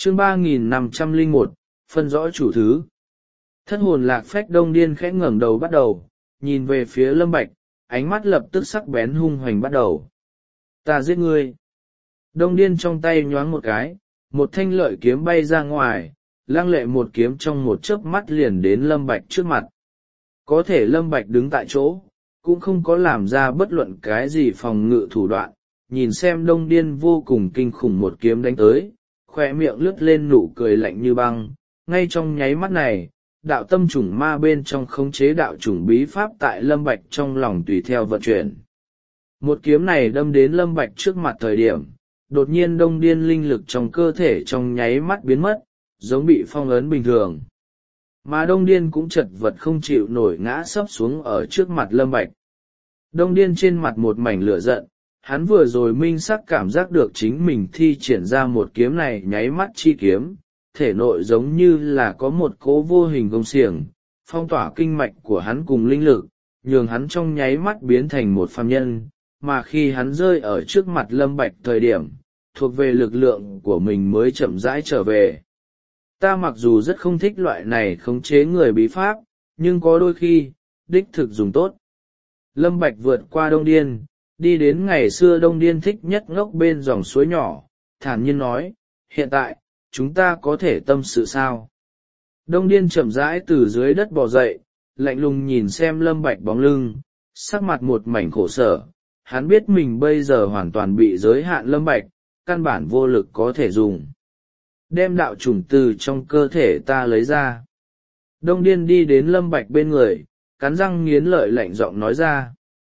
Chương 3501, phân rõ chủ thứ. Thất hồn lạc phách Đông Điên khẽ ngẩng đầu bắt đầu, nhìn về phía Lâm Bạch, ánh mắt lập tức sắc bén hung hoành bắt đầu. Ta giết ngươi. Đông Điên trong tay nhoáng một cái, một thanh lợi kiếm bay ra ngoài, lăng lệ một kiếm trong một chớp mắt liền đến Lâm Bạch trước mặt. Có thể Lâm Bạch đứng tại chỗ, cũng không có làm ra bất luận cái gì phòng ngự thủ đoạn, nhìn xem Đông Điên vô cùng kinh khủng một kiếm đánh tới, khoe miệng lướt lên nụ cười lạnh như băng. Ngay trong nháy mắt này, đạo tâm chủng ma bên trong khống chế đạo chủng bí pháp tại Lâm Bạch trong lòng tùy theo vận chuyển. Một kiếm này đâm đến Lâm Bạch trước mặt thời điểm, đột nhiên Đông Điên linh lực trong cơ thể trong nháy mắt biến mất, giống bị phong ấn bình thường. Mà Đông Điên cũng chật vật không chịu nổi ngã sấp xuống ở trước mặt Lâm Bạch. Đông Điên trên mặt một mảnh lửa giận, hắn vừa rồi minh sắc cảm giác được chính mình thi triển ra một kiếm này nháy mắt chi kiếm, thể nội giống như là có một cỗ vô hình gông xiềng, phong tỏa kinh mạch của hắn cùng linh lực, nhường hắn trong nháy mắt biến thành một phàm nhân, mà khi hắn rơi ở trước mặt Lâm Bạch thời điểm, thuộc về lực lượng của mình mới chậm rãi trở về. Ta mặc dù rất không thích loại này khống chế người bí pháp, nhưng có đôi khi, đích thực dùng tốt. Lâm Bạch vượt qua Đông Điên, đi đến ngày xưa Đông Điên thích nhất ngốc bên dòng suối nhỏ, thản nhiên nói, hiện tại, chúng ta có thể tâm sự sao? Đông Điên chậm rãi từ dưới đất bò dậy, lạnh lùng nhìn xem Lâm Bạch bóng lưng, sắc mặt một mảnh khổ sở. Hắn biết mình bây giờ hoàn toàn bị giới hạn Lâm Bạch, căn bản vô lực có thể dùng. Đem đạo chủng từ trong cơ thể ta lấy ra. Đông Điên đi đến Lâm Bạch bên người, cắn răng nghiến lợi lạnh giọng nói ra.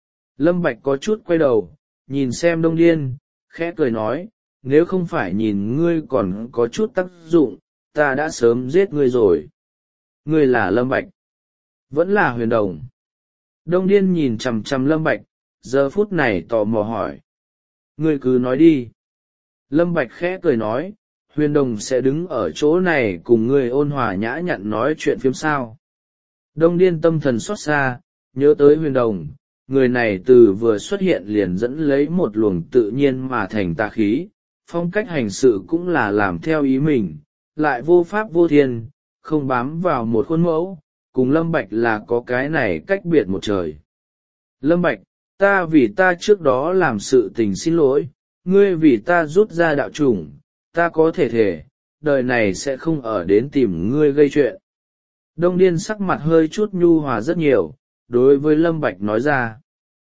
Lâm Bạch có chút quay đầu, nhìn xem Đông Điên, khẽ cười nói, nếu không phải nhìn ngươi còn có chút tác dụng, ta đã sớm giết ngươi rồi. Ngươi là Lâm Bạch, vẫn là Huyền Đồng. Đông Điên nhìn chằm chằm Lâm Bạch, giờ phút này tò mò hỏi. Ngươi cứ nói đi. Lâm Bạch khẽ cười nói, Huyền Đồng sẽ đứng ở chỗ này cùng ngươi ôn hòa nhã nhặn nói chuyện phiếm sao. Đông Điên tâm thần xót xa, nhớ tới Huyền Đồng, người này từ vừa xuất hiện liền dẫn lấy một luồng tự nhiên mà thành tà khí, phong cách hành sự cũng là làm theo ý mình, lại vô pháp vô thiên, không bám vào một khuôn mẫu, cùng Lâm Bạch là có cái này cách biệt một trời. Lâm Bạch, ta vì ta trước đó làm sự tình xin lỗi, ngươi vì ta rút ra đạo chủng, ta có thể đời này sẽ không ở đến tìm ngươi gây chuyện. Đông Điên sắc mặt hơi chút nhu hòa rất nhiều, đối với Lâm Bạch nói ra.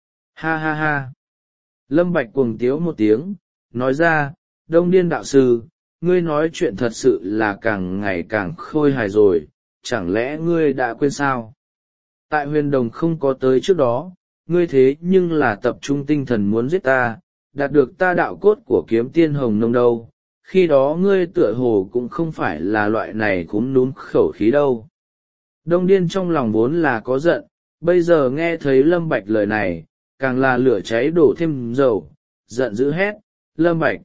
Ha ha ha. Lâm Bạch cuồng tiếu một tiếng, nói ra, Đông Điên đạo sư, ngươi nói chuyện thật sự là càng ngày càng khôi hài rồi, chẳng lẽ ngươi đã quên sao? Tại Huyền Đồng không có tới trước đó, ngươi thế nhưng là tập trung tinh thần muốn giết ta, đạt được ta đạo cốt của kiếm tiên hồng nông đâu, khi đó ngươi tựa hồ cũng không phải là loại này cúm núm khẩu khí đâu. Đông Điên trong lòng vốn là có giận, bây giờ nghe thấy Lâm Bạch lời này, càng là lửa cháy đổ thêm dầu, giận dữ hét, Lâm Bạch,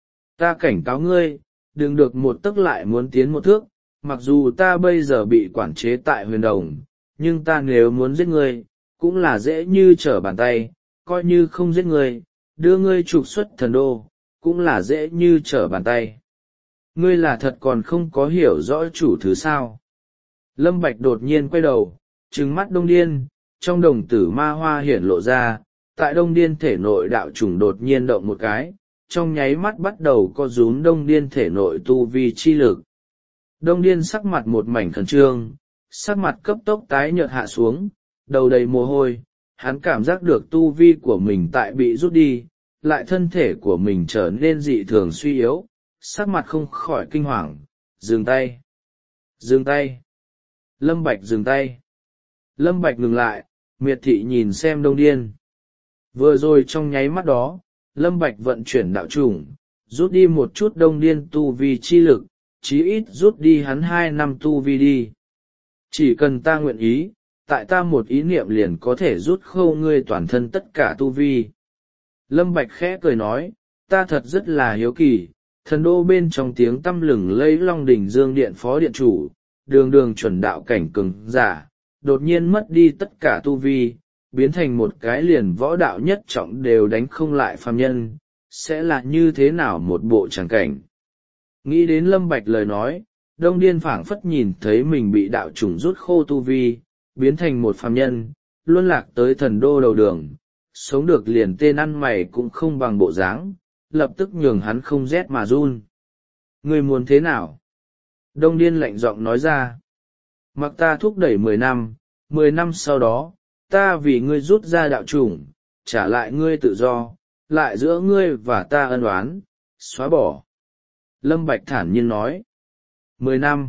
ta cảnh cáo ngươi, đừng được một tấc lại muốn tiến một thước, mặc dù ta bây giờ bị quản chế tại Huyền Đồng, nhưng ta nếu muốn giết ngươi, cũng là dễ như trở bàn tay, coi như không giết ngươi, đưa ngươi trục xuất thần đô, cũng là dễ như trở bàn tay. Ngươi là thật còn không có hiểu rõ chủ thứ sao. Lâm Bạch đột nhiên quay đầu, trừng mắt Đông Điên, trong đồng tử ma hoa hiển lộ ra, tại Đông Điên thể nội đạo chủng đột nhiên động một cái, trong nháy mắt bắt đầu co rúm Đông Điên thể nội tu vi chi lực. Đông Điên sắc mặt một mảnh khẩn trương, sắc mặt cấp tốc tái nhợt hạ xuống, đầu đầy mồ hôi, hắn cảm giác được tu vi của mình tại bị rút đi, lại thân thể của mình trở nên dị thường suy yếu, sắc mặt không khỏi kinh hoàng, dừng tay. Dừng tay. Lâm Bạch dừng tay. Lâm Bạch ngừng lại, miệt thị nhìn xem Đông Điên. Vừa rồi trong nháy mắt đó, Lâm Bạch vận chuyển đạo chủng, rút đi một chút Đông Điên tu vi chi lực, chí ít rút đi hắn 2 năm tu vi đi. Chỉ cần ta nguyện ý, tại ta một ý niệm liền có thể rút khâu ngươi toàn thân tất cả tu vi. Lâm Bạch khẽ cười nói, ta thật rất là hiếu kỳ, thần đô bên trong tiếng tăm lừng lẫy Long Đỉnh Dương Điện phó điện chủ, đường đường chuẩn đạo cảnh cường giả, đột nhiên mất đi tất cả tu vi, biến thành một cái liền võ đạo nhất trọng đều đánh không lại phàm nhân, sẽ là như thế nào một bộ tràng cảnh. Nghĩ đến Lâm Bạch lời nói, Đông Điên phảng phất nhìn thấy mình bị đạo chủng rút khô tu vi, biến thành một phàm nhân, luân lạc tới thần đô đầu đường, sống được liền tên ăn mày cũng không bằng bộ dáng, lập tức nhường hắn không rét mà run. Ngươi muốn thế nào? Đông Điên lạnh giọng nói ra. Mặc ta thúc đẩy 10 năm sau đó, ta vì ngươi rút ra đạo chủng, trả lại ngươi tự do, lại giữa ngươi và ta ân oán, xóa bỏ. Lâm Bạch thản nhiên nói. 10 năm.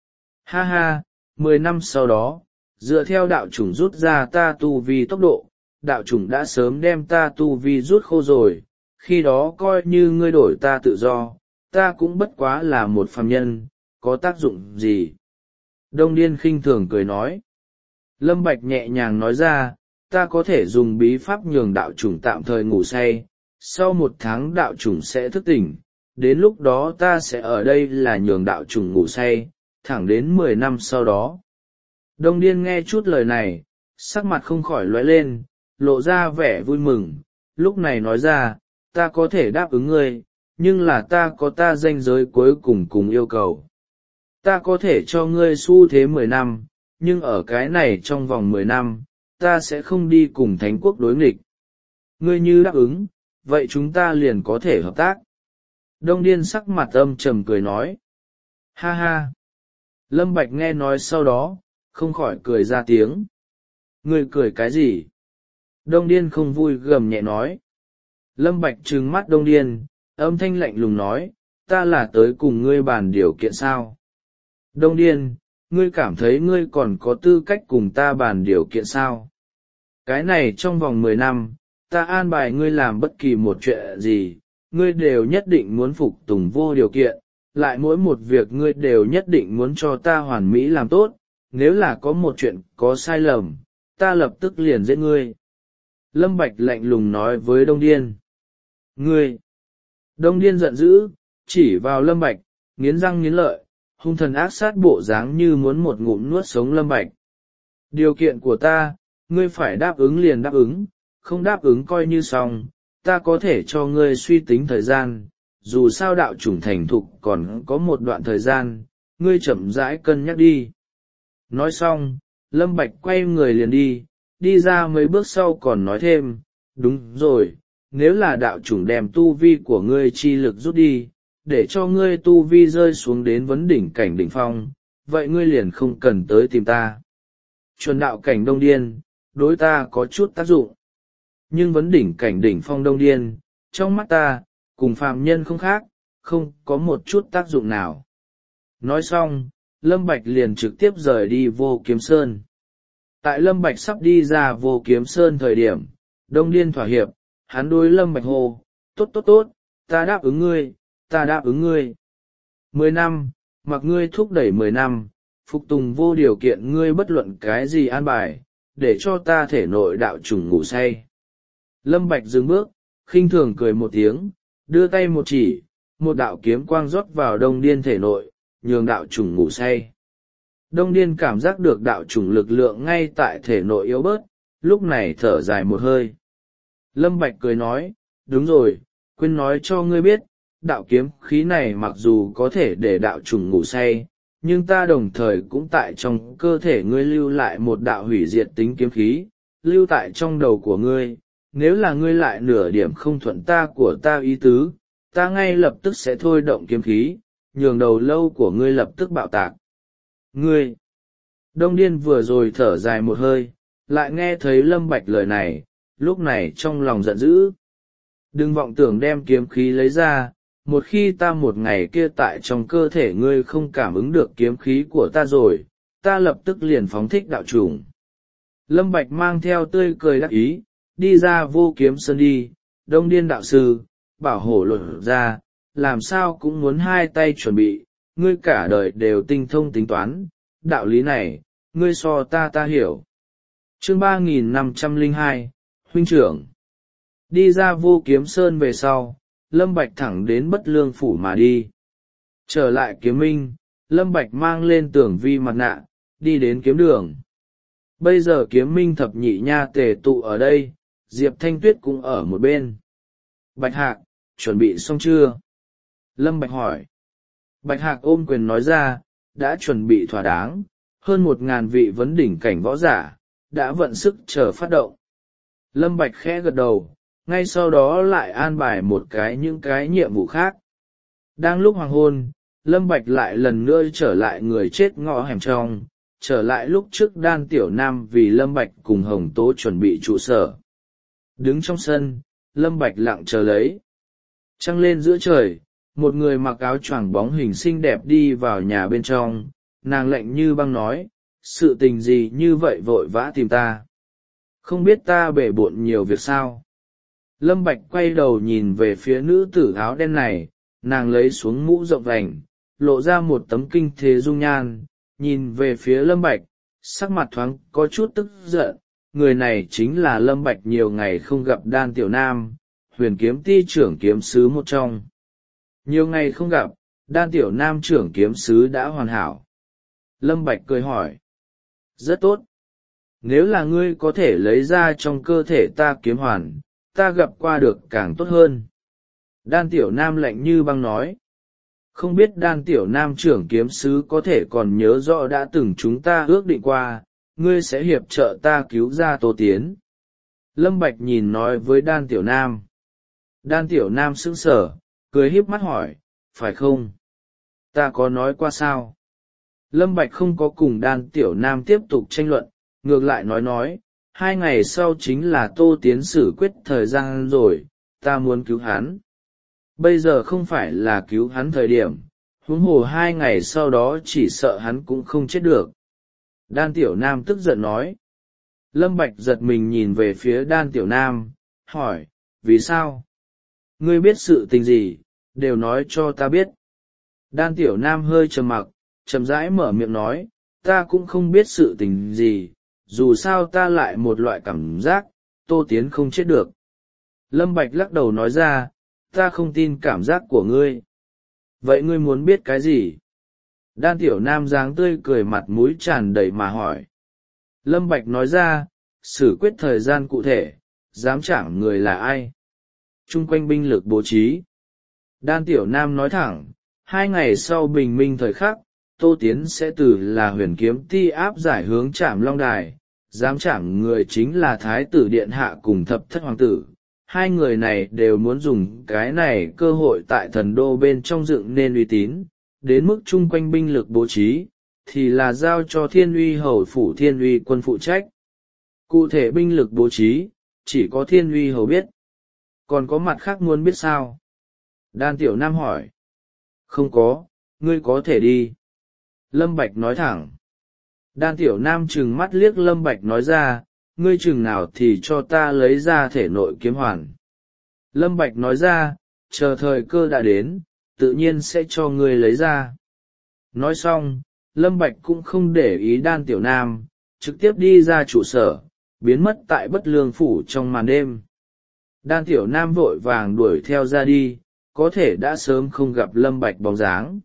Ha ha, 10 năm sau đó, dựa theo đạo chủng rút ra ta tu vi tốc độ, đạo chủng đã sớm đem ta tu vi rút khô rồi, khi đó coi như ngươi đổi ta tự do, ta cũng bất quá là một phàm nhân, có tác dụng gì? Đông Điên khinh thường cười nói. Lâm Bạch nhẹ nhàng nói ra, ta có thể dùng bí pháp nhường đạo chủng tạm thời ngủ say, sau 1 tháng đạo chủng sẽ thức tỉnh, đến lúc đó ta sẽ ở đây là nhường đạo chủng ngủ say, thẳng đến 10 năm sau đó. Đông Điên nghe chút lời này, sắc mặt không khỏi lóe lên, lộ ra vẻ vui mừng, lúc này nói ra, ta có thể đáp ứng ngươi, nhưng là ta có ta ranh giới cuối cùng cùng yêu cầu. Ta có thể cho ngươi xu thế 10 năm, nhưng ở cái này trong vòng 10 năm, ta sẽ không đi cùng thánh quốc đối nghịch. Ngươi như đáp ứng, vậy chúng ta liền có thể hợp tác. Đông Điên sắc mặt âm trầm cười nói. Ha ha! Lâm Bạch nghe nói sau đó, không khỏi cười ra tiếng. Ngươi cười cái gì? Đông Điên không vui gầm nhẹ nói. Lâm Bạch trừng mắt Đông Điên, âm thanh lạnh lùng nói, ta là tới cùng ngươi bàn điều kiện sao? Đông Điên, ngươi cảm thấy ngươi còn có tư cách cùng ta bàn điều kiện sao? Cái này trong vòng 10 năm, ta an bài ngươi làm bất kỳ một chuyện gì, ngươi đều nhất định muốn phục tùng vô điều kiện, lại mỗi một việc ngươi đều nhất định muốn cho ta hoàn mỹ làm tốt, nếu là có một chuyện có sai lầm, ta lập tức liền giết ngươi. Lâm Bạch lạnh lùng nói với Đông Điên. Ngươi! Đông Điên giận dữ, chỉ vào Lâm Bạch, nghiến răng nghiến lợi, hung thần ác sát bộ dáng như muốn một ngụm nuốt sống Lâm Bạch. Điều kiện của ta, ngươi phải đáp ứng liền đáp ứng, không đáp ứng coi như xong, ta có thể cho ngươi suy tính thời gian, dù sao đạo chủng thành thục còn có một đoạn thời gian, ngươi chậm rãi cân nhắc đi. Nói xong, Lâm Bạch quay người liền đi ra mấy bước sau còn nói thêm, đúng rồi, nếu là đạo chủng đem tu vi của ngươi chi lực rút đi, để cho ngươi tu vi rơi xuống đến vấn đỉnh cảnh đỉnh phong, vậy ngươi liền không cần tới tìm ta. Chuẩn đạo cảnh Đông Điên, đối ta có chút tác dụng. Nhưng vấn đỉnh cảnh đỉnh phong Đông Điên, trong mắt ta, cùng phàm nhân không khác, không có một chút tác dụng nào. Nói xong, Lâm Bạch liền trực tiếp rời đi Vô Kiếm Sơn. Tại Lâm Bạch sắp đi ra Vô Kiếm Sơn thời điểm, Đông Điên thỏa hiệp, hắn đối Lâm Bạch hô, tốt, ta đáp ứng ngươi, ta đáp ứng ngươi. 10 năm, mặc ngươi thúc đẩy 10 năm, phục tùng vô điều kiện ngươi bất luận cái gì an bài, để cho ta thể nội đạo chủng ngủ say. Lâm Bạch dừng bước, khinh thường cười một tiếng, đưa tay một chỉ, một đạo kiếm quang rót vào Đông Điên thể nội, nhường đạo chủng ngủ say. Đông Điên cảm giác được đạo chủng lực lượng ngay tại thể nội yếu bớt, lúc này thở dài một hơi. Lâm Bạch cười nói, đúng rồi, quên nói cho ngươi biết, đạo kiếm khí này mặc dù có thể để đạo chủng ngủ say, nhưng ta đồng thời cũng tại trong cơ thể ngươi lưu lại một đạo hủy diệt tính kiếm khí, lưu tại trong đầu của ngươi, nếu là ngươi lại nửa điểm không thuận ta của ta ý tứ, ta ngay lập tức sẽ thôi động kiếm khí, nhường đầu lâu của ngươi lập tức bạo tạc. Ngươi! Đông Điên vừa rồi thở dài một hơi, lại nghe thấy Lâm Bạch lời này, lúc này trong lòng giận dữ. Đừng vọng tưởng đem kiếm khí lấy ra, một khi ta một ngày kia tại trong cơ thể ngươi không cảm ứng được kiếm khí của ta rồi, ta lập tức liền phóng thích đạo chủng. Lâm Bạch mang theo tươi cười đắc ý, đi ra Vô Kiếm Sơn đi, Đông Điên đạo sư, bảo hổ lột ra, làm sao cũng muốn hai tay chuẩn bị, ngươi cả đời đều tinh thông tính toán, đạo lý này, ngươi so ta hiểu. Chương 3502, Huynh trưởng. Đi ra Vô Kiếm Sơn về sau, Lâm Bạch thẳng đến Bất Lương Phủ mà đi. Trở lại Kiếm Minh, Lâm Bạch mang lên Tưởng Vi mặt nạ, đi đến kiếm đường. Bây giờ Kiếm Minh thập nhị nha tề tụ ở đây, Diệp Thanh Tuyết cũng ở một bên. Bạch Hạc, chuẩn bị xong chưa? Lâm Bạch hỏi. Bạch Hạc ôm quyền nói ra, đã chuẩn bị thỏa đáng, hơn 1.000 vị vấn đỉnh cảnh võ giả, đã vận sức chờ phát động. Lâm Bạch khẽ gật đầu, ngay sau đó lại an bài những cái nhiệm vụ khác. Đang lúc hoàng hôn, Lâm Bạch lại lần nữa trở lại người chết ngõ hẻm trong, trở lại lúc trước Đan Tiểu Nam vì Lâm Bạch cùng Hồng Tố chuẩn bị trụ sở. Đứng trong sân, Lâm Bạch lặng chờ lấy. Trăng lên giữa trời, một người mặc áo choàng bóng hình xinh đẹp đi vào nhà bên trong, nàng lạnh như băng nói, sự tình gì như vậy vội vã tìm ta? Không biết ta bể bộn nhiều việc sao? Lâm Bạch quay đầu nhìn về phía nữ tử áo đen này, nàng lấy xuống mũ rộng vành, lộ ra một tấm kinh thế dung nhan, nhìn về phía Lâm Bạch, sắc mặt thoáng có chút tức giận. Người này chính là Lâm Bạch nhiều ngày không gặp Đan Tiểu Nam, Huyền Kiếm Ti trưởng kiếm sứ một trong. Nhiều ngày không gặp, Đan Tiểu Nam trưởng kiếm sứ đã hoàn hảo. Lâm Bạch cười hỏi. Rất tốt. Nếu là ngươi có thể lấy ra trong cơ thể ta kiếm hoàn, ta gặp qua được càng tốt hơn. Đan Tiểu Nam lạnh như băng nói. Không biết Đan Tiểu Nam trưởng kiếm sứ có thể còn nhớ rõ đã từng chúng ta ước định qua, ngươi sẽ hiệp trợ ta cứu ra Tô Tiến. Lâm Bạch nhìn nói với Đan Tiểu Nam. Đan Tiểu Nam sững sờ, cười híp mắt hỏi, phải không? Ta có nói qua sao? Lâm Bạch không có cùng Đan Tiểu Nam tiếp tục tranh luận, ngược lại nói, 2 ngày sau chính là Tô Tiến xử quyết thời gian rồi, ta muốn cứu hắn. Bây giờ không phải là cứu hắn thời điểm, huống hồ 2 ngày sau đó chỉ sợ hắn cũng không chết được. Đan Tiểu Nam tức giận nói. Lâm Bạch giật mình nhìn về phía Đan Tiểu Nam, hỏi, vì sao? Ngươi biết sự tình gì, đều nói cho ta biết. Đan Tiểu Nam hơi trầm mặc, chậm rãi mở miệng nói, ta cũng không biết sự tình gì, dù sao ta lại một loại cảm giác, Tô Tiến không chết được. Lâm Bạch lắc đầu nói ra, ta không tin cảm giác của ngươi. Vậy ngươi muốn biết cái gì? Đan Tiểu Nam dáng tươi cười mặt mũi tràn đầy mà hỏi. Lâm Bạch nói ra, xử quyết thời gian cụ thể, dám chạm người là ai? Trung quanh binh lực bố trí. Đan Tiểu Nam nói thẳng, 2 ngày sau bình minh thời khắc, Tô Tiến sẽ từ là Huyền Kiếm Ti áp giải hướng Trảm Long Đài, dám chạm người chính là Thái tử Điện Hạ cùng Thập Thất Hoàng tử. 2 người này đều muốn dùng cái này cơ hội tại thần đô bên trong dựng nên uy tín, đến mức chung quanh binh lực bố trí, thì là giao cho Thiên Uy Hầu phủ Thiên Uy quân phụ trách. Cụ thể binh lực bố trí, chỉ có Thiên Uy Hầu biết. Còn có mặt khác muốn biết sao? Đan Tiểu Nam hỏi. Không có, ngươi có thể đi. Lâm Bạch nói thẳng. Đan Tiểu Nam trừng mắt liếc Lâm Bạch nói ra, ngươi chừng nào thì cho ta lấy ra thể nội kiếm hoàn. Lâm Bạch nói ra, chờ thời cơ đã đến, tự nhiên sẽ cho ngươi lấy ra. Nói xong, Lâm Bạch cũng không để ý Đan Tiểu Nam, trực tiếp đi ra trụ sở, biến mất tại Bất Lương phủ trong màn đêm. Đan Tiểu Nam vội vàng đuổi theo ra đi, có thể đã sớm không gặp Lâm Bạch bóng dáng.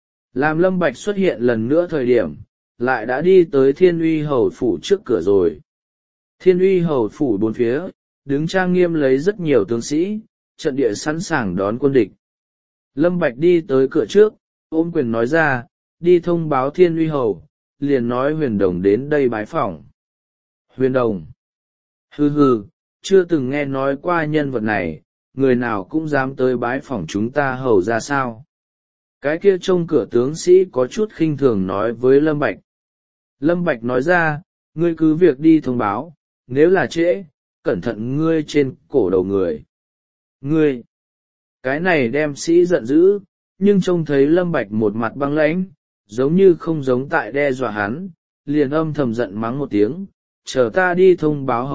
Làm Lâm Bạch xuất hiện lần nữa thời điểm, lại đã đi tới Thiên Uy Hầu phủ trước cửa rồi. Thiên Uy Hầu phủ bốn phía, đứng trang nghiêm lấy rất nhiều tướng sĩ, trận địa sẵn sàng đón quân địch. Lâm Bạch đi tới cửa trước, ôm quyền nói ra, đi thông báo Thiên Uy Hầu, liền nói Huyền Đồng đến đây bái phỏng. Huyền Đồng? Hừ hừ, chưa từng nghe nói qua nhân vật này, người nào cũng dám tới bái phỏng chúng ta hầu ra sao? Cái kia trông cửa tướng sĩ có chút khinh thường nói với Lâm Bạch. Lâm Bạch nói ra, ngươi cứ việc đi thông báo, nếu là trễ, cẩn thận ngươi trên cổ đầu người. Ngươi! Cái này đem sĩ giận dữ, nhưng trông thấy Lâm Bạch một mặt băng lãnh, giống như không giống tại đe dọa hắn, liền âm thầm giận mắng một tiếng, chờ ta đi thông báo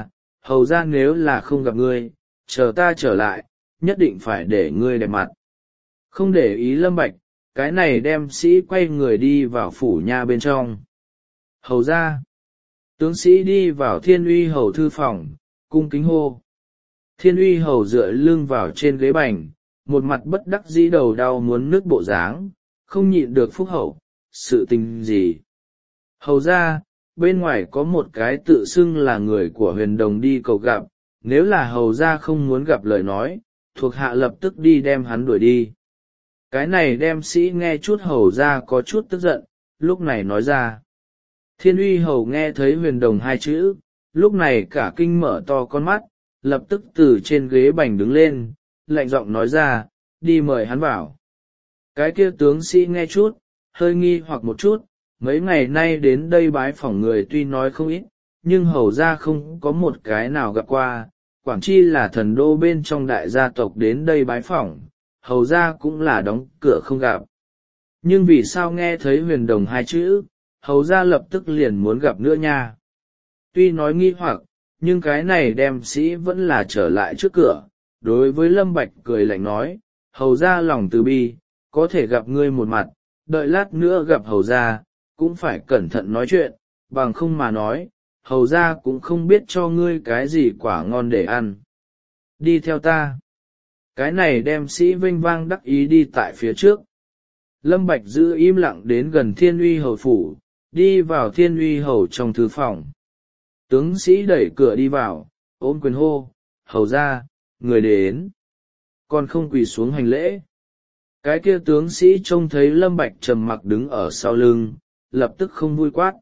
hầu ra nếu là không gặp ngươi, chờ ta trở lại, nhất định phải để ngươi đẹp mặt. Không để ý Lâm Bạch, cái này đem sĩ quay người đi vào phủ nha bên trong. Hầu ra! Tướng sĩ đi vào Thiên Uy Hầu thư phòng, cung kính hô. Thiên Uy Hầu dựa lưng vào trên ghế bành, một mặt bất đắc dĩ đầu đau muốn nứt bộ dáng, không nhịn được phúc hậu, sự tình gì. Hầu ra, bên ngoài có một cái tự xưng là người của Huyền Đồng đi cầu gặp, nếu là hầu ra không muốn gặp lời nói, thuộc hạ lập tức đi đem hắn đuổi đi. Cái này đem sĩ nghe chút hầu ra có chút tức giận, lúc này nói ra. Thiên uy hầu nghe thấy huyền đồng hai chữ, lúc này cả kinh mở to con mắt, lập tức từ trên ghế bành đứng lên, lạnh giọng nói ra, đi mời hắn vào. Cái kia tướng sĩ nghe chút, hơi nghi hoặc một chút, mấy ngày nay đến đây bái phỏng người tuy nói không ít, nhưng hầu ra không có một cái nào gặp qua, quảng chi là thần đô bên trong đại gia tộc đến đây bái phỏng, hầu ra cũng là đóng cửa không gặp. Nhưng vì sao nghe thấy huyền đồng hai chữ, hầu ra lập tức liền muốn gặp nữa nha. Tuy nói nghi hoặc, nhưng cái này đem sĩ vẫn là trở lại trước cửa, đối với Lâm Bạch cười lạnh nói, hầu ra lòng từ bi, có thể gặp ngươi một mặt, đợi lát nữa gặp hầu ra, cũng phải cẩn thận nói chuyện, bằng không mà nói, hầu ra cũng không biết cho ngươi cái gì quả ngon để ăn. Đi theo ta. Cái này đem sĩ vinh vang đắc ý đi tại phía trước. Lâm Bạch giữ im lặng đến gần Thiên Uy hầu phủ, đi vào Thiên Uy hầu trong thư phòng. Tướng sĩ đẩy cửa đi vào, ôm quyền hô, hầu ra, người đến. Còn không quỳ xuống hành lễ. Cái kia tướng sĩ trông thấy Lâm Bạch trầm mặc đứng ở sau lưng, lập tức không vui quát.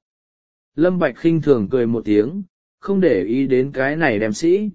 Lâm Bạch khinh thường cười một tiếng, không để ý đến cái này đem sĩ.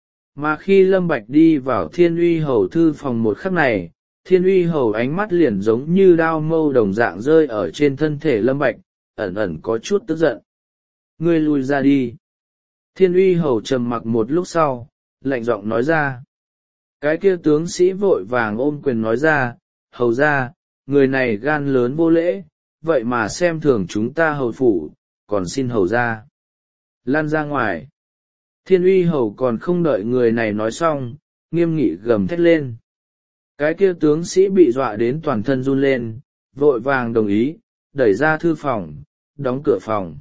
Mà khi Lâm Bạch đi vào Thiên Uy hầu thư phòng một khắc này, Thiên Uy hầu ánh mắt liền giống như đao mâu đồng dạng rơi ở trên thân thể Lâm Bạch, ẩn ẩn có chút tức giận. Ngươi lui ra đi. Thiên Uy hầu trầm mặc một lúc sau, lạnh giọng nói ra. Cái kia tướng sĩ vội vàng ôm quyền nói ra, hầu ra, người này gan lớn vô lễ, vậy mà xem thường chúng ta hầu phủ, còn xin hầu ra. Lan ra ngoài. Thiên Uy hầu còn không đợi người này nói xong, nghiêm nghị gầm thét lên. Cái kia tướng sĩ bị dọa đến toàn thân run lên, vội vàng đồng ý, đẩy ra thư phòng, đóng cửa phòng.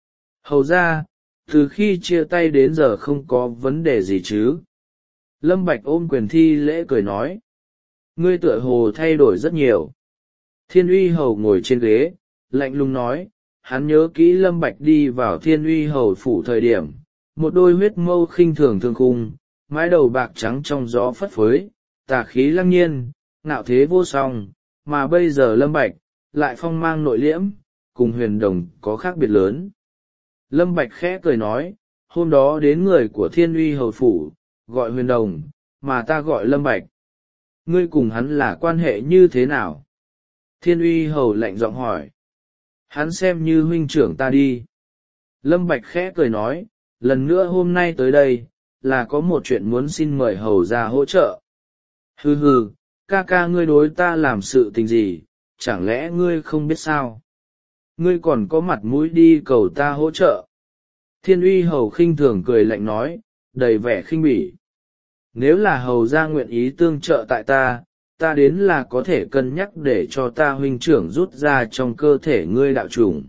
Hầu ra, từ khi chia tay đến giờ không có vấn đề gì chứ. Lâm Bạch ôm quyền thi lễ cười nói. Ngươi tựa hồ thay đổi rất nhiều. Thiên Uy hầu ngồi trên ghế, lạnh lùng nói, hắn nhớ kỹ Lâm Bạch đi vào Thiên Uy hầu phủ thời điểm, một đôi huyết mâu khinh thường thương khung, mái đầu bạc trắng trong gió phất phới, tà khí lăng nhiên, ngạo thế vô song, mà bây giờ Lâm Bạch, lại phong mang nội liễm, cùng huyền đồng có khác biệt lớn. Lâm Bạch khẽ cười nói, hôm đó đến người của Thiên Uy hầu phủ, gọi huyền đồng, mà ta gọi Lâm Bạch. Ngươi cùng hắn là quan hệ như thế nào? Thiên Uy hầu lạnh giọng hỏi. Hắn xem như huynh trưởng ta đi. Lâm Bạch khẽ cười nói, lần nữa hôm nay tới đây, là có một chuyện muốn xin mời hầu ra hỗ trợ. Hừ hừ, ca ca ngươi đối ta làm sự tình gì, chẳng lẽ ngươi không biết sao? Ngươi còn có mặt mũi đi cầu ta hỗ trợ. Thiên Uy hầu khinh thường cười lạnh nói, đầy vẻ khinh bỉ. Nếu là hầu ra nguyện ý tương trợ tại ta, ta đến là có thể cân nhắc để cho ta huynh trưởng rút ra trong cơ thể ngươi đạo chủng.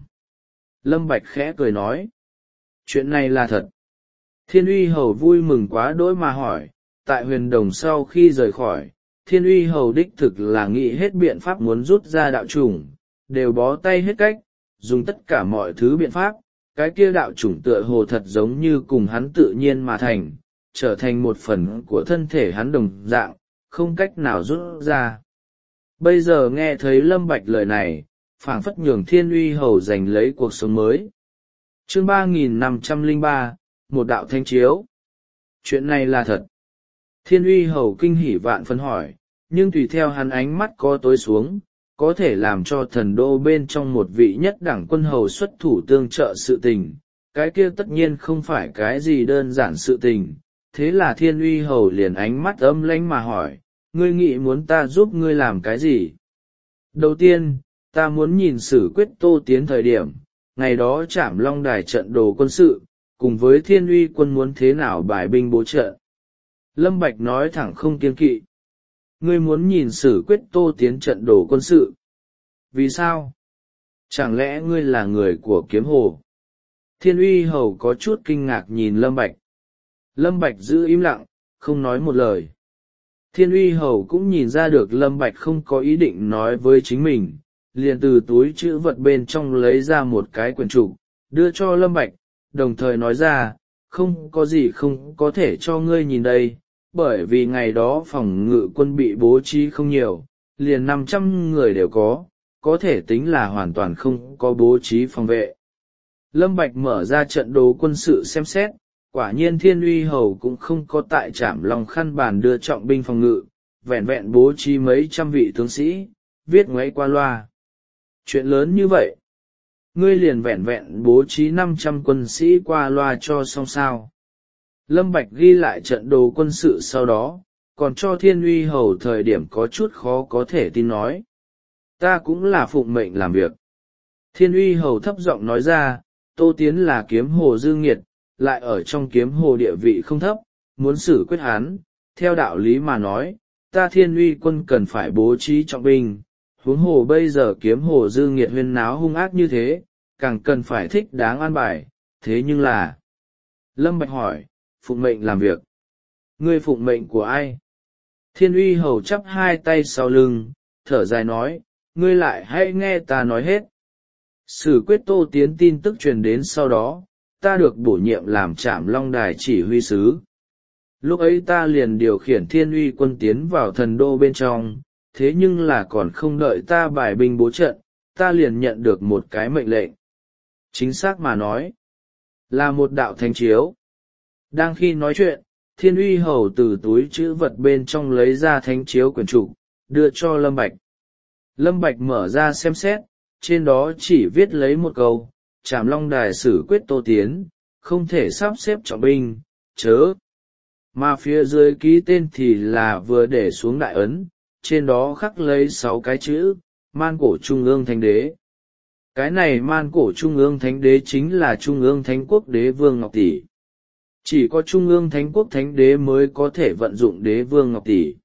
Lâm Bạch khẽ cười nói, chuyện này là thật. Thiên Uy hầu vui mừng quá đỗi mà hỏi, tại huyền đồng sau khi rời khỏi, Thiên Uy hầu đích thực là nghĩ hết biện pháp muốn rút ra đạo chủng, đều bó tay hết cách, dùng tất cả mọi thứ biện pháp, cái kia đạo chủng tựa hồ thật giống như cùng hắn tự nhiên mà thành, trở thành một phần của thân thể hắn đồng dạng, không cách nào rút ra. Bây giờ nghe thấy Lâm Bạch lời này, phảng phất nhường Thiên Uy hầu giành lấy cuộc sống mới. Chương 3503, một đạo thanh chiếu. Chuyện này là thật. Thiên Uy hầu kinh hỉ vạn phân hỏi, nhưng tùy theo hắn ánh mắt có tối xuống, có thể làm cho thần đô bên trong một vị nhất đẳng quân hầu xuất thủ tương trợ sự tình, cái kia tất nhiên không phải cái gì đơn giản sự tình. Thế là Thiên Uy hầu liền ánh mắt âm lãnh mà hỏi, ngươi nghĩ muốn ta giúp ngươi làm cái gì? Đầu tiên, ta muốn nhìn Sử Quyết Tô Tiến thời điểm, ngày đó Trảm Long Đài trận đồ quân sự, cùng với Thiên Uy quân muốn thế nào bài binh bố trận. Lâm Bạch nói thẳng không kiêng kỵ. Ngươi muốn nhìn Sử Quyết Tô Tiến trận đồ quân sự. Vì sao? Chẳng lẽ ngươi là người của Kiếm Hồ? Thiên Uy hầu có chút kinh ngạc nhìn Lâm Bạch. Lâm Bạch giữ im lặng, không nói một lời. Thiên Uy hầu cũng nhìn ra được Lâm Bạch không có ý định nói với chính mình, liền từ túi trữ vật bên trong lấy ra một cái quyển trục, đưa cho Lâm Bạch, đồng thời nói ra, không có gì không có thể cho ngươi nhìn đây, bởi vì ngày đó phòng ngự quân bị bố trí không nhiều, liền 500 người đều có thể tính là hoàn toàn không có bố trí phòng vệ. Lâm Bạch mở ra trận đồ quân sự xem xét, quả nhiên Thiên Uy Hầu cũng không có tại Trảm Long Khăn Bàn đưa trọng binh phòng ngự, vẹn vẹn bố trí mấy trăm vị tướng sĩ, viết ngoáy qua loa. Chuyện lớn như vậy, ngươi liền vẹn vẹn bố trí 500 quân sĩ qua loa cho xong sao. Lâm Bạch ghi lại trận đồ quân sự sau đó, còn cho Thiên Uy Hầu thời điểm có chút khó có thể tin nói. Ta cũng là phụng mệnh làm việc. Thiên Uy Hầu thấp giọng nói ra, Tô Tiến là kiếm hồ dư nghiệt, lại ở trong kiếm hồ địa vị không thấp, muốn xử quyết hắn, theo đạo lý mà nói, ta Thiên Uy quân cần phải bố trí trọng binh, huống hồ bây giờ kiếm hồ dư nghiệt huyên náo hung ác như thế, càng cần phải thích đáng an bài, thế nhưng là... Lâm Bạch hỏi, phụng mệnh làm việc. Ngươi phụng mệnh của ai? Thiên Uy Hầu chắp hai tay sau lưng, thở dài nói, ngươi lại hãy nghe ta nói hết. Xử quyết Tô Tiến tin tức truyền đến sau đó, ta được bổ nhiệm làm Trảm Long Đài chỉ huy sứ. Lúc ấy ta liền điều khiển Thiên Uy quân tiến vào thần đô bên trong, thế nhưng là còn không đợi ta bài binh bố trận, ta liền nhận được một cái mệnh lệnh. Chính xác mà nói, là một đạo thánh chiếu. Đang khi nói chuyện, Thiên Uy Hầu từ túi trữ vật bên trong lấy ra thánh chiếu quyển trục, đưa cho Lâm Bạch. Lâm Bạch mở ra xem xét, trên đó chỉ viết lấy một câu, Trảm Long Đài xử quyết Tô Tiến, không thể sắp xếp trọng binh, chớ. Mà phía dưới ký tên thì là vừa để xuống đại ấn, trên đó khắc lấy 6 cái chữ, Man Cổ Trung ương Thánh Đế. Cái này Man Cổ Trung ương Thánh Đế chính là Trung ương Thánh Quốc Đế Vương Ngọc Tỷ. Chỉ có Trung ương Thánh Quốc Thánh Đế mới có thể vận dụng Đế Vương Ngọc Tỷ.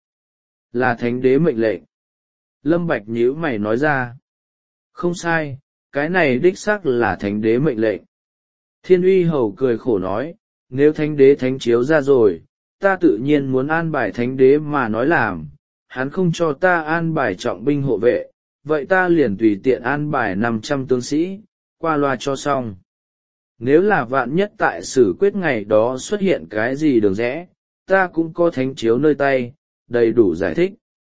Là Thánh Đế mệnh lệnh. Lâm Bạch nhíu mày nói ra. Không sai, cái này đích xác là Thánh Đế mệnh lệnh. Thiên Uy Hầu cười khổ nói, nếu Thánh Đế thánh chiếu ra rồi, ta tự nhiên muốn an bài Thánh Đế mà nói làm, hắn không cho ta an bài trọng binh hộ vệ, vậy ta liền tùy tiện an bài 500 tướng sĩ, qua loa cho xong. Nếu là vạn nhất tại xử quyết ngày đó xuất hiện cái gì đường rẽ, ta cũng có thánh chiếu nơi tay, đầy đủ giải thích.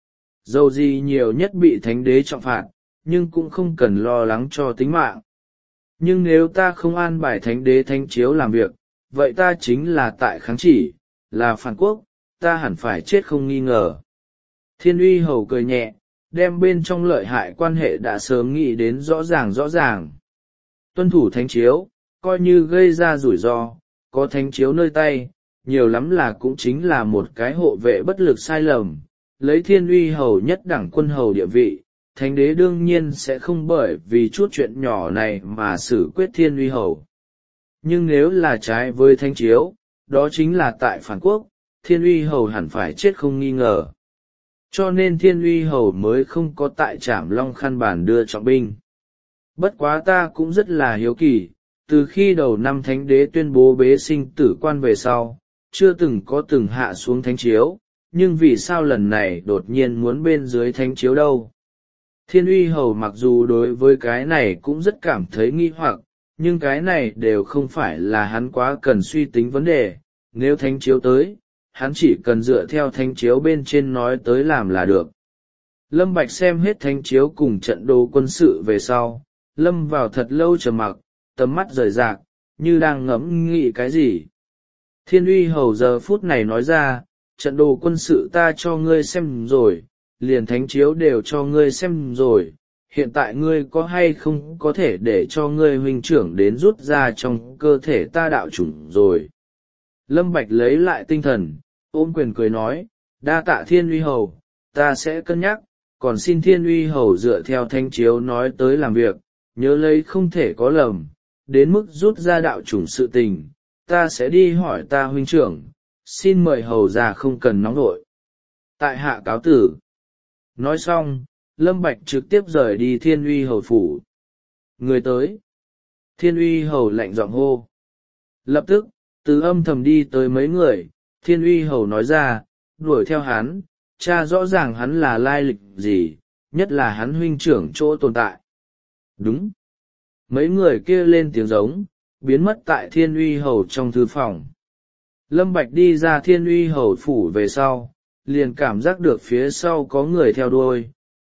Dầu gì nhiều nhất bị thánh đế trọng phạt, nhưng cũng không cần lo lắng cho tính mạng. Nhưng nếu ta không an bài thánh đế thánh chiếu làm việc, vậy ta chính là tại kháng chỉ, là phản quốc, ta hẳn phải chết không nghi ngờ. Thiên Uy Hầu cười nhẹ, đem bên trong lợi hại quan hệ đã sớm nghĩ đến rõ ràng. Tuân thủ thánh chiếu, coi như gây ra rủi ro, có thánh chiếu nơi tay, nhiều lắm là cũng chính là một cái hộ vệ bất lực sai lầm. Lấy Thiên Uy Hầu nhất đẳng quân hầu địa vị, thánh đế đương nhiên sẽ không bởi vì chút chuyện nhỏ này mà xử quyết Thiên Uy Hầu. Nhưng nếu là trái với thánh chiếu, đó chính là tại phản quốc, Thiên Uy Hầu hẳn phải chết không nghi ngờ. Cho nên Thiên Uy Hầu mới không có tại Trảm Long Khăn Bàn đưa trọng binh. Bất quá ta cũng rất là hiếu kỳ, từ khi đầu năm thánh đế tuyên bố bế sinh tử quan về sau, chưa từng có từng hạ xuống thánh chiếu, nhưng vì sao lần này đột nhiên muốn bên dưới thánh chiếu đâu? Thiên Uy Hầu mặc dù đối với cái này cũng rất cảm thấy nghi hoặc, nhưng cái này đều không phải là hắn quá cần suy tính vấn đề, nếu thánh chiếu tới, hắn chỉ cần dựa theo thánh chiếu bên trên nói tới làm là được. Lâm Bạch xem hết thánh chiếu cùng trận đồ quân sự về sau, lâm vào thật lâu trầm mặc, tầm mắt rời rạc, như đang ngẫm nghĩ cái gì. Thiên Uy Hầu giờ phút này nói ra, trận đồ quân sự ta cho ngươi xem rồi, liền thánh chiếu đều cho ngươi xem rồi, hiện tại ngươi có hay không có thể để cho ngươi huynh trưởng đến rút ra trong cơ thể ta đạo chủng rồi. Lâm Bạch lấy lại tinh thần, ôm quyền cười nói, đa tạ Thiên Uy Hầu, ta sẽ cân nhắc, còn xin Thiên Uy Hầu dựa theo thánh chiếu nói tới làm việc, nhớ lấy không thể có lầm, đến mức rút ra đạo chủng sự tình, ta sẽ đi hỏi ta huynh trưởng, xin mời hầu ra không cần nóng nội. Tại hạ cáo tử. Nói xong, Lâm Bạch trực tiếp rời đi Thiên Uy Hầu phủ. Người tới. Thiên Uy Hầu lạnh giọng hô. Lập tức, từ âm thầm đi tới mấy người, Thiên Uy Hầu nói ra, đuổi theo hắn, tra rõ ràng hắn là lai lịch gì, nhất là hắn huynh trưởng chỗ tồn tại. Đúng. Mấy người kia lên tiếng giống, biến mất tại Thiên Uy Hầu trong thư phòng. Lâm Bạch đi ra Thiên Uy Hầu phủ về sau, liền cảm giác được phía sau có người theo đuôi,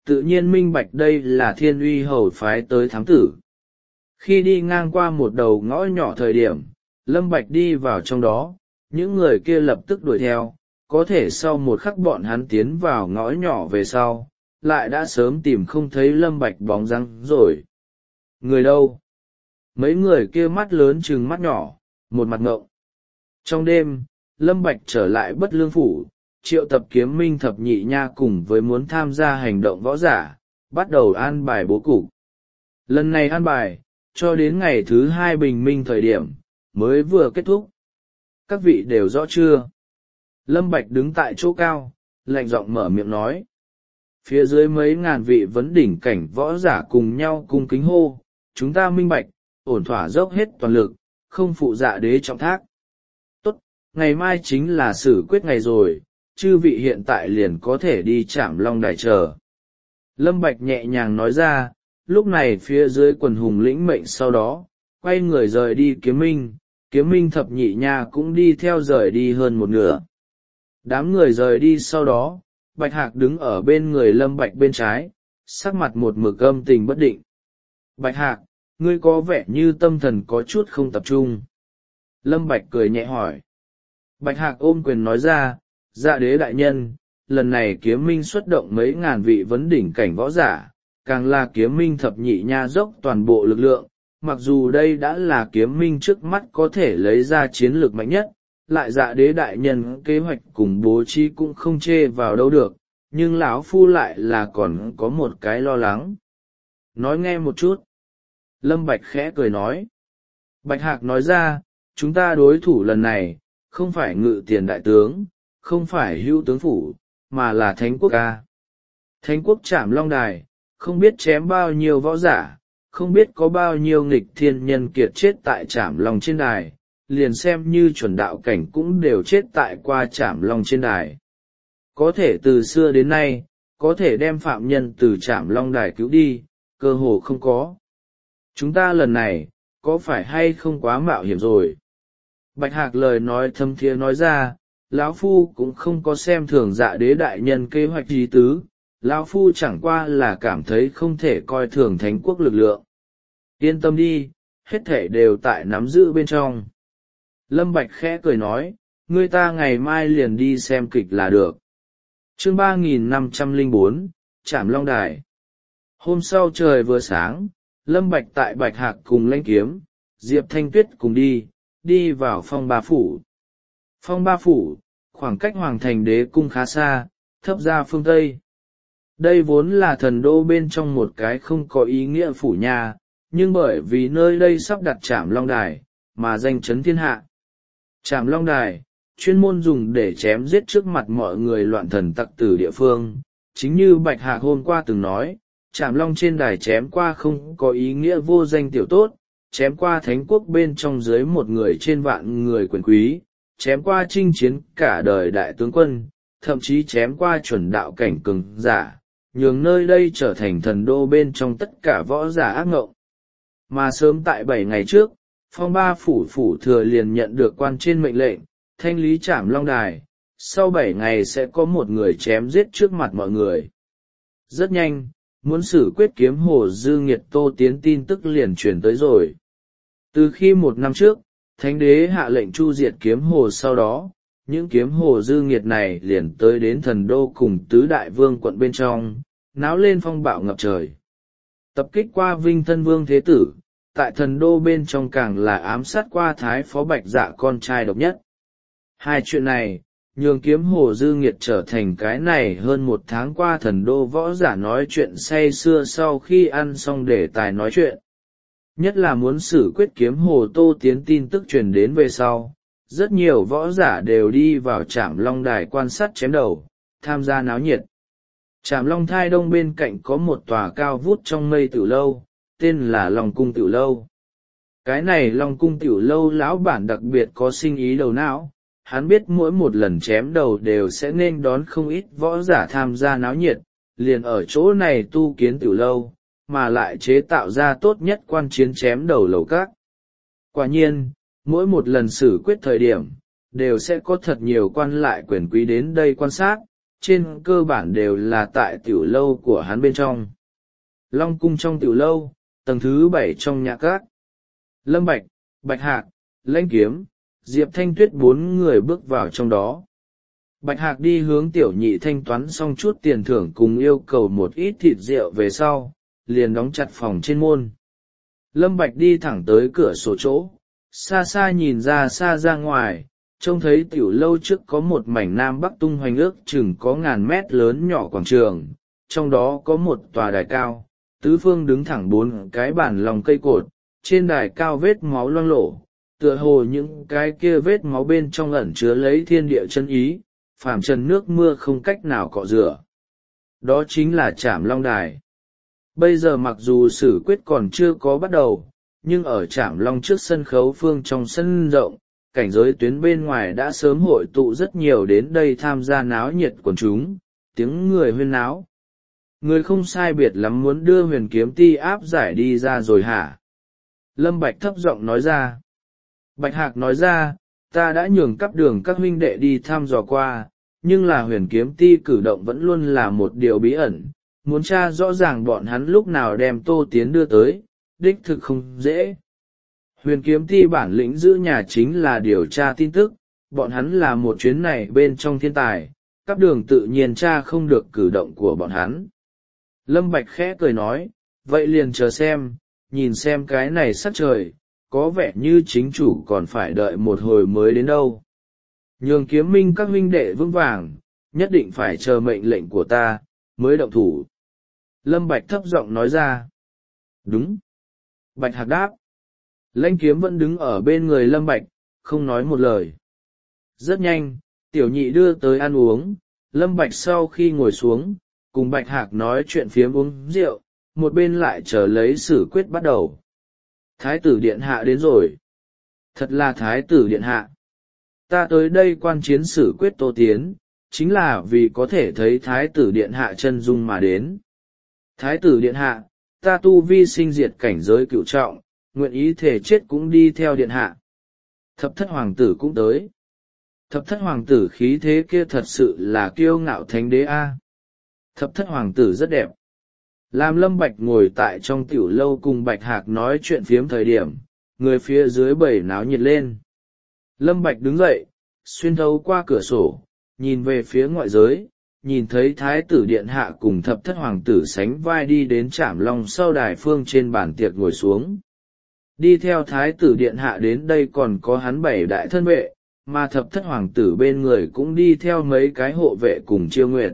tự nhiên minh bạch đây là Thiên Uy hầu phái tới thám tử. Khi đi ngang qua một đầu ngõ nhỏ thời điểm, Lâm Bạch đi vào trong đó, những người kia lập tức đuổi theo, có thể sau một khắc bọn hắn tiến vào ngõ nhỏ về sau, lại đã sớm tìm không thấy Lâm Bạch bóng dáng rồi. Người đâu? Mấy người kia mắt lớn trừng mắt nhỏ, một mặt ngộng. Trong đêm, Lâm Bạch trở lại Bất Lương Phủ, triệu tập Kiếm Minh thập nhị nha cùng với muốn tham gia hành động võ giả, bắt đầu an bài bố cục. Lần này an bài, cho đến ngày thứ 2 bình minh thời điểm, mới vừa kết thúc. Các vị đều rõ chưa? Lâm Bạch đứng tại chỗ cao, lạnh giọng mở miệng nói. Phía dưới mấy ngàn vị vấn đỉnh cảnh võ giả cùng nhau cung kính hô, chúng ta minh bạch, ổn thỏa dốc hết toàn lực, không phụ dạ đế trọng thác. Tốt, ngày mai chính là xử quyết ngày rồi, chư vị hiện tại liền có thể đi Trảm Long Đài chờ. Lâm Bạch nhẹ nhàng nói ra, lúc này phía dưới quần hùng lĩnh mệnh sau đó, quay người rời đi Kiếm Minh thập nhị nha cũng đi theo rời đi hơn một nửa. Đám người rời đi sau đó, Bạch Hạc đứng ở bên người Lâm Bạch bên trái, sắc mặt một mực âm tình bất định. Bạch Hạc, ngươi có vẻ như tâm thần có chút không tập trung. Lâm Bạch cười nhẹ hỏi. Bạch Hạc ôm quyền nói ra, dạ đế đại nhân, lần này Kiếm Minh xuất động mấy ngàn vị vấn đỉnh cảnh võ giả, càng là Kiếm Minh thập nhị nha dốc toàn bộ lực lượng, mặc dù đây đã là Kiếm Minh trước mắt có thể lấy ra chiến lược mạnh nhất, lại dạ đế đại nhân kế hoạch cùng bố trí cũng không chê vào đâu được, nhưng lão phu lại là còn có một cái lo lắng. Nói nghe một chút. Lâm Bạch khẽ cười nói. Bạch Hạc nói ra, chúng ta đối thủ lần này, không phải Ngự Tiền đại tướng, không phải Hữu tướng phủ, mà là Thánh quốc ca. Thánh quốc Trảm Long Đài, không biết chém bao nhiêu võ giả, không biết có bao nhiêu nghịch thiên nhân kiệt chết tại Trảm Long trên đài, liền xem như chuẩn đạo cảnh cũng đều chết tại qua Trảm Long trên đài. Có thể từ xưa đến nay, có thể đem phạm nhân từ Trảm Long đài cứu đi, cơ hồ không có. Chúng ta lần này, có phải hay không quá mạo hiểm rồi? Bạch Hạc lời nói thâm thiế nói ra, lão phu cũng không có xem thường dạ đế đại nhân kế hoạch ý tứ, lão phu chẳng qua là cảm thấy không thể coi thường Thánh quốc lực lượng. Yên tâm đi, hết thể đều tại nắm giữ bên trong. Lâm Bạch khẽ cười nói, ngươi ta ngày mai liền đi xem kịch là được. Chương 3504, Trảm Long Đài. Hôm sau trời vừa sáng, Lâm Bạch tại Bạch Hạc cùng Lãnh Kiếm, Diệp Thanh Tuyết cùng đi vào Phong Ba Phủ. Phong Ba Phủ, khoảng cách Hoàng Thành Đế Cung khá xa, thấp ra phương Tây. Đây vốn là thần đô bên trong một cái không có ý nghĩa phủ nhà, nhưng bởi vì nơi đây sắp đặt Trảm Long Đài, mà danh chấn thiên hạ. Trảm Long Đài, chuyên môn dùng để chém giết trước mặt mọi người loạn thần tặc tử địa phương, chính như Bạch Hạc hôm qua từng nói, Trảm Long trên đài chém qua không có ý nghĩa vô danh tiểu tốt, chém qua Thánh quốc bên trong dưới một người trên vạn người quyền quý, chém qua chinh chiến cả đời đại tướng quân, thậm chí chém qua chuẩn đạo cảnh cường giả, nhường nơi đây trở thành thần đô bên trong tất cả võ giả ác ngộng. Mà sớm tại 7 ngày trước, Phong Ba Phủ phủ thừa liền nhận được quan trên mệnh lệnh, thanh lý Trảm Long Đài, sau 7 ngày sẽ có một người chém giết trước mặt mọi người. Rất nhanh, muốn xử quyết Kiếm Hồ Dư Nghiệt Tô Tiến tin tức liền truyền tới rồi. Từ khi 1 năm trước, Thánh đế hạ lệnh chu diệt Kiếm Hồ sau đó, những Kiếm Hồ Dư Nghiệt này liền tới đến thần đô cùng tứ đại vương quận bên trong, náo lên phong bạo ngập trời. Tập kích qua Vinh Thân Vương Thế Tử, tại thần đô bên trong càng là ám sát qua Thái Phó Bạch Dạ con trai độc nhất. Hai chuyện này, nhường Kiếm Hồ Dư Nghiệt trở thành cái này hơn 1 tháng qua thần đô võ giả nói chuyện say sưa sau khi ăn xong đề tài nói chuyện. Nhất là muốn xử quyết Kiếm Hồ Tô Tiến tin tức truyền đến về sau, rất nhiều võ giả đều đi vào Trảm Long Đài quan sát chém đầu, tham gia náo nhiệt. Trảm Long Thai Đông bên cạnh có một tòa cao vút trong mây tiểu lâu, tên là Long Cung Tiểu Lâu. Cái này Long Cung Tiểu Lâu lão bản đặc biệt có sinh ý đầu não, hắn biết mỗi một lần chém đầu đều sẽ nên đón không ít võ giả tham gia náo nhiệt, liền ở chỗ này tu kiến Tiểu Lâu, mà lại chế tạo ra tốt nhất quan chiến chém đầu lầu các. Quả nhiên, mỗi một lần xử quyết thời điểm, đều sẽ có thật nhiều quan lại quyền quý đến đây quan sát, trên cơ bản đều là tại tiểu lâu của hắn bên trong. Long cung trong tiểu lâu, tầng thứ 7 trong nhà cát. Lâm Bạch, Bạch Hạc, Lãnh Kiếm, Diệp Thanh Tuyết 4 người bước vào trong đó. Bạch Hạc đi hướng tiểu nhị thanh toán xong chút tiền thưởng cùng yêu cầu một ít thịt rượu về sau, liền đóng chặt phòng trên môn. Lâm Bạch đi thẳng tới cửa sổ chỗ, xa xa nhìn ra xa ra ngoài, trông thấy tiểu lâu trước có một mảnh nam bắc tung hoành ước chừng có ngàn mét lớn nhỏ quảng trường, trong đó có một tòa đài cao, tứ phương đứng thẳng 4 cái bản lòng cây cột, trên đài cao vết máu loang lổ, tựa hồ những cái kia vết máu bên trong ẩn chứa lấy thiên địa chân ý, phàm trần nước mưa không cách nào cọ rửa. Đó chính là Trảm Long Đài. Bây giờ mặc dù xử quyết còn chưa có bắt đầu, nhưng ở Trảm Long trước sân khấu phương trong sân rộng, cảnh giới tuyến bên ngoài đã sớm hội tụ rất nhiều đến đây tham gia náo nhiệt quần chúng, tiếng người huyên náo. Người không sai biệt lắm muốn đưa Huyền Kiếm Ti áp giải đi ra rồi hả? Lâm Bạch thấp giọng nói ra. Bạch Hạc nói ra, ta đã nhường cắp đường các huynh đệ đi thăm dò qua, nhưng là Huyền Kiếm Ti cử động vẫn luôn là một điều bí ẩn, muốn tra rõ ràng bọn hắn lúc nào đem Tô Tiến đưa tới, đích thực không dễ. Huyền Kiếm Ti bản lĩnh giữ nhà chính là điều tra tin tức, bọn hắn là một chuyến này bên trong thiên tài, cắp đường tự nhiên tra không được cử động của bọn hắn. Lâm Bạch khẽ cười nói, vậy liền chờ xem, nhìn xem cái này sắc trời, có vẻ như chính chủ còn phải đợi một hồi mới đến đâu. Nhường Kiếm Minh các huynh đệ vững vàng, nhất định phải chờ mệnh lệnh của ta, mới động thủ. Lâm Bạch thấp giọng nói ra. Đúng. Bạch Hạc đáp. Lãnh Kiếm vẫn đứng ở bên người Lâm Bạch, không nói một lời. Rất nhanh, tiểu nhị đưa tới ăn uống, Lâm Bạch sau khi ngồi xuống, cùng Bạch Hạc nói chuyện phiếm uống rượu, một bên lại chờ lấy xử quyết bắt đầu. Thái tử điện hạ đến rồi. Thật là thái tử điện hạ. Ta tới đây quan chiến xử quyết Tô Tiến, chính là vì có thể thấy thái tử điện hạ chân dung mà đến. Thái tử điện hạ, ta tu vi sinh diệt cảnh giới cửu trọng, nguyện ý thể chết cũng đi theo điện hạ. Thập thất hoàng tử cũng tới. Thập thất hoàng tử khí thế kia thật sự là kiêu ngạo thánh đế a. Thập thất hoàng tử rất đẹp. Làm Lâm Bạch ngồi tại trong tiểu lâu cùng Bạch Hạc nói chuyện phiếm thời điểm, người phía dưới bầy náo nhiệt lên. Lâm Bạch đứng dậy, xuyên thấu qua cửa sổ, nhìn về phía ngoại giới, nhìn thấy thái tử điện hạ cùng thập thất hoàng tử sánh vai đi đến Trảm Long sau đài phương trên bàn tiệc ngồi xuống. Đi theo thái tử điện hạ đến đây còn có hắn 7 đại thân vệ, mà thập thất hoàng tử bên người cũng đi theo mấy cái hộ vệ cùng Chiêu Nguyệt.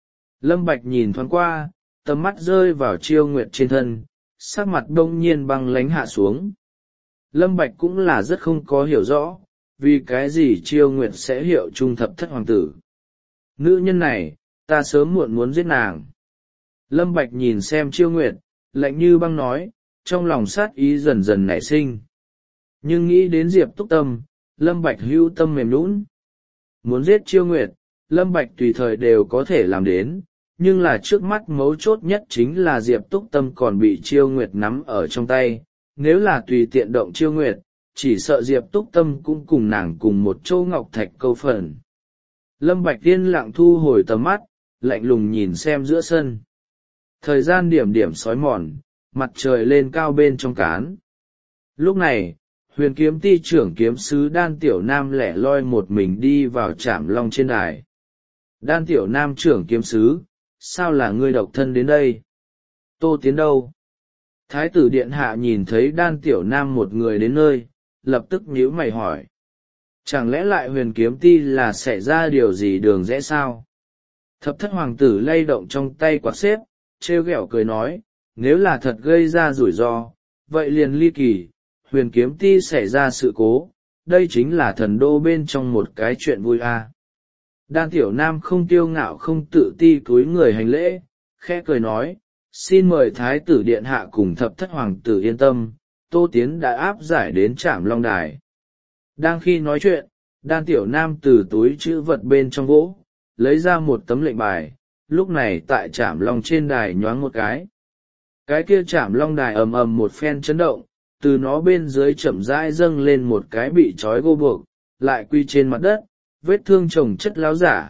Lâm Bạch nhìn thoáng qua, tầm mắt rơi vào Chiêu Nguyệt trên thân, sắc mặt đông nhiên băng lãnh hạ xuống. Lâm Bạch cũng là rất không có hiểu rõ, vì cái gì Chiêu Nguyệt sẽ hiệu trung thập thất hoàng tử. Nữ nhân này, ta sớm muộn muốn giết nàng. Lâm Bạch nhìn xem Chiêu Nguyệt, lạnh như băng nói, trong lòng sát ý dần dần nảy sinh. Nhưng nghĩ đến Diệp Túc Tâm, Lâm Bạch hưu tâm mềm nhũn. Muốn giết Chiêu Nguyệt, Lâm Bạch tùy thời đều có thể làm đến, nhưng là trước mắt mấu chốt nhất chính là Diệp Túc Tâm còn bị Chiêu Nguyệt nắm ở trong tay, nếu là tùy tiện động Chiêu Nguyệt, chỉ sợ Diệp Túc Tâm cũng cùng nàng cùng một châu ngọc thạch câu phần. Lâm Bạch yên lặng thu hồi tầm mắt, lạnh lùng nhìn xem giữa sân. Thời gian điểm điểm sói mòn, mặt trời lên cao bên trong cán. Lúc này, Huyền Kiếm Ti trưởng kiếm sứ Đan Tiểu Nam lẻ loi một mình đi vào Trảm Long trên đài. Đan Tiểu Nam trưởng kiếm sứ, sao là ngươi độc thân đến đây? Tô Tiến đâu? Thái tử điện hạ nhìn thấy Đan Tiểu Nam một người đến nơi, lập tức nhíu mày hỏi. Chẳng lẽ lại Huyền Kiếm Ti là xảy ra điều gì đường rẽ sao? Thập thất hoàng tử lay động trong tay quạt xếp, trêu ghẹo cười nói, nếu là thật gây ra rủi ro, vậy liền ly kỳ, Huyền Kiếm Ti xảy ra sự cố, đây chính là thần đô bên trong một cái chuyện vui a. Đan Tiểu Nam không kiêu ngạo không tự ti cúi người hành lễ, khẽ cười nói, xin mời Thái tử điện hạ cùng thập thất hoàng tử yên tâm, Tô Tiến đã áp giải đến Trảm Long đài. Đang khi nói chuyện, Đan Tiểu Nam từ túi chữ vật bên trong gỗ, lấy ra một tấm lệnh bài, lúc này tại Trảm Long trên đài nhoáng một cái. Cái kia Trảm Long đài ầm ầm một phen chấn động, từ nó bên dưới chậm rãi dâng lên một cái bị trói gô buộc, lại quy trên mặt đất, vết thương chồng chất láo giả,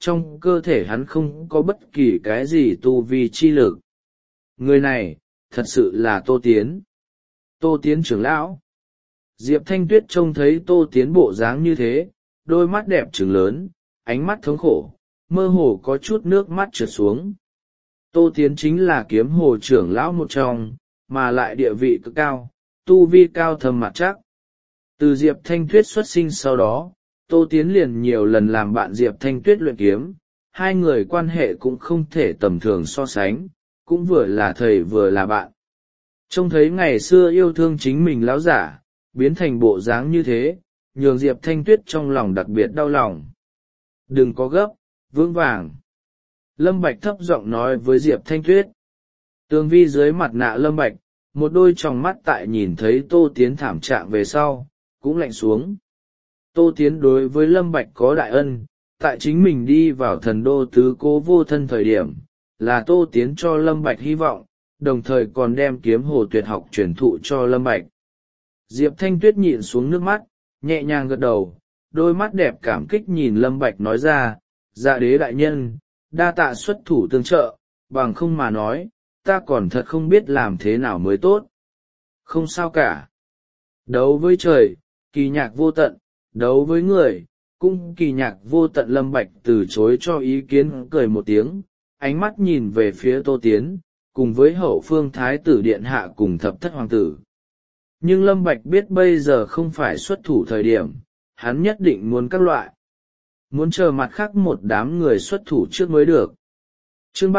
trong cơ thể hắn không có bất kỳ cái gì tu vi chi lực. Người này thật sự là Tô Tiến. Tô Tiến trưởng lão. Diệp Thanh Tuyết trông thấy Tô Tiến bộ dáng như thế, đôi mắt đẹp trừng lớn, ánh mắt thống khổ, mơ hồ có chút nước mắt trượt xuống. Tô Tiến chính là kiếm hồ trưởng lão một trong, mà lại địa vị cực cao, tu vi cao thâm mặt chắc. Từ Diệp Thanh Tuyết xuất sinh sau đó, Tô Tiến liền nhiều lần làm bạn Diệp Thanh Tuyết luyện kiếm, hai người quan hệ cũng không thể tầm thường so sánh, cũng vừa là thầy vừa là bạn. Trông thấy ngày xưa yêu thương chính mình lão giả, biến thành bộ dáng như thế, nhường Diệp Thanh Tuyết trong lòng đặc biệt đau lòng. Đừng có gấp, vững vàng. Lâm Bạch thấp giọng nói với Diệp Thanh Tuyết. Tường vi dưới mặt nạ Lâm Bạch, một đôi tròng mắt tại nhìn thấy Tô Tiến thảm trạng về sau, cũng lạnh xuống. Tô Tiến đối với Lâm Bạch có đại ân, tại chính mình đi vào thần đô tứ cố vô thân thời điểm, là Tô Tiến cho Lâm Bạch hy vọng, đồng thời còn đem kiếm hồ tuyệt học truyền thụ cho Lâm Bạch. Diệp Thanh Tuyết nhịn xuống nước mắt, nhẹ nhàng gật đầu, đôi mắt đẹp cảm kích nhìn Lâm Bạch nói ra, dạ đế đại nhân, đa tạ xuất thủ tương trợ, bằng không mà nói, ta còn thật không biết làm thế nào mới tốt. Không sao cả. Đấu với trời, kỳ nhạc vô tận, đấu với người, cũng kỳ nhạc vô tận. Lâm Bạch từ chối cho ý kiến, cười một tiếng, ánh mắt nhìn về phía Tô Tiến, cùng với hậu phương thái tử điện hạ cùng thập thất hoàng tử. Nhưng Lâm Bạch biết bây giờ không phải xuất thủ thời điểm, hắn nhất định muốn các loại. Muốn chờ mặt khác một đám người xuất thủ trước mới được. Chương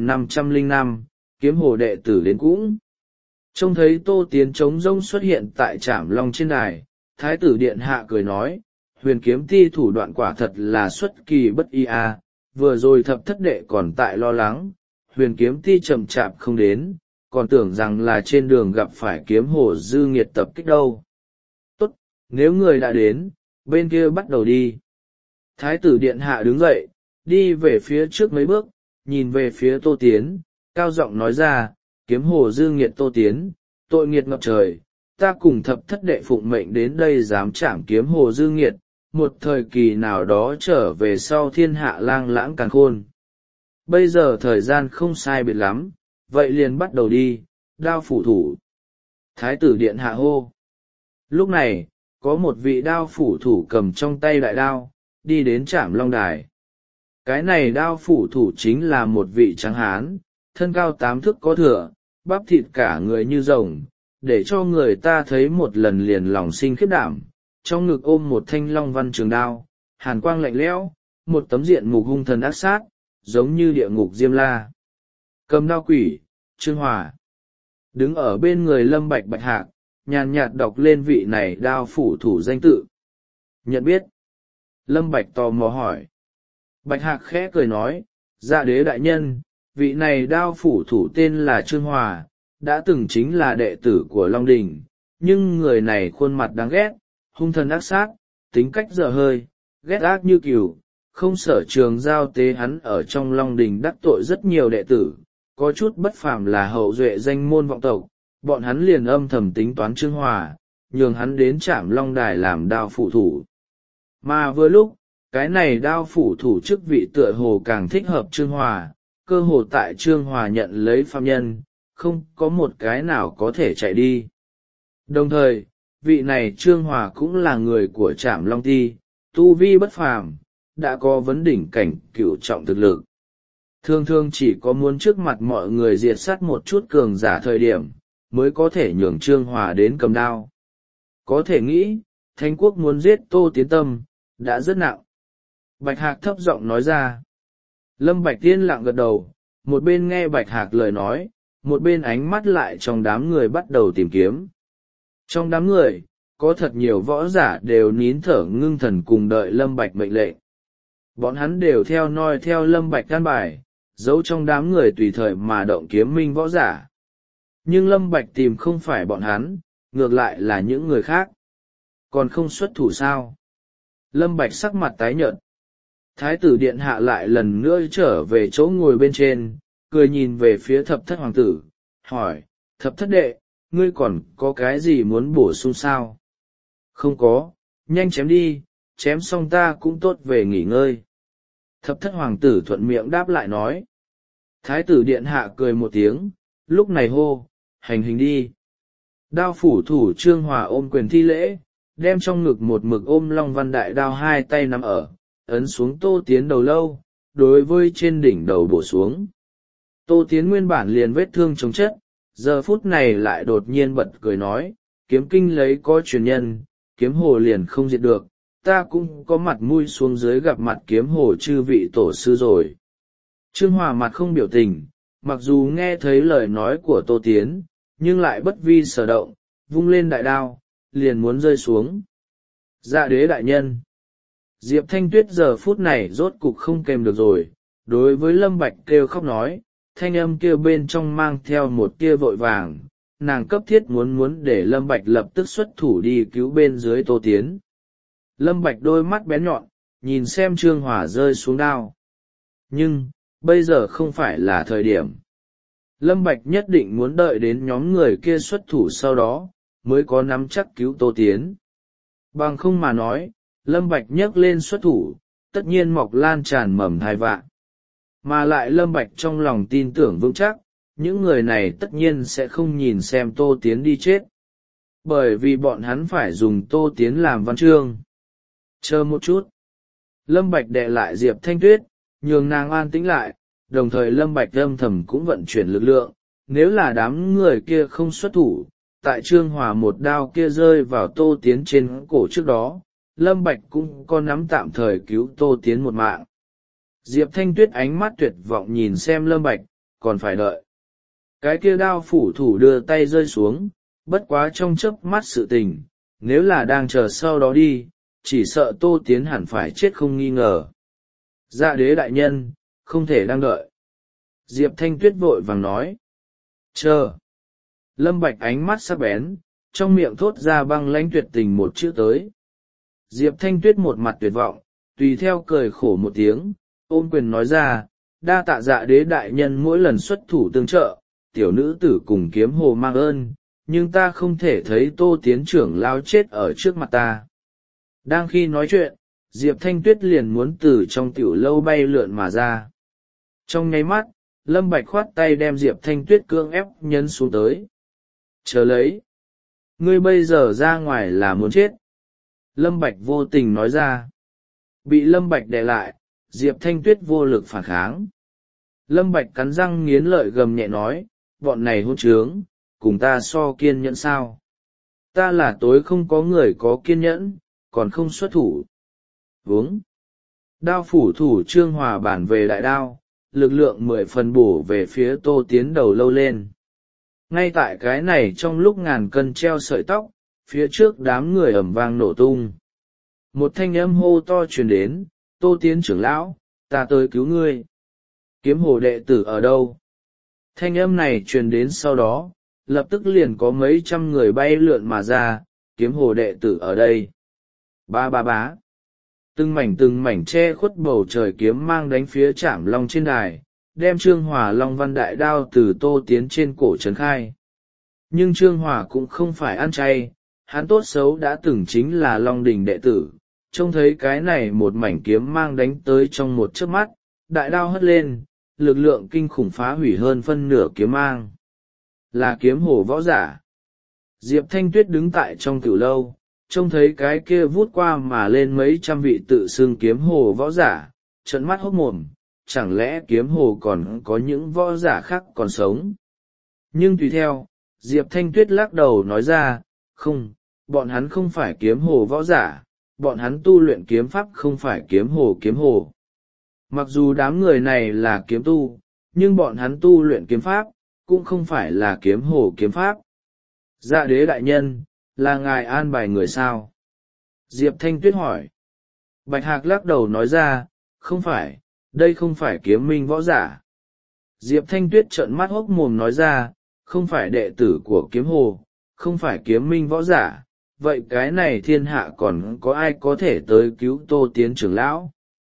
3505, kiếm hồ đệ tử đến cũng. Trông thấy Tô Tiến trống rông xuất hiện tại Trảm Long trên đài, thái tử điện hạ cười nói, huyền kiếm ti thủ đoạn quả thật là xuất kỳ bất ý a. Vừa rồi thập thất đệ còn tại lo lắng, huyền kiếm ti chậm chạp không đến, còn tưởng rằng là trên đường gặp phải kiếm hồ dư nghiệt tập kích đâu. Tốt, nếu người đã đến, bên kia bắt đầu đi. Thái tử điện hạ đứng dậy, đi về phía trước mấy bước, nhìn về phía Tô Tiến, cao giọng nói ra, kiếm hồ dư nghiệt Tô Tiến, tội nghiệt ngập trời, ta cùng thập thất đệ phụng mệnh đến đây dám trảm kiếm hồ dư nghiệt, một thời kỳ nào đó trở về sau thiên hạ lang lãng càn khôn. Bây giờ thời gian không sai biệt lắm, vậy liền bắt đầu đi, đao phủ thủ. Thái tử điện hạ hô. Lúc này, có một vị đao phủ thủ cầm trong tay đại đao, đi đến Trảm Long đài. Cái này đao phủ thủ chính là một vị trắng hán, thân cao 8 thước có thừa, bắp thịt cả người như rồng, để cho người ta thấy một lần liền lòng sinh khiếp đảm. Trong ngực ôm một thanh long văn trường đao, hàn quang lạnh lẽo, một tấm diện mục hung thần ác sát, giống như địa ngục Diêm La. Cầm đao quỷ, Trương Hòa. Đứng ở bên người Lâm Bạch Bạch Hạc, nhàn nhạt đọc lên vị này đao phủ thủ danh tự. Nhận biết. Lâm Bạch tò mò hỏi. Bạch Hạc khẽ cười nói, dạ đế đại nhân, vị này đao phủ thủ tên là Trương Hòa, đã từng chính là đệ tử của Long Đình, nhưng người này khuôn mặt đáng ghét, hung thần ác sát, tính cách dở hơi, ghét ác như cừu, không sở trường giao tế. Hắn ở trong Long Đình đắc tội rất nhiều đệ tử, có chút bất phàm là hậu duệ danh môn vọng tộc, bọn hắn liền âm thầm tính toán Trương Hòa, nhường hắn đến Trảm Long đài làm đao phủ thủ. Mà vừa lúc, cái này đao phủ thủ chức vị tựa hồ càng thích hợp Trương Hòa, cơ hồ tại Trương Hòa nhận lấy phàm nhân, không có một cái nào có thể chạy đi. Đồng thời, vị này Trương Hòa cũng là người của Trảm Long Ti, tu vi bất phàm, đã có vấn đỉnh cảnh cửu trọng thực lực. Thường thường chỉ có muốn trước mặt mọi người diệt sát một chút cường giả thời điểm, mới có thể nhường Trương Hòa đến cầm đao. Có thể nghĩ, Thánh quốc muốn giết Tô Tiến tâm, đã rất nặng. Bạch Hạc thấp giọng nói ra. Lâm Bạch Tiên lặng gật đầu, một bên nghe Bạch Hạc lời nói, một bên ánh mắt lại trong đám người bắt đầu tìm kiếm. Trong đám người, có thật nhiều võ giả đều nín thở ngưng thần cùng đợi Lâm Bạch mệnh lệnh. Bọn hắn đều theo noi theo Lâm Bạch căn bài, giấu trong đám người tùy thời mà động kiếm minh võ giả. Nhưng Lâm Bạch tìm không phải bọn hắn, ngược lại là những người khác. Còn không xuất thủ sao? Lâm Bạch sắc mặt tái nhợt. Thái tử điện hạ lại lần nữa trở về chỗ ngồi bên trên, cười nhìn về phía thập thất hoàng tử, hỏi, thập thất đệ, ngươi còn có cái gì muốn bổ sung sao? Không có, nhanh chém đi, chém xong ta cũng tốt về nghỉ ngơi. Thập thất hoàng tử thuận miệng đáp lại nói. Thái tử điện hạ cười một tiếng, lúc này hô, hành hình đi. Đao phủ thủ Trương Hòa ôm quyền thi lễ, đem trong ngực một mực ôm Long Văn Đại Đao hai tay nắm ở, ấn xuống Tô Tiến đầu lâu, đối với trên đỉnh đầu bổ xuống. Tô Tiến nguyên bản liền vết thương chống chất, giờ phút này lại đột nhiên bật cười nói, kiếm kinh lấy có truyền nhân, kiếm hồ liền không diệt được, ta cũng có mặt mũi xuống dưới gặp mặt kiếm hồ chư vị tổ sư rồi. Trương Hòa mặt không biểu tình, mặc dù nghe thấy lời nói của Tô Tiến, nhưng lại bất vi sở động, vung lên đại đao, liền muốn rơi xuống. Dạ đế đại nhân. Diệp Thanh Tuyết giờ phút này rốt cục không kèm được rồi, đối với Lâm Bạch kêu khóc nói, thanh âm kia bên trong mang theo một tia vội vàng, nàng cấp thiết muốn để Lâm Bạch lập tức xuất thủ đi cứu bên dưới Tô Tiến. Lâm Bạch đôi mắt bén nhọn, nhìn xem Trương Hòa rơi xuống đao. Nhưng, bây giờ không phải là thời điểm. Lâm Bạch nhất định muốn đợi đến nhóm người kia xuất thủ sau đó, mới có nắm chắc cứu Tô Tiến. Bằng không mà nói, Lâm Bạch nhấc lên xuất thủ, tất nhiên mọc lan tràn mầm thai vạn. Mà lại Lâm Bạch trong lòng tin tưởng vững chắc, những người này tất nhiên sẽ không nhìn xem Tô Tiến đi chết. Bởi vì bọn hắn phải dùng Tô Tiến làm văn chương. Chờ một chút. Lâm Bạch đè lại Diệp Thanh Tuyết, nhường nàng an tĩnh lại, đồng thời Lâm Bạch âm thầm cũng vận chuyển lực lượng, nếu là đám người kia không xuất thủ, tại Trương Hòa một đao kia rơi vào Tô Tiến trên cổ trước đó, Lâm Bạch cũng có nắm tạm thời cứu Tô Tiến một mạng. Diệp Thanh Tuyết ánh mắt tuyệt vọng nhìn xem Lâm Bạch, còn phải đợi. Cái kia đao phủ thủ đưa tay rơi xuống, bất quá trong chớp mắt sự tình, nếu là đang chờ sau đó đi, chỉ sợ Tô Tiến hẳn phải chết không nghi ngờ. Dạ đế đại nhân, không thể đang đợi. Diệp Thanh Tuyết vội vàng nói. Chờ. Lâm Bạch ánh mắt sắc bén, trong miệng thốt ra băng lãnh tuyệt tình một chữ tới. Diệp Thanh Tuyết một mặt tuyệt vọng, tùy theo cười khổ một tiếng, ôm quyền nói ra, đa tạ dạ đế đại nhân mỗi lần xuất thủ tương trợ, tiểu nữ tử cùng kiếm hồ mang ơn, nhưng ta không thể thấy Tô Tiến trưởng lao chết ở trước mặt ta. Đang khi nói chuyện, Diệp Thanh Tuyết liền muốn từ trong tiểu lâu bay lượn mà ra. Trong nháy mắt, Lâm Bạch khoát tay đem Diệp Thanh Tuyết cưỡng ép nhấn xuống tới. Chờ lấy. Ngươi bây giờ ra ngoài là muốn chết. Lâm Bạch vô tình nói ra. Bị Lâm Bạch đè lại, Diệp Thanh Tuyết vô lực phản kháng. Lâm Bạch cắn răng nghiến lợi gầm nhẹ nói, bọn này hỗn trướng, cùng ta so kiên nhẫn sao? Ta là tối không có người có kiên nhẫn, còn không xuất thủ. Vướng. Đao phủ thủ Trương Hòa bản về đại đao, lực lượng 10 phần bổ về phía Tô Tiến đầu lâu lên. Ngay tại cái này trong lúc ngàn cân treo sợi tóc, phía trước đám người ầm vang nổ tung. Một thanh âm hô to truyền đến, Tô Tiến trưởng lão, ta tới cứu ngươi. Kiếm hồ đệ tử ở đâu? Thanh âm này truyền đến sau đó, lập tức liền có mấy trăm người bay lượn mà ra, kiếm hồ đệ tử ở đây. Ba ba bá. Từng mảnh che khuất bầu trời kiếm mang đánh phía Trảm Long trên đài, đem Trương Hòa Long Văn Đại Đao từ Tô Tiến trên cổ trấn khai. Nhưng Trương Hòa cũng không phải ăn chay, hắn tốt xấu đã từng chính là Long Đình đệ tử, trông thấy cái này một mảnh kiếm mang đánh tới trong một chớp mắt, đại đao hất lên, lực lượng kinh khủng phá hủy hơn phân nửa kiếm mang. Là kiếm hồ võ giả. Diệp Thanh Tuyết đứng tại trong tiểu lâu, trông thấy cái kia vút qua mà lên mấy trăm vị tự xưng kiếm hồ võ giả, trợn mắt hốt mồm, chẳng lẽ kiếm hồ còn có những võ giả khác còn sống. Nhưng tùy theo, Diệp Thanh Tuyết lắc đầu nói ra, không, bọn hắn không phải kiếm hồ võ giả, bọn hắn tu luyện kiếm pháp không phải kiếm hồ. Mặc dù đám người này là kiếm tu, nhưng bọn hắn tu luyện kiếm pháp, cũng không phải là kiếm hồ kiếm pháp. Dạ đế đại nhân, là ngài an bài người sao? Diệp Thanh Tuyết hỏi. Bạch Hạc lắc đầu nói ra, không phải, đây không phải kiếm minh võ giả. Diệp Thanh Tuyết trợn mắt hốc mồm nói ra, không phải đệ tử của kiếm hồ, không phải kiếm minh võ giả, vậy cái này thiên hạ còn có ai có thể tới cứu Tô Tiến trưởng lão?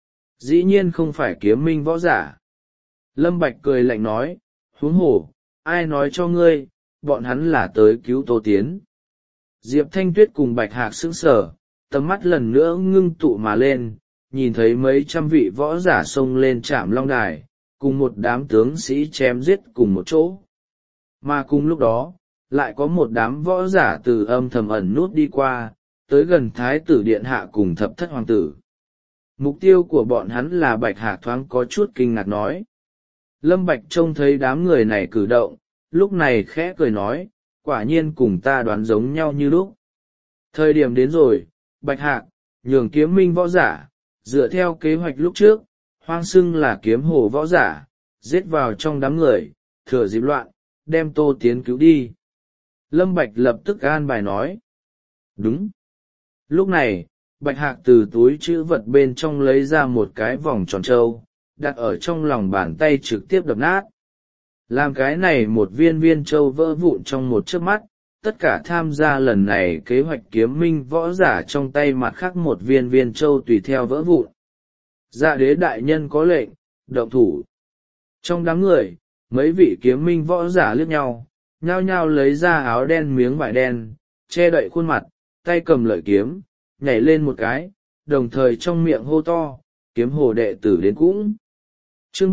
Dĩ nhiên không phải kiếm minh võ giả. Lâm Bạch cười lạnh nói, huống hồ, ai nói cho ngươi, bọn hắn là tới cứu Tô Tiến. Diệp Thanh Tuyết cùng Bạch Hạc sững sờ, tầm mắt lần nữa ngưng tụ mà lên, nhìn thấy mấy trăm vị võ giả xông lên trạm long đài, cùng một đám tướng sĩ chém giết cùng một chỗ. Mà cùng lúc đó, lại có một đám võ giả từ âm thầm ẩn nút đi qua, tới gần thái tử điện hạ cùng thập thất hoàng tử. Mục tiêu của bọn hắn là Bạch Hạc thoáng có chút kinh ngạc nói. Lâm Bạch trông thấy đám người này cử động, lúc này khẽ cười nói, quả nhiên cùng ta đoán giống nhau như lúc. Thời điểm đến rồi, Bạch Hạc, nhường Kiếm Minh võ giả, dựa theo kế hoạch lúc trước, hoang xưng là Kiếm Hồ võ giả, giết vào trong đám người, thừa dịp loạn, đem Tô Tiến cứu đi. Lâm Bạch lập tức an bài nói. Đúng. Lúc này, Bạch Hạc từ túi trữ vật bên trong lấy ra một cái vòng tròn trâu, đặt ở trong lòng bàn tay trực tiếp đập nát. Làm cái này một viên viên trâu vỡ vụn trong một chớp mắt, tất cả tham gia lần này kế hoạch kiếm minh võ giả trong tay mặt khác một viên viên trâu tùy theo vỡ vụn. Dạ đế đại nhân có lệnh, động thủ. Trong đám người, mấy vị kiếm minh võ giả liếc nhau, nhao nhao lấy ra áo đen miếng vải đen, che đậy khuôn mặt, tay cầm lợi kiếm, nhảy lên một cái, đồng thời trong miệng hô to, kiếm hồ đệ tử đến cũng. Chương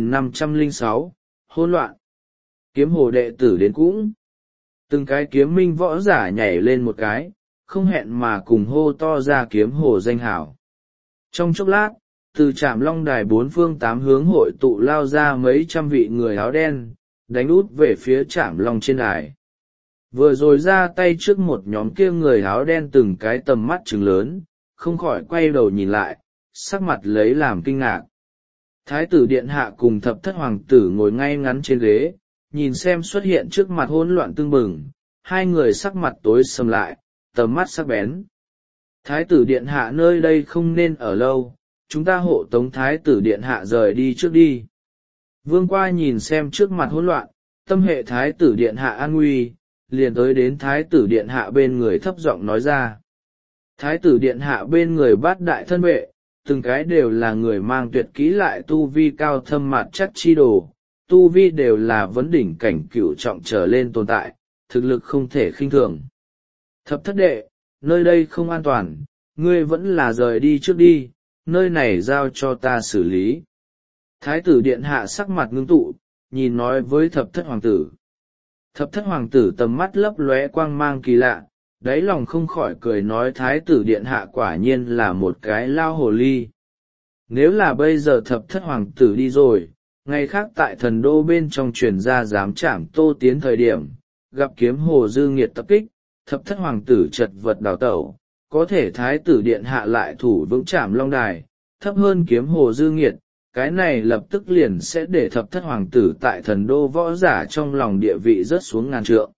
3506, hỗn loạn. Kiếm hồ đệ tử đến cũng. Từng cái kiếm minh võ giả nhảy lên một cái, không hẹn mà cùng hô to ra kiếm hồ danh hảo. Trong chốc lát, từ trạm long đài bốn phương tám hướng hội tụ lao ra mấy trăm vị người áo đen, đánh út về phía trạm long trên đài. Vừa rồi ra tay trước một nhóm kia người áo đen từng cái tầm mắt trừng lớn, không khỏi quay đầu nhìn lại, sắc mặt lấy làm kinh ngạc. Thái tử điện hạ cùng thập thất hoàng tử ngồi ngay ngắn trên ghế, nhìn xem xuất hiện trước mặt hỗn loạn tưng bừng, hai người sắc mặt tối sầm lại, tầm mắt sắc bén. Thái tử điện hạ nơi đây không nên ở lâu, chúng ta hộ tống thái tử điện hạ rời đi trước đi. Vương qua nhìn xem trước mặt hỗn loạn, tâm hệ thái tử điện hạ an nguy, liền tới đến thái tử điện hạ bên người thấp giọng nói ra. Thái tử điện hạ bên người bát đại thân vệ, từng cái đều là người mang tuyệt kỹ lại tu vi cao thâm mặt chắc chi đồ, tu vi đều là vấn đỉnh cảnh cửu trọng trở lên tồn tại, thực lực không thể khinh thường. Thập thất đệ, nơi đây không an toàn, ngươi vẫn là rời đi trước đi, nơi này giao cho ta xử lý. Thái tử điện hạ sắc mặt ngưng tụ, nhìn nói với thập thất hoàng tử. Thập thất hoàng tử tầm mắt lấp lóe quang mang kỳ lạ, đáy lòng không khỏi cười nói thái tử điện hạ quả nhiên là một cái lao hồ ly. Nếu là bây giờ thập thất hoàng tử đi rồi, ngày khác tại thần đô bên trong truyền ra dám chạm Tô Tiến thời điểm, gặp kiếm hồ dư nghiệt tập kích, thập thất hoàng tử chật vật đào tẩu, có thể thái tử điện hạ lại thủ vững trảm long đài, thấp hơn kiếm hồ dư nghiệt, cái này lập tức liền sẽ để thập thất hoàng tử tại thần đô võ giả trong lòng địa vị rớt xuống ngàn trượng.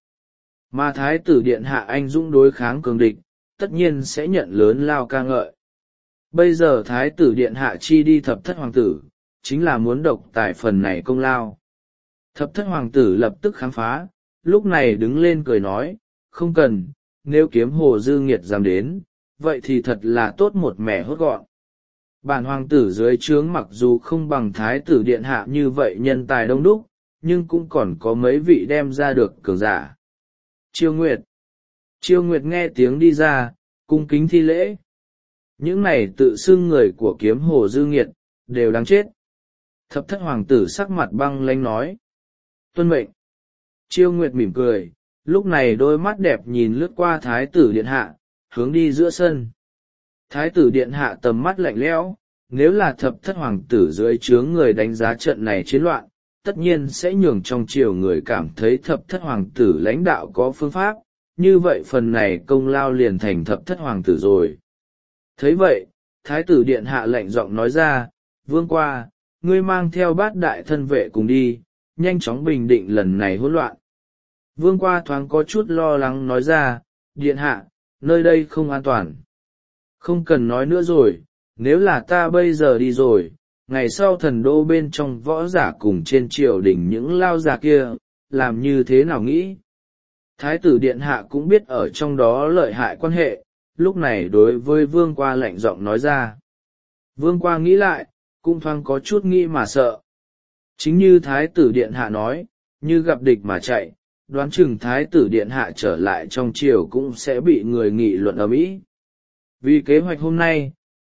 Mà thái tử điện hạ anh dũng đối kháng cường địch, tất nhiên sẽ nhận lớn lao ca ngợi. Bây giờ thái tử điện hạ chi đi thập thất hoàng tử, chính là muốn độc tài phần này công lao. Thập thất hoàng tử lập tức khám phá, lúc này đứng lên cười nói, không cần, nếu kiếm hồ dư nghiệt dám đến, vậy thì thật là tốt một mẻ hốt gọn. Bản hoàng tử dưới trướng mặc dù không bằng thái tử điện hạ như vậy nhân tài đông đúc, nhưng cũng còn có mấy vị đem ra được cường giả. Chiêu Nguyệt. Chiêu Nguyệt nghe tiếng đi ra, cung kính thi lễ. Những này tự xưng người của kiếm hồ dư nghiệt, đều đáng chết. Thập thất hoàng tử sắc mặt băng lãnh nói. Tuân mệnh. Chiêu Nguyệt mỉm cười, lúc này đôi mắt đẹp nhìn lướt qua thái tử điện hạ, hướng đi giữa sân. Thái tử điện hạ tầm mắt lạnh lẽo, nếu là thập thất hoàng tử dưới trướng người đánh giá trận này chiến loạn, tất nhiên sẽ nhường trong triều người cảm thấy thập thất hoàng tử lãnh đạo có phương pháp, như vậy phần này công lao liền thành thập thất hoàng tử rồi. Thấy vậy, thái tử điện hạ lạnh giọng nói ra, vương qua, ngươi mang theo bát đại thân vệ cùng đi, nhanh chóng bình định lần này hỗn loạn. Vương qua thoáng có chút lo lắng nói ra, điện hạ, nơi đây không an toàn. Không cần nói nữa rồi, nếu là ta bây giờ đi rồi, ngày sau thần đô bên trong võ giả cùng trên triều đình những lao già kia, làm như thế nào nghĩ? Thái tử điện hạ cũng biết ở trong đó lợi hại quan hệ, lúc này đối với vương qua lạnh giọng nói ra. Vương qua nghĩ lại, cũng thoáng có chút nghĩ mà sợ. Chính như thái tử điện hạ nói, như gặp địch mà chạy, đoán chừng thái tử điện hạ trở lại trong triều cũng sẽ bị người nghị luận ầm ĩ. Vì kế hoạch hôm nay,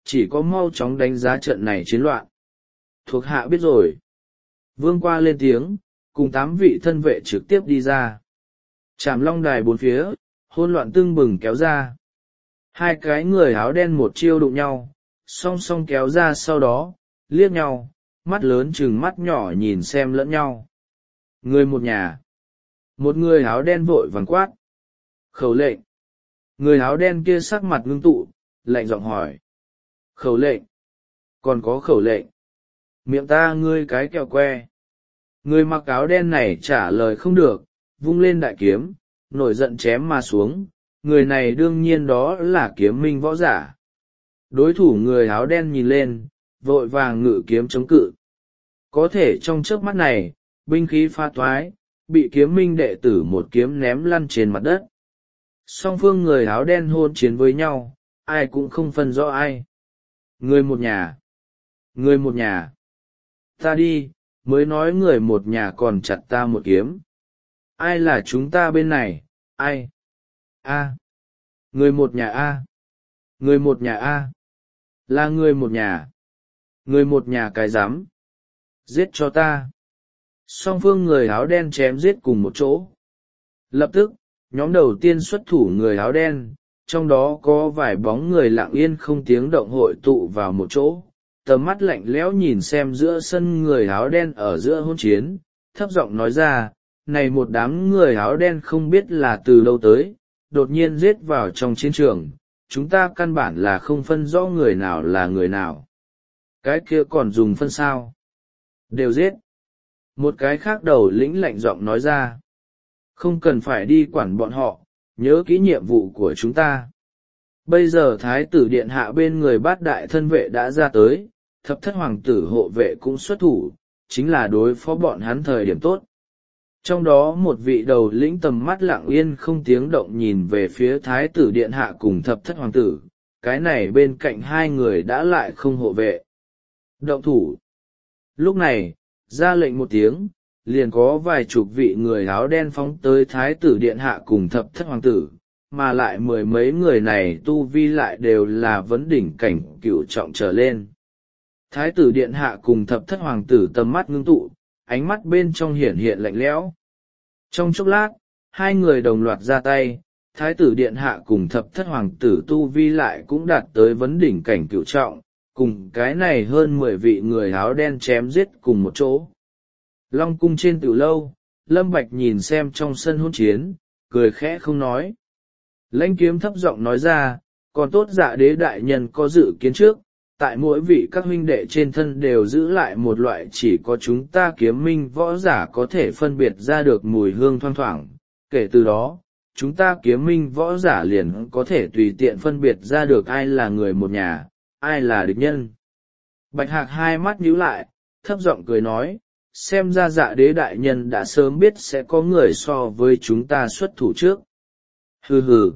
chỉ có mau chóng đánh giá trận này chiến loạn. Thuộc hạ biết rồi. Vương qua lên tiếng, cùng 8 vị thân vệ trực tiếp đi ra. Trảm long đài bốn phía, hỗn loạn tưng bừng kéo ra. Hai cái người áo đen một chiêu đụng nhau, song song kéo ra sau đó, liếc nhau, mắt lớn chừng mắt nhỏ nhìn xem lẫn nhau. Người một nhà. Một người áo đen vội vàng quát. Khẩu lệnh. Người áo đen kia sắc mặt ngưng tụ, lạnh giọng hỏi. Khẩu lệnh. Còn có khẩu lệnh. Miệng ta ngươi cái kẹo que. Người mặc áo đen này trả lời không được, vung lên đại kiếm, nổi giận chém mà xuống. Người này đương nhiên đó là kiếm minh võ giả. Đối thủ người áo đen nhìn lên, vội vàng ngự kiếm chống cự. Có thể trong chớp mắt này, binh khí pha toái, bị kiếm minh đệ tử một kiếm ném lăn trên mặt đất. Song phương người áo đen hôn chiến với nhau, ai cũng không phân rõ ai. Người một nhà. Người một nhà. Ta đi, mới nói người một nhà còn chặt ta một kiếm. Ai là chúng ta bên này, ai? A. Người một nhà A. Người một nhà A. Là người một nhà. Người một nhà cái rắm. Giết cho ta. Song phương người áo đen chém giết cùng một chỗ. Lập tức, nhóm đầu tiên xuất thủ người áo đen, trong đó có vài bóng người lặng yên không tiếng động hội tụ vào một chỗ, tầm mắt lạnh lẽo nhìn xem giữa sân người áo đen ở giữa hỗn chiến, thấp giọng nói ra, này một đám người áo đen không biết là từ lâu tới, đột nhiên giết vào trong chiến trường, chúng ta căn bản là không phân rõ người nào là người nào. Cái kia còn dùng phân sao? Đều giết. Một cái khác đầu lĩnh lạnh giọng nói ra. Không cần phải đi quản bọn họ, nhớ kỹ nhiệm vụ của chúng ta. Bây giờ thái tử điện hạ bên người bát đại thân vệ đã ra tới, thập thất hoàng tử hộ vệ cũng xuất thủ, chính là đối phó bọn hắn thời điểm tốt. Trong đó một vị đầu lĩnh tầm mắt lặng yên không tiếng động nhìn về phía thái tử điện hạ cùng thập thất hoàng tử, cái này bên cạnh hai người đã lại không hộ vệ. Động thủ. Lúc này, ra lệnh một tiếng, liền có vài chục vị người áo đen phóng tới thái tử điện hạ cùng thập thất hoàng tử, mà lại mười mấy người này tu vi lại đều là vấn đỉnh cảnh cửu trọng trở lên. Thái tử điện hạ cùng thập thất hoàng tử tầm mắt ngưng tụ, ánh mắt bên trong hiển hiện lạnh lẽo. Trong chốc lát, hai người đồng loạt ra tay, thái tử điện hạ cùng thập thất hoàng tử tu vi lại cũng đạt tới vấn đỉnh cảnh cửu trọng, cùng cái này hơn 10 vị người áo đen chém giết cùng một chỗ. Long cung trên tiểu lâu, Lâm Bạch nhìn xem trong sân hỗn chiến, cười khẽ không nói. Lãnh kiếm thấp giọng nói ra, còn tốt Dạ đế đại nhân có dự kiến trước, tại mỗi vị các huynh đệ trên thân đều giữ lại một loại chỉ có chúng ta kiếm minh võ giả có thể phân biệt ra được mùi hương thoang thoảng, kể từ đó, chúng ta kiếm minh võ giả liền có thể tùy tiện phân biệt ra được ai là người một nhà, ai là địch nhân. Bạch Hạc hai mắt nhíu lại, thấp giọng cười nói, xem ra Dạ đế đại nhân đã sớm biết sẽ có người so với chúng ta xuất thủ trước. Hừ hừ.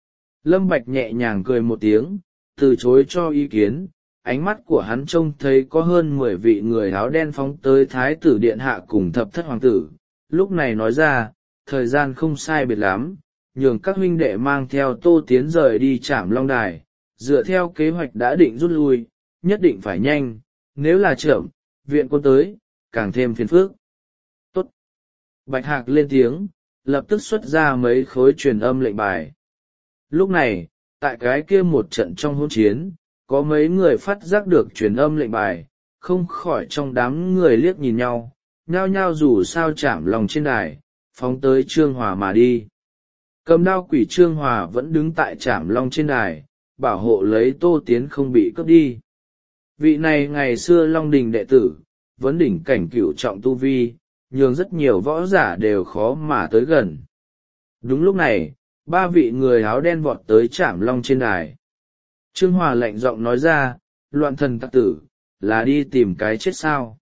Lâm Bạch nhẹ nhàng cười một tiếng, từ chối cho ý kiến, ánh mắt của hắn trông thấy có hơn 10 vị người áo đen phóng tới thái tử điện hạ cùng thập thất hoàng tử, lúc này nói ra, thời gian không sai biệt lắm, nhường các huynh đệ mang theo Tô Tiến rời đi Trảm Long Đài, dựa theo kế hoạch đã định rút lui, nhất định phải nhanh, nếu là chậm, viện quân tới, càng thêm phiền phức. Tốt. Bạch Hạc lên tiếng, lập tức xuất ra mấy khối truyền âm lệnh bài. Lúc này, tại cái kia một trận trong hỗn chiến, có mấy người phát giác được truyền âm lệnh bài, không khỏi trong đám người liếc nhìn nhau, nhao nhao dù sao chạm lòng trên đài, phóng tới Trương Hòa mà đi. Cầm đao quỷ Trương Hòa vẫn đứng tại Trảm Long trên đài, bảo hộ lấy Tô Tiến không bị cướp đi. Vị này ngày xưa Long Đình đệ tử, vấn đỉnh cảnh cửu trọng tu vi, nhường rất nhiều võ giả đều khó mà tới gần. Đúng lúc này, 3 vị người áo đen vọt tới Trảm Long trên đài. Trương Hòa lạnh giọng nói ra, loạn thần tặc tử, là đi tìm cái chết sao?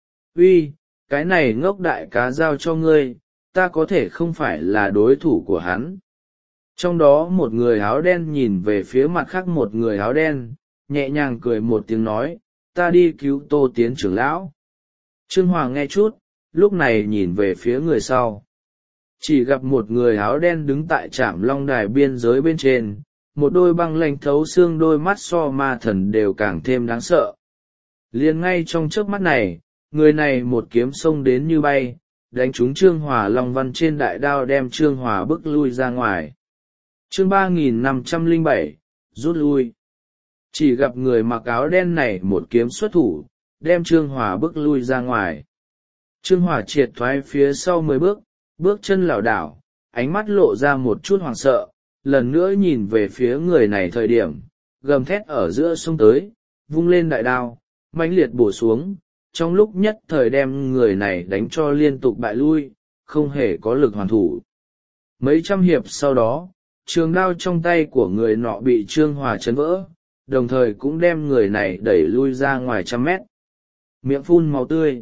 Uy, cái này ngốc đại cá giao cho ngươi, ta có thể không phải là đối thủ của hắn. Trong đó một người áo đen nhìn về phía mặt khác một người áo đen, nhẹ nhàng cười một tiếng nói, ta đi cứu Tô Tiến trưởng lão. Trương Hòa nghe chút, lúc này nhìn về phía người sau. Chỉ gặp một người áo đen đứng tại Trảm Long đài biên giới bên trên, một đôi băng lạnh thấu xương đôi mắt so ma thần đều càng thêm đáng sợ. Liền ngay trong chớp mắt này, người này một kiếm xông đến như bay, đánh trúng Trương Hòa long văn trên đại đao, đem Trương Hòa bức lui ra ngoài. Chương 3507, rút lui. Chỉ gặp người mặc áo đen này một kiếm xuất thủ, đem Trương Hòa bức lui ra ngoài. Trương Hòa triệt thoái phía sau 10 bước, bước chân lảo đảo, ánh mắt lộ ra một chút hoảng sợ, lần nữa nhìn về phía người này thời điểm, gầm thét ở giữa sông tới, vung lên đại đao, mãnh liệt bổ xuống, trong lúc nhất thời đem người này đánh cho liên tục bại lui, không hề có lực hoàn thủ. Mấy trăm hiệp sau đó, trường đao trong tay của người nọ bị Trương Hòa chấn vỡ, đồng thời cũng đem người này đẩy lui ra ngoài trăm mét. Miệng phun máu tươi.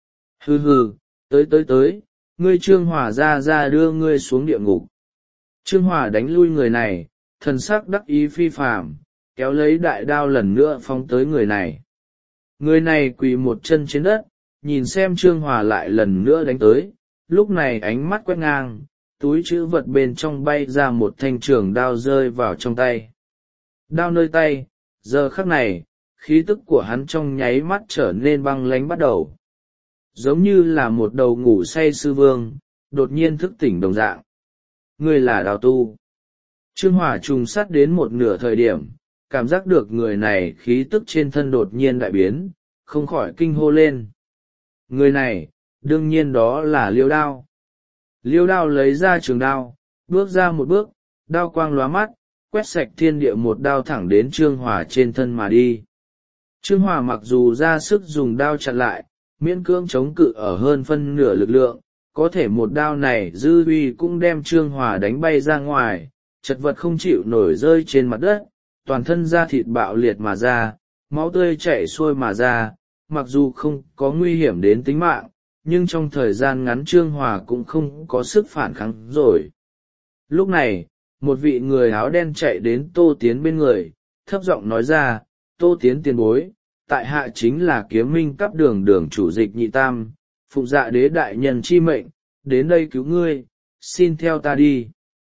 Hừ hừ, tới, ngươi Trương Hòa ra đưa ngươi xuống địa ngục. Trương Hòa đánh lui người này, thần sắc đắc ý phi phàm, kéo lấy đại đao lần nữa phóng tới người này. Người này quỳ một chân trên đất, nhìn xem Trương Hòa lại lần nữa đánh tới, lúc này ánh mắt quét ngang, túi trữ vật bên trong bay ra một thanh trường đao rơi vào trong tay. Đao nơi tay, giờ khắc này, khí tức của hắn trong nháy mắt trở nên băng lãnh bắt đầu. Giống như là một đầu ngủ say sư vương, đột nhiên thức tỉnh đồng dạng. Người là đào tu. Trương Hòa trùng sát đến một nửa thời điểm, cảm giác được người này khí tức trên thân đột nhiên đại biến, không khỏi kinh hô lên. Người này, đương nhiên đó là Liêu Đao. Liêu Đao lấy ra trường đao, bước ra một bước, đao quang lóa mắt, quét sạch thiên địa, một đao thẳng đến Trương Hòa trên thân mà đi. Trương Hòa mặc dù ra sức dùng đao chặn lại, miễn cưỡng chống cự ở hơn phân nửa lực lượng, có thể một đao này dư uy cũng đem Trương Hòa đánh bay ra ngoài, chật vật không chịu nổi rơi trên mặt đất, toàn thân da thịt bạo liệt mà ra, máu tươi chảy xuôi mà ra, mặc dù không có nguy hiểm đến tính mạng, nhưng trong thời gian ngắn Trương Hòa cũng không có sức phản kháng rồi. Lúc này, một vị người áo đen chạy đến Tô Tiến bên người, thấp giọng nói ra, Tô Tiến tiền bối, tại hạ chính là Kiếm Minh Cấp đường chủ Dịch Nhị Tam, phụng dạ đế đại nhân chi mệnh, đến đây cứu ngươi, xin theo ta đi.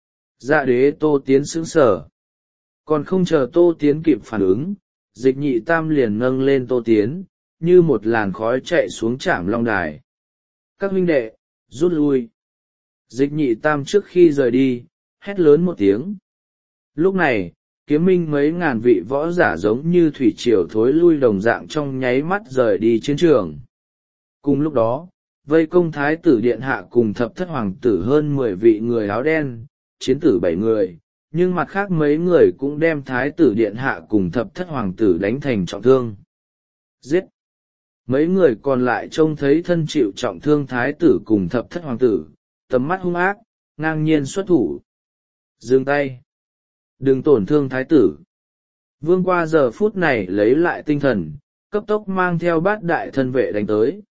Dạ đế Tô Tiến sững sờ. Còn không chờ Tô Tiến kịp phản ứng, Dịch Nhị Tam liền nâng lên Tô Tiến, như một làn khói chạy xuống Trảm Long Đài. Các huynh đệ, rút lui. Dịch Nhị Tam trước khi rời đi, hét lớn một tiếng. Lúc này, Kiếm Minh mấy ngàn vị võ giả giống như thủy triều thối lui đồng dạng trong nháy mắt rời đi chiến trường. Cùng lúc đó, vây công Thái tử Điện Hạ cùng thập thất hoàng tử hơn 10 vị người áo đen, chiến tử 7 người, nhưng mặt khác mấy người cũng đem Thái tử Điện Hạ cùng thập thất hoàng tử đánh thành trọng thương. Giết! Mấy người còn lại trông thấy thân chịu trọng thương Thái tử cùng thập thất hoàng tử, tầm mắt hung ác, ngang nhiên xuất thủ. Dừng tay! Đừng tổn thương Thái tử! Vương qua giờ phút này lấy lại tinh thần, cấp tốc mang theo bát đại thân vệ đánh tới.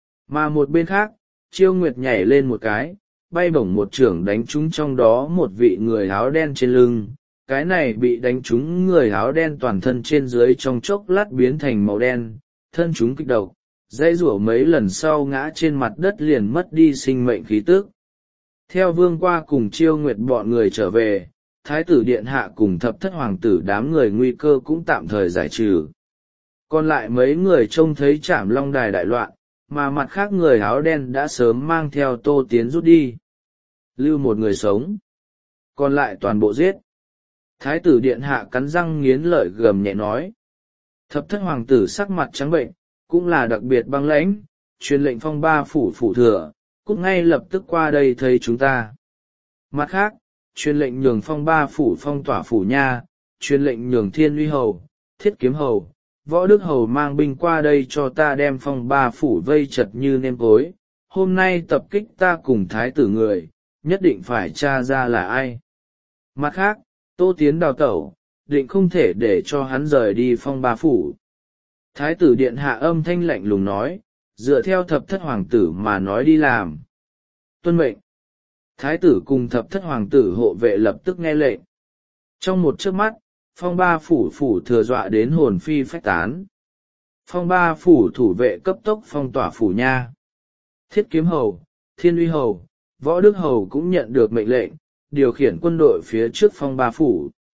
Mà một bên khác, Chiêu Nguyệt nhảy lên một cái, bay bổng một chưởng đánh trúng trong đó một vị người áo đen trên lưng. Cái này bị đánh trúng người áo đen toàn thân trên dưới trong chốc lát biến thành màu đen, thân chúng kịch độc, dãy rủa mấy lần sau ngã trên mặt đất liền mất đi sinh mệnh khí tức. Theo Vương qua cùng Chiêu Nguyệt bọn người trở về, Thái tử Điện Hạ cùng thập thất hoàng tử đám người nguy cơ cũng tạm thời giải trừ. Còn lại mấy người trông thấy Trảm Long Đài đại loạn, mà mặt khác người áo đen đã sớm mang theo Tô Tiến rút đi. Lưu một người sống, còn lại toàn bộ giết. Thái tử Điện Hạ cắn răng nghiến lợi gầm nhẹ nói. Thập thất hoàng tử sắc mặt trắng bệnh, cũng là đặc biệt băng lãnh, truyền lệnh Phong Ba phủ phủ thừa, cút ngay lập tức qua đây thấy chúng ta. Mặt khác, truyền lệnh nhường Phong Ba phủ phong tỏa phủ nha, truyền lệnh nhường Thiên Uy hầu, Thiết Kiếm hầu, Võ Đức hầu mang binh qua đây cho ta đem Phong Ba phủ vây chật như nêm cối. Hôm nay tập kích ta cùng thái tử người, nhất định phải tra ra là ai. Mặt khác, Tô Tiến đào tẩu, định không thể để cho hắn rời đi Phong Ba phủ. Thái tử Điện Hạ âm thanh lạnh lùng nói, dựa theo thập thất hoàng tử mà nói đi làm. Tuân mệnh. Thái tử cùng thập thất hoàng tử hộ vệ lập tức nghe lệnh. Trong một chớp mắt, Phong Ba phủ phủ thừa dọa đến hồn phi phách tán. Phong Ba phủ thủ vệ cấp tốc phong tỏa phủ nha. Thiết Kiếm hầu, Thiên Uy hầu, Võ Đức hầu cũng nhận được mệnh lệnh, điều khiển quân đội phía trước Phong Ba phủ.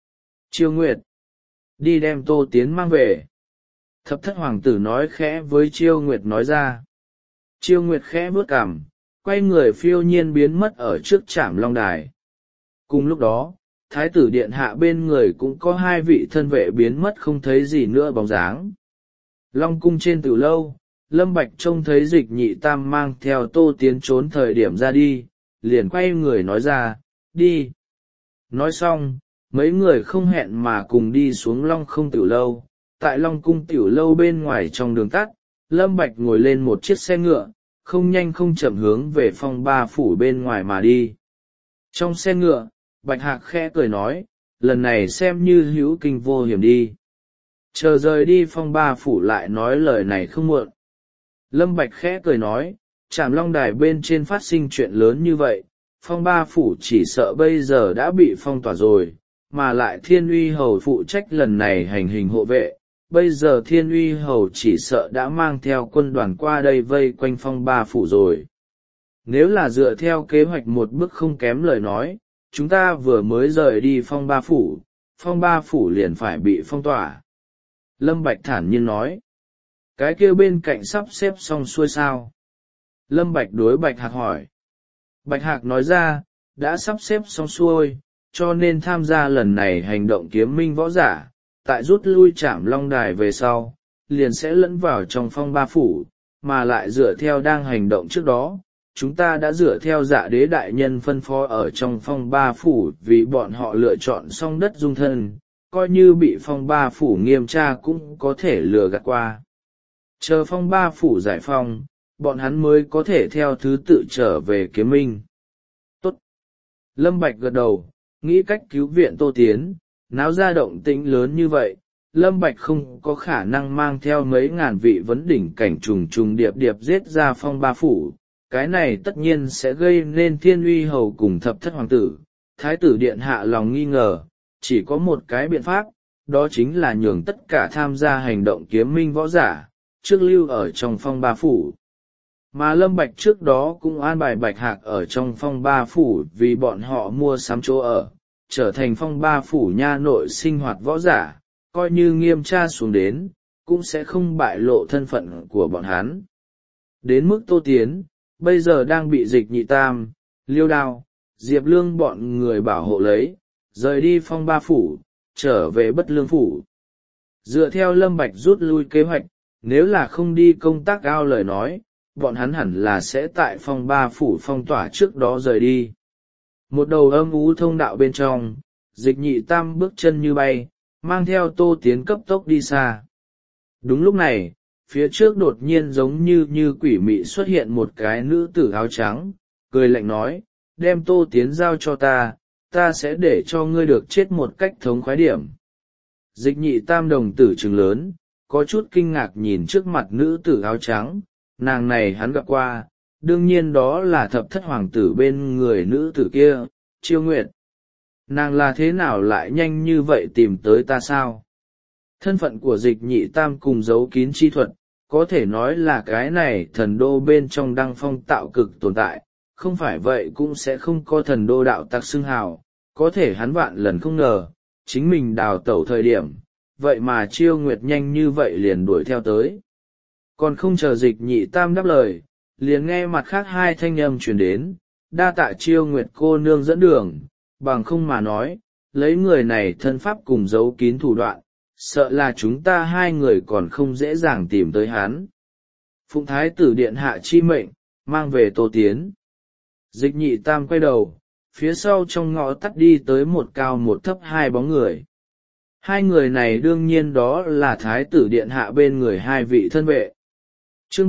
Chiêu Nguyệt, đi đem Tô Tiến mang về. Thập thất hoàng tử nói khẽ với Chiêu Nguyệt nói ra. Chiêu Nguyệt khẽ bước cằm, quay người phiêu nhiên biến mất ở trước trảm long đài. Cùng lúc đó, thái tử điện hạ bên người cũng có hai vị thân vệ biến mất không thấy gì nữa bóng dáng. Long cung trên từ lâu, Lâm Bạch trông thấy Dịch Nhị Tam mang theo Tô Tiến trốn thời điểm ra đi, liền quay người nói ra, đi. Nói xong, mấy người không hẹn mà cùng đi xuống Long không tiểu lâu. Tại Long cung tiểu lâu bên ngoài trong đường tắt, Lâm Bạch ngồi lên một chiếc xe ngựa, không nhanh không chậm hướng về phong ba phủ bên ngoài mà đi. Trong xe ngựa, Bạch Hạc khẽ cười nói, lần này xem như hữu kinh vô hiểm đi. Chờ rời đi phong ba phủ lại nói lời này không muộn. Lâm Bạch khẽ cười nói, Trảm Long Đài bên trên phát sinh chuyện lớn như vậy, phong ba phủ chỉ sợ bây giờ đã bị phong tỏa rồi, mà lại Thiên Uy Hầu phụ trách lần này hành hình hộ vệ. Bây giờ Thiên Uy Hầu chỉ sợ đã mang theo quân đoàn qua đây vây quanh phong ba phủ rồi. Nếu là dựa theo kế hoạch một bước không kém lời nói, chúng ta vừa mới rời đi phong ba phủ liền phải bị phong tỏa. Lâm Bạch thản nhiên nói. Cái kia bên cạnh sắp xếp xong xuôi sao? Lâm Bạch đối Bạch Hạc hỏi. Bạch Hạc nói ra, đã sắp xếp xong xuôi, cho nên tham gia lần này hành động kiếm minh võ giả, tại rút lui Trảm Long Đài về sau, liền sẽ lẫn vào trong phong ba phủ, mà lại dựa theo đang hành động trước đó, chúng ta đã dựa theo Dạ Đế đại nhân phân phó ở trong phong ba phủ vì bọn họ lựa chọn xong đất dung thân, coi như bị phong ba phủ nghiêm tra cũng có thể lừa gạt qua. Chờ phong ba phủ giải phong, bọn hắn mới có thể theo thứ tự trở về kiếm minh. Tốt. Lâm Bạch gật đầu, nghĩ cách cứu viện Tô Tiến, náo ra động tĩnh lớn như vậy, Lâm Bạch không có khả năng mang theo mấy ngàn vị vấn đỉnh cảnh trùng trùng điệp điệp giết ra phong ba phủ. Cái này tất nhiên sẽ gây nên Thiên Uy Hầu cùng thập thất hoàng tử, thái tử điện hạ lòng nghi ngờ, chỉ có một cái biện pháp, đó chính là nhường tất cả tham gia hành động kiếm minh võ giả, trước lưu ở trong phong ba phủ. Mà Lâm Bạch trước đó cũng an bài Bạch Hạc ở trong phong ba phủ vì bọn họ mua sắm chỗ ở, trở thành phong ba phủ nha nội sinh hoạt võ giả, coi như nghiêm tra xuống đến, cũng sẽ không bại lộ thân phận của bọn hắn. Đến mức Tô Tiến, bây giờ đang bị Dịch Nhị Tam, Liêu Đao, Diệp Lương bọn người bảo hộ lấy, rời đi phong ba phủ, trở về Bất Lương phủ. Dựa theo Lâm Bạch rút lui kế hoạch, nếu là không đi công tác ao lời nói, bọn hắn hẳn là sẽ tại phong ba phủ phong tỏa trước đó rời đi. Một đầu âm ú thông đạo bên trong, Dịch Nhị Tam bước chân như bay, mang theo Tô Tiến cấp tốc đi xa. Đúng lúc này, phía trước đột nhiên giống như quỷ mị xuất hiện một cái nữ tử áo trắng, cười lạnh nói, đem Tô Tiến giao cho ta, ta sẽ để cho ngươi được chết một cách thống khoái điểm. Dịch Nhị Tam đồng tử trừng lớn, có chút kinh ngạc nhìn trước mặt nữ tử áo trắng, nàng này hắn gặp qua, đương nhiên đó là thập thất hoàng tử bên người nữ tử kia, Chiêu Nguyệt. Nàng là thế nào lại nhanh như vậy tìm tới ta sao? Thân phận của Dịch Nhị Tam cùng giấu kín chi thuật, có thể nói là cái này thần đô bên trong đăng phong tạo cực tồn tại, không phải vậy cũng sẽ không có thần đô đạo tặc xưng hào, có thể hắn vạn lần không ngờ, chính mình đào tẩu thời điểm, vậy mà Chiêu Nguyệt nhanh như vậy liền đuổi theo tới. Còn không chờ Dịch Nhị Tam đáp lời, liền nghe mặt khác hai thanh âm truyền đến, đa tạ Chiêu Nguyệt cô nương dẫn đường, bằng không mà nói, lấy người này thân pháp cùng giấu kín thủ đoạn, sợ là chúng ta hai người còn không dễ dàng tìm tới hắn. Phụng thái tử điện hạ chi mệnh, mang về Tô Tiến. Dịch Nhị Tam quay đầu, phía sau trong ngõ tắt đi tới một cao một thấp hai bóng người. Hai người này đương nhiên đó là thái tử điện hạ bên người hai vị thân vệ. Chương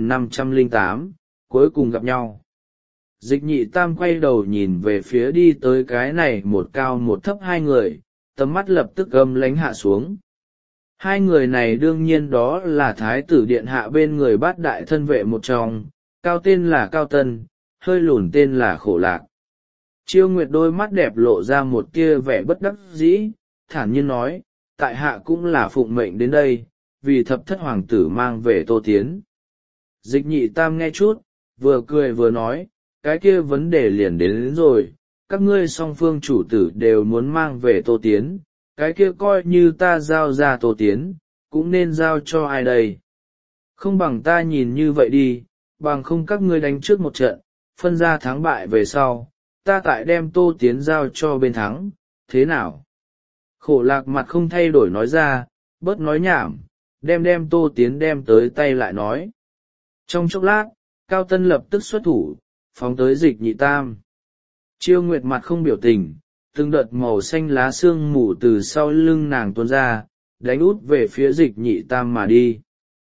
3508, cuối cùng gặp nhau. Dịch Nhị Tam quay đầu nhìn về phía đi tới cái này một cao một thấp hai người, tầm mắt lập tức gầm lánh hạ xuống. Hai người này đương nhiên đó là thái tử điện hạ bên người bát đại thân vệ một trong, cao tên là Cao Tân, hơi lùn tên là Khổ Lạc. Chiêu Nguyệt đôi mắt đẹp lộ ra một tia vẻ bất đắc dĩ, thản nhiên nói, tại hạ cũng là phụng mệnh đến đây, vì thập thất hoàng tử mang về Tô Tiến. Dịch Nhị Tam nghe chút, vừa cười vừa nói, cái kia vấn đề liền đến rồi, các ngươi song phương chủ tử đều muốn mang về Tô Tiến, cái kia coi như ta giao ra Tô Tiến, cũng nên giao cho ai đây? Không bằng ta nhìn như vậy đi, bằng không các ngươi đánh trước một trận, phân ra thắng bại về sau, ta tại đem Tô Tiến giao cho bên thắng, thế nào? Khổ lạc mặt không thay đổi nói ra, bớt nói nhảm, đem Tô Tiến đem tới tay lại nói. Trong chốc lát, Cao Tân lập tức xuất thủ, phóng tới Dịch Nhị Tam. Chiêu Nguyệt mặt không biểu tình, từng đợt màu xanh lá xương mù từ sau lưng nàng tuôn ra, đánh út về phía Dịch Nhị Tam mà đi.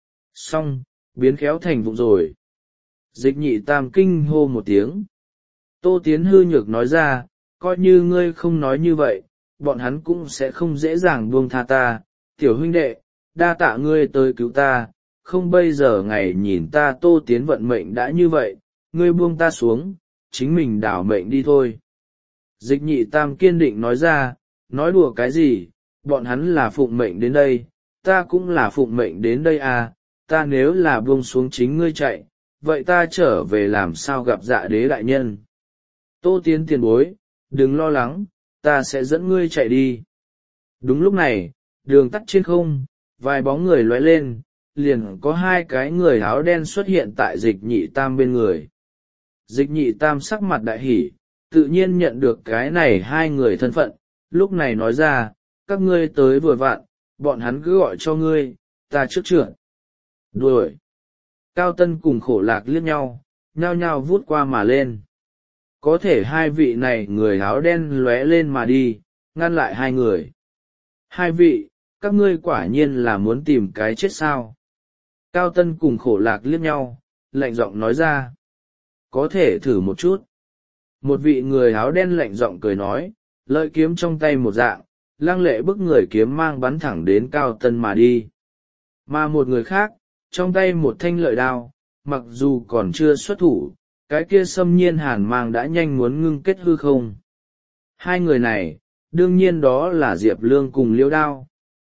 Xong, biến khéo thành vụng rồi. Dịch Nhị Tam kinh hô một tiếng. Tô Tiến hư nhược nói ra, coi như ngươi không nói như vậy, bọn hắn cũng sẽ không dễ dàng buông tha ta. Tiểu huynh đệ, đa tạ ngươi tới cứu ta, không bây giờ ngày nhìn ta Tô Tiến vận mệnh đã như vậy, ngươi buông ta xuống, chính mình đảo mệnh đi thôi. Dịch Nhị Tam kiên định nói ra, nói đùa cái gì, bọn hắn là phụng mệnh đến đây, ta cũng là phụng mệnh đến đây à, ta nếu là buông xuống chính ngươi chạy, vậy ta trở về làm sao gặp Dạ Đế đại nhân? Tô Tiến tiền bối, đừng lo lắng, ta sẽ dẫn ngươi chạy đi. Đúng lúc này, đường tắt trên không, vài bóng người lóe lên, liền có hai cái người áo đen xuất hiện tại Dịch Nhị Tam bên người. Dịch Nhị Tam sắc mặt đại hỉ, tự nhiên nhận được cái này hai người thân phận, lúc này nói ra, các ngươi tới vừa vặn, bọn hắn cứ gọi cho ngươi, ta trước trượt. Đuổi. Cao Tân cùng Khổ Lạc liếc nhau, nhao nhao vút qua mà lên. Có thể hai vị này người áo đen lóe lên mà đi, ngăn lại hai người. Hai vị, các ngươi quả nhiên là muốn tìm cái chết sao? Cao Tân cùng Khổ Lạc liếc nhau, lạnh giọng nói ra. Có thể thử một chút. Một vị người áo đen lạnh giọng cười nói, lợi kiếm trong tay một dạng, lăng lệ bức người kiếm mang bắn thẳng đến Cao Tân mà đi. Mà một người khác, trong tay một thanh lợi đao, mặc dù còn chưa xuất thủ, cái kia xâm nhiên hàn mang đã nhanh muốn ngưng kết hư không. Hai người này, đương nhiên đó là Diệp Lương cùng Liễu Đao.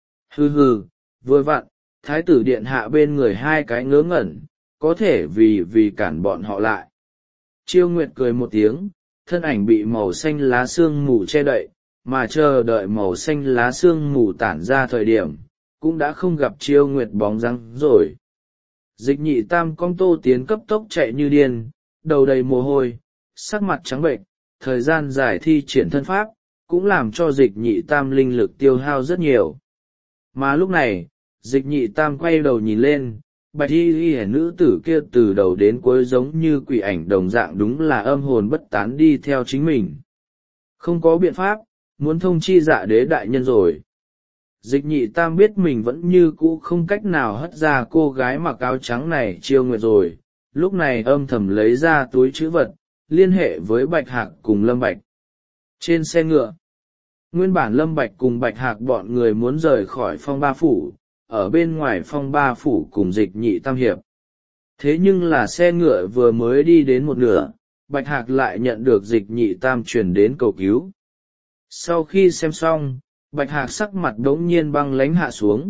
Hừ hừ, vừa vặn, thái tử điện hạ bên người hai cái ngớ ngẩn, có thể vì cản bọn họ lại. Chiêu Nguyệt cười một tiếng, thân ảnh bị màu xanh lá xương mù che đậy, mà chờ đợi màu xanh lá xương mù tản ra thời điểm, cũng đã không gặp Chiêu Nguyệt bóng dáng rồi. Dịch Nhị Tam cong Tô Tiến cấp tốc chạy như điên, đầu đầy mồ hôi, sắc mặt trắng bệnh, thời gian dài thi triển thân pháp, cũng làm cho Dịch Nhị Tam linh lực tiêu hao rất nhiều. Mà lúc này, Dịch Nhị Tam quay đầu nhìn lên, bạch y nữ tử kia từ đầu đến cuối giống như quỷ ảnh đồng dạng, đúng là âm hồn bất tán đi theo chính mình. Không có biện pháp, muốn thông chi Dạ Đế đại nhân rồi. Dịch Nhị Tam biết mình vẫn như cũ không cách nào hất ra cô gái mặc áo trắng này Chiêu Nguyệt rồi, lúc này âm thầm lấy ra túi trữ vật, liên hệ với Bạch Hạc cùng Lâm Bạch. Trên xe ngựa, nguyên bản Lâm Bạch cùng Bạch Hạc bọn người muốn rời khỏi Phong Ba Phủ, ở bên ngoài Phong Ba Phủ cùng Dịch Nhị Tam hiệp. Thế nhưng là xe ngựa vừa mới đi đến một nửa, Bạch Hạc lại nhận được Dịch Nhị Tam truyền đến cầu cứu. Sau khi xem xong, Bạch Hạc sắc mặt đống nhiên băng lãnh hạ xuống.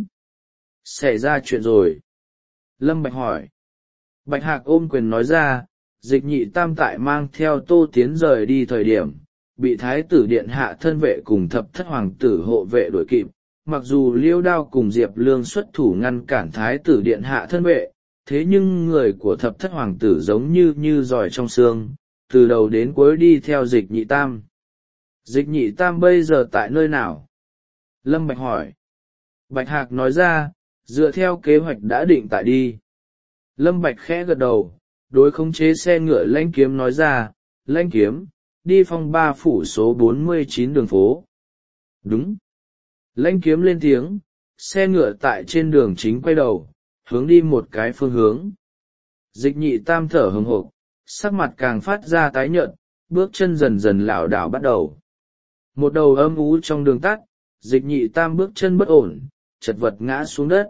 Xảy ra chuyện rồi. Lâm Bạch hỏi. Bạch Hạc ôm quyền nói ra, Dịch Nhị Tam tại mang theo Tô Tiến rời đi thời điểm, bị Thái tử điện hạ thân vệ cùng thập thất hoàng tử hộ vệ đuổi kịp. Mặc dù Liêu Đao cùng Diệp Lương xuất thủ ngăn cản Thái tử điện hạ thân vệ, thế nhưng người của thập thất hoàng tử giống như giỏi trong xương, từ đầu đến cuối đi theo Dịch Nhị Tam. Dịch Nhị Tam bây giờ tại nơi nào? Lâm Bạch hỏi. Bạch Hạc nói ra, dựa theo kế hoạch đã định tại đi. Lâm Bạch khẽ gật đầu, đối khống chế xe ngựa Lãnh Kiếm nói ra, Lãnh Kiếm, đi Phong Ba Phủ số 49 đường phố. Đúng. Lãnh Kiếm lên tiếng, xe ngựa tại trên đường chính quay đầu, hướng đi một cái phương hướng. Dịch Nhị Tam thở hừng hực, sắc mặt càng phát ra tái nhợt, bước chân dần dần lảo đảo bắt đầu. Một đầu âm u trong đường tắt, Dịch Nhị Tam bước chân bất ổn, chật vật ngã xuống đất.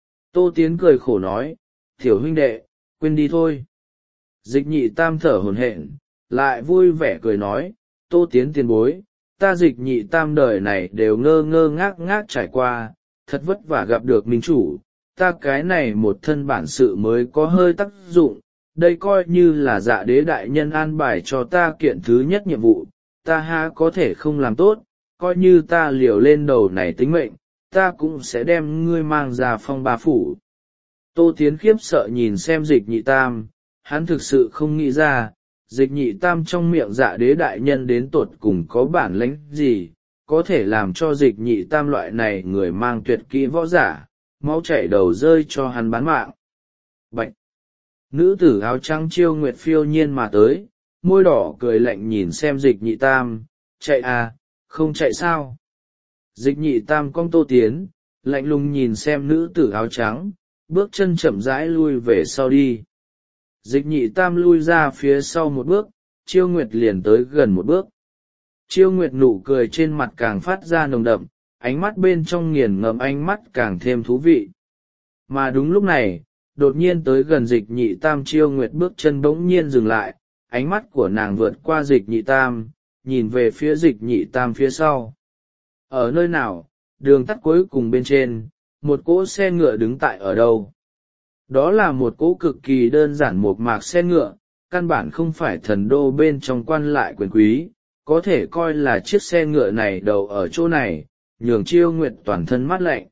Tô Tiến cười khổ nói, tiểu huynh đệ, quên đi thôi. Dịch Nhị Tam thở hổn hển, lại vui vẻ cười nói, Tô Tiến tiền bối, ta Dịch Nhị Tam đời này đều ngơ ngác trải qua, thật vất vả gặp được minh chủ, ta cái này một thân bản sự mới có hơi tác dụng, đây coi như là Dạ Đế đại nhân an bài cho ta kiện thứ nhất nhiệm vụ, ta ha có thể không làm tốt, coi như ta liều lên đầu này tính mệnh, ta cũng sẽ đem ngươi mang ra phong ba phủ. Tô Tiến khiếp sợ nhìn xem Dịch Nhị Tam, hắn thực sự không nghĩ ra, Dịch Nhị Tam trong miệng Dạ Đế đại nhân đến tột cùng có bản lĩnh gì, có thể làm cho Dịch Nhị Tam loại này người mang tuyệt kỹ võ giả, máu chảy đầu rơi cho hắn bán mạng. Bạch! Nữ tử áo trắng Chiêu Nguyệt phiêu nhiên mà tới, môi đỏ cười lạnh nhìn xem Dịch Nhị Tam, chạy à, không chạy sao? Dịch Nhị Tam cong Tô Tiến, lạnh lùng nhìn xem nữ tử áo trắng, bước chân chậm rãi lui về sau đi. Dịch Nhị Tam lui ra phía sau một bước, Chiêu Nguyệt liền tới gần một bước. Chiêu Nguyệt nụ cười trên mặt càng phát ra nồng đậm, ánh mắt bên trong nghiền ngẫm ánh mắt càng thêm thú vị. Mà đúng lúc này, đột nhiên tới gần Dịch Nhị Tam, Chiêu Nguyệt bước chân bỗng nhiên dừng lại, ánh mắt của nàng vượt qua Dịch Nhị Tam, nhìn về phía Dịch Nhị Tam phía sau. Ở nơi nào, đường tắt cuối cùng bên trên, một cỗ xe ngựa đứng tại ở đâu? Đó là một cỗ cực kỳ đơn giản một mạc xe ngựa, căn bản không phải thần đô bên trong quan lại quyền quý, có thể coi là chiếc xe ngựa này đậu ở chỗ này, nhường Chiêu Nguyệt toàn thân mát lạnh.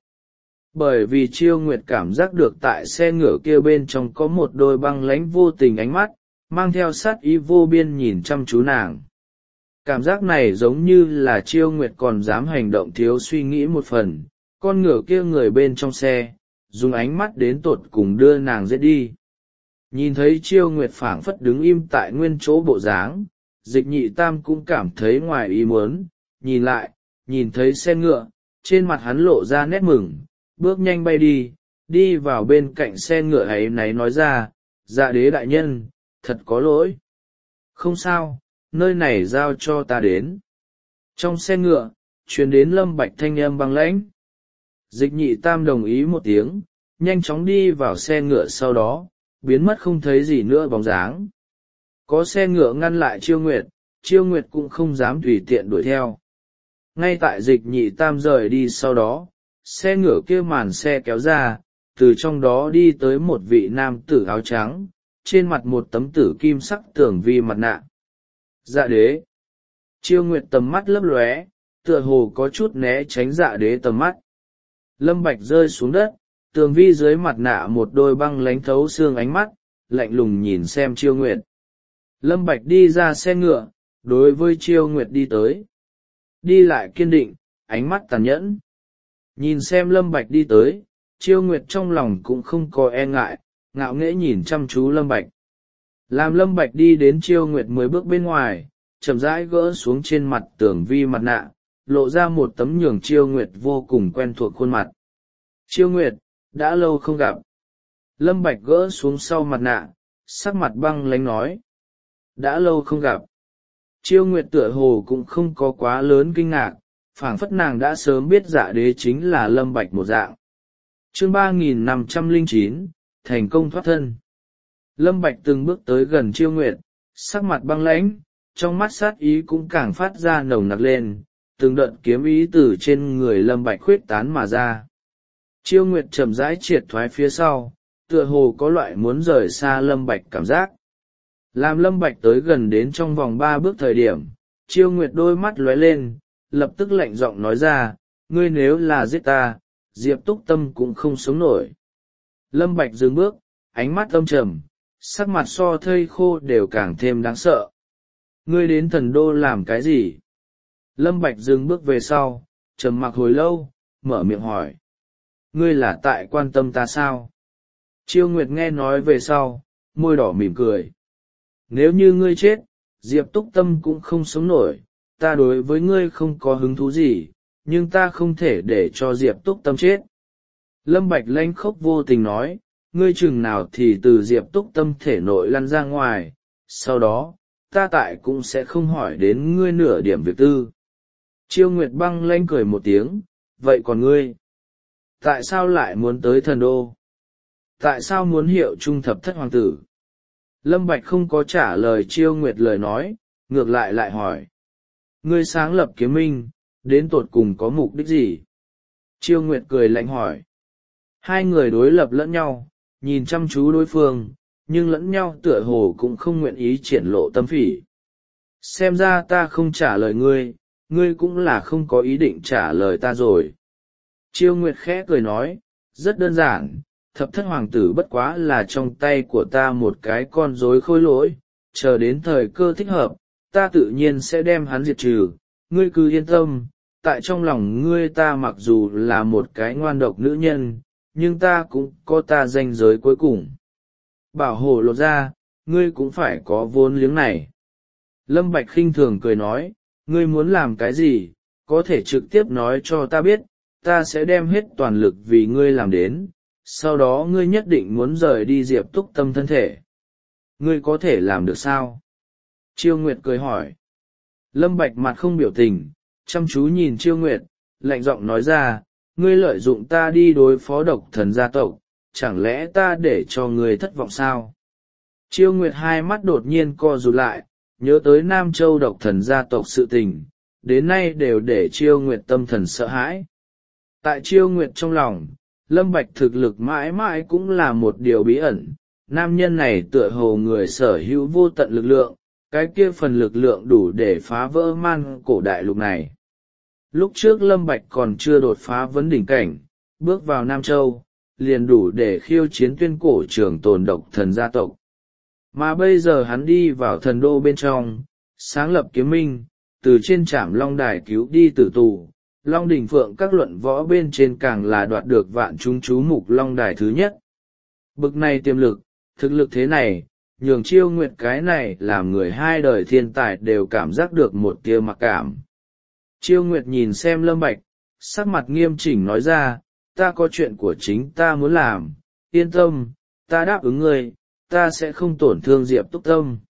Bởi vì Chiêu Nguyệt cảm giác được tại xe ngựa kia bên trong có một đôi băng lãnh vô tình ánh mắt, mang theo sát ý vô biên nhìn chăm chú nàng. Cảm giác này giống như là Chiêu Nguyệt còn dám hành động thiếu suy nghĩ một phần, con ngựa kia người bên trong xe, dùng ánh mắt đến tột cùng đưa nàng giết đi. Nhìn thấy Chiêu Nguyệt phảng phất đứng im tại nguyên chỗ bộ dáng, Dịch Nhị Tam cũng cảm thấy ngoài ý muốn, nhìn lại, nhìn thấy xe ngựa, trên mặt hắn lộ ra nét mừng, bước nhanh bay đi, đi vào bên cạnh xe ngựa ấy náy nói ra, Dạ Đế đại nhân, thật có lỗi. Không sao, nơi này giao cho ta đến. Trong xe ngựa, truyền đến Lâm Bạch thanh âm băng lãnh. Dịch Nhị Tam đồng ý một tiếng, nhanh chóng đi vào xe ngựa, sau đó biến mất không thấy gì nữa bóng dáng. Có xe ngựa ngăn lại Chiêu Nguyệt cũng không dám tùy tiện đuổi theo. Ngay tại Dịch Nhị Tam rời đi sau đó, xe ngựa kia màn xe kéo ra, từ trong đó đi tới một vị nam tử áo trắng, trên mặt một tấm tử kim sắc tưởng vi mặt nạ. Dạ Đế! Chiêu Nguyệt tầm mắt lấp lóe, tựa hồ có chút né tránh Dạ Đế tầm mắt. Lâm Bạch rơi xuống đất, tường vi dưới mặt nạ một đôi băng lánh thấu xương ánh mắt, lạnh lùng nhìn xem Chiêu Nguyệt. Lâm Bạch đi ra xe ngựa, đối với Chiêu Nguyệt đi tới. Đi lại kiên định, ánh mắt tàn nhẫn. Nhìn xem Lâm Bạch đi tới, Chiêu Nguyệt trong lòng cũng không có e ngại, ngạo nghễ nhìn chăm chú Lâm Bạch. Làm Lâm Bạch đi đến Chiêu Nguyệt 10 bước bên ngoài, chậm rãi gỡ xuống trên mặt tường vi mặt nạ, lộ ra một tấm nhường Chiêu Nguyệt vô cùng quen thuộc khuôn mặt. Chiêu Nguyệt, đã lâu không gặp. Lâm Bạch gỡ xuống sau mặt nạ, sắc mặt băng lãnh nói. Đã lâu không gặp. Chiêu Nguyệt tựa hồ cũng không có quá lớn kinh ngạc, phảng phất nàng đã sớm biết Dạ Đế chính là Lâm Bạch một dạng. Chương 3509, thành công thoát thân. Lâm Bạch từng bước tới gần Chiêu Nguyệt, sắc mặt băng lãnh, trong mắt sát ý cũng càng phát ra nồng nặc lên, từng đợt kiếm ý từ trên người Lâm Bạch khuyết tán mà ra. Chiêu Nguyệt chậm rãi triệt thoái phía sau, tựa hồ có loại muốn rời xa Lâm Bạch cảm giác. Làm Lâm Bạch tới gần đến trong vòng 3 bước thời điểm, Chiêu Nguyệt đôi mắt lóe lên, lập tức lạnh giọng nói ra, ngươi nếu là giết ta, Diệp Túc Tâm cũng không sống nổi. Lâm Bạch dừng bước, ánh mắt âm trầm, sắc mặt so thây khô đều càng thêm đáng sợ. Ngươi đến thần đô làm cái gì? Lâm Bạch dừng bước về sau, trầm mặc hồi lâu, mở miệng hỏi. Ngươi là tại quan tâm ta sao? Chiêu Nguyệt nghe nói về sau, môi đỏ mỉm cười. Nếu như ngươi chết, Diệp Túc Tâm cũng không sống nổi, ta đối với ngươi không có hứng thú gì, nhưng ta không thể để cho Diệp Túc Tâm chết. Lâm Bạch lanh khốc vô tình nói, ngươi chừng nào thì từ Diệp Túc Tâm thể nội lăn ra ngoài, sau đó, ta tại cũng sẽ không hỏi đến ngươi nửa điểm việc tư. Chiêu Nguyệt băng lanh cười một tiếng, vậy còn ngươi? Tại sao lại muốn tới thần đô? Tại sao muốn hiệu trung thập thất hoàng tử? Lâm Bạch không có trả lời Chiêu Nguyệt lời nói, ngược lại lại hỏi. Ngươi sáng lập Kiếm Minh, đến tột cùng có mục đích gì? Chiêu Nguyệt cười lạnh hỏi. Hai người đối lập lẫn nhau, nhìn chăm chú đối phương, nhưng lẫn nhau tựa hồ cũng không nguyện ý triển lộ tâm phỉ. Xem ra ta không trả lời ngươi, ngươi cũng là không có ý định trả lời ta rồi. Chiêu Nguyệt khẽ cười nói, rất đơn giản, thập thất hoàng tử bất quá là trong tay của ta một cái con rối khôi lỗi, chờ đến thời cơ thích hợp, ta tự nhiên sẽ đem hắn diệt trừ, ngươi cứ yên tâm, tại trong lòng ngươi ta mặc dù là một cái ngoan độc nữ nhân, nhưng ta cũng có ta ranh giới cuối cùng. Bảo hộ lột ra, ngươi cũng phải có vốn liếng này. Lâm Bạch khinh thường cười nói, ngươi muốn làm cái gì, có thể trực tiếp nói cho ta biết, ta sẽ đem hết toàn lực vì ngươi làm đến, sau đó ngươi nhất định muốn rời đi Diệp Túc Tâm thân thể. Ngươi có thể làm được sao? Chiêu Nguyệt cười hỏi. Lâm Bạch mặt không biểu tình, chăm chú nhìn Chiêu Nguyệt, lạnh giọng nói ra, ngươi lợi dụng ta đi đối phó độc thần gia tộc, chẳng lẽ ta để cho ngươi thất vọng sao? Chiêu Nguyệt hai mắt đột nhiên co rụt lại, nhớ tới Nam Châu độc thần gia tộc sự tình, đến nay đều để Chiêu Nguyệt tâm thần sợ hãi. Tại Chiêu Nguyệt trong lòng, Lâm Bạch thực lực mãi mãi cũng là một điều bí ẩn, nam nhân này tựa hồ người sở hữu vô tận lực lượng, cái kia phần lực lượng đủ để phá vỡ man cổ đại lục này. Lúc trước Lâm Bạch còn chưa đột phá vấn đỉnh cảnh, bước vào Nam Châu, liền đủ để khiêu chiến tuyên cổ trường tồn độc thần gia tộc. Mà bây giờ hắn đi vào thần đô bên trong, sáng lập kiếm minh, từ trên trảm long đài cứu đi tử tù, Long Đỉnh Phượng các luận võ bên trên càng là đoạt được vạn chúng chú mục long đài thứ nhất. Bực này tiềm lực, thực lực thế này, nhường Chiêu Nguyệt cái này làm người hai đời thiên tài đều cảm giác được một tia mặc cảm. Chiêu Nguyệt nhìn xem Lâm Bạch, sắc mặt nghiêm chỉnh nói ra, ta có chuyện của chính ta muốn làm, yên tâm, ta đáp ứng ngươi, ta sẽ không tổn thương Diệp Túc Tâm.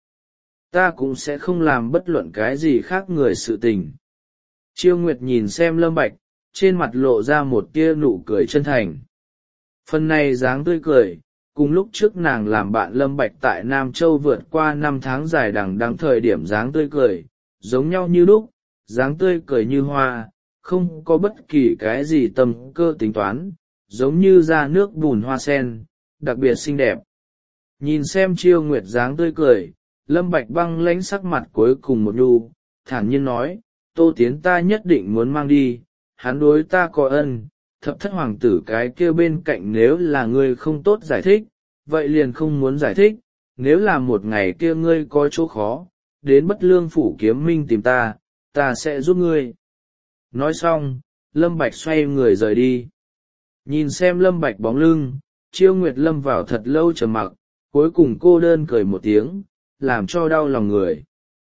Ta cũng sẽ không làm bất luận cái gì khác người sự tình. Chiêu Nguyệt nhìn xem Lâm Bạch, trên mặt lộ ra một tia nụ cười chân thành. Phần này dáng tươi cười, cùng lúc trước nàng làm bạn Lâm Bạch tại Nam Châu vượt qua 5 tháng dài đằng đẵng thời điểm dáng tươi cười, giống nhau như lúc, dáng tươi cười như hoa, không có bất kỳ cái gì tâm cơ tính toán, giống như ra nước bùn hoa sen, đặc biệt xinh đẹp. Nhìn xem Chiêu Nguyệt dáng tươi cười, Lâm Bạch băng lãnh sắc mặt cuối cùng một nhu, thản nhiên nói, Tô Tiến ta nhất định muốn mang đi, hắn đối ta có ân, thập thất hoàng tử cái kia bên cạnh nếu là ngươi không tốt giải thích, vậy liền không muốn giải thích, nếu là một ngày kia ngươi có chỗ khó, đến Bất Lương phủ kiếm minh tìm ta, ta sẽ giúp ngươi. Nói xong, Lâm Bạch xoay người rời đi. Nhìn xem Lâm Bạch bóng lưng, Chiêu Nguyệt lâm vào thật lâu trầm mặc, cuối cùng cô đơn cười một tiếng, làm cho đau lòng người.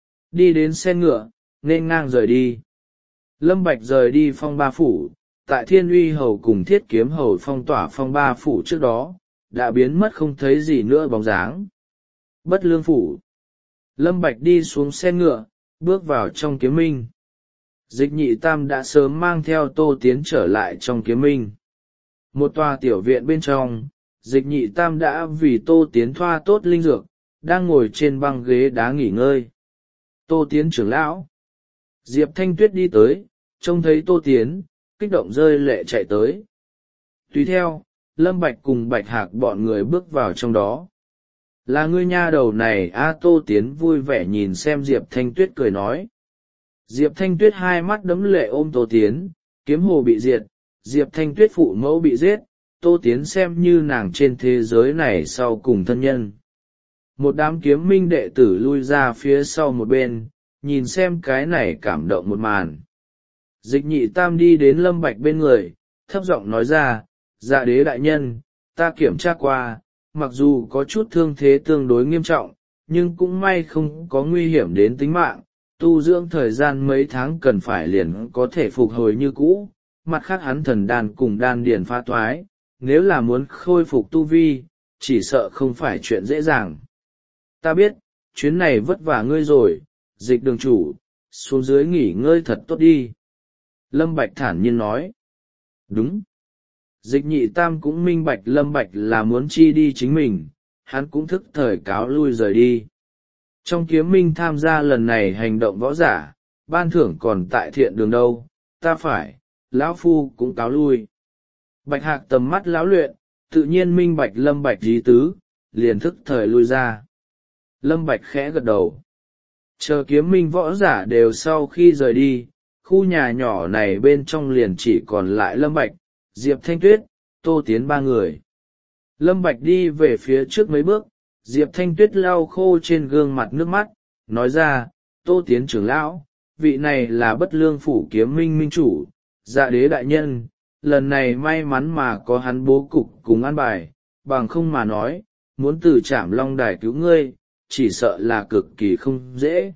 Đi đến xe ngựa, nên ngang rời đi. Lâm Bạch rời đi Phong Ba phủ, tại Thiên Uy hầu cùng Thiết Kiếm hầu phong tỏa Phong Ba phủ trước đó, đã biến mất không thấy gì nữa bóng dáng. Bất Lương phủ. Lâm Bạch đi xuống xe ngựa, bước vào trong kiếm minh. Dịch Nhị Tam đã sớm mang theo Tô Tiến trở lại trong kiếm minh. Một tòa tiểu viện bên trong, Dịch Nhị Tam đã vì Tô Tiến thoa tốt linh dược, đang ngồi trên băng ghế đá nghỉ ngơi. Tô Tiến trưởng lão. Diệp Thanh Tuyết đi tới, trông thấy Tô Tiến, kích động rơi lệ chạy tới. Tùy theo, Lâm Bạch cùng Bạch Hạc bọn người bước vào trong đó. Là ngươi nha đầu này a. Tô Tiến vui vẻ nhìn xem Diệp Thanh Tuyết cười nói. Diệp Thanh Tuyết hai mắt đẫm lệ ôm Tô Tiến, kiếm hồ bị diệt, Diệp Thanh Tuyết phụ mẫu bị giết, Tô Tiến xem như nàng trên thế giới này sau cùng thân nhân. Một đám kiếm minh đệ tử lui ra phía sau một bên, nhìn xem cái này cảm động một màn. Dịch Nhị Tam đi đến Lâm Bạch bên người, thấp giọng nói ra, dạ đế đại nhân, ta kiểm tra qua, mặc dù có chút thương thế tương đối nghiêm trọng, nhưng cũng may không có nguy hiểm đến tính mạng, tu dưỡng thời gian mấy tháng cần phải liền có thể phục hồi như cũ, mặt khác hắn thần đàn cùng đan điền phá toái, nếu là muốn khôi phục tu vi, chỉ sợ không phải chuyện dễ dàng. Ta biết, chuyến này vất vả ngươi rồi, Dịch đường chủ, xuống dưới nghỉ ngơi thật tốt đi. Lâm Bạch thản nhiên nói. Đúng. Dịch Nhị Tam cũng minh bạch Lâm Bạch là muốn chi đi chính mình, hắn cũng thức thời cáo lui rời đi. Trong kiếm minh tham gia lần này hành động võ giả, ban thưởng còn tại thiện đường đâu, ta phải, lão phu cũng cáo lui. Bạch Hạc tầm mắt lão luyện, tự nhiên minh bạch Lâm Bạch ý tứ, liền thức thời lui ra. Lâm Bạch khẽ gật đầu. Chờ kiếm minh võ giả đều sau khi rời đi, khu nhà nhỏ này bên trong liền chỉ còn lại Lâm Bạch, Diệp Thanh Tuyết, Tô Tiến ba người. Lâm Bạch đi về phía trước mấy bước, Diệp Thanh Tuyết lau khô trên gương mặt nước mắt, nói ra, Tô Tiến trưởng lão, vị này là Bất Lương Phủ Kiếm Minh minh chủ, Dạ Đế đại nhân, lần này may mắn mà có hắn bố cục cùng an bài, bằng không mà nói, muốn từ Trảm Long Đài cứu ngươi, chỉ sợ là cực kỳ không dễ.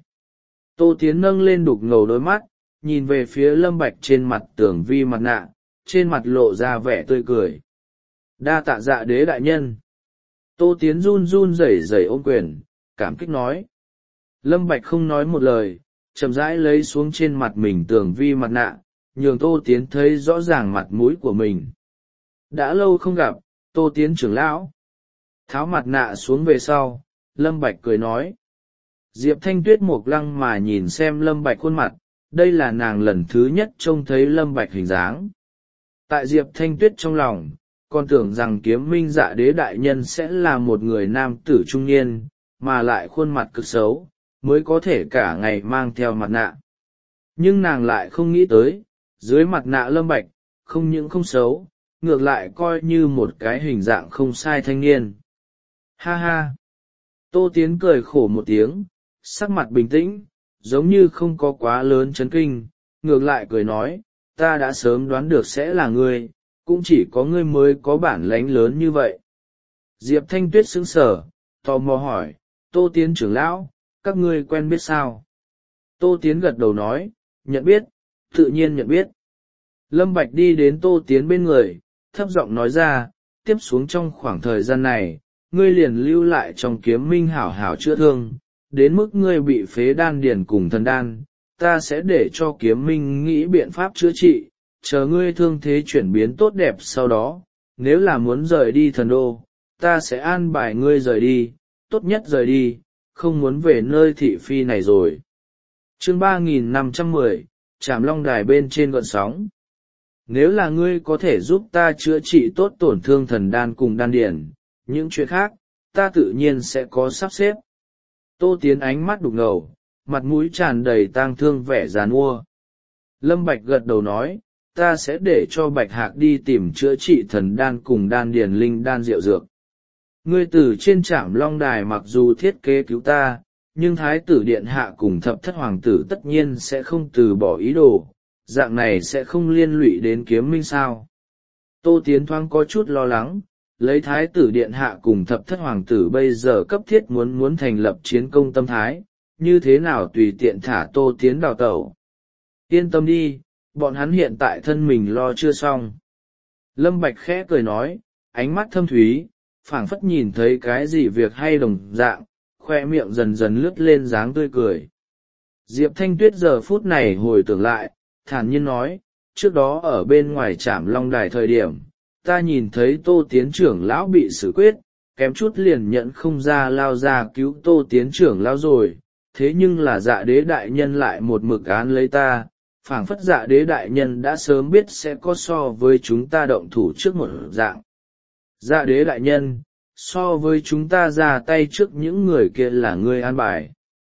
Tô Tiến nâng lên đục ngầu đôi mắt, nhìn về phía Lâm Bạch trên mặt tưởng vi mặt nạ, trên mặt lộ ra vẻ tươi cười. Đa tạ Dạ Đế đại nhân. Tô Tiến run run rẩy rẩy ôm quyền, cảm kích nói. Lâm Bạch không nói một lời, chậm rãi lấy xuống trên mặt mình tưởng vi mặt nạ, nhường Tô Tiến thấy rõ ràng mặt mũi của mình. Đã lâu không gặp, Tô Tiến trưởng lão. Tháo mặt nạ xuống về sau, Lâm Bạch cười nói. Diệp Thanh Tuyết Mộc Lăng mà nhìn xem Lâm Bạch khuôn mặt, đây là nàng lần thứ nhất trông thấy Lâm Bạch hình dáng. Tại Diệp Thanh Tuyết trong lòng, còn tưởng rằng Kiếm Minh Dạ Đế đại nhân sẽ là một người nam tử trung niên, mà lại khuôn mặt cực xấu, mới có thể cả ngày mang theo mặt nạ. Nhưng nàng lại không nghĩ tới, dưới mặt nạ Lâm Bạch, không những không xấu, ngược lại coi như một cái hình dạng không sai thanh niên. Ha ha! Tô Tiến cười khổ một tiếng, sắc mặt bình tĩnh, giống như không có quá lớn chấn kinh, ngược lại cười nói, ta đã sớm đoán được sẽ là ngươi, cũng chỉ có ngươi mới có bản lĩnh lớn như vậy. Diệp Thanh Tuyết sững sờ, tò mò hỏi, Tô Tiến trưởng lão, các ngươi quen biết sao? Tô Tiến gật đầu nói, nhận biết, tự nhiên nhận biết. Lâm Bạch đi đến Tô Tiến bên người, thấp giọng nói ra, tiếp xuống trong khoảng thời gian này, ngươi liền lưu lại trong Kiếm Minh hảo hảo chữa thương, đến mức ngươi bị phế đan điền cùng thần đan, ta sẽ để cho Kiếm Minh nghĩ biện pháp chữa trị, chờ ngươi thương thế chuyển biến tốt đẹp sau đó, nếu là muốn rời đi thần đô, ta sẽ an bài ngươi rời đi, tốt nhất rời đi, không muốn về nơi thị phi này rồi. Chương 3510, Trảm Long Đài bên trên gợn sóng. Nếu là ngươi có thể giúp ta chữa trị tốt tổn thương thần đan cùng đan điển, những chuyện khác, ta tự nhiên sẽ có sắp xếp. Tô Tiến ánh mắt đục ngầu, mặt mũi tràn đầy tang thương vẻ giàn mua. Lâm Bạch gật đầu nói, ta sẽ để cho Bạch Hạc đi tìm chữa trị thần đan cùng đan điển linh đan diệu dược. Ngươi từ trên Trảm Long Đài mặc dù thiết kế cứu ta, nhưng Thái tử Điện Hạ cùng Thập Thất Hoàng tử tất nhiên sẽ không từ bỏ ý đồ, dạng này sẽ không liên lụy đến Kiếm Minh sao. Tô Tiến thoáng có chút lo lắng, lấy Thái tử Điện Hạ cùng Thập Thất Hoàng tử bây giờ cấp thiết muốn thành lập chiến công tâm thái, như thế nào tùy tiện thả Tô Tiến đào tẩu. Yên tâm đi, bọn hắn hiện tại thân mình lo chưa xong. Lâm Bạch khẽ cười nói, ánh mắt thâm thúy, phảng phất nhìn thấy cái gì việc hay đồng dạng, khoe miệng dần dần lướt lên dáng tươi cười. Diệp Thanh Tuyết giờ phút này hồi tưởng lại, thản nhiên nói, trước đó ở bên ngoài Trảm Long Đài thời điểm, ta nhìn thấy Tô Tiến trưởng lão bị xử quyết, kém chút liền nhận không ra lao ra cứu Tô Tiến trưởng lão rồi, thế nhưng là Dạ Đế đại nhân lại một mực án lấy ta, phảng phất Dạ Đế đại nhân đã sớm biết sẽ có so với chúng ta động thủ trước một dạng. Dạ Đế đại nhân, so với chúng ta ra tay trước những người kia là ngươi an bài.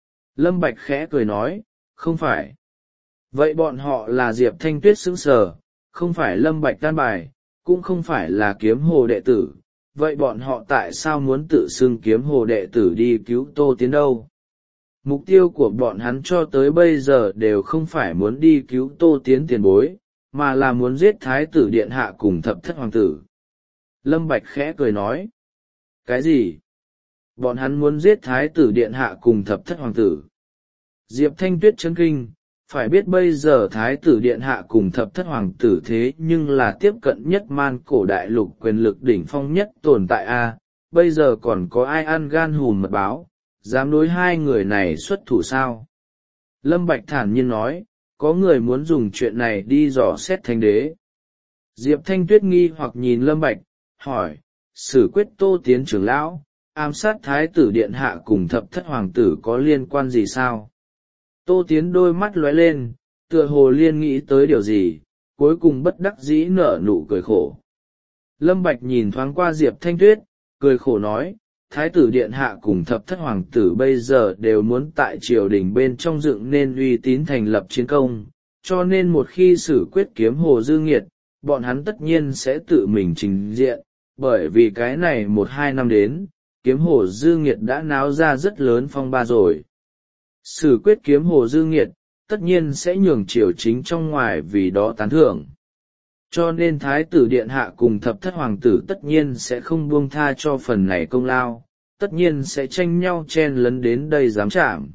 Lâm Bạch khẽ cười nói, không phải. Vậy bọn họ là Diệp Thanh Tuyết sững sờ, không phải Lâm Bạch an bài, cũng không phải là Kiếm Hồ đệ tử. Vậy bọn họ tại sao muốn tự xưng Kiếm Hồ đệ tử đi cứu Tô Tiến đâu? Mục tiêu của bọn hắn cho tới bây giờ đều không phải muốn đi cứu Tô Tiến tiền bối, mà là muốn giết Thái tử Điện Hạ cùng Thập Thất Hoàng tử. Lâm Bạch khẽ cười nói. Cái gì? Bọn hắn muốn giết Thái tử Điện Hạ cùng Thập Thất Hoàng tử. Diệp Thanh Tuyết chấn kinh, phải biết bây giờ Thái tử Điện Hạ cùng Thập Thất Hoàng tử thế nhưng là tiếp cận nhất man cổ đại lục quyền lực đỉnh phong nhất tồn tại a. Bây giờ còn có ai ăn gan hùm mật báo, dám đối hai người này xuất thủ sao? Lâm Bạch thản nhiên nói, có người muốn dùng chuyện này đi dò xét Thánh Đế. Diệp Thanh Tuyết nghi hoặc nhìn Lâm Bạch, hỏi, xử quyết Tô Tiến trưởng lão, ám sát Thái tử Điện Hạ cùng Thập Thất Hoàng tử có liên quan gì sao? Tô Tiến đôi mắt lóe lên, tựa hồ liên nghĩ tới điều gì, cuối cùng bất đắc dĩ nở nụ cười khổ. Lâm Bạch nhìn thoáng qua Diệp Thanh Tuyết, cười khổ nói, Thái tử Điện Hạ cùng Thập Thất Hoàng tử bây giờ đều muốn tại triều đình bên trong dựng nên uy tín thành lập chiến công, cho nên một khi xử quyết kiếm Hồ Dư Nghiệt, bọn hắn tất nhiên sẽ tự mình trình diện, bởi vì cái này 1-2 năm đến, kiếm Hồ Dư Nghiệt đã náo ra rất lớn phong ba rồi. Xử quyết kiếm Hồ Dư Nghiệt, tất nhiên sẽ nhường triều chính trong ngoài vì đó tán thưởng. Cho nên Thái tử Điện Hạ cùng Thập Thất Hoàng tử tất nhiên sẽ không buông tha cho phần này công lao, tất nhiên sẽ tranh nhau chen lấn đến đây giám trảm.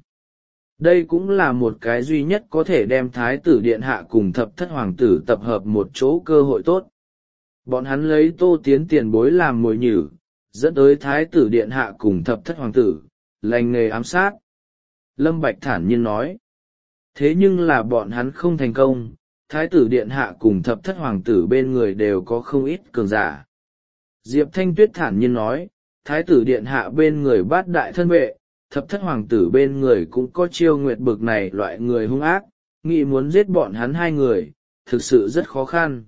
Đây cũng là một cái duy nhất có thể đem Thái tử Điện Hạ cùng Thập Thất Hoàng tử tập hợp một chỗ cơ hội tốt. Bọn hắn lấy Tô Tiến tiền bối làm mồi nhử, dẫn tới Thái tử Điện Hạ cùng Thập Thất Hoàng tử, lành nghề ám sát. Lâm Bạch thản nhiên nói. Thế nhưng là bọn hắn không thành công, Thái tử Điện Hạ cùng Thập Thất Hoàng tử bên người đều có không ít cường giả. Diệp Thanh Tuyết thản nhiên nói, Thái tử Điện Hạ bên người bát đại thân vệ, Thập Thất Hoàng tử bên người cũng có Chiêu Nguyệt bực này loại người hung ác, nghĩ muốn giết bọn hắn hai người, thực sự rất khó khăn.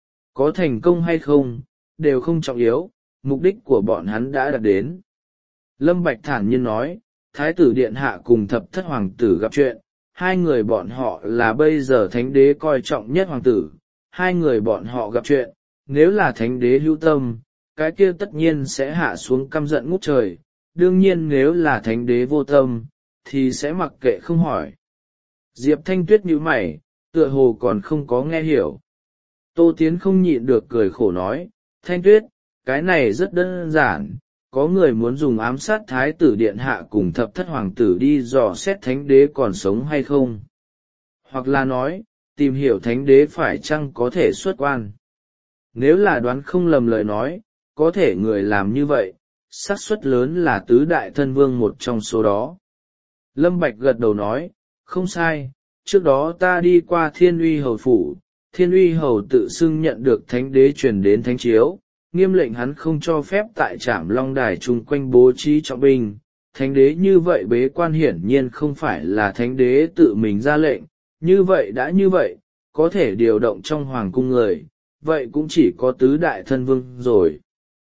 Có thành công hay không, đều không trọng yếu, mục đích của bọn hắn đã đạt đến. Lâm Bạch thản nhiên nói, Thái tử Điện Hạ cùng Thập Thất Hoàng tử gặp chuyện, hai người bọn họ là bây giờ Thánh đế coi trọng nhất hoàng tử, hai người bọn họ gặp chuyện, nếu là Thánh đế hữu tâm, cái kia tất nhiên sẽ hạ xuống căm giận ngút trời, đương nhiên nếu là Thánh đế vô tâm, thì sẽ mặc kệ không hỏi. Diệp Thanh Tuyết nhíu mày, tựa hồ còn không có nghe hiểu. Tô Tiến không nhịn được cười khổ nói, Thanh Tuyết, cái này rất đơn giản, có người muốn dùng ám sát Thái tử Điện Hạ cùng Thập Thất Hoàng tử đi dò xét Thánh đế còn sống hay không. Hoặc là nói, tìm hiểu Thánh đế phải chăng có thể xuất quan. Nếu là đoán không lầm lời nói, có thể người làm như vậy, xác suất lớn là tứ đại thân vương một trong số đó. Lâm Bạch gật đầu nói, không sai, trước đó ta đi qua Thiên Uy Hầu phủ, Thiên Uy Hầu tự xưng nhận được Thánh đế truyền đến Thánh chiếu, nghiêm lệnh hắn không cho phép tại Trảm Long Đài chung quanh bố trí trọng binh. Thánh đế như vậy bế quan hiển nhiên không phải là Thánh đế tự mình ra lệnh, như vậy đã như vậy, có thể điều động trong hoàng cung người, vậy cũng chỉ có tứ đại thân vương rồi.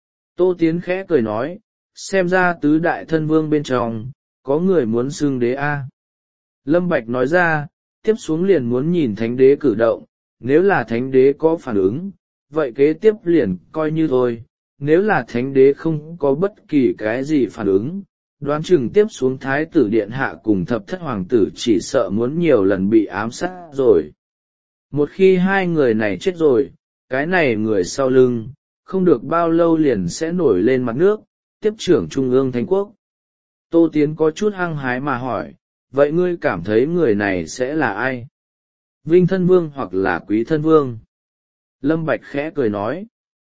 Tô Tiến khẽ cười nói, xem ra tứ đại thân vương bên trong, có người muốn xưng đế a. Lâm Bạch nói ra, tiếp xuống liền muốn nhìn Thánh đế cử động, nếu là Thánh đế có phản ứng, vậy kế tiếp liền coi như thôi, nếu là Thánh đế không có bất kỳ cái gì phản ứng, đoán chừng tiếp xuống Thái tử Điện Hạ cùng Thập Thất Hoàng tử chỉ sợ muốn nhiều lần bị ám sát rồi. Một khi hai người này chết rồi, cái này người sau lưng, không được bao lâu liền sẽ nổi lên mặt nước, tiếp trưởng Trung ương Thánh quốc. Tô Tiến có chút hăng hái mà hỏi, vậy ngươi cảm thấy người này sẽ là ai? Vinh thân vương hoặc là Quý thân vương? Lâm Bạch khẽ cười nói.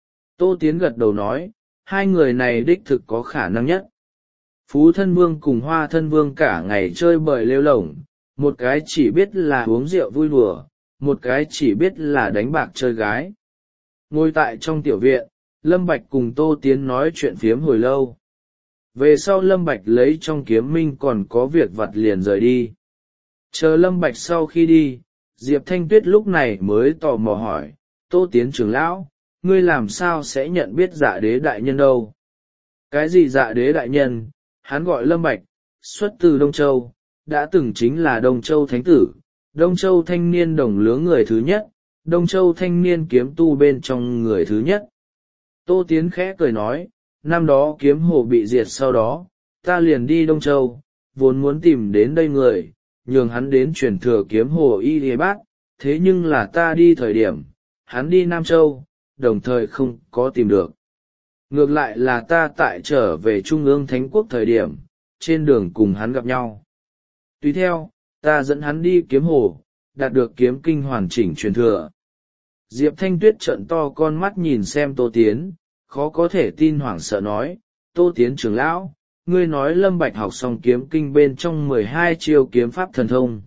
Tô Tiến gật đầu nói, hai người này đích thực có khả năng nhất. Phú thân vương cùng Hoa thân vương cả ngày chơi bời lêu lổng, một cái chỉ biết là uống rượu vui đùa, một cái chỉ biết là đánh bạc chơi gái. Ngồi tại trong tiểu viện, Lâm Bạch cùng Tô Tiến nói chuyện phiếm hồi lâu. Về sau Lâm Bạch lấy trong kiếm minh còn có việc vặt liền rời đi. Chờ Lâm Bạch sau khi đi, Diệp Thanh Tuyết lúc này mới tò mò hỏi, Tô Tiến trưởng lão, ngươi làm sao sẽ nhận biết Dạ đế đại nhân đâu? Cái gì Dạ đế đại nhân? Hắn gọi Lâm Bạch, xuất từ Đông Châu, đã từng chính là Đông Châu Thánh tử, Đông Châu thanh niên đồng lứa người thứ nhất, Đông Châu thanh niên kiếm tu bên trong người thứ nhất. Tô Tiến khẽ cười nói, năm đó kiếm hồ bị diệt sau đó, ta liền đi Đông Châu, vốn muốn tìm đến đây người, nhường hắn đến truyền thừa kiếm hồ y lìa bát, thế nhưng là ta đi thời điểm, hắn đi Nam Châu, đồng thời không có tìm được. Ngược lại là ta tại trở về Trung ương Thánh quốc thời điểm, trên đường cùng hắn gặp nhau. Tùy theo, ta dẫn hắn đi kiếm hồ, đạt được kiếm kinh hoàn chỉnh truyền thừa. Diệp Thanh Tuyết trợn to con mắt nhìn xem Tô Tiến, khó có thể tin hoảng sợ nói, Tô Tiến trưởng lão, ngươi nói Lâm Bạch học xong kiếm kinh bên trong 12 chiêu kiếm pháp thần thông.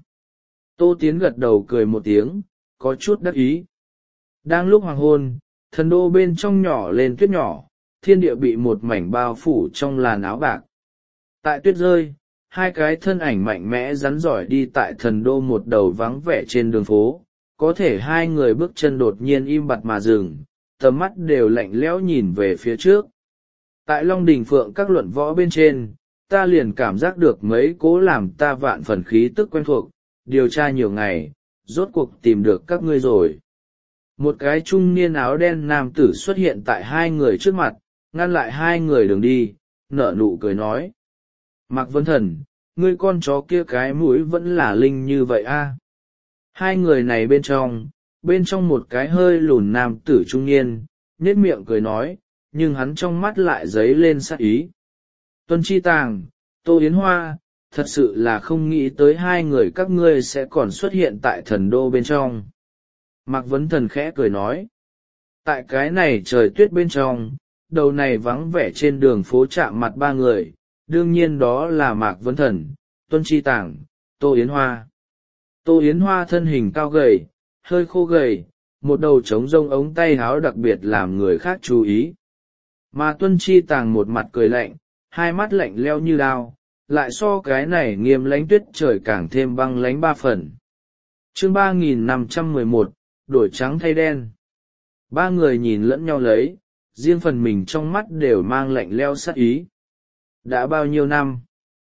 Tô Tiến gật đầu cười một tiếng, có chút đắc ý. Đang lúc hoàng hôn, thần đô bên trong nhỏ lên tuyết nhỏ, thiên địa bị một mảnh bao phủ trong làn áo bạc. Tại tuyết rơi, hai cái thân ảnh mạnh mẽ rắn giỏi đi tại thần đô một đầu vắng vẻ trên đường phố, có thể hai người bước chân đột nhiên im bặt mà dừng, tầm mắt đều lạnh lẽo nhìn về phía trước. Tại Long Đình Phượng các luận võ bên trên, ta liền cảm giác được mấy cố làm ta vạn phần khí tức quen thuộc, điều tra nhiều ngày, rốt cuộc tìm được các ngươi rồi. Một cái trung niên áo đen nam tử xuất hiện tại hai người trước mặt, ngăn lại hai người đường đi, nở nụ cười nói. Mạc Vấn Thần, ngươi con chó kia cái mũi vẫn là linh như vậy a? Hai người này bên trong một cái hơi lùn nam tử trung niên, nhếch miệng cười nói, nhưng hắn trong mắt lại dấy lên sát ý. Tuân Chi Tàng, Tô Yến Hoa, thật sự là không nghĩ tới hai người các ngươi sẽ còn xuất hiện tại thần đô bên trong. Mạc Vấn Thần khẽ cười nói. Tại cái này trời tuyết bên trong, đầu này vắng vẻ trên đường phố chạm mặt ba người, đương nhiên đó là Mạc Vấn Thần, Tuân Chi Tàng, Tô Yến Hoa. Tô Yến Hoa thân hình cao gầy, hơi khô gầy, một đầu trống rông ống tay áo đặc biệt làm người khác chú ý. Mà Tuân Chi Tàng một mặt cười lạnh, hai mắt lạnh leo như đao, lại so cái này nghiêm lánh tuyết trời càng thêm băng lánh ba phần. Chương 3511, đổi trắng thay đen. Ba người nhìn lẫn nhau lấy, riêng phần mình trong mắt đều mang lạnh leo sát ý. Đã bao nhiêu năm?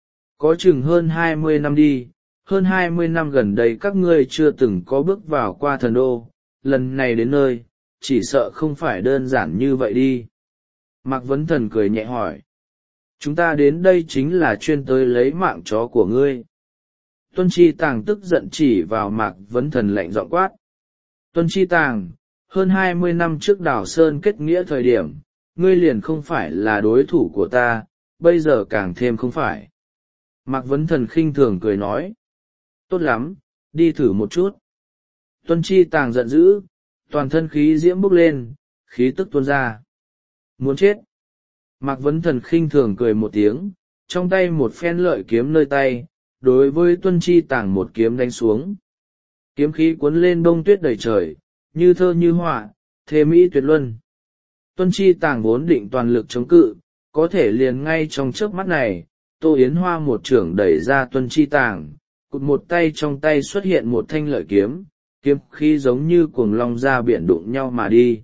Có chừng hơn 20 năm đi, hơn 20 năm gần đây các ngươi chưa từng có bước vào qua thần đô, lần này đến nơi, chỉ sợ không phải đơn giản như vậy đi. Mạc Vấn Thần cười nhẹ hỏi. Chúng ta đến đây chính là chuyên tới lấy mạng chó của ngươi. Tuân Chi Tàng tức giận chỉ vào Mạc Vấn Thần lạnh giọng quát. Tuân Chi Tàng, hơn 20 năm trước Đào Sơn kết nghĩa thời điểm, ngươi liền không phải là đối thủ của ta, bây giờ càng thêm không phải. Mạc Vấn Thần khinh thường cười nói. Tốt lắm, đi thử một chút. Tuân Chi Tàng giận dữ, toàn thân khí diễm bốc lên, khí tức tuôn ra. Muốn chết. Mạc Vấn Thần khinh thường cười một tiếng, trong tay một phen lợi kiếm nơi tay, đối với Tuân Chi Tàng một kiếm đánh xuống. Kiếm khí cuốn lên bông tuyết đầy trời, như thơ như họa, thê mỹ tuyệt luân. Tuân Chi Tàng vốn định toàn lực chống cự, có thể liền ngay trong chớp mắt này, Tô Yến Hoa một chưởng đẩy ra Tuân Chi Tàng, cụt một tay trong tay xuất hiện một thanh lợi kiếm, kiếm khí giống như cuồng long ra biển đụng nhau mà đi.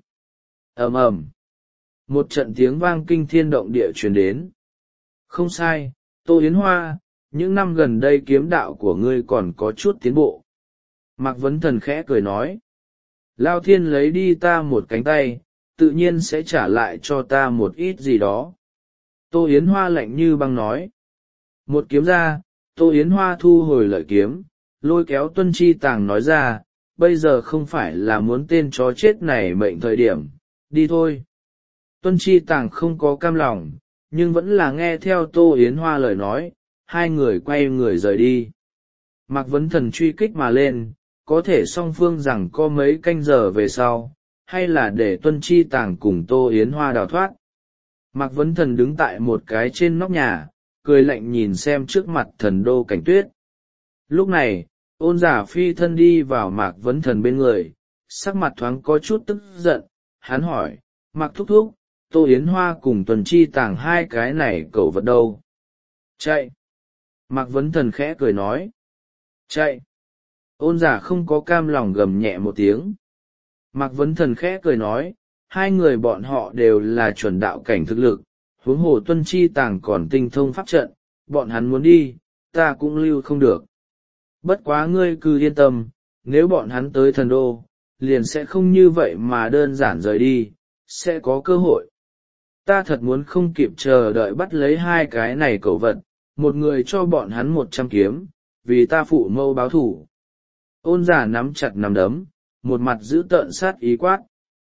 Ầm ầm. Một trận tiếng vang kinh thiên động địa truyền đến. Không sai, Tô Yến Hoa, những năm gần đây kiếm đạo của ngươi còn có chút tiến bộ. Mạc Vấn Thần khẽ cười nói. Lao Thiên lấy đi ta một cánh tay, tự nhiên sẽ trả lại cho ta một ít gì đó. Tô Yến Hoa lạnh như băng nói. Một kiếm ra, Tô Yến Hoa thu hồi lợi kiếm, lôi kéo Tuân Chi Tàng nói ra, bây giờ không phải là muốn tên chó chết này mệnh thời điểm, đi thôi. Tuân Chi Tàng không có cam lòng, nhưng vẫn là nghe theo Tô Yến Hoa lời nói, hai người quay người rời đi. Mạc Vấn Thần truy kích mà lên, có thể song phương rằng có mấy canh giờ về sau, hay là để Tuân Chi Tàng cùng Tô Yến Hoa đào thoát. Mạc Vấn Thần đứng tại một cái trên nóc nhà, cười lạnh nhìn xem trước mặt thần đô cảnh tuyết. Lúc này, Ôn Giả phi thân đi vào Mạc Vấn Thần bên người, sắc mặt thoáng có chút tức giận, hắn hỏi, Mạc Thúc Thúc, Tô Yến Hoa cùng Tuân Chi Tàng hai cái này cậu vật đâu? Chạy! Mạc Vấn Thần khẽ cười nói. Chạy! Ôn Giả không có cam lòng gầm nhẹ một tiếng. Mạc Vấn Thần khẽ cười nói, hai người bọn họ đều là chuẩn đạo cảnh thực lực, huống hồ Tuân Chi Tàng còn tinh thông pháp trận, bọn hắn muốn đi, ta cũng lưu không được. Bất quá ngươi cứ yên tâm, nếu bọn hắn tới thần đô, liền sẽ không như vậy mà đơn giản rời đi, sẽ có cơ hội. Ta thật muốn không kịp chờ đợi bắt lấy hai cái này cẩu vật, một người cho bọn hắn 100 kiếm, vì ta phụ mâu báo thủ. Ôn Giả nắm chặt nắm đấm, một mặt giữ tợn sát ý quát.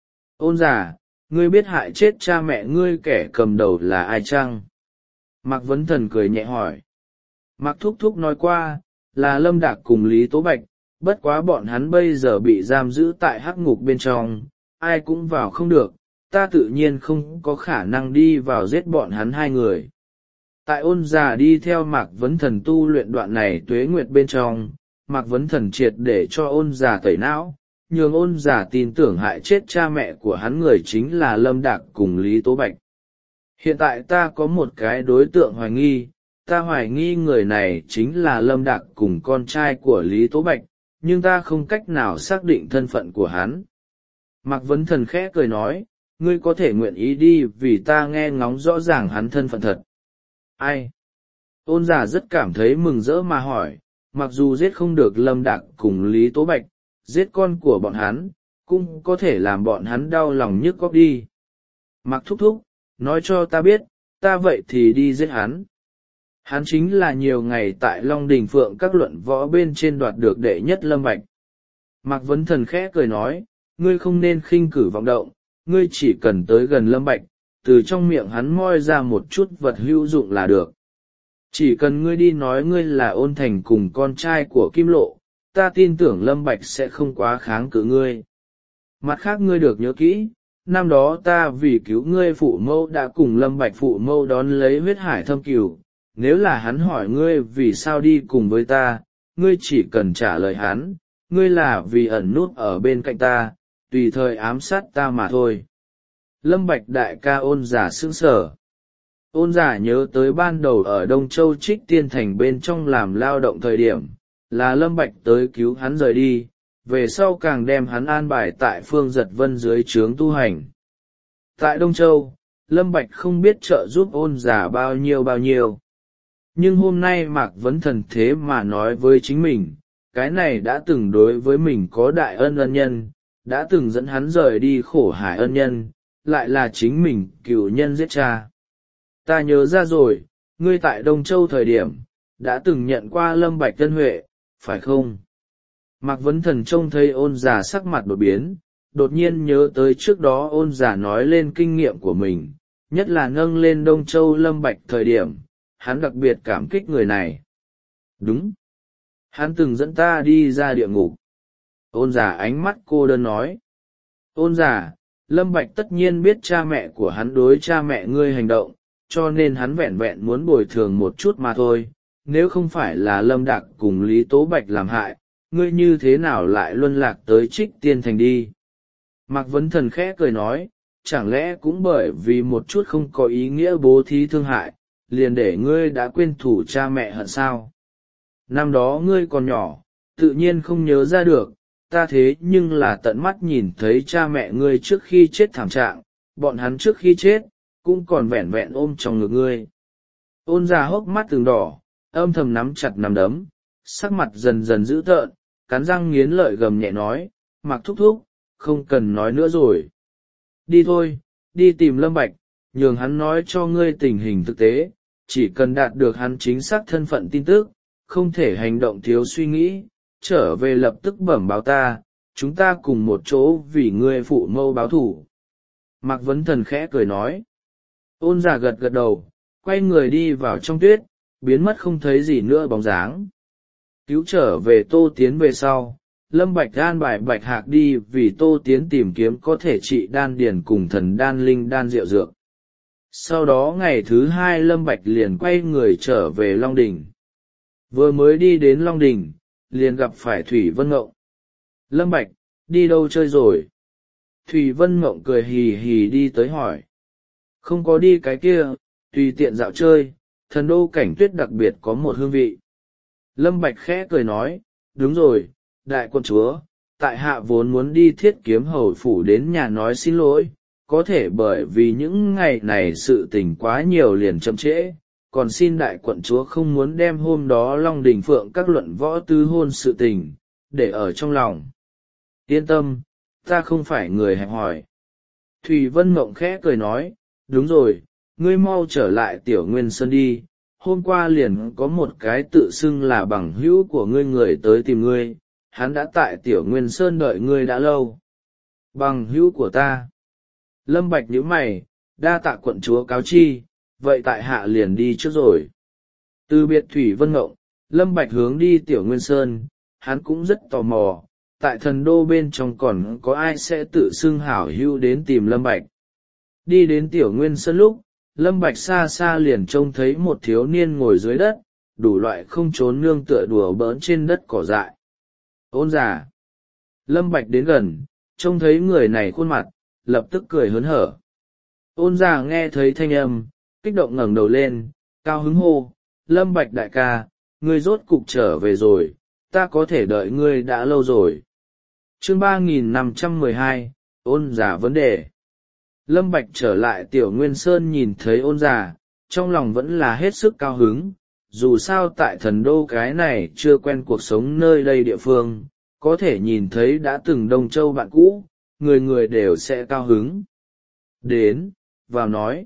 Ôn Giả, ngươi biết hại chết cha mẹ ngươi kẻ cầm đầu là ai chăng? Mạc Vấn Thần cười nhẹ hỏi. Mạc Thúc Thúc nói qua, là Lâm Đạc cùng Lý Tố Bạch, bất quá bọn hắn bây giờ bị giam giữ tại hắc ngục bên trong, ai cũng vào không được, ta tự nhiên không có khả năng đi vào giết bọn hắn hai người. Tại Ôn Giả đi theo Mạc Vấn Thần tu luyện đoạn này tuế nguyệt bên trong, Mạc Vấn Thần triệt để cho Ôn Giả tẩy não, nhường Ôn Giả tin tưởng hại chết cha mẹ của hắn người chính là Lâm Đạc cùng Lý Tố Bạch. Hiện tại ta có một cái đối tượng hoài nghi, ta hoài nghi người này chính là Lâm Đạc cùng con trai của Lý Tố Bạch, nhưng ta không cách nào xác định thân phận của hắn. Mạc Vấn Thần khẽ cười nói, ngươi có thể nguyện ý đi vì ta nghe ngóng rõ ràng hắn thân phận thật. Ai? Ôn Giả rất cảm thấy mừng rỡ mà hỏi, mặc dù giết không được Lâm Đạc cùng Lý Tố Bạch, giết con của bọn hắn cũng có thể làm bọn hắn đau lòng nhức óc đi. Mặc thúc thúc, nói cho ta biết, ta vậy thì đi giết hắn. Hắn chính là nhiều ngày tại Long Đình Phượng các luận võ bên trên đoạt được đệ nhất Lâm Bạch. Mạc Vấn Thần khẽ cười nói, ngươi không nên khinh cử vọng động, ngươi chỉ cần tới gần Lâm Bạch, từ trong miệng hắn moi ra một chút vật hữu dụng là được. Chỉ cần ngươi đi nói ngươi là Ôn Thành cùng con trai của Kim Lộ, ta tin tưởng Lâm Bạch sẽ không quá kháng cự ngươi. Mặt khác ngươi được nhớ kỹ, năm đó ta vì cứu ngươi phụ mẫu đã cùng Lâm Bạch phụ mẫu đón lấy huyết hải thâm cửu, nếu là hắn hỏi ngươi vì sao đi cùng với ta, ngươi chỉ cần trả lời hắn, ngươi là vì ẩn nút ở bên cạnh ta, tùy thời ám sát ta mà thôi. Lâm Bạch đại ca Ôn Giả sững sờ. Ôn Giả nhớ tới ban đầu ở Đông Châu Trích Tiên Thành bên trong làm lao động thời điểm, là Lâm Bạch tới cứu hắn rời đi, về sau càng đem hắn an bài tại Phương Giật Vân dưới trướng tu hành. Tại Đông Châu, Lâm Bạch không biết trợ giúp Ôn Giả bao nhiêu. Nhưng hôm nay Mạc Vấn Thần thế mà nói với chính mình, cái này đã từng đối với mình có đại ân nhân, đã từng dẫn hắn rời đi khổ hải ân nhân, lại là chính mình cựu nhân giết cha. Ta nhớ ra rồi, ngươi tại Đông Châu thời điểm, đã từng nhận qua Lâm Bạch ân huệ, phải không? Mạc Vấn Thần trông thấy Ôn Giả sắc mặt đột biến, đột nhiên nhớ tới trước đó Ôn Giả nói lên kinh nghiệm của mình, nhất là nâng lên Đông Châu Lâm Bạch thời điểm, hắn đặc biệt cảm kích người này. Đúng. Hắn từng dẫn ta đi ra địa ngục. Ôn Giả ánh mắt cô đơn nói. Ôn Giả, Lâm Bạch tất nhiên biết cha mẹ của hắn đối cha mẹ ngươi hành động, cho nên hắn vẹn vẹn muốn bồi thường một chút mà thôi. Nếu không phải là Lâm Đạc cùng Lý Tố Bạch làm hại, ngươi như thế nào lại luân lạc tới Trích Tiên Thành đi? Mạc Vấn Thần khẽ cười nói, chẳng lẽ cũng bởi vì một chút không có ý nghĩa bố thí thương hại, liền để ngươi đã quên thủ cha mẹ hận sao? Năm đó ngươi còn nhỏ, tự nhiên không nhớ ra được, ta thế nhưng là tận mắt nhìn thấy cha mẹ ngươi trước khi chết thảm trạng, bọn hắn trước khi chết, cũng còn vẹn vẹn ôm trong ngực ngươi. Ôn Giả hốc mắt từng đỏ, âm thầm nắm chặt nắm đấm, sắc mặt dần dần dữ tợn, cắn răng nghiến lợi gầm nhẹ nói, Mạc thúc thúc, không cần nói nữa rồi. Đi thôi, đi tìm Lâm Bạch, nhường hắn nói cho ngươi tình hình thực tế, chỉ cần đạt được hắn chính xác thân phận tin tức, không thể hành động thiếu suy nghĩ, trở về lập tức bẩm báo ta, chúng ta cùng một chỗ vì ngươi phụ mâu báo thủ. Mạc Vấn Thần khẽ cười nói. Ôn Giả gật gật đầu, quay người đi vào trong tuyết, biến mất không thấy gì nữa bóng dáng. Cứu trở về Tô Tiến về sau, Lâm Bạch an bài Bạch Hạc đi vì Tô Tiến tìm kiếm có thể trị đan điền cùng thần đan linh đan rượu dược. Sau đó ngày thứ hai Lâm Bạch liền quay người trở về Long Đình. Vừa mới đi đến Long Đình, liền gặp phải Thủy Vân Mộng. Lâm Bạch, đi đâu chơi rồi? Thủy Vân Mộng cười hì hì đi tới hỏi. Không có đi cái kia, tùy tiện dạo chơi, thần đô cảnh tuyết đặc biệt có một hương vị. Lâm Bạch khẽ cười nói, đúng rồi, đại quân chúa, tại hạ vốn muốn đi Thiết Kiếm hầu phủ đến nhà nói xin lỗi, có thể bởi vì những ngày này sự tình quá nhiều liền chậm trễ, còn xin đại quận chúa không muốn đem hôm đó Long Đình Phượng các luận võ tư hôn sự tình, để ở trong lòng. Yên tâm, ta không phải người hẹp hòi. Thủy Vân Mộng khẽ cười nói, đúng rồi, ngươi mau trở lại Tiểu Nguyên Sơn đi, hôm qua liền có một cái tự xưng là bằng hữu của ngươi người tới tìm ngươi, hắn đã tại Tiểu Nguyên Sơn đợi ngươi đã lâu. Bằng hữu của ta. Lâm Bạch nhíu mày, đa tạ quận chúa cáo chi, vậy tại hạ liền đi trước rồi. Từ biệt Thủy Vân Ngộng, Lâm Bạch hướng đi Tiểu Nguyên Sơn, hắn cũng rất tò mò, tại thần đô bên trong còn có ai sẽ tự xưng hảo hữu đến tìm Lâm Bạch. Đi đến Tiểu Nguyên Sơn lúc, Lâm Bạch xa xa liền trông thấy một thiếu niên ngồi dưới đất, đủ loại không trốn nương tựa đùa bỡn trên đất cỏ dại. Ôn Giả. Lâm Bạch đến gần, trông thấy người này khuôn mặt, lập tức cười hớn hở. Ôn Giả nghe thấy thanh âm, kích động ngẩng đầu lên, cao hứng hô, Lâm Bạch đại ca, ngươi rốt cục trở về rồi, ta có thể đợi ngươi đã lâu rồi. Chương 3512, Ôn Giả vấn đề. Lâm Bạch trở lại Tiểu Nguyên Sơn nhìn thấy Ôn Giả, trong lòng vẫn là hết sức cao hứng, dù sao tại thần đô cái này chưa quen cuộc sống nơi đây địa phương, có thể nhìn thấy đã từng Đông Châu bạn cũ, người người đều sẽ cao hứng. Đến, vào nói.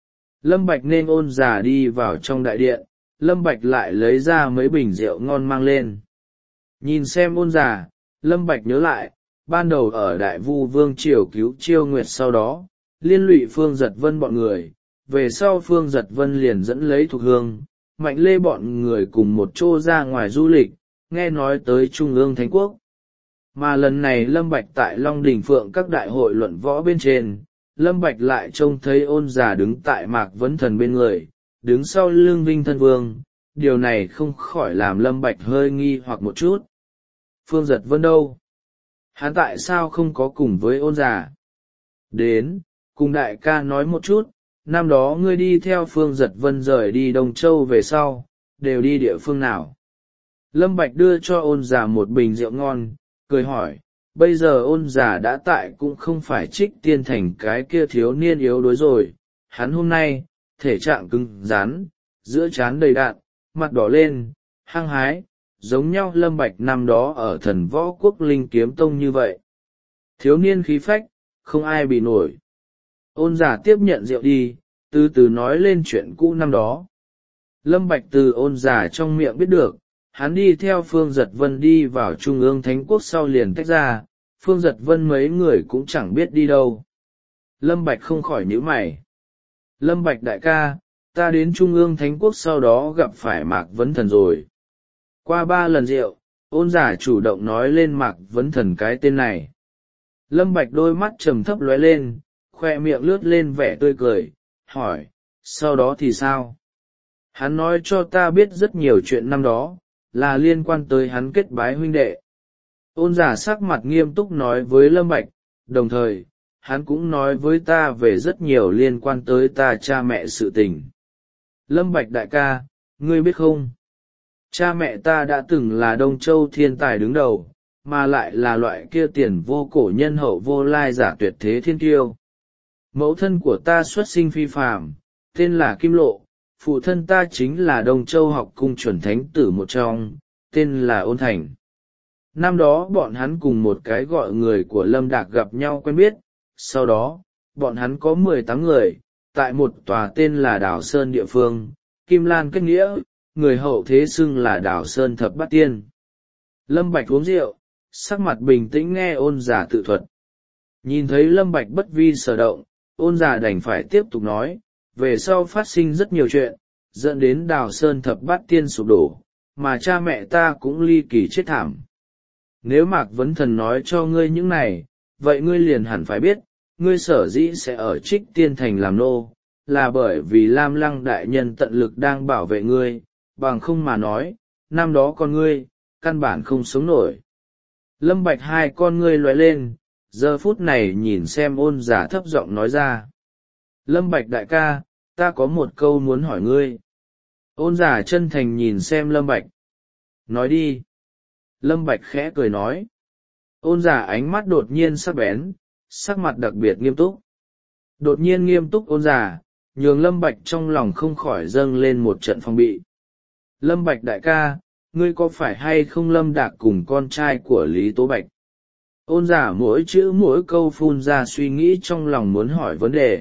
Lâm Bạch nên Ôn Giả đi vào trong đại điện, Lâm Bạch lại lấy ra mấy bình rượu ngon mang lên. Nhìn xem Ôn Giả, Lâm Bạch nhớ lại, ban đầu ở Đại Vu Vương Triều cứu Chiêu Nguyệt sau đó, liên lụy Phương Giật Vân bọn người, về sau Phương Giật Vân liền dẫn lấy Thục Hương, Mạnh Lê bọn người cùng một chỗ ra ngoài du lịch, nghe nói tới Trung ương Thánh Quốc. Mà lần này Lâm Bạch tại Long Đỉnh Phượng các đại hội luận võ bên trên, Lâm Bạch lại trông thấy Ôn Giả đứng tại Mạc Vấn Thần bên người, đứng sau lưng Vinh Thân Vương, điều này không khỏi làm Lâm Bạch hơi nghi hoặc một chút. Phương Giật Vân đâu? Hắn tại sao không có cùng với Ôn Giả? Đến, cùng đại ca nói một chút, năm đó ngươi đi theo Phương Giật Vân rời đi Đông Châu về sau, đều đi địa phương nào? Lâm Bạch đưa cho Ôn Giả một bình rượu ngon, cười hỏi, bây giờ Ôn Giả đã tại cũng không phải Trích Tiên Thành cái kia thiếu niên yếu đuối rồi, hắn hôm nay, thể trạng cứng rắn, giữa trán đầy đạn, mặt đỏ lên, hăng hái, giống nhau Lâm Bạch năm đó ở Thần Võ Quốc Linh Kiếm Tông như vậy. Thiếu niên khí phách, không ai bị nổi. Ôn Giả tiếp nhận rượu đi, từ từ nói lên chuyện cũ năm đó. Lâm Bạch từ Ôn Giả trong miệng biết được, hắn đi theo Phương Giật Vân đi vào Trung ương Thánh Quốc sau liền tách ra, Phương Giật Vân mấy người cũng chẳng biết đi đâu. Lâm Bạch không khỏi nhíu mày. Lâm Bạch đại ca, ta đến Trung ương Thánh Quốc sau đó gặp phải Mạc Vấn Thần rồi. Qua 3 lần rượu, Ôn Giả chủ động nói lên Mạc Vấn Thần cái tên này. Lâm Bạch đôi mắt trầm thấp lóe lên, khoe miệng lướt lên vẻ tươi cười, hỏi, sau đó thì sao? Hắn nói cho ta biết rất nhiều chuyện năm đó, là liên quan tới hắn kết bái huynh đệ. Ôn Giả sắc mặt nghiêm túc nói với Lâm Bạch, đồng thời, hắn cũng nói với ta về rất nhiều liên quan tới ta cha mẹ sự tình. Lâm Bạch đại ca, ngươi biết không? Cha mẹ ta đã từng là Đông Châu thiên tài đứng đầu, mà lại là loại kia tiền vô cổ nhân hậu vô lai giả tuyệt thế thiên kiêu. Mẫu thân của ta xuất sinh phi phàm, tên là Kim Lộ, phụ thân ta chính là Đông Châu học cung chuẩn thánh tử một trong, tên là Ôn Thành. Năm đó bọn hắn cùng một cái gọi người của Lâm Đạc gặp nhau quen biết, sau đó, bọn hắn có 18 người, tại một tòa tên là Đảo Sơn địa phương, Kim Lan kết nghĩa, người hậu thế xưng là Đảo Sơn Thập Bát Tiên. Lâm Bạch uống rượu, sắc mặt bình tĩnh nghe Ôn Giả tự thuật. Nhìn thấy Lâm Bạch bất vi sở động, Ôn Giả đành phải tiếp tục nói, về sau phát sinh rất nhiều chuyện, dẫn đến Đảo Sơn Thập Bát Tiên sụp đổ, mà cha mẹ ta cũng ly kỳ chết thảm. Nếu Mạc Vấn Thần nói cho ngươi những này, vậy ngươi liền hẳn phải biết, ngươi sở dĩ sẽ ở Trích Tiên Thành làm nô, là bởi vì Lam Lăng đại nhân tận lực đang bảo vệ ngươi, bằng không mà nói, năm đó con ngươi, căn bản không sống nổi. Lâm Bạch hai con ngươi lóe lên, giờ phút này nhìn xem Ôn Giả thấp giọng nói ra. Lâm Bạch đại ca, ta có một câu muốn hỏi ngươi. Ôn Giả chân thành nhìn xem Lâm Bạch. Nói đi. Lâm Bạch khẽ cười nói. Ôn Giả ánh mắt đột nhiên sắc bén, sắc mặt đặc biệt nghiêm túc. Đột nhiên nghiêm túc Ôn Giả, nhường Lâm Bạch trong lòng không khỏi dâng lên một trận phong bị. Lâm Bạch đại ca, ngươi có phải hay không Lâm Đạc cùng con trai của Lý Tố Bạch? Ôn Giả mỗi chữ mỗi câu phun ra suy nghĩ trong lòng muốn hỏi vấn đề.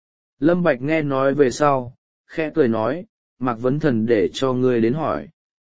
Lâm Bạch nghe nói về sau, khẽ cười nói, Mạc Vấn Thần để cho ngươi đến hỏi.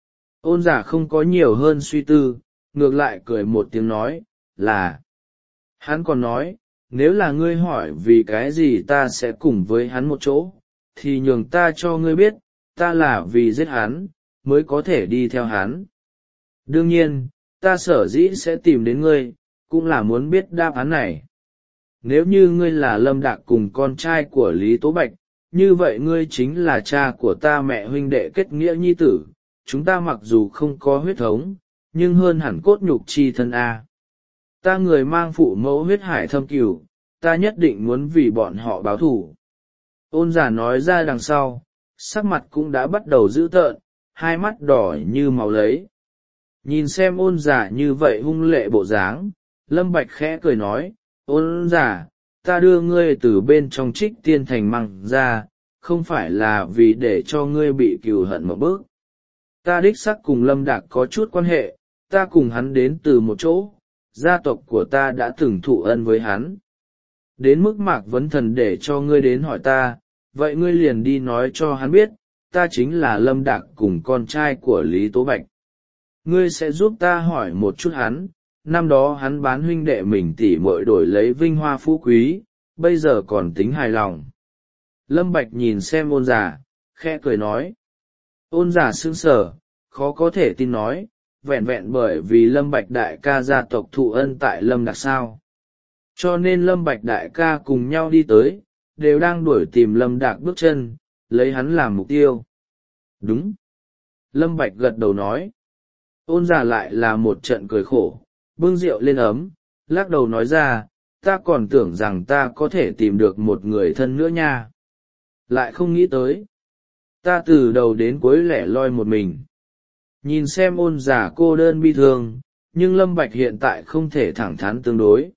Ôn Giả không có nhiều hơn suy tư, ngược lại cười một tiếng nói, là. Hắn còn nói, nếu là ngươi hỏi vì cái gì ta sẽ cùng với hắn một chỗ, thì nhường ta cho ngươi biết, ta là vì giết hắn, mới có thể đi theo hắn. Đương nhiên, ta sở dĩ sẽ tìm đến ngươi, cũng là muốn biết đáp án này. Nếu như ngươi là Lâm Đạc cùng con trai của Lý Tố Bạch, như vậy ngươi chính là cha của ta mẹ huynh đệ kết nghĩa nhi tử, chúng ta mặc dù không có huyết thống, nhưng hơn hẳn cốt nhục chi thân A. Ta người mang phụ mẫu huyết hải thâm cửu, ta nhất định muốn vì bọn họ báo thù. Ôn Giả nói ra đằng sau, sắc mặt cũng đã bắt đầu dữ tợn, hai mắt đỏ như máu lấy. Nhìn xem Ôn Giả như vậy hung lệ bộ dáng, Lâm Bạch khẽ cười nói, Ôn Giả, ta đưa ngươi từ bên trong Trích Tiên Thành mang ra, không phải là vì để cho ngươi bị cừu hận một bước. Ta đích xác cùng Lâm Đạc có chút quan hệ, ta cùng hắn đến từ một chỗ, gia tộc của ta đã từng thụ ân với hắn. Đến mức Mạc Vấn Thần để cho ngươi đến hỏi ta, vậy ngươi liền đi nói cho hắn biết, ta chính là Lâm Đạc cùng con trai của Lý Tố Bạch. Ngươi sẽ giúp ta hỏi một chút hắn, năm đó hắn bán huynh đệ mình tỉ muội đổi lấy vinh hoa phú quý, bây giờ còn tính hài lòng. Lâm Bạch nhìn xem Ôn Giả, khẽ cười nói. Ôn Giả sững sờ, khó có thể tin nói, vẹn vẹn bởi vì Lâm Bạch đại ca gia tộc thụ ân tại Lâm Đạc sao. Cho nên Lâm Bạch đại ca cùng nhau đi tới, đều đang đuổi tìm Lâm Đạc bước chân, lấy hắn làm mục tiêu. Đúng. Lâm Bạch gật đầu nói. Ôn Giả lại là một trận cười khổ, bưng rượu lên ấm, lắc đầu nói ra, ta còn tưởng rằng ta có thể tìm được một người thân nữa nha. Lại không nghĩ tới. Ta từ đầu đến cuối lẻ loi một mình. Nhìn xem Ôn Giả cô đơn bi thương, nhưng Lâm Bạch hiện tại không thể thẳng thắn tương đối.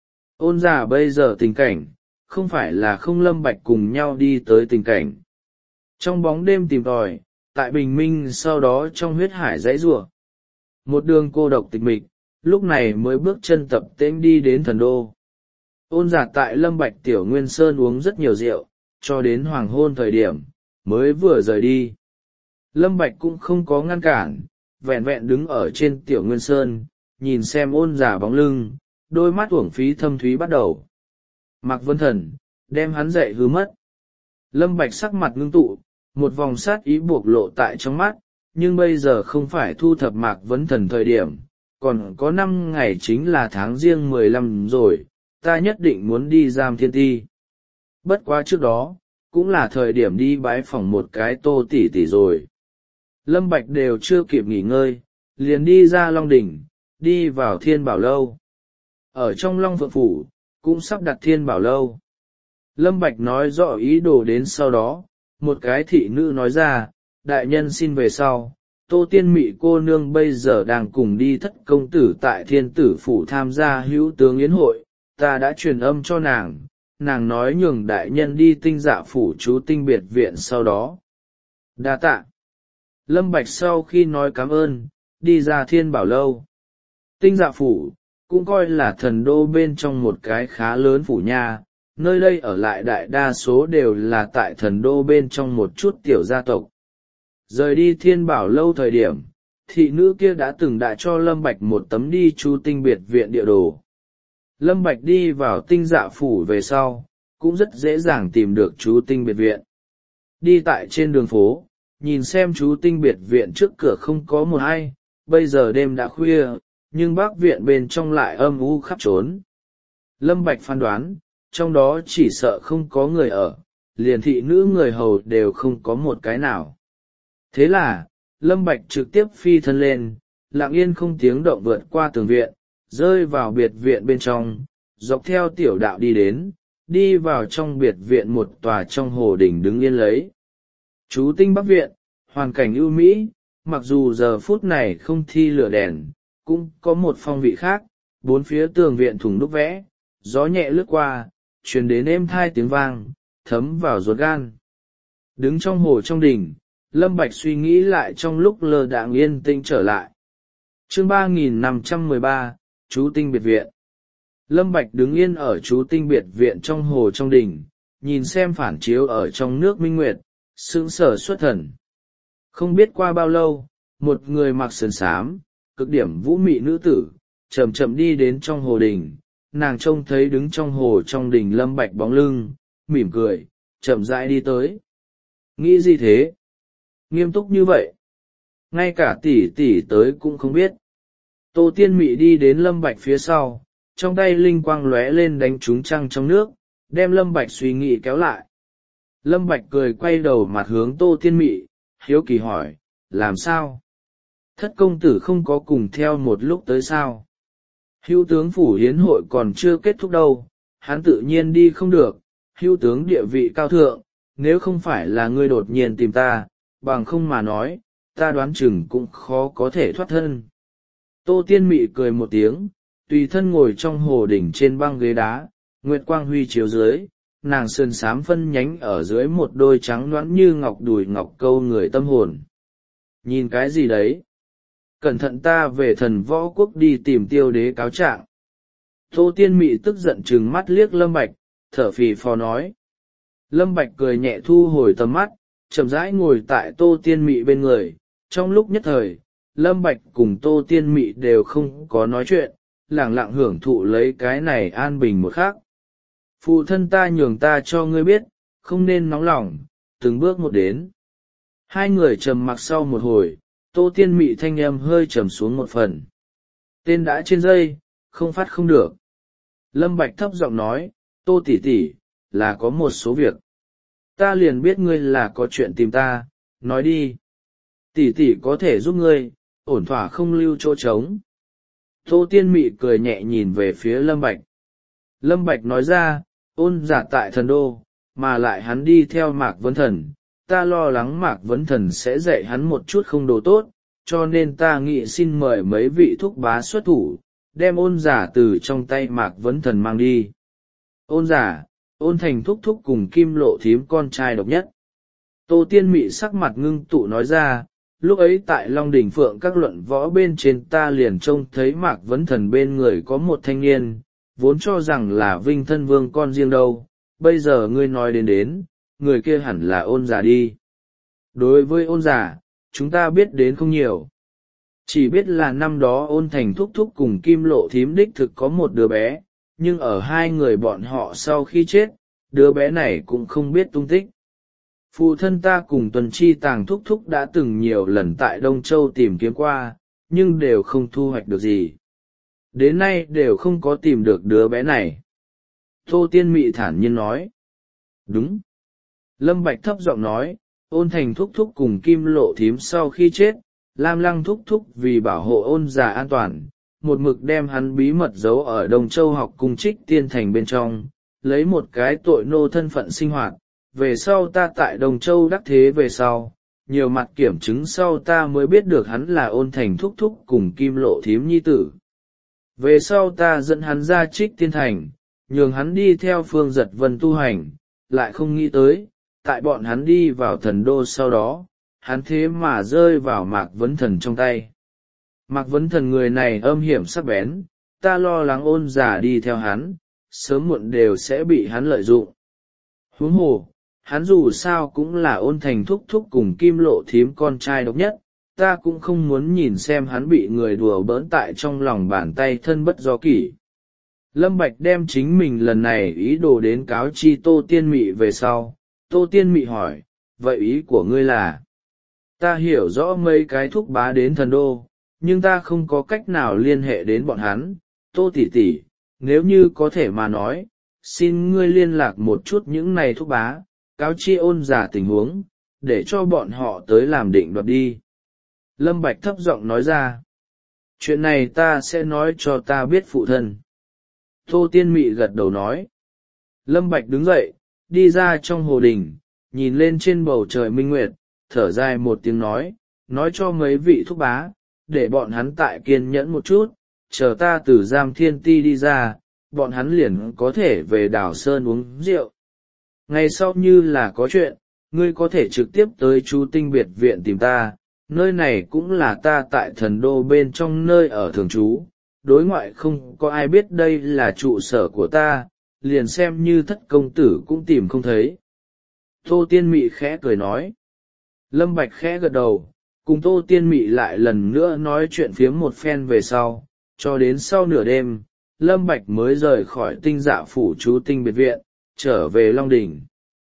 Ôn Giả bây giờ tình cảnh, không phải là không Lâm Bạch cùng nhau đi tới tình cảnh. Trong bóng đêm tìm tòi, tại bình minh sau đó trong huyết hải dãy rủa. Một đường cô độc tịch mịch, lúc này mới bước chân tập tễnh đi đến Thần Đô. Ôn Giả tại Lâm Bạch Tiểu Nguyên Sơn uống rất nhiều rượu, cho đến hoàng hôn thời điểm, mới vừa rời đi. Lâm Bạch cũng không có ngăn cản, vẹn vẹn đứng ở trên Tiểu Nguyên Sơn, nhìn xem Ôn Giả bóng lưng, đôi mắt uổng phí thâm thúy bắt đầu. Mạc Vấn Thần, đem hắn dậy hư mất. Lâm Bạch sắc mặt ngưng tụ, một vòng sát ý buộc lộ tại trong mắt, nhưng bây giờ không phải thu thập Mạc Vấn Thần thời điểm, còn có 5 ngày chính là tháng Giêng 15 rồi, ta nhất định muốn đi Giam Thiên Ti. Bất quá trước đó, cũng là thời điểm đi bái phỏng một cái Tô tỷ tỷ rồi. Lâm Bạch đều chưa kịp nghỉ ngơi, liền đi ra Long Đỉnh, đi vào Thiên Bảo Lâu. Ở trong Long Phượng Phủ, cũng sắp đặt Thiên Bảo Lâu. Lâm Bạch nói rõ ý đồ đến sau đó, một cái thị nữ nói ra, đại nhân xin về sau, Tô Tiên Mị cô nương bây giờ đang cùng đi Thất công tử tại Thiên Tử Phủ tham gia hữu tướng yến hội, ta đã truyền âm cho nàng, nàng nói nhường đại nhân đi Tinh Dạ Phủ chú Tinh biệt viện sau đó. Đa tạ. Lâm Bạch sau khi nói cảm ơn, đi ra Thiên Bảo Lâu. Tinh Dạ Phủ, cũng coi là Thần Đô bên trong một cái khá lớn phủ nha, nơi đây ở lại đại đa số đều là tại Thần Đô bên trong một chút tiểu gia tộc. Rời đi Thiên Bảo Lâu thời điểm, thị nữ kia đã từng đã cho Lâm Bạch một tấm đi chú Tinh biệt viện địa đồ. Lâm Bạch đi vào Tinh Dạ Phủ về sau, cũng rất dễ dàng tìm được chú Tinh biệt viện. Đi tại trên đường phố, nhìn xem chú Tinh biệt viện trước cửa không có một ai, bây giờ đêm đã khuya, nhưng Bắc viện bên trong lại âm u khắp trốn. Lâm Bạch phán đoán, trong đó chỉ sợ không có người ở, liền thị nữ người hầu đều không có một cái nào. Thế là, Lâm Bạch trực tiếp phi thân lên, lặng yên không tiếng động vượt qua tường viện, rơi vào biệt viện bên trong, dọc theo tiểu đạo đi đến, đi vào trong biệt viện một tòa trong hồ đỉnh đứng yên lấy. Chú Tinh Bắc viện, hoàn cảnh ưu mỹ, mặc dù giờ phút này không thi lửa đèn, cũng có một phong vị khác, bốn phía tường viện thủng đúc vẽ, gió nhẹ lướt qua, truyền đến êm thai tiếng vang, thấm vào ruột gan. Đứng trong hồ trong đỉnh, Lâm Bạch suy nghĩ lại trong lúc lơ đãng yên tĩnh trở lại. Chương 3513, chú Tinh biệt viện. Lâm Bạch đứng yên ở chú Tinh biệt viện trong hồ trong đỉnh, nhìn xem phản chiếu ở trong nước minh nguyệt, sững sờ xuất thần. Không biết qua bao lâu, một người mặc sườn xám, cực điểm vũ mị nữ tử, chậm chậm đi đến trong hồ đình, nàng trông thấy đứng trong hồ trong đình Lâm Bạch bóng lưng, mỉm cười, chậm rãi đi tới. Nghĩ gì thế? Nghiêm túc như vậy? Ngay cả tỷ tỷ tới cũng không biết. Tô Tiên Mị đi đến Lâm Bạch phía sau, trong tay linh quang lóe lên đánh trúng trăng trong nước, đem Lâm Bạch suy nghĩ kéo lại. Lâm Bạch cười quay đầu mặt hướng Tô Tiên Mị, hiếu kỳ hỏi, làm sao? Thất công tử không có cùng theo một lúc tới sao? Hữu tướng phủ hiến hội còn chưa kết thúc đâu, hắn tự nhiên đi không được, hữu tướng địa vị cao thượng, nếu không phải là ngươi đột nhiên tìm ta, bằng không mà nói, ta đoán chừng cũng khó có thể thoát thân. Tô Tiên Mị cười một tiếng, tùy thân ngồi trong hồ đỉnh trên băng ghế đá, nguyệt quang huy chiếu dưới, nàng sườn xám phân nhánh ở dưới một đôi trắng nõn như ngọc đùi ngọc câu người tâm hồn. Nhìn cái gì đấy? cẩn thận ta về Thần Võ Quốc đi tìm Tiêu Đế cáo trạng. Tô Tiên Mị tức giận trừng mắt liếc Lâm Bạch, thở phì phò nói. Lâm Bạch cười nhẹ thu hồi tầm mắt, chậm rãi ngồi tại Tô Tiên Mị bên người. Trong lúc nhất thời, Lâm Bạch cùng Tô Tiên Mị đều không có nói chuyện, lẳng lặng hưởng thụ lấy cái này an bình một khắc. Phụ thân ta nhường ta cho ngươi biết, không nên nóng lòng, từng bước một đến. Hai người trầm mặc sau một hồi, Tô Tiên Mị thanh âm hơi trầm xuống một phần. Tên đã trên dây, không phát không được. Lâm Bạch thấp giọng nói, Tô tỷ tỷ, là có một số việc. Ta liền biết ngươi là có chuyện tìm ta, nói đi. Tỷ tỷ có thể giúp ngươi, ổn thỏa không lưu chỗ trống. Tô Tiên Mị cười nhẹ nhìn về phía Lâm Bạch. Lâm Bạch nói ra, Ôn Giả tại Thần Đô, mà lại hắn đi theo Mạc Vấn Thần. Ta lo lắng Mạc Vấn Thần sẽ dạy hắn một chút không đồ tốt, cho nên ta nghĩ xin mời mấy vị thúc bá xuất thủ, đem Ôn Giả từ trong tay Mạc Vấn Thần mang đi. Ôn Giả, Ôn Thành thúc thúc cùng Kim Lộ thím con trai độc nhất. Tô Tiên Mị sắc mặt ngưng tụ nói ra, lúc ấy tại Long Đỉnh Phượng các luận võ bên trên ta liền trông thấy Mạc Vấn Thần bên người có một thanh niên, vốn cho rằng là Vinh Thân Vương con riêng đâu, bây giờ ngươi nói đến, người kia hẳn là Ôn Giả đi. Đối với Ôn Giả, chúng ta biết đến không nhiều. Chỉ biết là năm đó Ôn Thành thúc thúc cùng Kim Lộ thím đích thực có một đứa bé, nhưng ở hai người bọn họ sau khi chết, đứa bé này cũng không biết tung tích. Phụ thân ta cùng Tuần Chi Tàng thúc thúc đã từng nhiều lần tại Đông Châu tìm kiếm qua, nhưng đều không thu hoạch được gì. Đến nay đều không có tìm được đứa bé này. Tô Tiên Mị thản nhiên nói. Đúng. Lâm Bạch thấp giọng nói, Ôn Thành thúc thúc cùng Kim Lộ thím sau khi chết, Lam Lăng thúc thúc vì bảo hộ Ôn Giả an toàn, một mực đem hắn bí mật giấu ở Đông Châu học cung Trích Tiên Thành bên trong, lấy một cái tội nô thân phận sinh hoạt. Về sau ta tại Đông Châu đắc thế về sau, nhiều mặt kiểm chứng sau ta mới biết được hắn là Ôn Thành thúc thúc cùng Kim Lộ thím nhi tử. Về sau ta dẫn hắn ra Trích Tiên Thành, nhường hắn đi theo Phương Giật Vân tu hành, lại không nghĩ tới, tại bọn hắn đi vào Thần Đô sau đó, hắn thế mà rơi vào Mạc Vấn Thần trong tay. Mạc Vấn Thần người này âm hiểm sắc bén, ta lo lắng Ôn Giả đi theo hắn, sớm muộn đều sẽ bị hắn lợi dụng. Huống hồ, hắn dù sao cũng là Ôn Thành thúc thúc cùng Kim Lộ thím con trai độc nhất, ta cũng không muốn nhìn xem hắn bị người đùa bỡn tại trong lòng bàn tay thân bất do kỷ. Lâm Bạch đem chính mình lần này ý đồ đến cáo chi Tô Tiên Mị về sau. Tô Tiên Mị hỏi, vậy ý của ngươi là? Ta hiểu rõ mấy cái thúc bá đến Thần Đô, nhưng ta không có cách nào liên hệ đến bọn hắn. Tô tỷ tỷ, nếu như có thể mà nói, xin ngươi liên lạc một chút những này thúc bá, cáo chi Ôn Giả tình huống, để cho bọn họ tới làm định đoạt đi. Lâm Bạch thấp giọng nói ra. Chuyện này ta sẽ nói cho ta biết phụ thân. Tô Tiên Mị gật đầu nói. Lâm Bạch đứng dậy, đi ra trong hồ đình, nhìn lên trên bầu trời minh nguyệt, thở dài một tiếng nói cho mấy vị thúc bá, để bọn hắn tại kiên nhẫn một chút, chờ ta từ Giam Thiên Ti đi ra, bọn hắn liền có thể về Đảo Sơn uống rượu. Ngày sau như là có chuyện, ngươi có thể trực tiếp tới Chú Tinh biệt viện tìm ta, nơi này cũng là ta tại Thần Đô bên trong nơi ở thường trú, đối ngoại không có ai biết đây là trụ sở của ta, liền xem như Thất công tử cũng tìm không thấy. Tô Tiên Mị khẽ cười nói. Lâm Bạch khẽ gật đầu, cùng Tô Tiên Mị lại lần nữa nói chuyện phiếm một phen về sau, cho đến sau nửa đêm, Lâm Bạch mới rời khỏi Tinh Dạ phủ Chú Tinh biệt viện, trở về Long Đỉnh.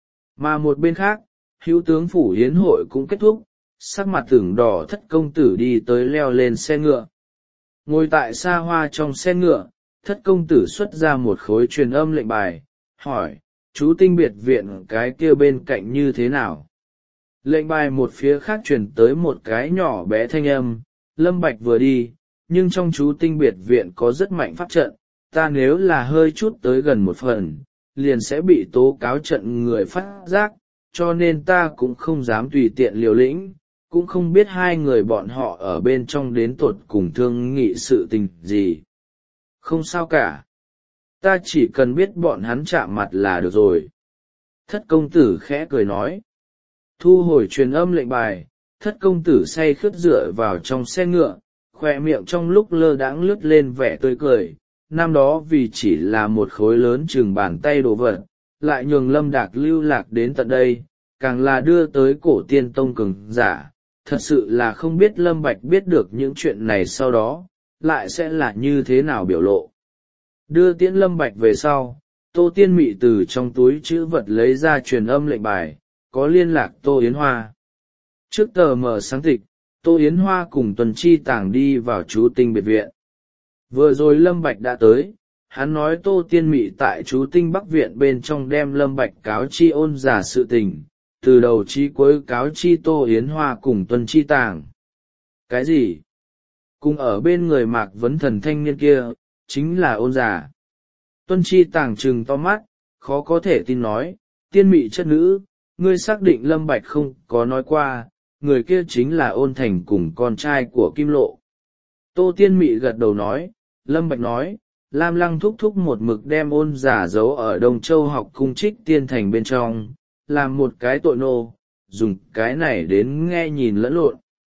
Mà một bên khác, hữu tướng phủ hiến hội cũng kết thúc, sắc mặt tưởng đỏ Thất công tử đi tới leo lên xe ngựa. Ngồi tại xa hoa trong xe ngựa, Thất công tử xuất ra một khối truyền âm lệnh bài, hỏi, Chú Tinh biệt viện cái kia bên cạnh như thế nào? Lệnh bài một phía khác truyền tới một cái nhỏ bé thanh âm, Lâm Bạch vừa đi, nhưng trong Chú Tinh biệt viện có rất mạnh pháp trận, ta nếu là hơi chút tới gần một phần, liền sẽ bị tố cáo trận người phát giác, cho nên ta cũng không dám tùy tiện liều lĩnh, cũng không biết hai người bọn họ ở bên trong đến tột cùng thương nghị sự tình gì. Không sao cả. Ta chỉ cần biết bọn hắn chạm mặt là được rồi. Thất công tử khẽ cười nói. Thu hồi truyền âm lệnh bài, Thất công tử say khướt dựa vào trong xe ngựa, khoe miệng trong lúc lơ đãng lướt lên vẻ tươi cười. Năm đó vì chỉ là một khối lớn chừng bàn tay đồ vật, lại nhường Lâm Đạc lưu lạc đến tận đây, càng là đưa tới cổ tiên tông cường giả. Thật sự là không biết Lâm Bạch biết được những chuyện này sau đó, lại sẽ là như thế nào biểu lộ. Đưa tiễn Lâm Bạch về sau, Tô Tiên Mị từ trong túi trữ vật lấy ra truyền âm lệnh bài, có liên lạc Tô Yến Hoa. Trước tờ mở sáng tịch, Tô Yến Hoa cùng Tuần Chi Tàng đi vào chú tinh biệt viện. Vừa rồi Lâm Bạch đã tới, hắn nói Tô Tiên Mị tại chú tinh Bắc Viện bên trong đem Lâm Bạch cáo chi ôn giả sự tình, từ đầu chí cuối cáo chi Tô Yến Hoa cùng Tuần Chi Tàng. Cái gì? Cùng ở bên người Mạc Vấn Thần thanh niên kia, chính là ôn giả. Tuân Chi Tàng trừng to mắt, khó có thể tin nói, Tiên Mị chất nữ, ngươi xác định Lâm Bạch không có nói qua, người kia chính là ôn thành cùng con trai của Kim Lộ. Tô Tiên Mị gật đầu nói, Lâm Bạch nói, Lam Lăng thúc thúc một mực đem ôn giả giấu ở Đông Châu học cung Trích Tiên Thành bên trong, làm một cái tội nô, dùng cái này đến nghe nhìn lẫn lộn.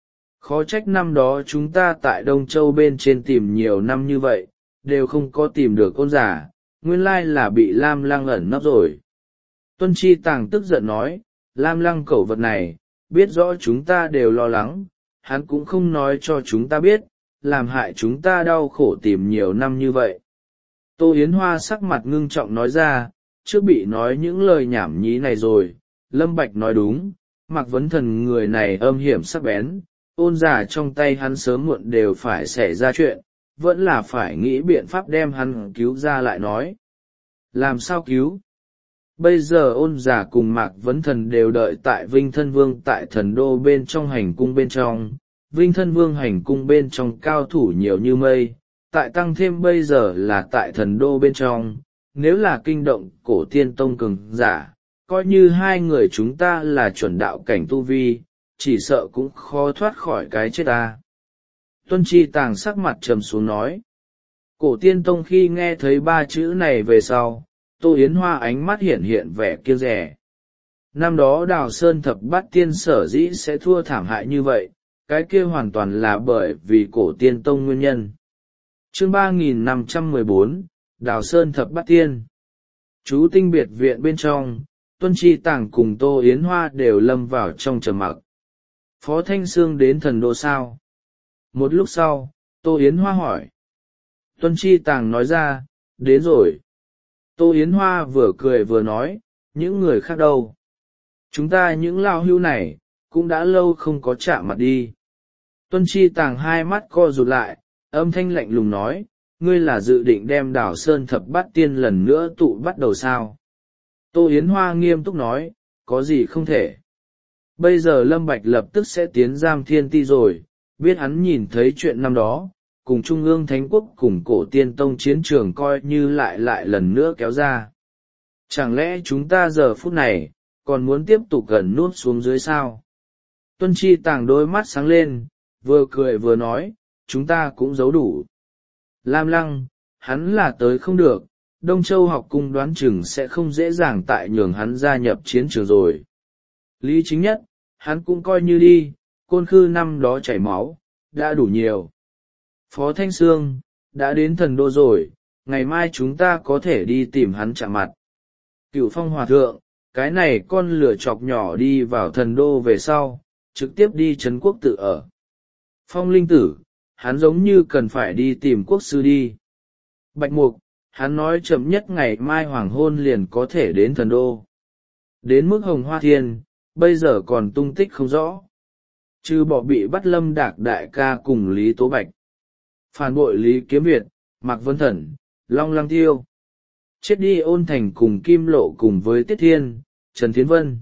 Khó trách năm đó chúng ta tại Đông Châu bên trên tìm nhiều năm như vậy, đều không có tìm được ôn giả, nguyên lai là bị Lam Lăng ẩn nấp rồi. Tuân Chi Tàng tức giận nói, Lam Lăng cẩu vật này, biết rõ chúng ta đều lo lắng, hắn cũng không nói cho chúng ta biết, làm hại chúng ta đau khổ tìm nhiều năm như vậy. Tô Yến Hoa sắc mặt ngưng trọng nói ra, trước bị nói những lời nhảm nhí này rồi, Lâm Bạch nói đúng, Mạc Vấn Thần người này âm hiểm sắc bén, ôn giả trong tay hắn sớm muộn đều phải xảy ra chuyện, vẫn là phải nghĩ biện pháp đem hắn cứu ra lại nói. Làm sao cứu? Bây giờ ôn giả cùng Mạc Vấn Thần đều đợi tại Vinh Thân Vương tại thần đô bên trong hành cung bên trong, Vinh Thân Vương hành cung bên trong cao thủ nhiều như mây, tại tăng thêm bây giờ là tại thần đô bên trong, nếu là kinh động cổ tiên tông cường giả, coi như hai người chúng ta là chuẩn đạo cảnh tu vi, chỉ sợ cũng khó thoát khỏi cái chết ta. Tuân Chi Tàng sắc mặt trầm xuống nói. Cổ tiên tông khi nghe thấy ba chữ này về sau, Tô Yến Hoa ánh mắt hiện hiện vẻ kiêng dè. Năm đó Đào Sơn Thập Bát Tiên sở dĩ sẽ thua thảm hại như vậy, cái kia hoàn toàn là bởi vì cổ tiên tông nguyên nhân. Chương 3514, Đào Sơn Thập Bát Tiên. Chú tinh biệt viện bên trong, Tuân Chi Tàng cùng Tô Yến Hoa đều lâm vào trong trầm mặc. Phó Thanh Sương đến thần đô sao? Một lúc sau, Tô Yến Hoa hỏi. Tuân Chi Tàng nói ra, đến rồi. Tô Yến Hoa vừa cười vừa nói, những người khác đâu? Chúng ta những lao hưu này, cũng đã lâu không có chạm mặt đi. Tuân Chi Tàng hai mắt co rụt lại, âm thanh lạnh lùng nói, ngươi là dự định đem Đào Sơn Thập Bát Tiên lần nữa tụ bắt đầu sao? Tô Yến Hoa nghiêm túc nói, có gì không thể. Bây giờ Lâm Bạch lập tức sẽ tiến giam thiên ti rồi, biết hắn nhìn thấy chuyện năm đó, cùng Trung ương Thánh Quốc cùng cổ tiên tông chiến trường coi như lại lần nữa kéo ra. Chẳng lẽ chúng ta giờ phút này, còn muốn tiếp tục gần nút xuống dưới sao? Tuân Chi Tàng đôi mắt sáng lên, vừa cười vừa nói, chúng ta cũng giấu đủ. Lam Lăng, hắn là tới không được, Đông Châu học cung đoán chừng sẽ không dễ dàng tại nhường hắn gia nhập chiến trường rồi. Lý Chính Nhất, hắn cũng coi như đi, Côn Khư năm đó chảy máu, đã đủ nhiều. Phó Thanh Sương, đã đến thần đô rồi, ngày mai chúng ta có thể đi tìm hắn chạm mặt. Cửu Phong Hòa Thượng, cái này con lửa chọc nhỏ đi vào thần đô về sau, trực tiếp đi trấn quốc tự ở. Phong Linh Tử, hắn giống như cần phải đi tìm quốc sư đi. Bạch Mục, hắn nói chậm nhất ngày mai hoàng hôn liền có thể đến thần đô. Đến mức Hồng Hoa Thiên, bây giờ còn tung tích không rõ. Trừ bỏ bị bắt Lâm Đạc đại ca cùng Lý Tố Bạch. Phản bội Lý Kiếm Việt, Mạc Vân Thần, Long Lăng Tiêu. Chết đi Ôn Thành cùng Kim Lộ cùng với Tiết Thiên, Trần Thiến Vân.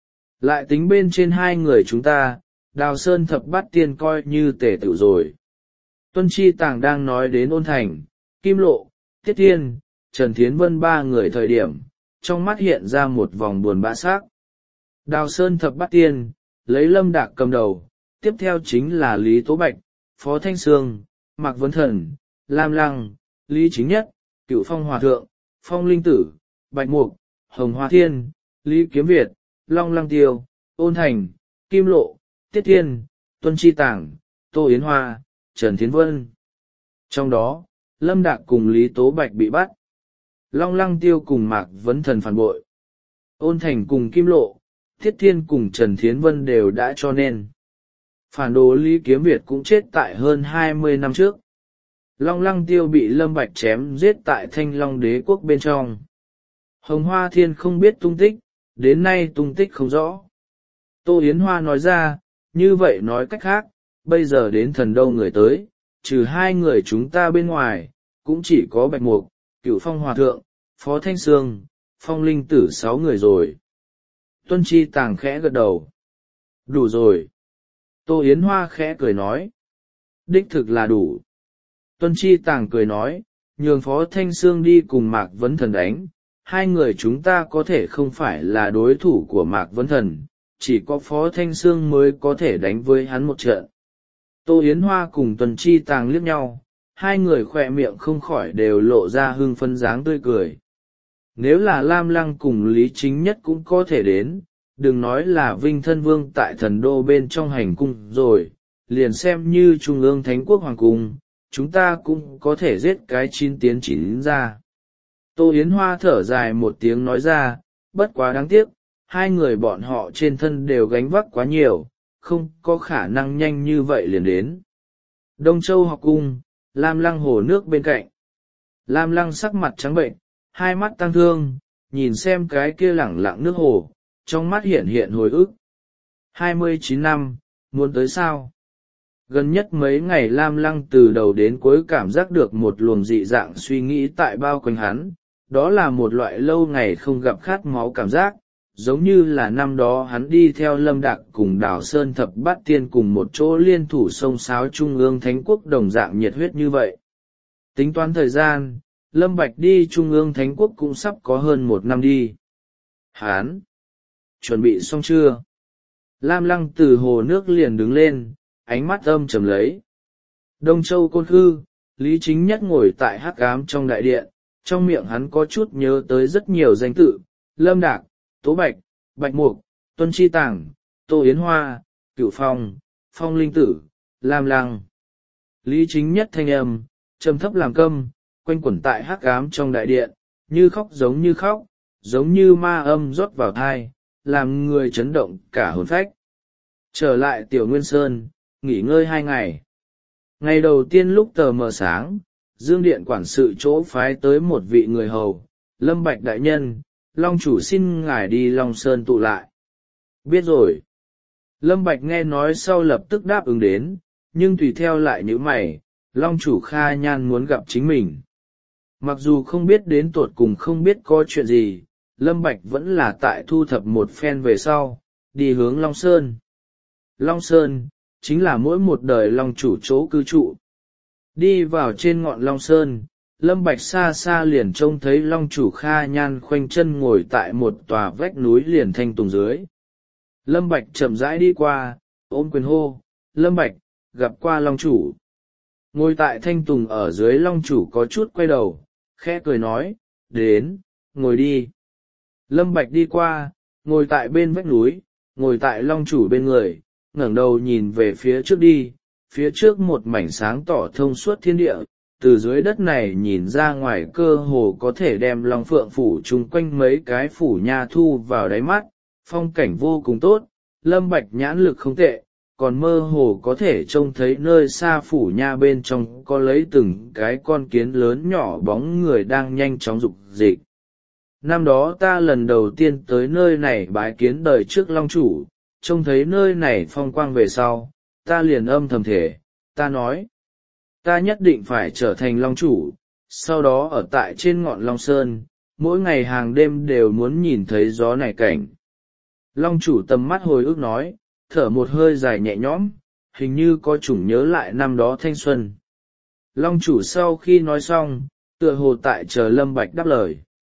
Lại tính bên trên hai người chúng ta, Đào Sơn Thập Bát Tiên coi như tể tự rồi. Tuân Chi Tàng đang nói đến Ôn Thành, Kim Lộ, Tiết Thiên, Trần Thiến Vân ba người thời điểm, trong mắt hiện ra một vòng buồn bã sắc. Đào Sơn Thập Bát Tiên, lấy Lâm Đạc cầm đầu, tiếp theo chính là Lý Tố Bạch, Phó Thanh Sương, Mạc Vấn Thần, Lam Lăng, Lý Chính Nhất, Cửu Phong Hòa Thượng, Phong Linh Tử, Bạch Mục, Hồng Hoa Thiên, Lý Kiếm Việt, Long Lăng Tiêu, Ôn Thành, Kim Lộ, Tiết Thiên, Tuân Chi Tàng, Tô Yến Hoa, Trần Thiến Vân. Trong đó, Lâm Đạc cùng Lý Tố Bạch bị bắt. Long Lăng Tiêu cùng Mạc Vấn Thần phản bội. Ôn Thành cùng Kim Lộ, Thiết Thiên cùng Trần Thiến Vân đều đã cho nên. Phản đồ Lý Kiếm Việt cũng chết tại hơn 20 năm trước. Long Lăng Tiêu bị Lâm Bạch chém giết tại Thanh Long Đế quốc bên trong. Hồng Hoa Thiên không biết tung tích, đến nay tung tích không rõ. Tô Yến Hoa nói ra, như vậy nói cách khác, bây giờ đến Thần Đô người tới, trừ hai người chúng ta bên ngoài, cũng chỉ có Bạch Mục, Cửu Phong Hòa Thượng, Phó Thanh Sương, Phong Linh Tử 6 người rồi. Tuân Chi Tàng khẽ gật đầu. Đủ rồi. Tô Yến Hoa khẽ cười nói. Đích thực là đủ. Tuân Chi Tàng cười nói, nhường Phó Thanh Sương đi cùng Mạc Vấn Thần đánh, hai người chúng ta có thể không phải là đối thủ của Mạc Vấn Thần, chỉ có Phó Thanh Sương mới có thể đánh với hắn một trận. Tô Yến Hoa cùng Tuân Chi Tàng liếc nhau, hai người khỏe miệng không khỏi đều lộ ra hưng phấn dáng tươi cười. Nếu là Lam Lăng cùng Lý Chính Nhất cũng có thể đến, đừng nói là Vinh Thân Vương tại Thần Đô bên trong hành cung rồi, liền xem như Trung ương Thánh Quốc Hoàng Cung, chúng ta cũng có thể giết cái 9 tiến 9 ra. Tô Yến Hoa thở dài một tiếng nói ra, bất quá đáng tiếc, hai người bọn họ trên thân đều gánh vác quá nhiều, không có khả năng nhanh như vậy liền đến. Đông Châu học cung, Lam Lăng hồ nước bên cạnh. Lam Lăng sắc mặt trắng bệnh, hai mắt tăng thương, nhìn xem cái kia lẳng lặng nước hồ, trong mắt hiện hiện hồi ức. 29 năm, muốn tới sao? Gần nhất mấy ngày Lam Lăng từ đầu đến cuối cảm giác được một luồng dị dạng suy nghĩ tại bao quanh hắn, đó là một loại lâu ngày không gặp khát máu cảm giác, giống như là năm đó hắn đi theo Lâm Đạc cùng Đào Sơn Thập Bát Tiên cùng một chỗ liên thủ sông sáo Trung ương Thánh Quốc đồng dạng nhiệt huyết như vậy. Tính toán thời gian, Lâm Bạch đi Trung ương Thánh Quốc cũng sắp có hơn 1 năm đi. Hán! Chuẩn bị xong chưa? Lam Lăng từ hồ nước liền đứng lên, ánh mắt âm trầm lấy. Đông Châu Côn Khư, Lý Chính Nhất ngồi tại hắc ám trong đại điện, trong miệng hắn có chút nhớ tới rất nhiều danh tự, Lâm Đạc, Tố Bạch, Bạch Mục, Tuân Chi Tàng, Tô Yến Hoa, Cửu Phong, Phong Linh Tử, Lam Lăng. Lý Chính Nhất thanh âm, trầm thấp làm câm, quanh quẩn tại hắc ám trong đại điện, như khóc, giống như ma âm rót vào thai, làm người chấn động cả hồn phách. Trở lại Tiểu Nguyên Sơn, nghỉ ngơi 2 ngày. Ngày đầu tiên lúc tờ mờ sáng, Dương Điện quản sự chỗ phái tới một vị người hầu, Lâm Bạch đại nhân, Long chủ xin ngài đi Long Sơn tụ lại. Biết rồi. Lâm Bạch nghe nói sau lập tức đáp ứng đến, nhưng tùy theo lại nhíu mày, Long chủ Kha Nhan muốn gặp chính mình. Mặc dù không biết đến tột cùng không biết có chuyện gì, Lâm Bạch vẫn là tại thu thập một phen về sau, đi hướng Long Sơn. Long Sơn, chính là mỗi một đời Long chủ chỗ cư trụ. Đi vào trên ngọn Long Sơn, Lâm Bạch xa xa liền trông thấy Long chủ Kha Nhan khoanh chân ngồi tại một tòa vách núi liền thanh tùng dưới. Lâm Bạch chậm rãi đi qua, ôm quyền hô, Lâm Bạch, gặp qua Long chủ. Ngồi tại thanh tùng ở dưới Long chủ có chút quay đầu, khẽ cười nói, đến, ngồi đi. Lâm Bạch đi qua, ngồi tại bên vách núi, ngồi tại Long chủ bên người, ngẩng đầu nhìn về phía trước đi, phía trước một mảnh sáng tỏ thông suốt thiên địa, từ dưới đất này nhìn ra ngoài cơ hồ có thể đem Long Phượng phủ chung quanh mấy cái phủ nha thu vào đáy mắt, phong cảnh vô cùng tốt, Lâm Bạch nhãn lực không tệ, còn mơ hồ có thể trông thấy nơi xa phủ nha bên trong có lấy từng cái con kiến lớn nhỏ bóng người đang nhanh chóng dục dịch. Năm đó ta lần đầu tiên tới nơi này bái kiến đời trước Long chủ, trông thấy nơi này phong quang về sau, ta liền âm thầm thể, ta nói, ta nhất định phải trở thành Long chủ, sau đó ở tại trên ngọn Long Sơn, mỗi ngày hàng đêm đều muốn nhìn thấy gió này cảnh. Long chủ tầm mắt hồi ức nói, thở một hơi dài nhẹ nhõm, hình như có chủng nhớ lại năm đó thanh xuân. Long chủ sau khi nói xong, tựa hồ tại chờ Lâm Bạch đáp lời.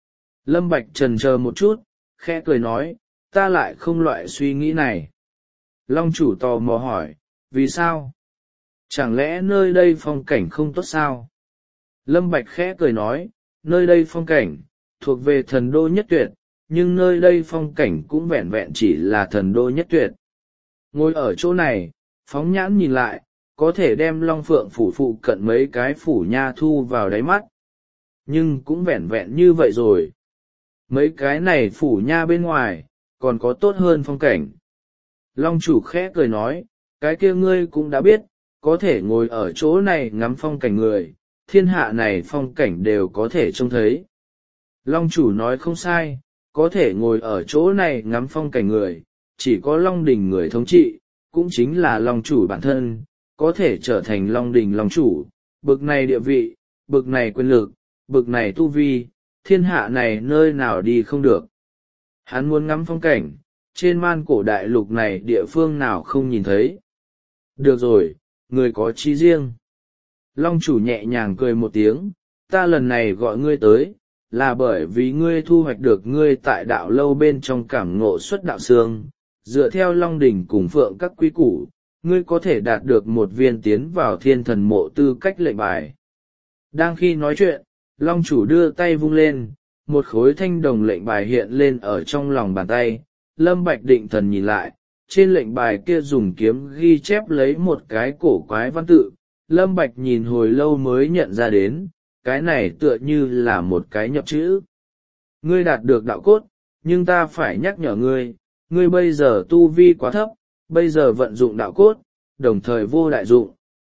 Lâm Bạch chần chờ một chút, khẽ cười nói, ta lại không loại suy nghĩ này. Long chủ tò mò hỏi, vì sao? Chẳng lẽ nơi đây phong cảnh không tốt sao? Lâm Bạch khẽ cười nói, nơi đây phong cảnh, thuộc về thần đô nhất tuyệt, nhưng nơi đây phong cảnh cũng vẹn vẹn chỉ là thần đô nhất tuyệt. Ngồi ở chỗ này, phóng nhãn nhìn lại, có thể đem long phượng phủ phụ cận mấy cái phủ nha thu vào đáy mắt. Nhưng cũng vẹn vẹn như vậy rồi. Mấy cái này phủ nha bên ngoài, còn có tốt hơn phong cảnh. Long chủ khẽ cười nói, cái kia ngươi cũng đã biết, có thể ngồi ở chỗ này ngắm phong cảnh người, thiên hạ này phong cảnh đều có thể trông thấy. Long chủ nói không sai, có thể ngồi ở chỗ này ngắm phong cảnh người, chỉ có Long Đình người thống trị, cũng chính là Long chủ bản thân, có thể trở thành Long Đình Long chủ, bực này địa vị, bực này quyền lực, bực này tu vi, thiên hạ này nơi nào đi không được. Hắn muốn ngắm phong cảnh, trên man cổ đại lục này địa phương nào không nhìn thấy. Được rồi, người có chí riêng. Long chủ nhẹ nhàng cười một tiếng, ta lần này gọi ngươi tới, là bởi vì ngươi thu hoạch được ngươi tại đạo lâu bên trong cảm ngộ xuất đạo xương, dựa theo Long Đỉnh cùng Phượng các quy củ, ngươi có thể đạt được một viên tiến vào thiên thần mộ tư cách lệnh bài. Đang khi nói chuyện, Long chủ đưa tay vung lên, một khối thanh đồng lệnh bài hiện lên ở trong lòng bàn tay. Lâm Bạch định thần nhìn lại, trên lệnh bài kia dùng kiếm ghi chép lấy một cái cổ quái văn tự. Lâm Bạch nhìn hồi lâu mới nhận ra đến, cái này tựa như là một cái nhập chữ. Ngươi đạt được đạo cốt, nhưng ta phải nhắc nhở ngươi, ngươi bây giờ tu vi quá thấp, bây giờ vận dụng đạo cốt, đồng thời vô đại dụng.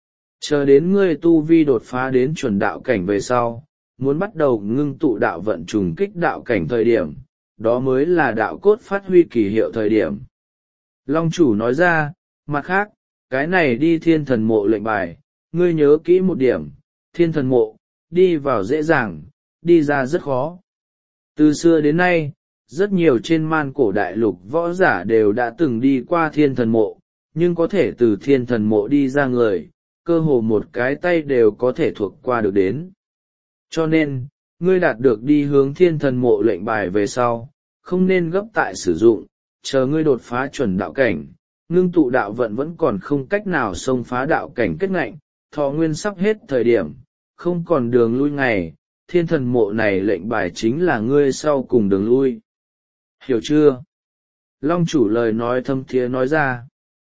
Chờ đến ngươi tu vi đột phá đến chuẩn đạo cảnh về sau, muốn bắt đầu ngưng tụ đạo vận trùng kích đạo cảnh thời điểm, đó mới là đạo cốt phát huy kỳ hiệu thời điểm. Long chủ nói ra, mặt khác, cái này đi thiên thần mộ lệnh bài, ngươi nhớ kỹ một điểm, thiên thần mộ, đi vào dễ dàng, đi ra rất khó. Từ xưa đến nay, rất nhiều trên man cổ đại lục võ giả đều đã từng đi qua thiên thần mộ, nhưng có thể từ thiên thần mộ đi ra người, cơ hồ một cái tay đều có thể thuộc qua được đến. Cho nên, ngươi đạt được đi hướng thiên thần mộ lệnh bài về sau, không nên gấp tại sử dụng, chờ ngươi đột phá chuẩn đạo cảnh, ngưng tụ đạo vận vẫn còn không cách nào xông phá đạo cảnh kết ngạnh, thọ nguyên sắp hết thời điểm, không còn đường lui ngày, thiên thần mộ này lệnh bài chính là ngươi sau cùng đường lui. Hiểu chưa? Long chủ lời nói thâm thiế nói ra.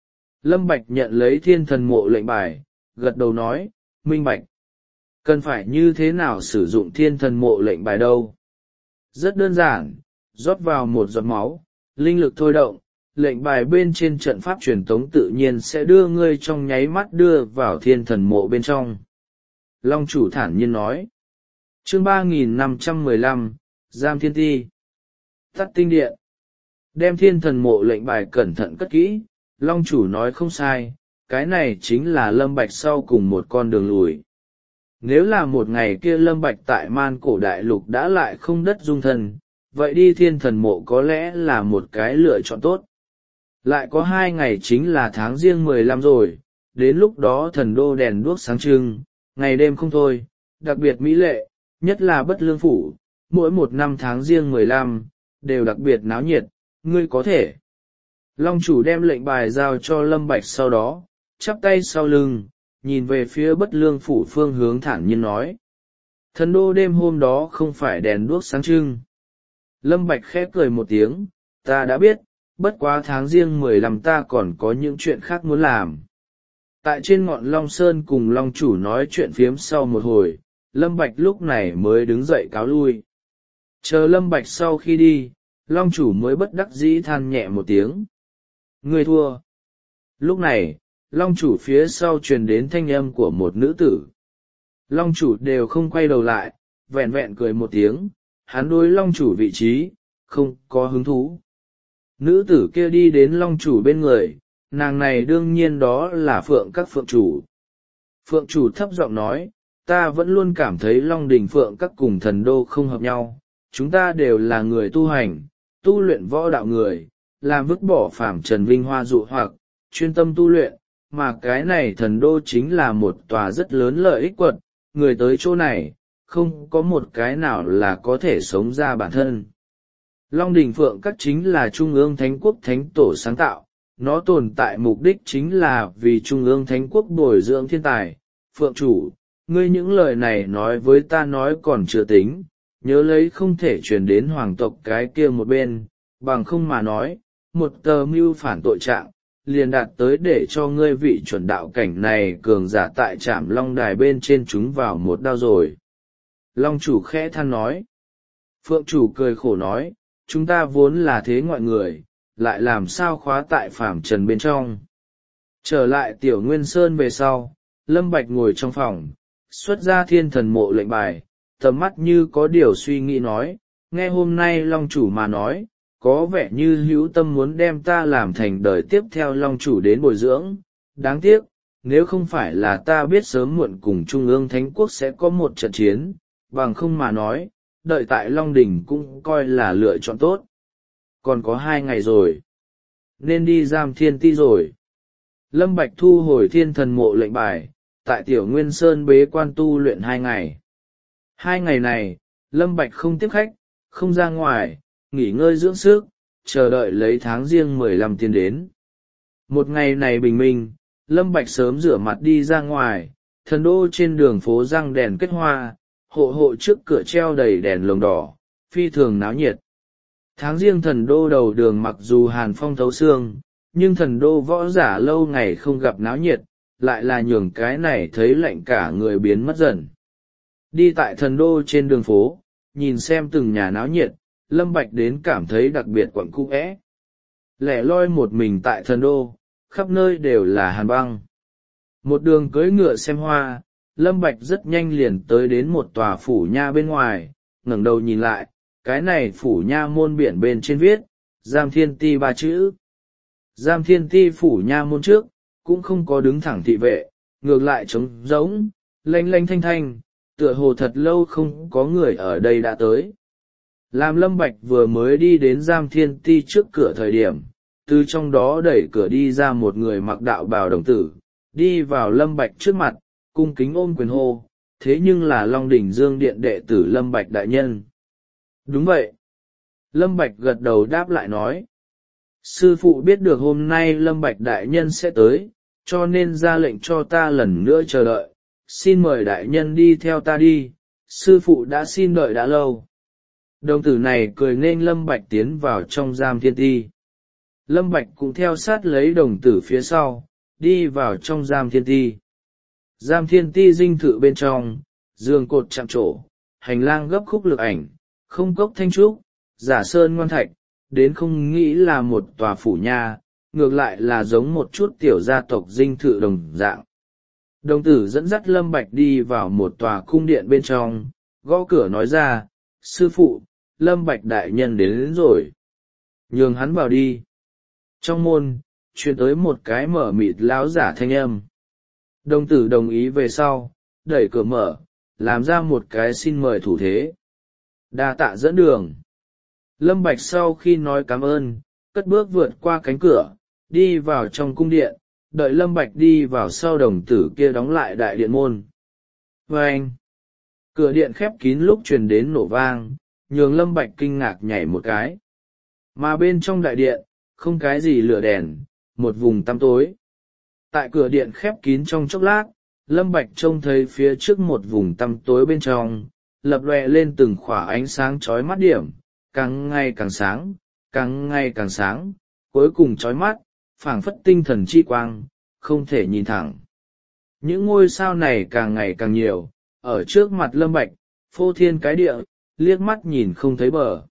Lâm Bạch nhận lấy thiên thần mộ lệnh bài, gật đầu nói, minh bạch. Cần phải như thế nào sử dụng thiên thần mộ lệnh bài đâu? Rất đơn giản, rót vào một giọt máu, linh lực thôi động, lệnh bài bên trên trận pháp truyền tống tự nhiên sẽ đưa ngươi trong nháy mắt đưa vào thiên thần mộ bên trong. Long chủ thản nhiên nói. Chương 3515, Giam Thiên Ti. Tắt tinh điện. Đem thiên thần mộ lệnh bài cẩn thận cất kỹ, Long chủ nói không sai, cái này chính là Lâm Bạch sau cùng một con đường lùi. Nếu là một ngày kia Lâm Bạch tại man cổ đại lục đã lại không đất dung thân, vậy đi thiên thần mộ có lẽ là một cái lựa chọn tốt. Lại có 2 ngày chính là tháng riêng 15 rồi, đến lúc đó thần đô đèn đuốc sáng trưng, ngày đêm không thôi, đặc biệt mỹ lệ, nhất là Bất Lương Phủ, mỗi một năm tháng riêng 15, đều đặc biệt náo nhiệt, ngươi có thể. Long chủ đem lệnh bài giao cho Lâm Bạch sau đó, chắp tay sau lưng, nhìn về phía Bất Lương Phủ phương hướng thản nhiên nói. Thần đô đêm hôm đó không phải đèn đuốc sáng trưng. Lâm Bạch khẽ cười một tiếng, ta đã biết, bất quá tháng riêng 15 ta còn có những chuyện khác muốn làm. Tại trên ngọn Long Sơn cùng Long chủ nói chuyện phiếm sau một hồi, Lâm Bạch lúc này mới đứng dậy cáo lui. Chờ Lâm Bạch sau khi đi, Long chủ mới bất đắc dĩ than nhẹ một tiếng. Ngươi thua. Lúc này, Long chủ phía sau truyền đến thanh âm của một nữ tử. Long chủ đều không quay đầu lại, vẹn vẹn cười một tiếng, hắn đối Long chủ vị trí, không có hứng thú. Nữ tử kia đi đến Long chủ bên người, nàng này đương nhiên đó là Phượng các Phượng chủ. Phượng chủ thấp giọng nói, ta vẫn luôn cảm thấy Long Đình Phượng các cùng thần đô không hợp nhau, chúng ta đều là người tu hành, tu luyện võ đạo người, làm vứt bỏ phàm trần vinh hoa dụ hoặc, chuyên tâm tu luyện, mà cái này thần đô chính là một tòa rất lớn lợi ích quật, người tới chỗ này, không có một cái nào là có thể sống ra bản thân. Long Đình Phượng các chính là Trung ương Thánh Quốc Thánh Tổ sáng tạo, nó tồn tại mục đích chính là vì Trung ương Thánh Quốc bồi dưỡng thiên tài. Phượng chủ, ngươi những lời này nói với ta nói còn chưa tính, nhớ lấy không thể truyền đến hoàng tộc cái kia một bên, bằng không mà nói, một tờ mưu phản tội trạng, liền đạt tới để cho ngươi vị chuẩn đạo cảnh này cường giả tại trạm long đài bên trên chúng vào một đao rồi. Long chủ khẽ than nói. Phượng chủ cười khổ nói, chúng ta vốn là thế ngoại người, lại làm sao khóa tại phàm trần bên trong. Trở lại Tiểu Nguyên Sơn về sau, Lâm Bạch ngồi trong phòng, xuất ra thiên thần mộ lệnh bài, tầm mắt như có điều suy nghĩ nói, nghe hôm nay Long chủ mà nói, có vẻ như hữu tâm muốn đem ta làm thành đời tiếp theo Long chủ đến bồi dưỡng. Đáng tiếc, nếu không phải là ta biết sớm muộn cùng Trung ương Thánh Quốc sẽ có một trận chiến, bằng không mà nói, đợi tại Long Đỉnh cũng coi là lựa chọn tốt. Còn có 2 ngày rồi, nên đi Giam Thiên Ti rồi. Lâm Bạch thu hồi thiên thần mộ lệnh bài, tại Tiểu Nguyên Sơn bế quan tu luyện 2 ngày. 2 ngày này, Lâm Bạch không tiếp khách, không ra ngoài, nghỉ ngơi dưỡng sức, chờ đợi lấy tháng riêng 15 tiến đến. Một ngày này bình minh, Lâm Bạch sớm rửa mặt đi ra ngoài, thần đô trên đường phố răng đèn kết hoa, hộ trước cửa treo đầy đèn lồng đỏ, phi thường náo nhiệt. Tháng riêng thần đô đầu đường mặc dù hàn phong thấu xương, nhưng thần đô võ giả lâu ngày không gặp náo nhiệt, lại là nhường cái này thấy lạnh cả người biến mất dần. Đi tại thần đô trên đường phố, nhìn xem từng nhà náo nhiệt, Lâm Bạch đến cảm thấy đặc biệt quặn cũ é. Lẻ loi một mình tại thần đô, khắp nơi đều là hàn băng. Một đường cưỡi ngựa xem hoa, Lâm Bạch rất nhanh liền tới đến một tòa phủ nha bên ngoài, ngẩng đầu nhìn lại, cái này phủ nha môn biển bên trên viết, Giam Thiên Ti 3 chữ. Giam Thiên Ti phủ nha môn trước, cũng không có đứng thẳng thị vệ, ngược lại trống rỗng, lanh lanh thanh thanh, tựa hồ thật lâu không có người ở đây đã tới. Làm Lâm Bạch vừa mới đi đến Giam Thiên Ti trước cửa thời điểm, từ trong đó đẩy cửa đi ra một người mặc đạo bào đồng tử, đi vào Lâm Bạch trước mặt, cung kính ôm quyền hô, thế nhưng là Long Đỉnh Dương Điện đệ tử Lâm Bạch đại nhân. Đúng vậy. Lâm Bạch gật đầu đáp lại nói. Sư phụ biết được hôm nay Lâm Bạch đại nhân sẽ tới, cho nên ra lệnh cho ta lần nữa chờ đợi, xin mời đại nhân đi theo ta đi, sư phụ đã xin đợi đã lâu. Đồng tử này cười nên Lâm Bạch tiến vào trong Giam Thiên Ti. Lâm Bạch cũng theo sát lấy đồng tử phía sau, đi vào trong Giam Thiên Ti. Giam Thiên Ti dinh thự bên trong, giường cột chạm trổ, hành lang gấp khúc lực ảnh, không cốc thanh trúc, giả sơn ngoan thạch, đến không nghĩ là một tòa phủ nha, ngược lại là giống một chút tiểu gia tộc dinh thự đồng dạng. Đồng tử dẫn dắt Lâm Bạch đi vào một tòa cung điện bên trong, gõ cửa nói ra, sư phụ, Lâm Bạch đại nhân đến rồi. Nhường hắn vào đi. Trong môn, truyền tới một cái mở mịt láo giả thanh âm. Đồng tử đồng ý về sau, đẩy cửa mở, làm ra một cái xin mời thủ thế. Đa tạ dẫn đường. Lâm Bạch sau khi nói cảm ơn, cất bước vượt qua cánh cửa, đi vào trong cung điện, đợi Lâm Bạch đi vào sau đồng tử kia đóng lại đại điện môn. Vâng! Cửa điện khép kín lúc truyền đến nổ vang, nhường Lâm Bạch kinh ngạc nhảy một cái. Mà bên trong đại điện, không cái gì lửa đèn, một vùng tăm tối. Tại cửa điện khép kín trong chốc lát, Lâm Bạch trông thấy phía trước một vùng tăm tối bên trong, lập lòe lên từng khỏa ánh sáng chói mắt điểm, càng ngày càng sáng, càng ngày càng sáng, cuối cùng chói mắt, phảng phất tinh thần chi quang, không thể nhìn thẳng. Những ngôi sao này càng ngày càng nhiều, ở trước mặt Lâm Bạch, phô thiên cái địa, liếc mắt nhìn không thấy bờ.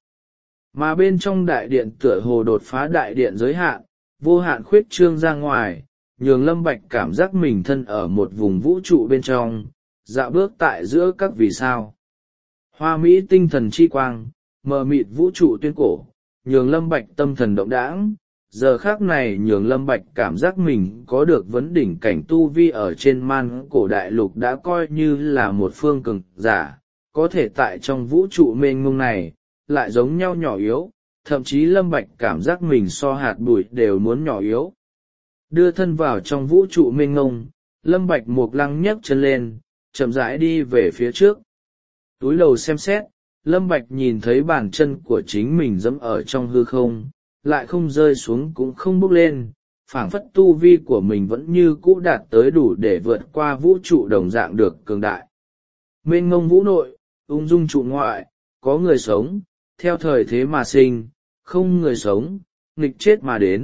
Mà bên trong đại điện tựa hồ đột phá đại điện giới hạn, vô hạn khuyết trương ra ngoài, nhường Lâm Bạch cảm giác mình thân ở một vùng vũ trụ bên trong, dạo bước tại giữa các vì sao. Hoa mỹ tinh thần chi quang, mờ mịt vũ trụ tuyên cổ, nhường Lâm Bạch tâm thần động đãng. Giờ khác này nhường Lâm Bạch cảm giác mình có được vấn đỉnh cảnh tu vi ở trên man cổ đại lục đã coi như là một phương cường giả, có thể tại trong vũ trụ mênh mông này, lại giống nhau nhỏ yếu, thậm chí Lâm Bạch cảm giác mình so hạt bụi đều muốn nhỏ yếu. Đưa thân vào trong vũ trụ mênh mông, Lâm Bạch Mộc Lăng nhấc chân lên, chậm rãi đi về phía trước. Túi đầu xem xét, Lâm Bạch nhìn thấy bàn chân của chính mình dẫm ở trong hư không, lại không rơi xuống cũng không bốc lên, phảng phất tu vi của mình vẫn như cũ đạt tới đủ để vượt qua vũ trụ đồng dạng được cường đại. Mênh mông vũ nội, ung dung trụ ngoại, có người sống, theo thời thế mà sinh, không người sống, nghịch chết mà đến,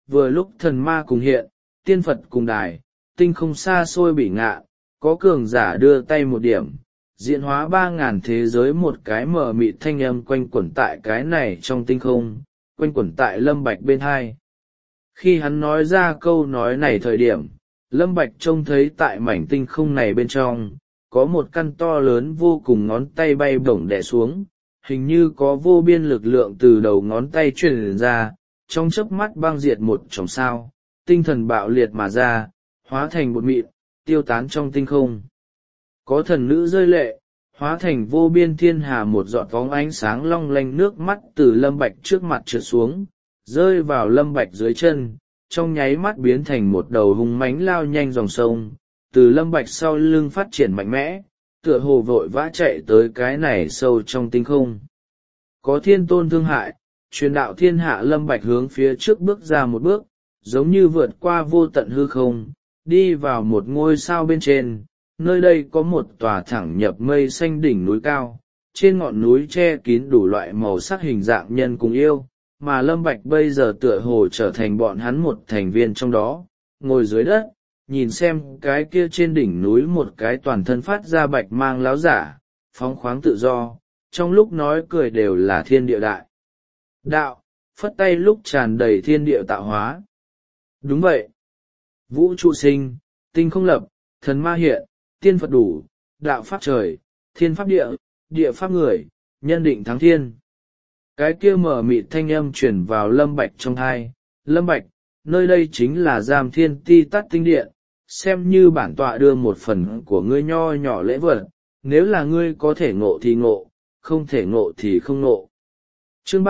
vừa lúc thần ma cùng hiện, tiên Phật cùng đài, tinh không xa xôi bỉ ngạ, có cường giả đưa tay một điểm, diễn hóa 3.000 thế giới. Một cái mờ mịt thanh âm quanh quẩn tại cái này trong tinh không, quanh quẩn tại Lâm Bạch bên hai. Khi hắn nói ra câu nói này thời điểm, Lâm Bạch trông thấy tại mảnh tinh không này bên trong, có một căn to lớn vô cùng ngón tay bay bổng đè xuống, hình như có vô biên lực lượng từ đầu ngón tay truyền ra, trong chớp mắt băng diệt một chòm sao, tinh thần bạo liệt mà ra, hóa thành bột mịn, tiêu tán trong tinh không. Có thần nữ rơi lệ, hóa thành vô biên thiên hà, một giọt bóng ánh sáng long lanh nước mắt từ Lâm Bạch trước mặt trượt xuống, rơi vào Lâm Bạch dưới chân, trong nháy mắt biến thành một đầu hung mãnh lao nhanh dòng sông, từ Lâm Bạch sau lưng phát triển mạnh mẽ, tựa hồ vội vã chạy tới cái này sâu trong tinh không. Có thiên tôn thương hại, truyền đạo thiên hạ. Lâm Bạch hướng phía trước bước ra một bước, giống như vượt qua vô tận hư không, đi vào một ngôi sao bên trên. Nơi đây có một tòa thẳng nhập mây xanh đỉnh núi cao, trên ngọn núi che kín đủ loại màu sắc hình dạng nhân cùng yêu, mà Lâm Bạch bây giờ tựa hồ trở thành bọn hắn một thành viên trong đó, ngồi dưới đất, nhìn xem cái kia trên đỉnh núi một cái toàn thân phát ra bạch mang láo giả, phóng khoáng tự do, trong lúc nói cười đều là thiên địa đại đạo, phất tay lúc tràn đầy thiên địa tạo hóa. Đúng vậy, vũ trụ sinh, tinh không lập, thần ma hiện, tiên Phật đủ, đạo pháp trời, thiên pháp địa, địa pháp người, nhân định thắng thiên. Cái kia mở mịt thanh âm truyền vào Lâm Bạch trong tai. Lâm Bạch, nơi đây chính là Giam Thiên Ti Tát Tinh Điện, xem như bản tọa đưa một phần của ngươi nho nhỏ lễ vật, nếu là ngươi có thể ngộ thì ngộ, không thể ngộ thì không ngộ. Chương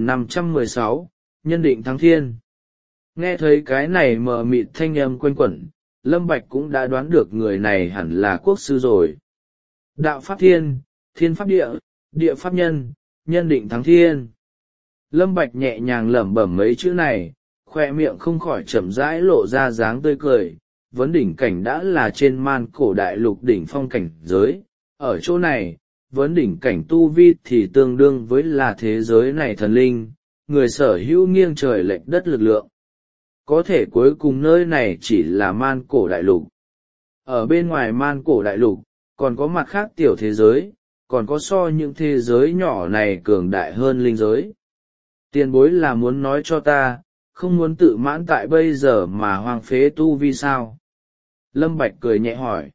3516, Nhân định thắng thiên. Nghe thấy cái này mờ mịt thanh âm quanh quẩn, Lâm Bạch cũng đã đoán được người này hẳn là quốc sư rồi. Đạo pháp thiên, thiên pháp địa, địa pháp nhân, nhân định thắng thiên. Lâm Bạch nhẹ nhàng lẩm bẩm mấy chữ này, khoe miệng không khỏi chậm rãi lộ ra dáng tươi cười. Vấn đỉnh cảnh đã là trên man cổ đại lục đỉnh phong cảnh giới, ở chỗ này, vấn đỉnh cảnh tu vi thì tương đương với là thế giới này thần linh, người sở hữu nghiêng trời lệch đất lực lượng. Có thể cuối cùng nơi này chỉ là man cổ đại lục. Ở bên ngoài man cổ đại lục, còn có mặt khác tiểu thế giới, còn có so những thế giới nhỏ này cường đại hơn linh giới. Tiền bối là muốn nói cho ta, không muốn tự mãn tại bây giờ mà hoang phế tu vi sao? Lâm Bạch cười nhẹ hỏi.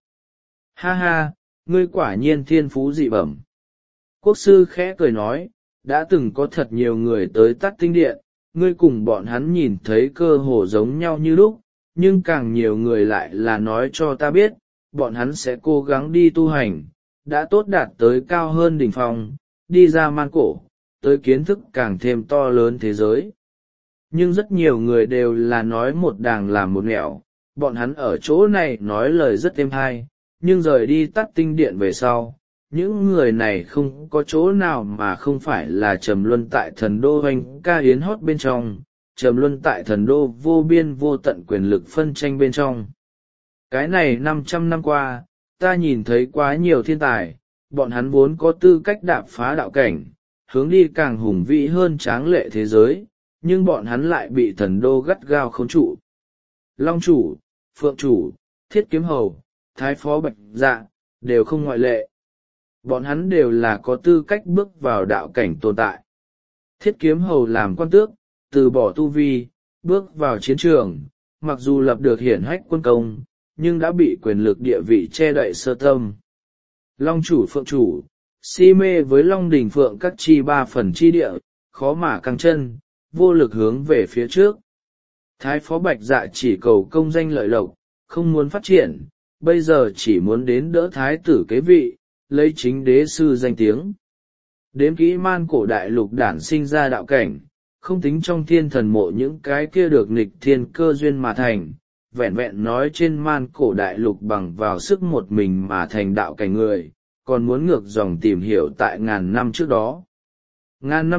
Ha ha, ngươi quả nhiên thiên phú dị bẩm. Quốc sư khẽ cười nói, đã từng có thật nhiều người tới Tát Tinh Điện, ngươi cùng bọn hắn nhìn thấy cơ hồ giống nhau như lúc, nhưng càng nhiều người lại là nói cho ta biết, bọn hắn sẽ cố gắng đi tu hành, đã tốt đạt tới cao hơn đỉnh phong, đi ra man cổ, tới kiến thức càng thêm to lớn thế giới. Nhưng rất nhiều người đều là nói một đàng làm một nẻo, bọn hắn ở chỗ này nói lời rất êm hay, nhưng rời đi Tát Tinh Điện về sau, những người này không có chỗ nào mà không phải là trầm luân tại thần đô hoành ca yến hót bên trong, trầm luân tại thần đô vô biên vô tận quyền lực phân tranh bên trong. Cái này 500 năm qua, ta nhìn thấy quá nhiều thiên tài, bọn hắn vốn có tư cách đạp phá đạo cảnh, hướng đi càng hùng vĩ hơn tráng lệ thế giới, nhưng bọn hắn lại bị thần đô gắt gao khống trụ. Long chủ, phượng chủ, thiết kiếm hầu, thái phó bạch dạ, đều không ngoại lệ. Bọn hắn đều là có tư cách bước vào đạo cảnh tồn tại. Thiết kiếm hầu làm quan tước, từ bỏ tu vi, bước vào chiến trường, mặc dù lập được hiển hách quân công, nhưng đã bị quyền lực địa vị che đậy sơ tâm. Long chủ phượng chủ, si mê với Long Đỉnh Phượng các chi 3 phần chi địa, khó mà căng chân, vô lực hướng về phía trước. Thái phó bạch dạ chỉ cầu công danh lợi lộc, không muốn phát triển, bây giờ chỉ muốn đến đỡ thái tử kế vị, lấy chính đế sư danh tiếng. Đếm kỹ man cổ đại lục đản sinh ra đạo cảnh, không tính trong thiên thần mộ những cái kia được nghịch thiên cơ duyên mà thành, vẹn vẹn nói trên man cổ đại lục bằng vào sức một mình mà thành đạo cảnh người, còn muốn ngược dòng tìm hiểu tại ngàn năm trước đó. Ngàn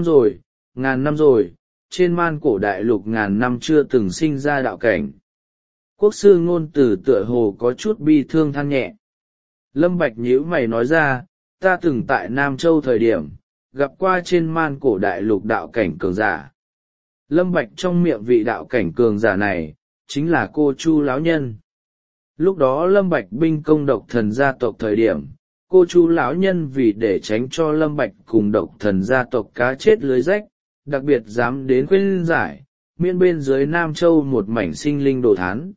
năm rồi, trên man cổ đại lục ngàn năm chưa từng sinh ra đạo cảnh. Quốc sư ngôn từ tựa hồ có chút bi thương than nhẹ. Lâm Bạch nhíu mày nói ra, ta từng tại Nam Châu thời điểm, gặp qua trên man cổ đại lục đạo cảnh cường giả. Lâm Bạch trong miệng vị đạo cảnh cường giả này, chính là cô Chu lão nhân. Lúc đó Lâm Bạch binh công độc thần gia tộc thời điểm, cô Chu lão nhân vì để tránh cho Lâm Bạch cùng độc thần gia tộc cá chết lưới rách, đặc biệt dám đến khuyên giải, miễn bên dưới Nam Châu một mảnh sinh linh đồ thán.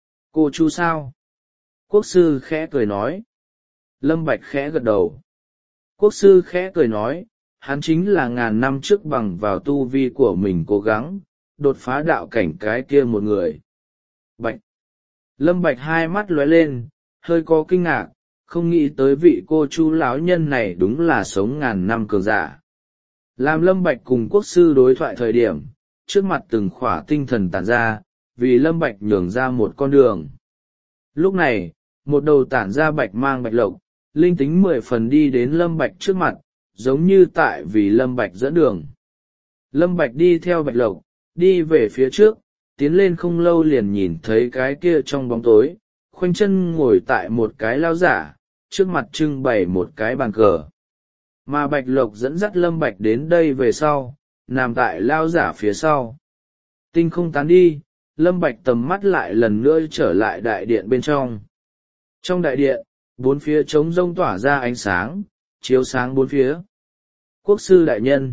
Cô Chu sao? Quốc sư khẽ cười nói. Lâm Bạch khẽ gật đầu. Quốc sư khẽ cười nói, hắn chính là ngàn năm trước bằng vào tu vi của mình cố gắng, đột phá đạo cảnh cái kia một người. Bạch! Lâm Bạch hai mắt lóe lên, hơi có kinh ngạc, không nghĩ tới vị cô Chu lão nhân này đúng là sống ngàn năm cường giả. Làm Lâm Bạch cùng quốc sư đối thoại thời điểm, trước mặt từng khỏa tinh thần tản ra, vì Lâm Bạch nhường ra một con đường. Lúc này, một đầu tản ra bạch mang bạch lộc, linh tính 10 phần đi đến Lâm Bạch trước mặt, giống như tại vì Lâm Bạch dẫn đường. Lâm Bạch đi theo bạch lộc, đi về phía trước, tiến lên không lâu liền nhìn thấy cái kia trong bóng tối, khoanh chân ngồi tại một cái lao giả, trước mặt trưng bày một cái bàn cờ. Mà bạch lộc dẫn dắt Lâm Bạch đến đây về sau, nằm tại lao giả phía sau. Tinh không tán đi, Lâm Bạch tầm mắt lại lần nữa trở lại đại điện bên trong. Trong đại điện, bốn phía trống rông tỏa ra ánh sáng, chiếu sáng bốn phía. Quốc sư đại nhân.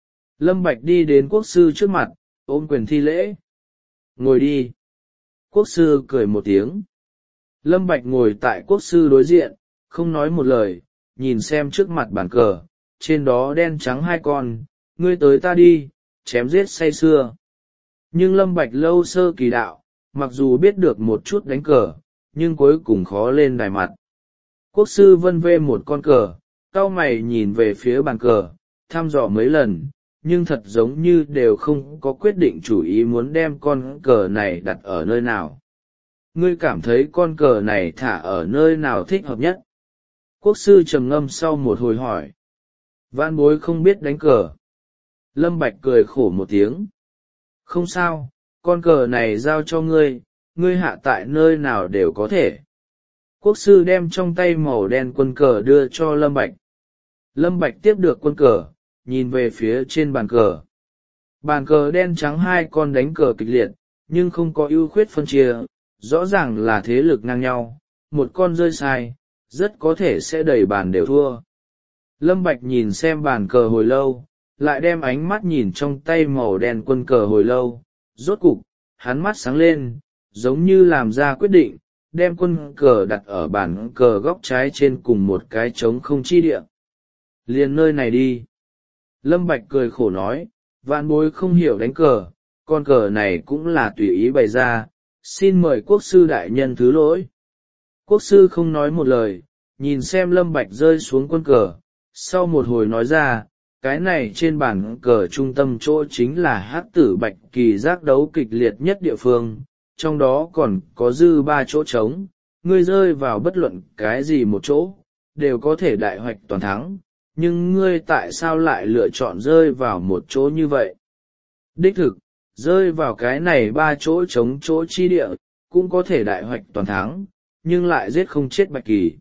Lâm Bạch đi đến quốc sư trước mặt, ôm quyền thi lễ. Ngồi đi. Quốc sư cười một tiếng. Lâm Bạch ngồi tại quốc sư đối diện, không nói một lời, nhìn xem trước mặt bàn cờ, trên đó đen trắng hai con, ngươi tới ta đi, chém giết say sưa. Nhưng Lâm Bạch lâu sơ kỳ đạo, mặc dù biết được một chút đánh cờ, nhưng cuối cùng khó lên đài mặt. Quốc sư vân vê một con cờ, cau mày nhìn về phía bàn cờ, thăm dò mấy lần, nhưng thật giống như đều không có quyết định chủ ý muốn đem con cờ này đặt ở nơi nào. Ngươi cảm thấy con cờ này thả ở nơi nào thích hợp nhất? Quốc sư trầm ngâm sau một hồi hỏi. Vãn bối không biết đánh cờ. Lâm Bạch cười khổ một tiếng. Không sao, con cờ này giao cho ngươi, ngươi hạ tại nơi nào đều có thể. Quốc sư đem trong tay màu đen quân cờ đưa cho Lâm Bạch. Lâm Bạch tiếp được quân cờ, nhìn về phía trên bàn cờ. Bàn cờ đen trắng hai con đánh cờ kịch liệt, nhưng không có ưu khuyết phân chia, rõ ràng là thế lực ngang nhau, một con rơi sai, rất có thể sẽ đẩy bàn đều thua. Lâm Bạch nhìn xem bàn cờ hồi lâu, lại đem ánh mắt nhìn trong tay màu đen quân cờ hồi lâu, rốt cục, hắn mắt sáng lên, giống như làm ra quyết định, đem quân cờ đặt ở bàn cờ góc trái trên cùng một cái trống không chi địa. Liền nơi này đi. Lâm Bạch cười khổ nói, vạn bối không hiểu đánh cờ, con cờ này cũng là tùy ý bày ra, xin mời quốc sư đại nhân thứ lỗi. Quốc sư không nói một lời, nhìn xem Lâm Bạch rơi xuống quân cờ, sau một hồi nói ra, cái này trên bàn cờ trung tâm chỗ chính là hắc tử bạch kỳ giác đấu kịch liệt nhất địa phương, trong đó còn có dư 3 chỗ trống, ngươi rơi vào bất luận cái gì một chỗ, đều có thể đại hoạch toàn thắng, nhưng ngươi tại sao lại lựa chọn rơi vào một chỗ như vậy? Đích thực, rơi vào cái này 3 chỗ trống chỗ chi địa, cũng có thể đại hoạch toàn thắng, nhưng lại giết không chết bạch kỳ.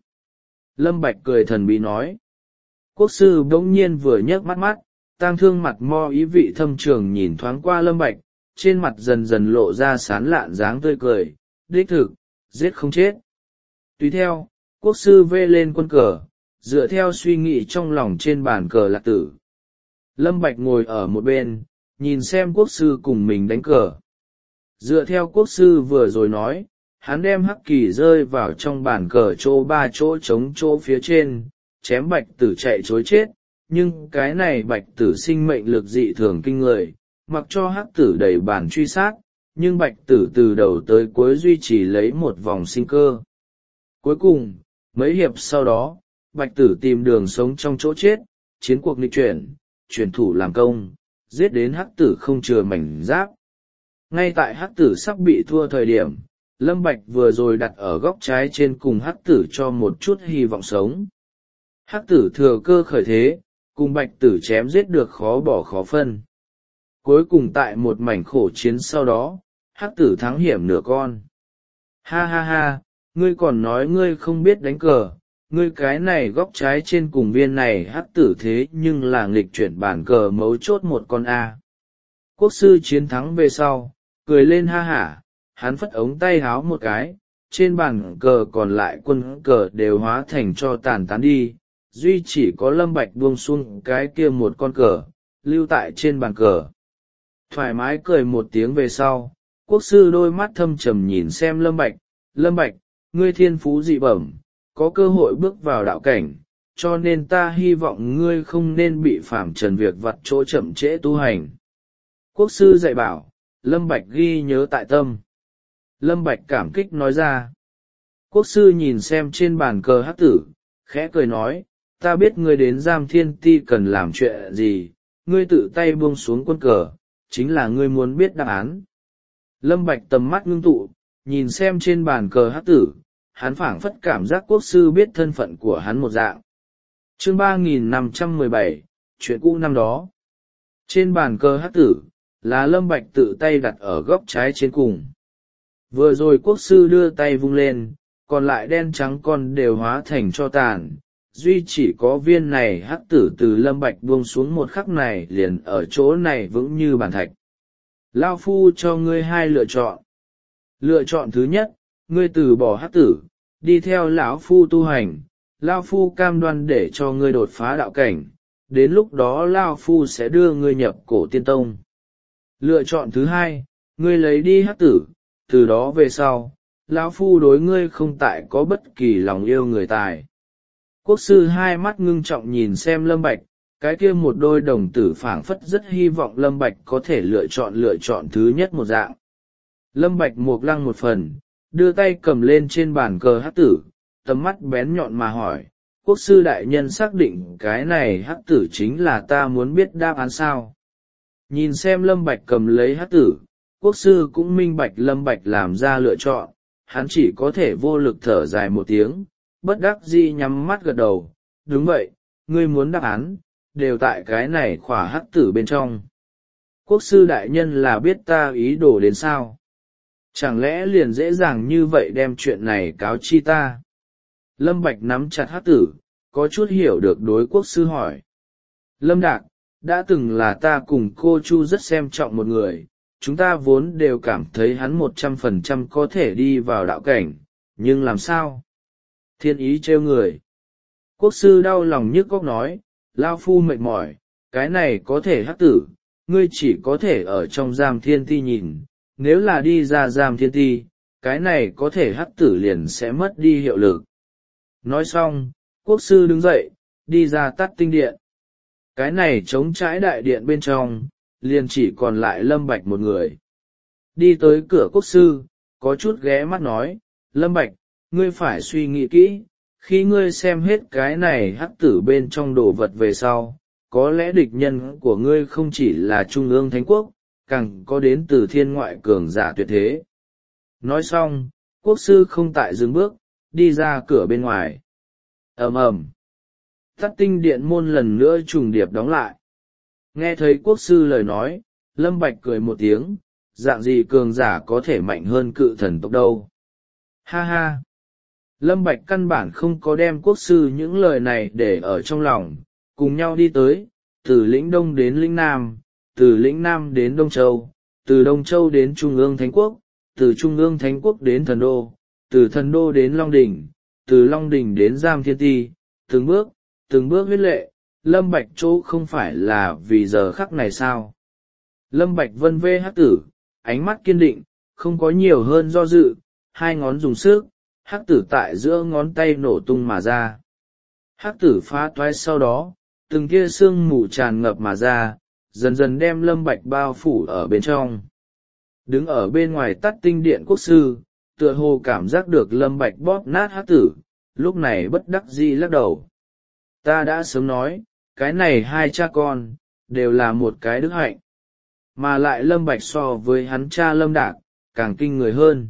Lâm Bạch cười thần bí nói. Quốc sư bỗng nhiên vừa nhấc mắt mắt, tang thương mặt mo ý vị thâm trường nhìn thoáng qua Lâm Bạch, trên mặt dần dần lộ ra sán lạn dáng tươi cười, đích thực, giết không chết. Tùy theo, quốc sư vê lên quân cờ, dựa theo suy nghĩ trong lòng trên bàn cờ lạc tử. Lâm Bạch ngồi ở một bên, nhìn xem quốc sư cùng mình đánh cờ. Dựa theo quốc sư vừa rồi nói, hắn đem hắc kỳ rơi vào trong bàn cờ chỗ 3 chỗ trống chỗ phía trên, chém bạch tử chạy chối chết, nhưng cái này bạch tử sinh mệnh lực dị thường kinh người, mặc cho hắc tử đẩy bàn truy sát, nhưng bạch tử từ đầu tới cuối duy trì lấy một vòng sinh cơ. Cuối cùng, mấy hiệp sau đó, bạch tử tìm đường sống trong chỗ chết, chiến cuộc nghịch chuyển, chuyển thủ làm công, giết đến hắc tử không chừa mảnh giáp. Ngay tại hắc tử sắp bị thua thời điểm, Lâm Bạch vừa rồi đặt ở góc trái trên cùng hắc tử cho một chút hy vọng sống. Hắc tử thừa cơ khởi thế, cùng bạch tử chém giết được khó bỏ khó phân. Cuối cùng tại một mảnh khổ chiến sau đó, hắc tử thắng hiểm nửa con. Ha ha ha, ngươi còn nói ngươi không biết đánh cờ, ngươi cái này góc trái trên cùng viên này hắc tử thế nhưng là nghịch chuyển bản cờ mấu chốt một con A. Quốc sư chiến thắng về sau, cười lên ha hả, hắn phất ống tay háo một cái, trên bàn cờ còn lại quân cờ đều hóa thành cho tàn tán đi, duy chỉ có Lâm Bạch buông xuống cái kia một con cờ, lưu tại trên bàn cờ. Thoải mái cười một tiếng về sau, quốc sư đôi mắt thâm trầm nhìn xem Lâm Bạch, ngươi thiên phú dị bẩm, có cơ hội bước vào đạo cảnh, cho nên ta hy vọng ngươi không nên bị phàm trần việc vặt chỗ chậm trễ tu hành. Quốc sư dạy bảo, Lâm Bạch ghi nhớ tại tâm. Lâm Bạch cảm kích nói ra. Quốc sư nhìn xem trên bàn cờ hắc tử, khẽ cười nói, ta biết ngươi đến Giam Thiên Ti cần làm chuyện gì, ngươi tự tay buông xuống quân cờ, chính là ngươi muốn biết đáp án. Lâm Bạch tầm mắt ngưng tụ, nhìn xem trên bàn cờ hắc tử, hắn phảng phất cảm giác quốc sư biết thân phận của hắn một dạng. Chương 3517, chuyện cũ năm đó. Trên bàn cờ hắc tử, là Lâm Bạch tự tay đặt ở góc trái trên cùng. Vừa rồi quốc sư đưa tay vung lên, còn lại đen trắng con đều hóa thành cho tàn, duy chỉ có viên này hắc tử từ Lâm Bạch buông xuống một khắc này liền ở chỗ này vững như bàn thạch. Lao phu cho ngươi hai lựa chọn. Lựa chọn thứ nhất, ngươi từ bỏ hắc tử, đi theo lão phu tu hành, Lao phu cam đoan để cho ngươi đột phá đạo cảnh, đến lúc đó Lao phu sẽ đưa ngươi nhập cổ tiên tông. Lựa chọn thứ hai, ngươi lấy đi hắc tử, từ đó về sau, lão phu đối ngươi không tại có bất kỳ lòng yêu người tài. Quốc sư hai mắt ngưng trọng nhìn xem Lâm Bạch, cái kia một đôi đồng tử phảng phất rất hy vọng Lâm Bạch có thể lựa chọn thứ nhất một dạng. Lâm Bạch mục lăng một phần, đưa tay cầm lên trên bàn cờ hắc tử, tầm mắt bén nhọn mà hỏi, quốc sư đại nhân xác định cái này hắc tử chính là ta muốn biết đáp án sao? Nhìn xem Lâm Bạch cầm lấy hắc tử, quốc sư cũng minh bạch Lâm Bạch làm ra lựa chọn, hắn chỉ có thể vô lực thở dài một tiếng, bất đắc dĩ nhắm mắt gật đầu, đúng vậy, ngươi muốn đáp án, đều tại cái này khỏa hắc tử bên trong. Quốc sư đại nhân là biết ta ý đồ đến sao? Chẳng lẽ liền dễ dàng như vậy đem chuyện này cáo chi ta? Lâm Bạch nắm chặt hắc tử, có chút hiểu được đối quốc sư hỏi. Lâm Đạc, đã từng là ta cùng cô Chu rất xem trọng một người, chúng ta vốn đều cảm thấy hắn 100% có thể đi vào đạo cảnh, nhưng làm sao? Thiên ý trêu người. Quốc sư đau lòng nhức góc nói, Lao phu mệt mỏi, cái này có thể hắc tử, ngươi chỉ có thể ở trong Giam Thiên Ti nhìn, nếu là đi ra Giam Thiên Ti, cái này có thể hắc tử liền sẽ mất đi hiệu lực. Nói xong, quốc sư đứng dậy, đi ra Tát Tinh Điện. Cái này trống trải đại điện bên trong, liền chỉ còn lại Lâm Bạch một người. Đi tới cửa quốc sư, có chút ghé mắt nói, Lâm Bạch, ngươi phải suy nghĩ kỹ, khi ngươi xem hết cái này hắc tử bên trong đồ vật về sau, có lẽ địch nhân của ngươi không chỉ là Trung ương Thánh Quốc, càng có đến từ thiên ngoại cường giả tuyệt thế. Nói xong, quốc sư không tại dừng bước, đi ra cửa bên ngoài. Ầm ầm, Tát Tinh Điện môn lần nữa trùng điệp đóng lại. Nghe thấy quốc sư lời nói, Lâm Bạch cười một tiếng, dạng gì cường giả có thể mạnh hơn cự thần tộc đâu. Ha ha! Lâm Bạch căn bản không có đem quốc sư những lời này để ở trong lòng, cùng nhau đi tới, từ lĩnh Đông đến lĩnh Nam, từ lĩnh Nam đến Đông Châu, từ Đông Châu đến Trung ương Thánh Quốc, từ Trung ương Thánh Quốc đến Thần Đô, từ Thần Đô đến Long Đỉnh, từ Long Đỉnh đến Giam Thiên Ti, từng bước huyết lệ, Lâm Bạch chỗ không phải là vì giờ khắc này sao. Lâm Bạch vân vê hắc tử, ánh mắt kiên định, không có nhiều hơn do dự, hai ngón dùng sức, hắc tử tại giữa ngón tay nổ tung mà ra. Hắc tử phá toái sau đó, từng tia sương mù tràn ngập mà ra, dần dần đem Lâm Bạch bao phủ ở bên trong. Đứng ở bên ngoài Tát Tinh Điện quốc sư, tựa hồ cảm giác được Lâm Bạch bóp nát hắc tử, lúc này bất đắc dĩ lắc đầu. Ta đã sớm nói, cái này hai cha con, đều là một cái đức hạnh. Mà lại Lâm Bạch so với hắn cha Lâm Đạc, càng kinh người hơn.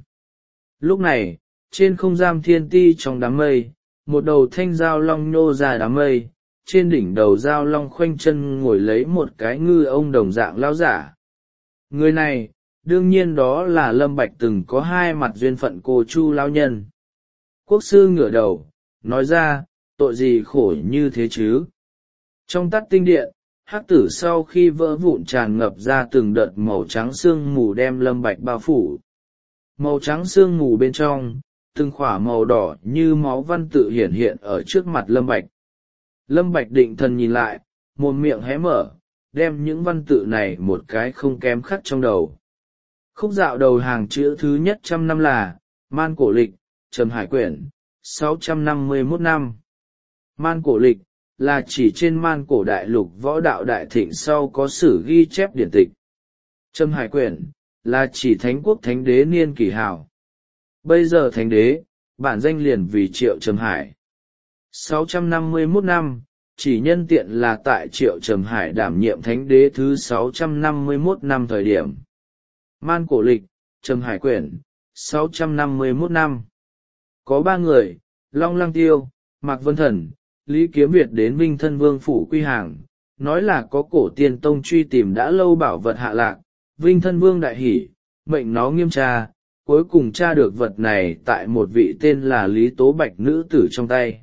Lúc này, trên không Giam Thiên Ti trong đám mây, một đầu thanh dao long nhô ra đám mây, trên đỉnh đầu dao long khoanh chân ngồi lấy một cái ngư ông đồng dạng lão giả. Người này, đương nhiên đó là Lâm Bạch từng có hai mặt duyên phận cô Chu lão nhân. Quốc sư ngửa đầu, nói ra, tội gì khổ như thế chứ? Trong Tát Tinh Điện, hắc tử sau khi vỡ vụn tràn ngập ra từng đợt màu trắng sương mù đem Lâm Bạch bao phủ. Màu trắng sương mù bên trong, từng khỏa màu đỏ như máu văn tự hiển hiện ở trước mặt Lâm Bạch. Lâm Bạch định thần nhìn lại, mồm miệng hé mở, đem những văn tự này một cái không kém khắc trong đầu. Khúc dạo đầu hàng chữ thứ nhất 100 năm là Man Cổ Lịch, Trầm Hải Quyển, 651 năm. Man Cổ Lịch là chỉ trên Man Cổ Đại Lục võ đạo đại thịnh sau có sử ghi chép điển tịch. Trầm Hải Quyển là chỉ thánh quốc thánh đế niên kỷ hào. Bây giờ thánh đế, bản danh liền vì Triệu Trầm Hải. 651 năm, chỉ nhân tiện là tại Triệu Trầm Hải đảm nhiệm thánh đế thứ 651 năm thời điểm. Man Cổ Lịch, Trầm Hải Quyển, 651 năm. Có 3 người, Long Lăng Tiêu, Mạc Vân Thần, Lý Kiếm Việt đến Vinh Thân Vương phủ quy hàng, nói là có cổ tiên tông truy tìm đã lâu bảo vật hạ lạc. Vinh Thân Vương đại hỉ, mệnh nó nghiêm tra, cuối cùng tra được vật này tại một vị tên là Lý Tố Bạch nữ tử trong tay.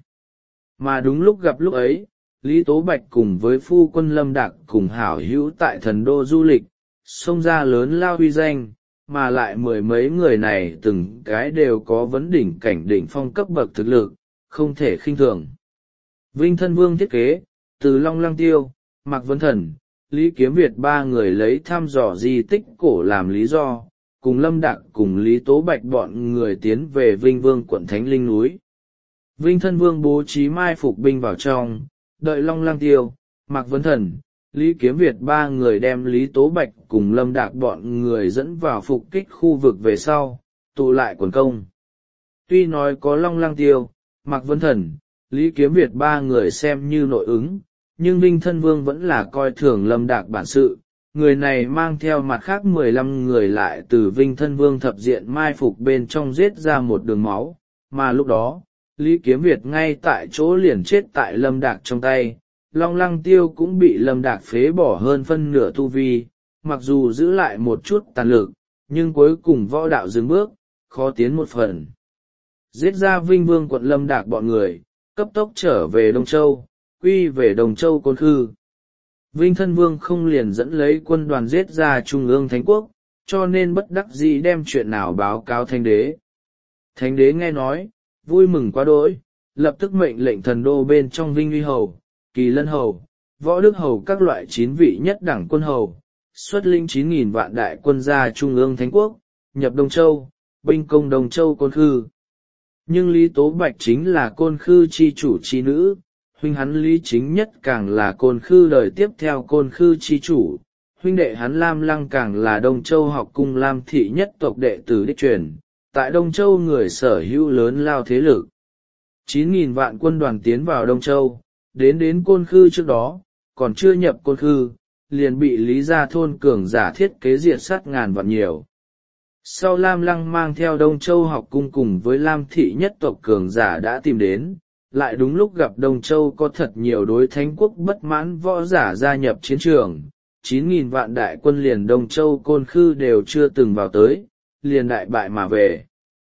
Mà đúng lúc gặp lúc ấy, Lý Tố Bạch cùng với phu quân Lâm Đạc cùng hảo hữu tại thần đô du lịch, xông ra lớn lao uy danh, mà lại mười mấy người này từng cái đều có vấn đỉnh cảnh đỉnh phong cấp bậc thực lực, không thể khinh thường. Vinh Thân Vương thiết kế, từ Long Lăng Tiêu, Mạc Vân Thần, Lý Kiếm Việt 3 người lấy thăm dò di tích cổ làm lý do, cùng Lâm Đạc cùng Lý Tố Bạch bọn người tiến về Vinh Vương quận Thánh Linh núi. Vinh Thân Vương bố trí mai phục binh vào trong, đợi Long Lăng Tiêu, Mạc Vân Thần, Lý Kiếm Việt 3 người đem Lý Tố Bạch cùng Lâm Đạc bọn người dẫn vào phục kích khu vực về sau, tụ lại quần công. Tuy nói có Long Lăng Tiêu, Mạc Vân Thần, Lý Kiếm Việt 3 người xem như nội ứng, nhưng Vinh Thân Vương vẫn là coi thường Lâm Đạc bản sự. Người này mang theo mặt khác 15 người lại từ Vinh Thân Vương thập diện mai phục bên trong giết ra một đường máu, mà lúc đó, Lý Kiếm Việt ngay tại chỗ liền chết tại Lâm Đạc trong tay. Long Lăng Tiêu cũng bị Lâm Đạc phế bỏ hơn phân nửa tu vi, mặc dù giữ lại một chút tàn lực, nhưng cuối cùng võ đạo dừng bước, khó tiến một phần. Giết ra Vinh Vương quận Lâm Đạc bọn người, cấp tốc trở về Đông Châu, quy về Đồng Châu Côn Khư. Vinh Thân Vương không liền dẫn lấy quân đoàn giết ra Trung ương Thánh Quốc, cho nên bất đắc dĩ đem chuyện nào báo cáo Thánh Đế. Thánh Đế nghe nói, vui mừng quá đỗi, lập tức mệnh lệnh thần đô bên trong Vinh Uy Hầu, Kỳ Lân Hầu, Võ Đức Hầu các loại 9 vị nhất đẳng quân hầu, xuất lĩnh 9.000 vạn đại quân ra Trung ương Thánh Quốc, nhập Đông Châu, binh công Đông Châu Côn Khư. Nhưng Lý Tố Bạch chính là Côn Khư chi chủ chi nữ, huynh hắn Lý Chính Nhất càng là Côn Khư đời tiếp theo Côn Khư chi chủ, huynh đệ hắn Lam Lăng càng là Đông Châu học cung Lam thị nhất tộc đệ tử đích truyền, tại Đông Châu người sở hữu lớn lao thế lực. 9.000 vạn quân đoàn tiến vào Đông Châu, đến Côn Khư trước đó, còn chưa nhập Côn Khư, liền bị Lý Gia Thôn cường giả thiết kế diệt sát ngàn vạn nhiều. Sau Lam Lăng mang theo Đông Châu học cung cùng với Lam thị nhất tộc cường giả đã tìm đến, lại đúng lúc gặp Đông Châu có thật nhiều đối Thánh Quốc bất mãn võ giả gia nhập chiến trường, 9.000 vạn đại quân liền Đông Châu Côn Khư đều chưa từng vào tới, liền đại bại mà về.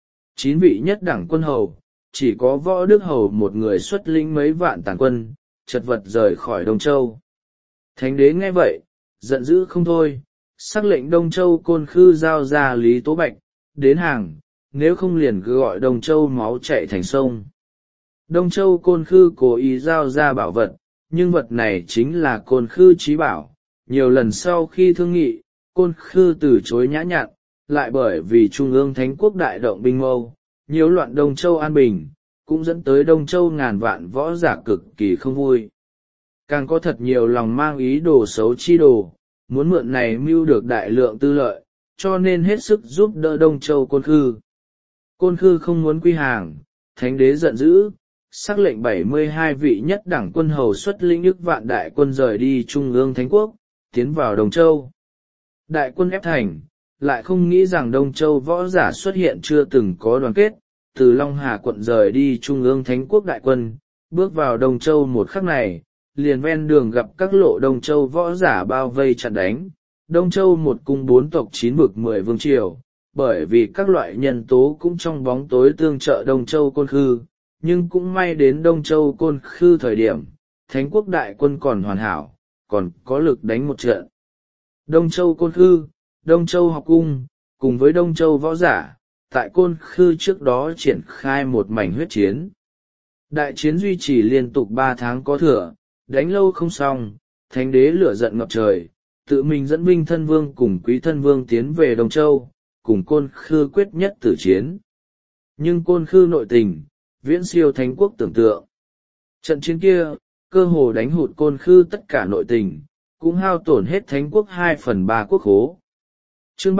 9 vị nhất đẳng quân hầu, chỉ có Võ Đức Hầu một người xuất lĩnh mấy vạn tàn quân, chật vật rời khỏi Đông Châu. Thánh Đế nghe vậy, giận dữ không thôi, sắc lệnh Đông Châu Côn Khư giao ra Lý Tố Bạch, đến hàng, nếu không liền cứ gọi Đông Châu máu chạy thành sông. Đông Châu Côn Khư cố ý giao ra bảo vật, nhưng vật này chính là Côn Khư chí bảo. Nhiều lần sau khi thương nghị, Côn Khư từ chối nhã nhặn, lại bởi vì Trung ương Thánh Quốc đại động binh mâu, nhiễu loạn Đông Châu an bình, cũng dẫn tới Đông Châu ngàn vạn võ giả cực kỳ không vui. Càng có thật nhiều lòng mang ý đồ xấu chi đồ, muốn mượn này mưu được đại lượng tư lợi, cho nên hết sức giúp đỡ Đông Châu Côn Khư. Côn Khư không muốn quy hàng, Thánh Đế giận dữ, sắc lệnh 72 vị nhất đẳng quân hầu xuất lĩnh ức vạn đại quân rời đi Trung ương Thánh Quốc, tiến vào Đông Châu. Đại quân ép thành, lại không nghĩ rằng Đông Châu võ giả xuất hiện chưa từng có đoàn kết, từ Long Hà quận rời đi Trung ương Thánh Quốc đại quân, bước vào Đông Châu một khắc này, liền ven đường gặp các lộ Đông Châu võ giả bao vây chặn đánh. Đông Châu một cung 4 tộc 9 vực 10 vương triều, bởi vì các loại nhân tố cũng trong bóng tối tương trợ Đông Châu Côn Khư, nhưng cũng may đến Đông Châu Côn Khư thời điểm, Thánh Quốc đại quân còn hoàn hảo, còn có lực đánh một trận. Đông Châu Côn Khư, Đông Châu Học Cung, cùng với Đông Châu Võ Giả, tại Côn Khư trước đó triển khai một mảnh huyết chiến. Đại chiến duy trì liên tục 3 tháng có thừa, đánh lâu không xong, thánh đế lửa giận ngập trời, tự mình dẫn Vinh Thân Vương cùng Quý Thân Vương tiến về Đông Châu, cùng Côn Khư quyết nhất tử chiến. Nhưng Côn Khư nội tình, viễn siêu thánh quốc tưởng tượng. Trận chiến kia, cơ hồ đánh hụt Côn Khư tất cả nội tình, cũng hao tổn hết thánh quốc 2/3 quốc khố. Chương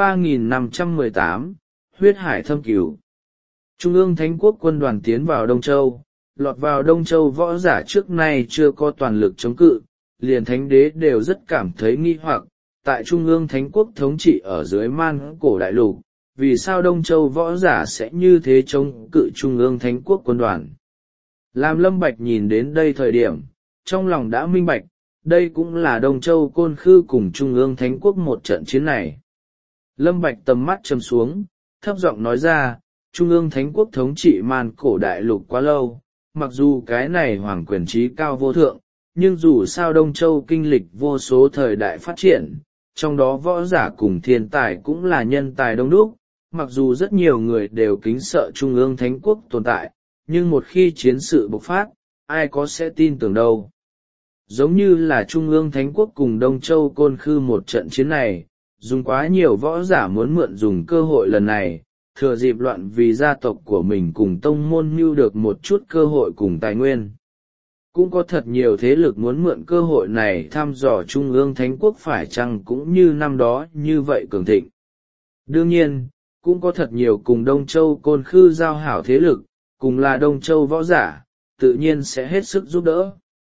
3518, Huyết Hải Thâm Cửu. Trung ương thánh quốc quân đoàn tiến vào Đông Châu, lọt vào Đông Châu võ giả trước nay chưa có toàn lực chống cự, liền thánh đế đều rất cảm thấy nghi hoặc, tại Trung ương thánh quốc thống trị ở dưới Man Cổ đại lục, vì sao Đông Châu võ giả sẽ như thế chống cự Trung ương thánh quốc quân đoàn. Làm Lâm Bạch nhìn đến đây thời điểm, trong lòng đã minh bạch, đây cũng là Đông Châu Côn Khư cùng Trung ương thánh quốc một trận chiến này. Lâm Bạch tầm mắt trầm xuống, thấp giọng nói ra, Trung ương thánh quốc thống trị Man Cổ đại lục quá lâu, mặc dù cái này hoàng quyền trí cao vô thượng, nhưng dù sao Đông Châu kinh lịch vô số thời đại phát triển, trong đó võ giả cùng thiên tài cũng là nhân tài đông đúc, mặc dù rất nhiều người đều kính sợ Trung ương thánh quốc tồn tại, nhưng một khi chiến sự bộc phát, ai có sẽ tin tưởng đâu. Giống như là Trung ương thánh quốc cùng Đông Châu Côn Khư một trận chiến này, dùng quá nhiều võ giả muốn mượn dùng cơ hội lần này, thừa dịp loạn vì gia tộc của mình cùng tông môn mưu được một chút cơ hội cùng tài nguyên. Cũng có thật nhiều thế lực muốn mượn cơ hội này thăm dò Trung ương thánh quốc phải chăng cũng như năm đó như vậy cường thịnh. Đương nhiên, cũng có thật nhiều cùng Đông Châu Côn Khư giao hảo thế lực, cùng là Đông Châu võ giả, tự nhiên sẽ hết sức giúp đỡ.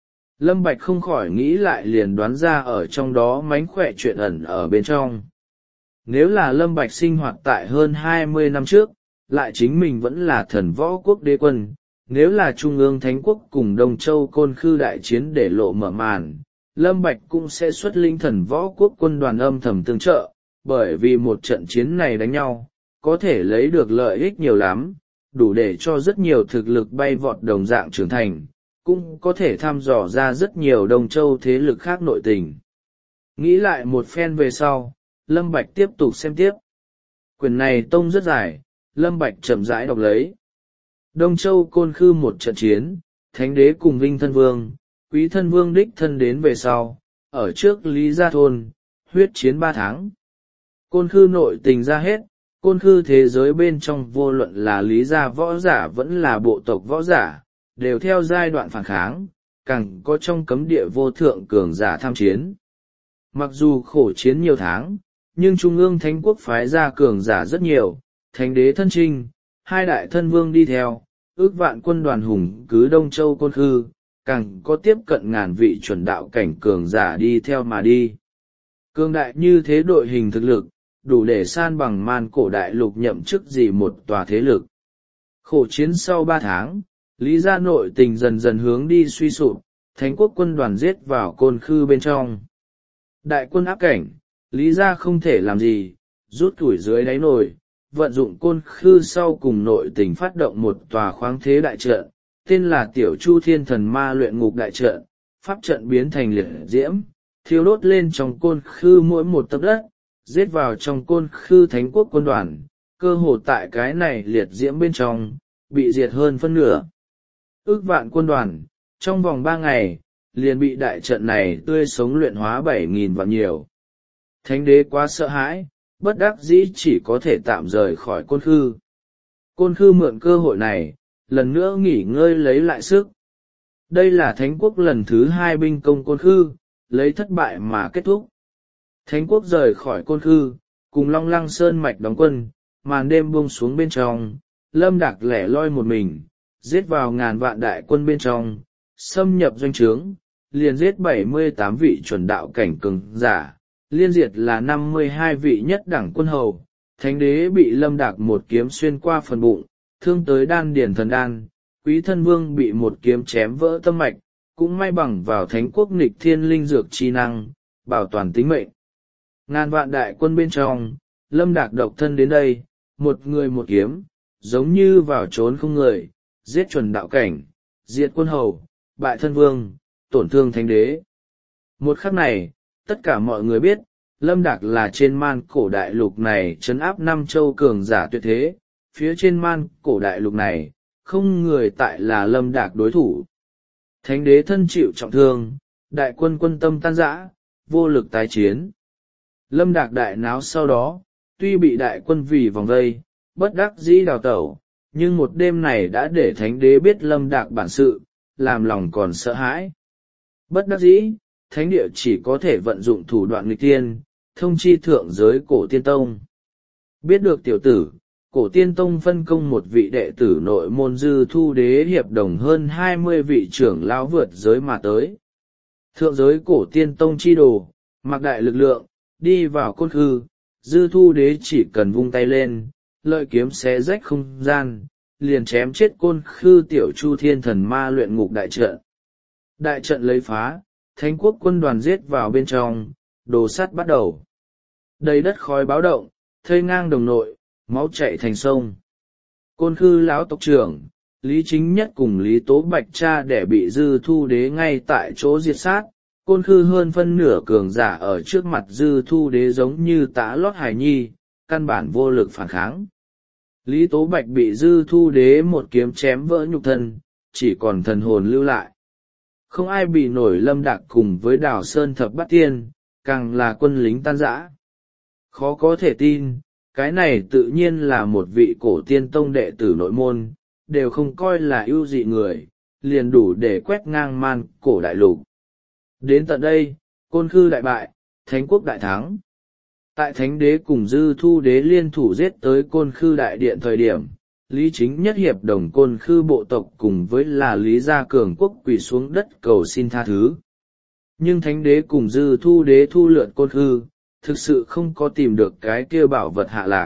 Lâm Bạch không khỏi nghĩ lại liền đoán ra ở trong đó mánh khỏe chuyện ẩn ở bên trong. Nếu là Lâm Bạch sinh hoạt tại hơn 20 năm trước, lại chính mình vẫn là thần võ quốc đế quân, nếu là Trung ương thánh quốc cùng Đông Châu Côn Khư đại chiến để lộ mở màn, Lâm Bạch cũng sẽ xuất linh thần võ quốc quân đoàn âm thầm tương trợ, bởi vì một trận chiến này đánh nhau, có thể lấy được lợi ích nhiều lắm, đủ để cho rất nhiều thực lực bay vọt đồng dạng trưởng thành, cũng có thể thăm dò ra rất nhiều Đông Châu thế lực khác nội tình. Nghĩ lại một phen về sau, Lâm Bạch tiếp tục xem tiếp. Quyển này tông rất dài, Lâm Bạch chậm rãi đọc lấy. Đông Châu Côn Khư một trận chiến, Thánh đế cùng Vinh Thân Vương, Quý Thân Vương đích thân đến về sau, ở trước Lý Gia Thôn, huyết chiến 3 tháng. Côn Khư nội tình ra hết, Côn Khư thế giới bên trong vô luận là Lý Gia võ giả vẫn là bộ tộc võ giả, đều theo giai đoạn phản kháng, càng có trong cấm địa vô thượng cường giả tham chiến. Mặc dù khổ chiến nhiều tháng, nhưng Trung ương Thánh quốc phái ra cường giả rất nhiều, Thánh đế thân trinh, 2 đại thân vương đi theo, ước vạn quân đoàn hùng cứ Đông Châu Côn Khư, càng có tiếp cận ngàn vị chuẩn đạo cảnh cường giả đi theo mà đi. Cường đại như thế đội hình thực lực, đủ để san bằng Man Cổ đại lục nhậm chức gì một tòa thế lực. Khổ chiến sau 3 tháng, Lý gia nội tình dần dần hướng đi suy sụp, Thánh quốc quân đoàn giết vào Côn Khư bên trong. Đại quân áp cảnh, Lý gia không thể làm gì, rút củi dưới đáy nồi, vận dụng Côn Khư sau cùng nội tình phát động một tòa khoáng thế đại trận, tên là Tiểu Chu Thiên Thần Ma Luyện Ngục đại trận, pháp trận biến thành liệt diễm, thiêu đốt lên trong Côn Khư mỗi một tấc đất, giết vào trong Côn Khư Thánh quốc quân đoàn, cơ hồ tại cái này liệt diễm bên trong, bị diệt hơn phân nửa. Ước vạn quân đoàn, trong vòng 3 ngày, liền bị đại trận này tươi sống luyện hóa 7.000 vạn nhiều. Thánh đế quá sợ hãi, bất đắc dĩ chỉ có thể tạm rời khỏi Côn Khư. Côn Khư mượn cơ hội này, lần nữa nghỉ ngơi lấy lại sức. Đây là Thánh quốc lần thứ 2 binh công Côn Khư, lấy thất bại mà kết thúc. Thánh quốc rời khỏi Côn Khư, cùng Long Lăng Sơn mạch đóng quân, màn đêm buông xuống bên trong, Lâm Đạc lẻ loi một mình, giết vào ngàn vạn đại quân bên trong, xâm nhập doanh trướng, liền giết 78 vị chuẩn đạo cảnh cường giả, liên diệt là 52 vị nhất đẳng quân hầu. Thánh đế bị Lâm Đạc một kiếm xuyên qua phần bụng, thương tới đan điển thần đan, Quý Thân Vương bị một kiếm chém vỡ tâm mạch, cũng may bằng vào Thánh quốc nghịch thiên linh dược chi năng, bảo toàn tính mệnh. Ngàn vạn đại quân bên trong, Lâm Đạc độc thân đến đây, một người một kiếm, giống như vào trốn không người, giết chuẩn đạo cảnh, diệt quân hầu, bại thân vương, tổn thương thánh đế. Một khắc này, tất cả mọi người biết, Lâm Đạc là trên man cổ đại lục này trấn áp năm châu cường giả tuyệt thế, phía trên man cổ đại lục này, không người tại là Lâm Đạc đối thủ. Thánh đế thân chịu trọng thương, đại quân quân tâm tan rã, vô lực tái chiến. Lâm Đạc đại náo sau đó, tuy bị đại quân vì vòng vây, bất đắc dĩ đào tẩu, nhưng một đêm này đã để thánh đế biết Lâm Đạc bản sự, làm lòng còn sợ hãi. Bất đắc dĩ, thánh địa chỉ có thể vận dụng thủ đoạn nghịch tiên, thông chi thượng giới cổ tiên tông. Biết được tiểu tử, cổ tiên tông phân công một vị đệ tử nội môn Dư Thu Đế hiệp đồng hơn 20 vị trưởng lão vượt giới mà tới. Thượng giới cổ tiên tông chi đồ, mặc đại lực lượng, đi vào côn khư, Dư Thu Đế chỉ cần vung tay lên, lợi kiếm xé rách không gian, liền chém chết côn khư tiểu chu thiên thần ma luyện ngục đại trận. Đại trận lấy phá, thánh quốc quân đoàn giết vào bên trong, đồ sắt bắt đầu. Đầy đất khói báo động, thây ngang đồng nội, máu chảy thành sông. Côn khư lão tộc trưởng, Lý Chính Nhất cùng Lý Tố Bạch cha để bị Dư Thu Đế ngay tại chỗ diệt sát. Côn khư hơn phân nửa cường giả ở trước mặt Dư Thu Đế giống như tã lót hài nhi, căn bản vô lực phản kháng. Lý Tố Bạch bị Dư Thu Đế một kiếm chém vỡ nhục thân, chỉ còn thần hồn lưu lại. Không ai bị nổi Lâm Đạc cùng với Đào Sơn Thập Bát Tiên, càng là quân lính tan rã. Khó có thể tin, cái này tự nhiên là một vị cổ tiên tông đệ tử nội môn, đều không coi là ưu dị người, liền đủ để quét ngang man cổ đại lục. Đến tận đây, côn khư đại bại, thánh quốc đại thắng. Tại thánh đế cùng Dư Thu Đế liên thủ giết tới côn khư đại điện thời điểm, Lý Chính Nhất hiệp đồng côn khư bộ tộc cùng với là Lý Gia Cường quốc quỳ xuống đất cầu xin tha thứ. Nhưng thánh đế cùng Dư Thu Đế thu lượn côn khư, thực sự không có tìm được cái kia bảo vật hạ lạc.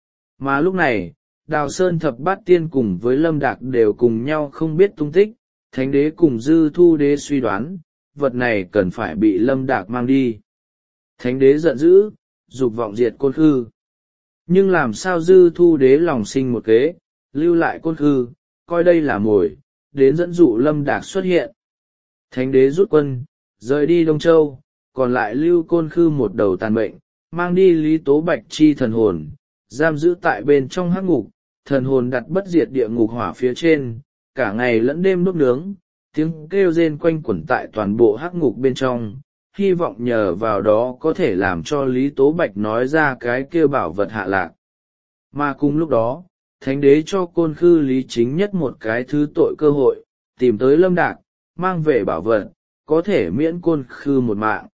Mà lúc này, Đào Sơn Thập Bát Tiên cùng với Lâm Đạc đều cùng nhau không biết tung tích, thánh đế cùng Dư Thu Đế suy đoán, vật này cần phải bị Lâm Đạc mang đi. Thánh đế giận dữ, dục vọng diệt côn khư. Nhưng làm sao Dư Thu Đế lòng sinh một kế, lưu lại côn khư, coi đây là mồi, đến dẫn dụ Lâm Đạc xuất hiện. Thánh đế rút quân, rời đi Đông Châu, còn lại lưu côn khư một đầu tàn mệnh, mang đi Lý Tố Bạch chi thần hồn, giam giữ tại bên trong hắc ngục, thần hồn đặt bất diệt địa ngục hỏa phía trên, cả ngày lẫn đêm đốt nướng, tiếng kêu rên quanh quẩn tại toàn bộ hắc ngục bên trong, hy vọng nhờ vào đó có thể làm cho Lý Tố Bạch nói ra cái kêu bảo vật hạ lạc. Mà cùng lúc đó, thánh đế cho côn khư Lý Chính Nhất một cái thứ tội cơ hội, tìm tới Lâm Đạc, mang về bảo vật, có thể miễn côn khư một mạng.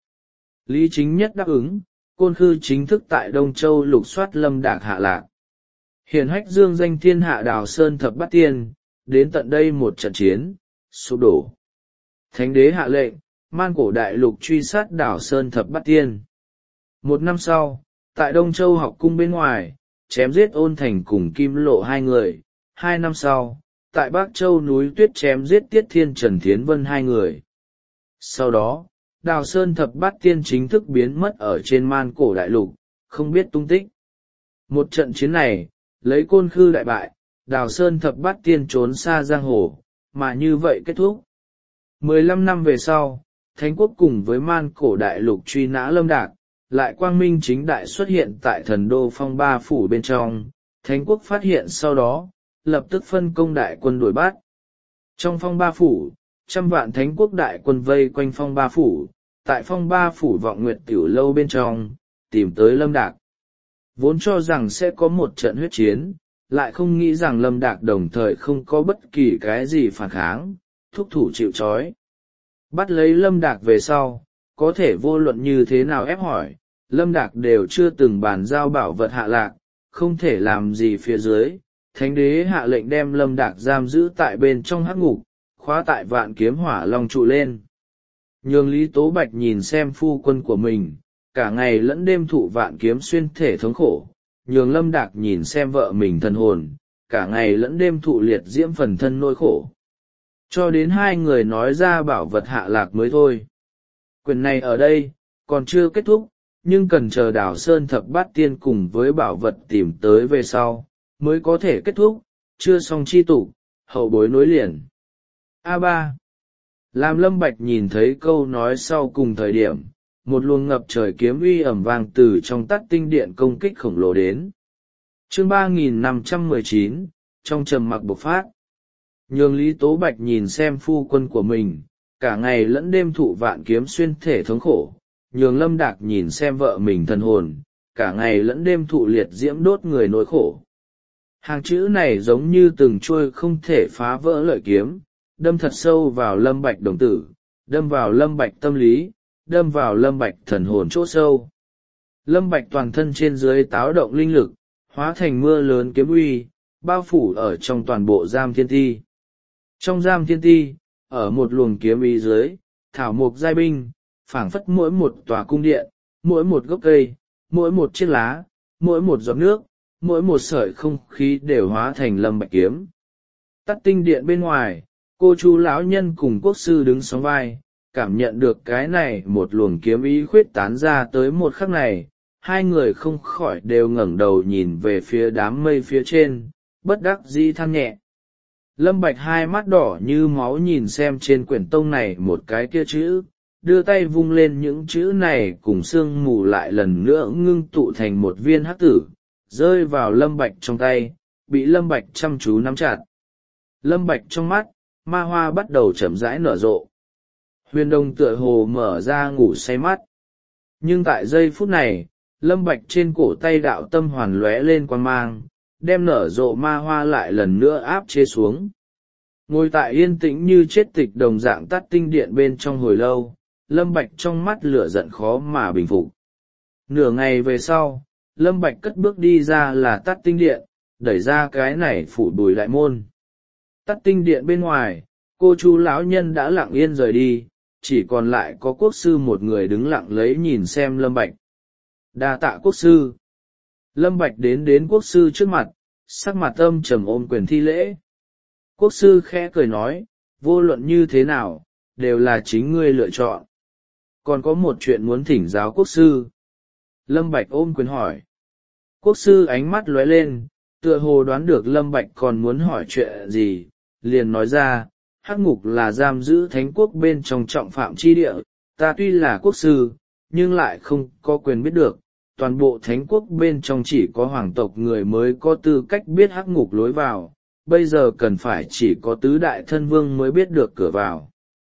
Lý Chính Nhất đáp ứng, côn khư chính thức tại Đông Châu lục soát Lâm Đạc hạ lạc. Hiển hách dương danh thiên hạ Đào Sơn Thập Bát Tiên, đến tận đây một trận chiến, sụp đổ. Thánh đế hạ lệnh, man cổ đại lục truy sát Đào Sơn Thập Bát Tiên. Một năm sau, tại Đông Châu học cung bên ngoài, chém giết Ôn Thành cùng Kim Lộ hai người. 2 năm sau, tại Bắc Châu núi Tuyết chém giết Tiết Thiên Trần Thiến Vân hai người. Sau đó, Đào Sơn Thập Bát Tiên chính thức biến mất ở trên man cổ đại lục, không biết tung tích. Một trận chiến này, lấy côn khư đại bại, Đào Sơn Thập Bát Tiên trốn xa giang hồ, mà như vậy kết thúc. 15 năm về sau, Thánh quốc cùng với man cổ đại lục truy nã Lâm Đạc, lại quang minh chính đại xuất hiện tại thần đô Phong Ba Phủ bên trong. Thánh quốc phát hiện sau đó, lập tức phân công đại quân đuổi bắt. Trong Phong Ba Phủ, 100 vạn Thánh quốc đại quân vây quanh Phong Ba Phủ, tại Phong Ba Phủ Vọng Nguyệt Tiểu Lâu bên trong, tìm tới Lâm Đạc. Vốn cho rằng sẽ có một trận huyết chiến, lại không nghĩ rằng Lâm Đạc đồng thời không có bất kỳ cái gì phản kháng, thúc thủ chịu trói. Bắt lấy Lâm Đạc về sau, có thể vô luận như thế nào ép hỏi, Lâm Đạc đều chưa từng bàn giao bảo vật hạ lạc, không thể làm gì phía dưới. Thánh đế hạ lệnh đem Lâm Đạc giam giữ tại bên trong hắc ngục, khóa tại Vạn Kiếm Hỏa Long trụ lên. Nhường Lý Tố Bạch nhìn xem phu quân của mình, cả ngày lẫn đêm thụ vạn kiếm xuyên thể thống khổ, nhường Lâm Đạc nhìn xem vợ mình thần hồn, cả ngày lẫn đêm thụ liệt diễm phần thân nỗi khổ. Cho đến hai người nói ra bảo vật hạ lạc mới thôi. Quyền này ở đây, còn chưa kết thúc, nhưng cần chờ Đào Sơn Thập Bát Tiên cùng với bảo vật tìm tới về sau, mới có thể kết thúc, chưa xong chi tụ, hậu bối nối liền. A3 Làm Lâm Bạch nhìn thấy câu nói sau cùng thời điểm, một luồng ngập trời kiếm uy ầm vang từ trong Tát Tinh Điện công kích khổng lồ đến. Chương 3519, trong trầm mặc bộc phát. Nhường Lý Tố Bạch nhìn xem phu quân của mình, cả ngày lẫn đêm thụ vạn kiếm xuyên thể thống khổ, nhường Lâm Đạc nhìn xem vợ mình thần hồn, cả ngày lẫn đêm thụ liệt diễm đốt người nỗi khổ. Hàng chữ này giống như từng chuôi không thể phá vỡ lợi kiếm, đâm thật sâu vào Lâm Bạch đồng tử, đâm vào Lâm Bạch tâm lý, đâm vào Lâm Bạch thần hồn chỗ sâu. Lâm Bạch toàn thân trên dưới táo động linh lực, hóa thành mưa lớn kiếm uy, bao phủ ở trong toàn bộ Giam Thiên Ti. Trong Giam Thiên Ti, ở một luồng kiếm uy dưới, thảo mục giai binh, phảng phất mỗi một tòa cung điện, mỗi một gốc cây, mỗi một chiếc lá, mỗi một giọt nước, mỗi một sợi không khí đều hóa thành Lâm Bạch kiếm. Tát Tinh Điện bên ngoài, cô chú lão nhân cùng quốc sư đứng sóng vai, cảm nhận được cái này một luồng kiếm ý khuyết tán ra tới một khắc này, hai người không khỏi đều ngẩng đầu nhìn về phía đám mây phía trên, bất đắc dĩ than nhẹ. Lâm Bạch hai mắt đỏ như máu nhìn xem trên quyển tông này một cái kia chữ, đưa tay vung lên những chữ này cùng sương mù lại lần nữa ngưng tụ thành một viên hắc tử, rơi vào Lâm Bạch trong tay, bị Lâm Bạch chăm chú nắm chặt. Lâm Bạch trong mắt, ma hoa bắt đầu chậm rãi nở rộ. Huyền Đông tựa hồ mở ra ngủ say mắt. Nhưng tại giây phút này, Lâm Bạch trên cổ tay đạo tâm hoàn lóe lên quang mang, đem nở rộ ma hoa lại lần nữa áp chế xuống. Ngồi tại yên tĩnh như chết tịch đồng dạng Tát Tinh Điện bên trong hồi lâu, Lâm Bạch trong mắt lửa giận khó mà bình phục. Nửa ngày về sau, Lâm Bạch cất bước đi ra là Tát Tinh Điện, đẩy ra cái này phủ bùi đại môn. Tát Tinh Điện bên ngoài, cô chú lão nhân đã lặng yên rời đi, chỉ còn lại có quốc sư một người đứng lặng lấy nhìn xem Lâm Bạch. Đa tạ quốc sư. Lâm Bạch đến quốc sư trước mặt, sắc mặt âm trầm ôm quyền thi lễ. Quốc sư khẽ cười nói, vô luận như thế nào, đều là chính ngươi lựa chọn. Còn có một chuyện muốn thỉnh giáo quốc sư. Lâm Bạch ôm quyền hỏi. Quốc sư ánh mắt lóe lên, tựa hồ đoán được Lâm Bạch còn muốn hỏi chuyện gì, liền nói ra, Hắc Ngục là giam giữ thánh quốc bên trong trọng phạm chi địa, ta tuy là quốc sư, nhưng lại không có quyền biết được, toàn bộ thánh quốc bên trong chỉ có hoàng tộc người mới có tư cách biết Hắc Ngục lối vào, bây giờ cần phải chỉ có tứ đại thân vương mới biết được cửa vào.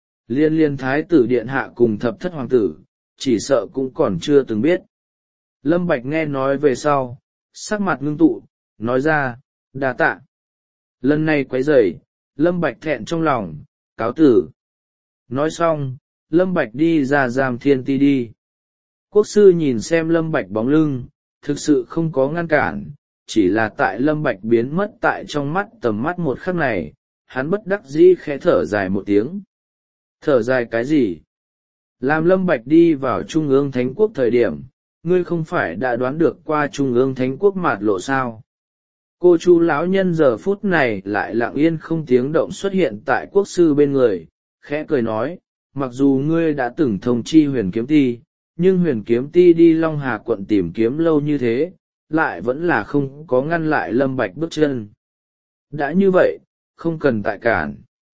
Liên thái tử điện hạ cùng thập thất hoàng tử, chỉ sợ cũng còn chưa từng biết. Lâm Bạch nghe nói về sau, sắc mặt ngưng tụ, nói ra, đa tạ. Lần này quấy rầy, Lâm Bạch thẹn trong lòng, cáo tử. Nói xong, Lâm Bạch đi ra Giam Thiên Ti đi. Quốc sư nhìn xem Lâm Bạch bóng lưng, thực sự không có ngăn cản, chỉ là tại Lâm Bạch biến mất tại trong mắt tầm mắt một khắc này, hắn bất đắc dĩ khẽ thở dài một tiếng. Thở dài cái gì? Làm Lâm Bạch đi vào Trung ương Thánh Quốc thời điểm, ngươi không phải đã đoán được qua Trung ương Thánh Quốc mạt lộ sao? Cô chú lão nhân giờ phút này lại lặng yên không tiếng động xuất hiện tại quốc sư bên người, khẽ cười nói, mặc dù ngươi đã từng thông chi Huyền Kiếm Ti, nhưng Huyền Kiếm Ti đi Long Hà quận tìm kiếm lâu như thế, lại vẫn là không có ngăn lại Lâm Bạch bước chân. Đã như vậy, không cần tại cản.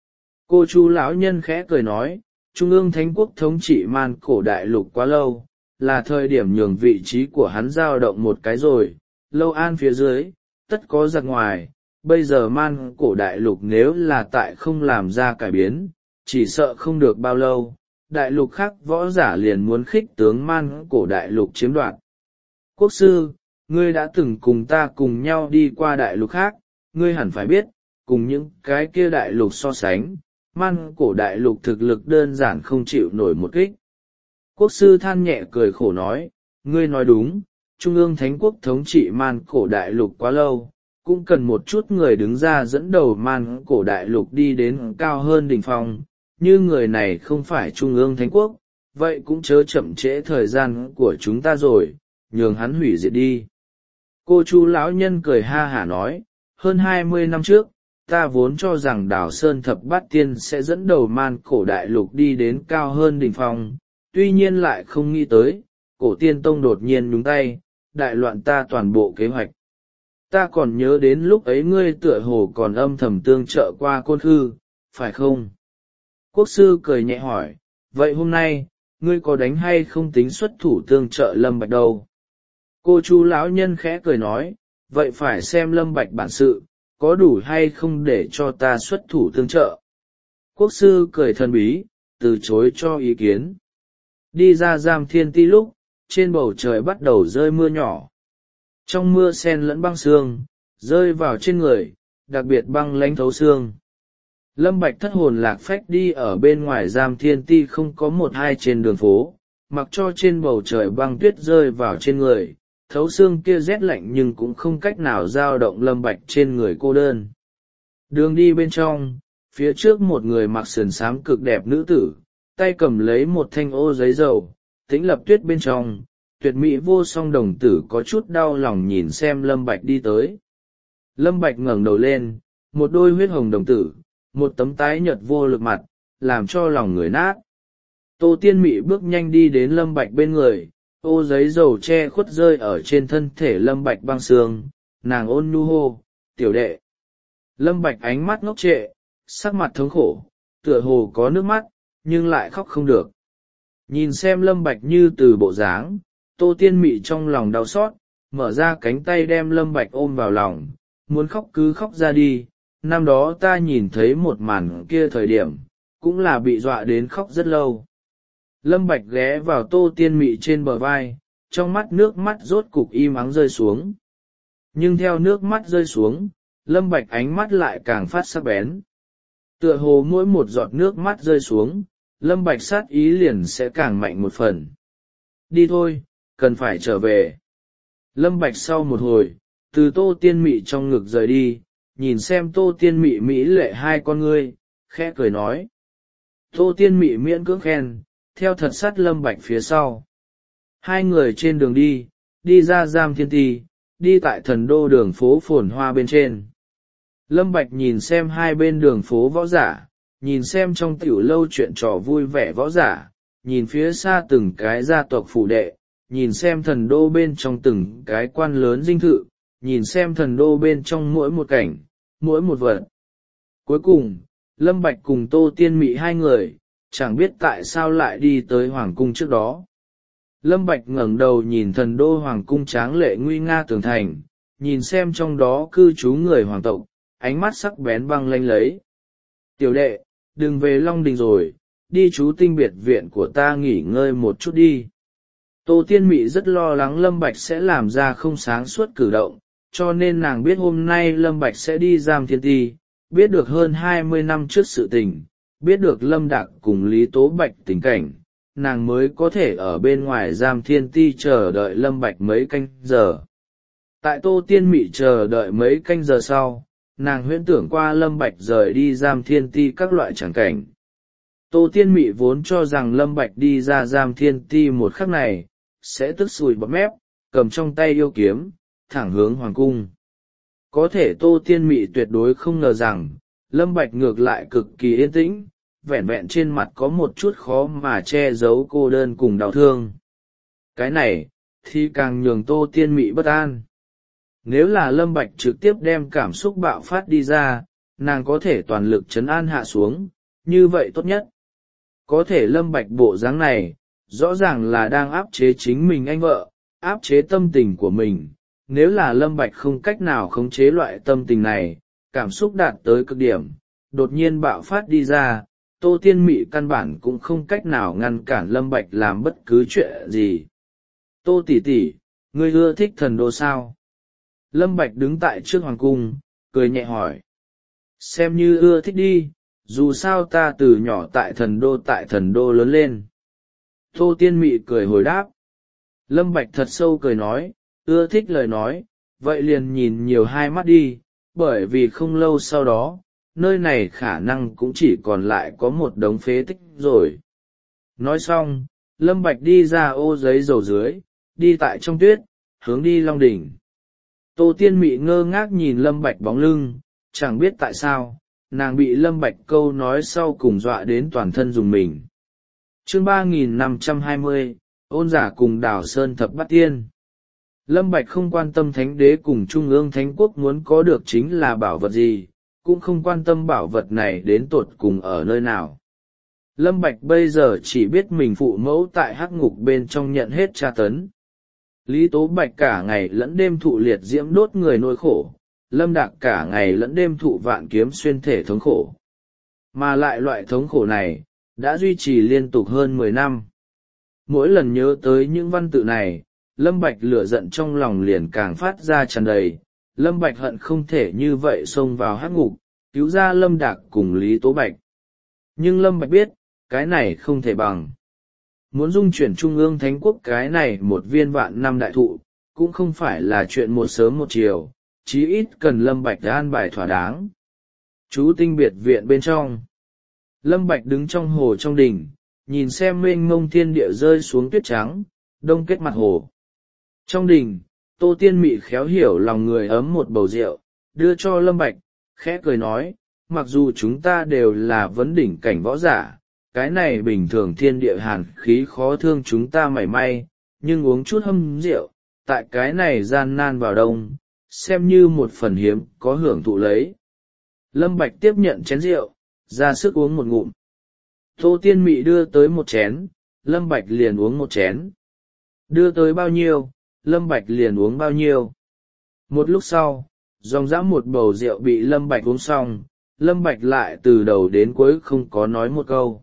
Cô chú lão nhân khẽ cười nói, Trung ương Thánh Quốc thống trị Man Cổ Đại Lục quá lâu, là thời điểm nhường vị trí của hắn dao động một cái rồi, Lâu An phía dưới, tất có giặc ngoài, bây giờ Man Cổ Đại Lục nếu là tại không làm ra cải biến, chỉ sợ không được bao lâu, đại lục khác võ giả liền muốn khích tướng Man Cổ Đại Lục chiếm đoạt. Quốc sư, ngươi đã từng cùng ta cùng nhau đi qua đại lục khác, ngươi hẳn phải biết, cùng những cái kia đại lục so sánh, Man Cổ Đại Lục thực lực đơn giản không chịu nổi một kích. Quốc sư than nhẹ cười khổ nói, ngươi nói đúng, Trung ương Thánh Quốc thống trị Man Cổ Đại Lục quá lâu, cũng cần một chút người đứng ra dẫn đầu Man Cổ Đại Lục đi đến cao hơn đỉnh phong, như người này không phải Trung ương Thánh Quốc, vậy cũng chớ chậm trễ thời gian của chúng ta rồi, nhường hắn hủy diệt đi. Cô chú lão nhân cười ha hả nói, hơn 20 năm trước, ta vốn cho rằng Đảo Sơn Thập Bát Tiên sẽ dẫn đầu Man Cổ Đại Lục đi đến cao hơn đỉnh phong, tuy nhiên lại không nghĩ tới, Cổ Tiên Tông đột nhiên nhúng tay, đại loạn ta toàn bộ kế hoạch. Ta còn nhớ đến lúc ấy ngươi tựa hồ còn âm thầm tương trợ qua Côn Khư, phải không? Quốc sư cười nhẹ hỏi, vậy hôm nay ngươi có đánh hay không tính xuất thủ tương trợ Lâm Bạch đâu? Cô chú lão nhân khẽ cười nói, vậy phải xem Lâm Bạch bản sự, có đủ hay không để cho ta xuất thủ tương trợ. Quốc sư cười thần bí, từ chối cho ý kiến. Đi ra Giam Thiên Ti lúc, trên bầu trời bắt đầu rơi mưa nhỏ. Trong mưa sen lẫn băng sương, rơi vào trên người, đặc biệt băng lãnh thấu xương. Lâm Bạch thất hồn lạc phách đi ở bên ngoài Giam Thiên Ti không có một hai trên đường phố, mặc cho trên bầu trời băng tuyết rơi vào trên người, thấu xương kia rét lạnh nhưng cũng không cách nào dao động Lâm Bạch trên người cô đơn. Đường đi bên trong, phía trước một người mặc sườn xám cực đẹp nữ tử, tay cầm lấy một thanh ô giấy dầu, tĩnh lập tuyết bên trong, tuyệt mỹ vô song đồng tử có chút đau lòng nhìn xem Lâm Bạch đi tới. Lâm Bạch ngẩng đầu lên, một đôi huyết hồng đồng tử, một tấm tái nhợt vô lực mặt, làm cho lòng người nát. Tô Tiên Mị bước nhanh đi đến Lâm Bạch bên người, ô giấy dầu che khuất rơi ở trên thân thể Lâm Bạch băng sương, nàng ôn nhu hô, tiểu đệ. Lâm Bạch ánh mắt ngốc trệ, sắc mặt thống khổ, tựa hồ có nước mắt, nhưng lại khóc không được. Nhìn xem Lâm Bạch như từ bộ dáng, Tô Tiên Mị trong lòng đau xót, mở ra cánh tay đem Lâm Bạch ôm vào lòng, muốn khóc cứ khóc ra đi. Năm đó ta nhìn thấy một màn kia thời điểm, cũng là bị dọa đến khóc rất lâu. Lâm Bạch ghé vào Tô Tiên Mị trên bờ vai, trong mắt nước mắt rốt cục im ắng rơi xuống. Nhưng theo nước mắt rơi xuống, Lâm Bạch ánh mắt lại càng phát sắc bén. Tựa hồ mỗi một giọt nước mắt rơi xuống, Lâm Bạch sát ý liền sẽ càng mạnh một phần. Đi thôi, cần phải trở về. Lâm Bạch sau một hồi, từ Tô Tiên Mị trong ngực rời đi, nhìn xem Tô Tiên Mị mỹ lệ hai con ngươi, khẽ cười nói. Tô Tiên Mị miễn cưỡng khen, theo thật sát Lâm Bạch phía sau. Hai người trên đường đi, đi ra Giam Thiên Ti, đi tại Thần Đô đường phố phồn hoa bên trên. Lâm Bạch nhìn xem hai bên đường phố võ giả, nhìn xem trong tiểu lâu chuyện trò vui vẻ võ giả, nhìn phía xa từng cái gia tộc phủ đệ, nhìn xem Thần Đô bên trong từng cái quan lớn dinh thự, nhìn xem Thần Đô bên trong mỗi một cảnh, mỗi một vật. Cuối cùng, Lâm Bạch cùng Tô Tiên Mị hai người, chẳng biết tại sao lại đi tới Hoàng cung trước đó. Lâm Bạch ngẩng đầu nhìn Thần Đô Hoàng cung tráng lệ nguy nga tường thành, nhìn xem trong đó cư trú người hoàng tộc, ánh mắt sắc bén băng lanh lấy. Tiểu đệ, đừng về Long Đình rồi, đi trú tinh biệt viện của ta nghỉ ngơi một chút đi. Tô Tiên Mị rất lo lắng Lâm Bạch sẽ làm ra không sáng suốt cử động, cho nên nàng biết hôm nay Lâm Bạch sẽ đi Giam Thiên Ti, biết được hơn 20 năm trước sự tình, biết được Lâm Đạc cùng Lý Tố Bạch tình cảnh, nàng mới có thể ở bên ngoài Giam Thiên Ti chờ đợi Lâm Bạch mấy canh giờ. Tại Tô Tiên Mị chờ đợi mấy canh giờ sau, nàng huyễn tưởng qua Lâm Bạch rời đi Giam Thiên Ti các loại tràng cảnh. Tô Tiên Mị vốn cho rằng Lâm Bạch đi ra Giam Thiên Ti một khắc này, sẽ tức sùi bọt mép, cầm trong tay yêu kiếm, thẳng hướng hoàng cung. Có thể Tô Tiên Mị tuyệt đối không ngờ rằng, Lâm Bạch ngược lại cực kỳ yên tĩnh, vẻn vẹn trên mặt có một chút khó mà che giấu cô đơn cùng đau thương. Cái này, thì càng nhường Tô Tiên Mị bất an. Nếu là Lâm Bạch trực tiếp đem cảm xúc bạo phát đi ra, nàng có thể toàn lực trấn an hạ xuống, như vậy tốt nhất. Có thể Lâm Bạch bộ dáng này, rõ ràng là đang áp chế chính mình anh vợ, áp chế tâm tình của mình. Nếu là Lâm Bạch không cách nào khống chế loại tâm tình này, cảm xúc đạt tới cực điểm, đột nhiên bạo phát đi ra, Tô Tiên Mị căn bản cũng không cách nào ngăn cản Lâm Bạch làm bất cứ chuyện gì. Tô tỷ tỷ, ngươi ưa thích Thần Đô sao? Lâm Bạch đứng tại trước hoàng cung, cười nhẹ hỏi. Xem như ưa thích đi, dù sao ta từ nhỏ tại Thần Đô lớn lên. Tô Tiên Mị cười hồi đáp. Lâm Bạch thật sâu cười nói, ưa thích lời nói, vậy liền nhìn nhiều hai mắt đi, bởi vì không lâu sau đó, nơi này khả năng cũng chỉ còn lại có một đống phế tích rồi. Nói xong, Lâm Bạch đi ra ô giấy dầu dưới, đi tại trong tuyết, hướng đi Long Đỉnh. Tô Tiên Mị ngơ ngác nhìn Lâm Bạch bóng lưng, chẳng biết tại sao, nàng bị Lâm Bạch câu nói sau cùng dọa đến toàn thân dùng mình. Chương 3520, ôn giả cùng Đào Sơn thập bát tiên. Lâm Bạch không quan tâm Thánh Đế cùng Trung ương Thánh Quốc muốn có được chính là bảo vật gì, cũng không quan tâm bảo vật này đến tột cùng ở nơi nào. Lâm Bạch bây giờ chỉ biết mình phụ mẫu tại hắc ngục bên trong nhận hết tra tấn. Lý Tố Bạch cả ngày lẫn đêm thụ liệt diễm đốt người nỗi khổ, Lâm Đạc cả ngày lẫn đêm thụ vạn kiếm xuyên thể thống khổ. Mà lại loại thống khổ này, đã duy trì liên tục hơn 10 năm. Mỗi lần nhớ tới những văn tự này, Lâm Bạch lửa giận trong lòng liền càng phát ra tràn đầy. Lâm Bạch hận không thể như vậy xông vào hắc ngục, cứu ra Lâm Đạc cùng Lý Tố Bạch. Nhưng Lâm Bạch biết, cái này không thể bằng. Muốn dung chuyển Trung ương Thánh Quốc cái này một viên vạn năm đại thụ, cũng không phải là chuyện một sớm một chiều, chí ít cần Lâm Bạch an bài thỏa đáng. Chú tinh biệt viện bên trong. Lâm Bạch đứng trong hồ trong đỉnh, nhìn xem mênh mông thiên địa rơi xuống tuyết trắng, đông kết mặt hồ. Trong đỉnh, Tô Tiên Mị khéo hiểu lòng người ấm một bầu rượu, đưa cho Lâm Bạch, khẽ cười nói, mặc dù chúng ta đều là vấn đỉnh cảnh võ giả, cái này bình thường thiên địa hàn khí khó thương chúng ta mảy may, nhưng uống chút hâm rượu, tại cái này gian nan vào đông, xem như một phần hiếm có hưởng thụ lấy. Lâm Bạch tiếp nhận chén rượu, ra sức uống một ngụm. Tô Tiên Mị đưa tới một chén, Lâm Bạch liền uống một chén. Đưa tới bao nhiêu, Lâm Bạch liền uống bao nhiêu. Một lúc sau, dòng dã một bầu rượu bị Lâm Bạch uống xong, Lâm Bạch lại từ đầu đến cuối không có nói một câu.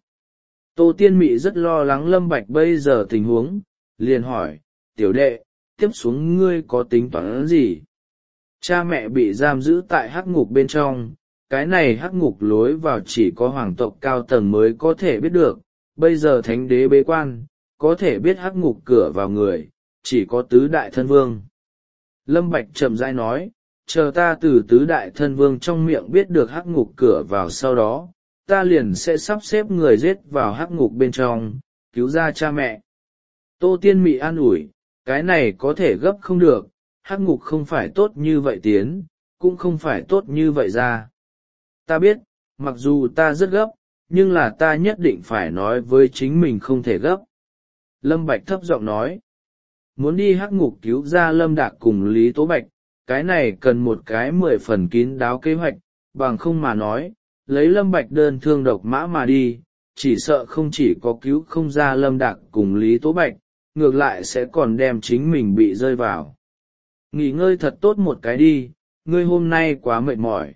Tô Tiên Mị rất lo lắng Lâm Bạch bây giờ tình huống, liền hỏi, tiểu đệ, tiếp xuống ngươi có tính toán gì? Cha mẹ bị giam giữ tại hắc ngục bên trong, cái này hắc ngục lối vào chỉ có hoàng tộc cao tầng mới có thể biết được, bây giờ thánh đế bế quan, có thể biết hắc ngục cửa vào người, chỉ có tứ đại thân vương. Lâm Bạch chậm rãi nói, chờ ta từ tứ đại thân vương trong miệng biết được hắc ngục cửa vào sau đó, ta liền sẽ sắp xếp người giết vào hắc ngục bên trong, cứu ra cha mẹ. Tô Tiên Mị an ủi, cái này có thể gấp không được, hắc ngục không phải tốt như vậy tiến, cũng không phải tốt như vậy ra. Ta biết, mặc dù ta rất gấp, nhưng là ta nhất định phải nói với chính mình không thể gấp. Lâm Bạch thấp giọng nói, muốn đi hắc ngục cứu ra Lâm Đạc cùng Lý Tố Bạch, cái này cần một cái 10 phần kín đáo kế hoạch, bằng không mà nói, lấy Lâm Bạch đơn thương độc mã mà đi, chỉ sợ không chỉ có cứu không ra Lâm Đạc cùng Lý Tố Bạch, ngược lại sẽ còn đem chính mình bị rơi vào. Nghỉ ngơi thật tốt một cái đi, ngươi hôm nay quá mệt mỏi.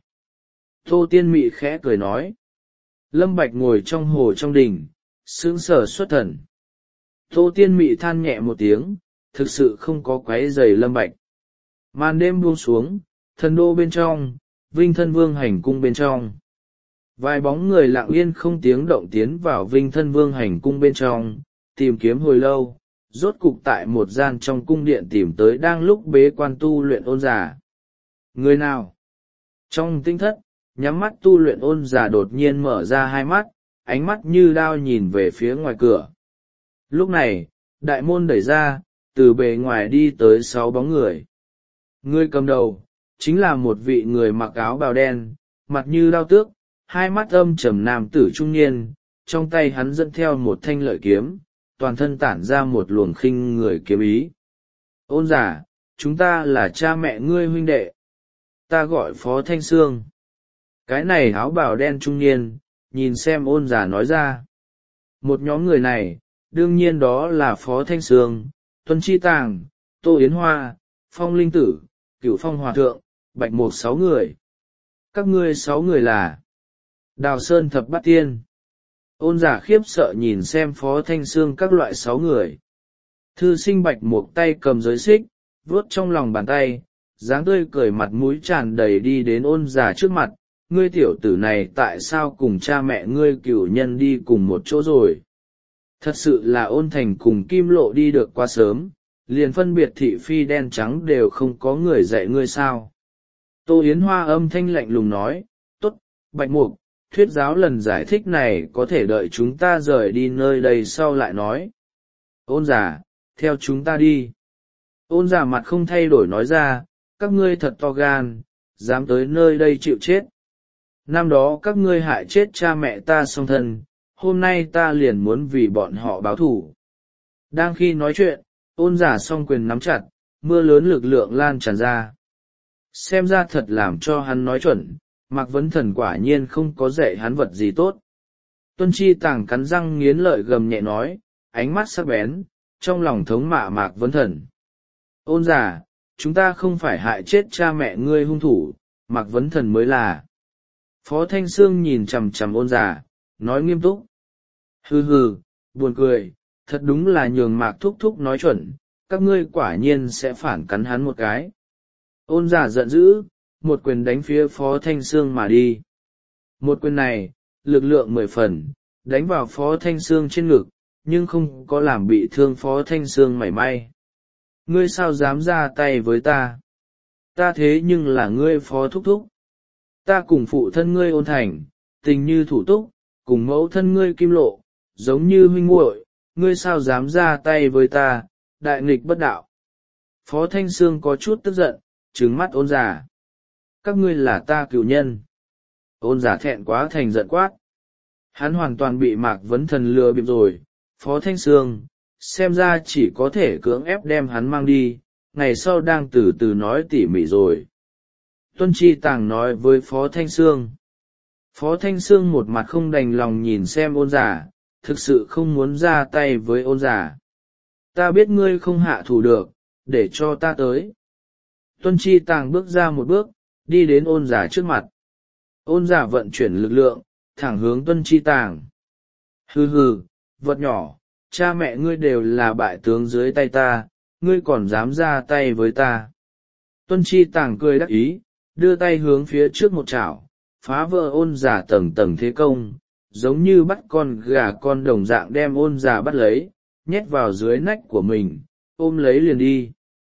Tô Tiên Mị khẽ cười nói. Lâm Bạch ngồi trong hồ trong đình, sững sờ xuất thần. Tô Tiên Mị than nhẹ một tiếng, thực sự không có quấy rầy Lâm Bạch. Màn đêm buông xuống, thần đô bên trong, Vinh Thân Vương hành cung bên trong. Vài bóng người lặng yên không tiếng động tiến vào Vinh Thân Vương hành cung bên trong, tìm kiếm hồi lâu, rốt cục tại một gian trong cung điện tìm tới đang lúc bế quan tu luyện Ôn Giả. Người nào? Trong tinh thất, nhắm mắt tu luyện Ôn Giả đột nhiên mở ra hai mắt, ánh mắt như đao nhìn về phía ngoài cửa. Lúc này, đại môn đẩy ra, từ bề ngoài đi tới 6 bóng người. Người cầm đầu, chính là một vị người mặc áo bào đen, mặt như đao tước, hai mắt âm trầm nam tử trung niên, trong tay hắn dẫn theo một thanh lợi kiếm, toàn thân tản ra một luồng khinh người kiếm ý. Ôn Giả, chúng ta là cha mẹ ngươi huynh đệ. Ta gọi Phó Thanh Sương. Cái này áo bào đen trung niên, nhìn xem Ôn Giả nói ra. Một nhóm người này, đương nhiên đó là Phó Thanh Sương, Tuân Chi Tàng, Tô Yến Hoa, Phong Linh Tử, Cửu Phong Hòa Thượng, Bạch Mục 6 người. Các ngươi 6 người là Đào Sơn Thập Bát Tiên. Ôn Giả khiếp sợ nhìn xem Phó Thanh Sương các loại 6 người. Thư sinh Bạch Mục tay cầm giới xích, vuốt trong lòng bàn tay, dáng tươi cười mặt mũi tràn đầy đi đến Ôn Giả trước mặt. Ngươi tiểu tử này tại sao cùng cha mẹ ngươi cửu nhân đi cùng một chỗ rồi? Thật sự là Ôn Thành cùng Kim Lộ đi được quá sớm, liền phân biệt thị phi đen trắng đều không có người dạy ngươi sao? Tô Yến Hoa âm thanh lạnh lùng nói, tốt, Bạch Mục, thuyết giáo lần giải thích này có thể đợi chúng ta rời đi nơi đây sau lại nói. Ôn Giả, theo chúng ta đi. Ôn Giả mặt không thay đổi nói ra, các ngươi thật to gan, dám tới nơi đây chịu chết. Năm đó các ngươi hại chết cha mẹ ta song thân, hôm nay ta liền muốn vì bọn họ báo thù. Đang khi nói chuyện, Ôn Giả song quyền nắm chặt, mưa lớn lực lượng lan tràn ra. Xem ra thật làm cho hắn nói chuẩn, Mạc Vấn Thần quả nhiên không có dạy hắn vật gì tốt. Tuân Chi Tàng cắn răng nghiến lợi gầm nhẹ nói, ánh mắt sắc bén, trong lòng thống mạ Mạc Vấn Thần. Ôn giả, chúng ta không phải hại chết cha mẹ ngươi hung thủ, Mạc Vấn Thần mới là. Phó Thanh Sương nhìn chằm chằm ôn giả, nói nghiêm túc. Hừ hừ, buồn cười, thật đúng là nhường Mạc Thúc Thúc nói chuẩn, các ngươi quả nhiên sẽ phản cắn hắn một cái. Ôn giả giận dữ, một quyền đánh phía Phó Thanh Sương mà đi. Một quyền này, lực lượng 10 phần, đánh vào Phó Thanh Sương trên ngực, nhưng không có làm bị thương Phó Thanh Sương mảy may. Ngươi sao dám ra tay với ta? Ta thế nhưng là ngươi Phó Thúc Thúc. Ta cùng phụ thân ngươi Ôn Thành, tình như thủ túc, cùng mẫu thân ngươi Kim Lộ, giống như huynh muội, ngươi sao dám ra tay với ta, đại nghịch bất đạo. Phó Thanh Sương có chút tức giận, trừng mắt ôn giả. Các ngươi là ta cựu nhân. Ôn giả thẹn quá thành giận quát. Hắn hoàn toàn bị Mạc Vấn Thần lừa bịp rồi, Phó Thanh Sương, xem ra chỉ có thể cưỡng ép đem hắn mang đi, ngày sau đang từ từ nói tỉ mỉ rồi. Tuân Chi Tàng nói với Phó Thanh Sương. Phó Thanh Sương một mặt không đành lòng nhìn xem ôn giả, thực sự không muốn ra tay với ôn giả. Ta biết ngươi không hạ thủ được, để cho ta tới. Tuân Chi Tàng bước ra một bước, đi đến ôn giả trước mặt. Ôn giả vận chuyển lực lượng, thẳng hướng Tuân Chi Tàng. Hừ hừ, vật nhỏ, cha mẹ ngươi đều là bại tướng dưới tay ta, ngươi còn dám ra tay với ta. Tuân Chi Tàng cười đắc ý, đưa tay hướng phía trước một chảo, phá vỡ ôn giả tầng tầng thế công, giống như bắt con gà con đồng dạng đem ôn giả bắt lấy, nhét vào dưới nách của mình, ôm lấy liền đi.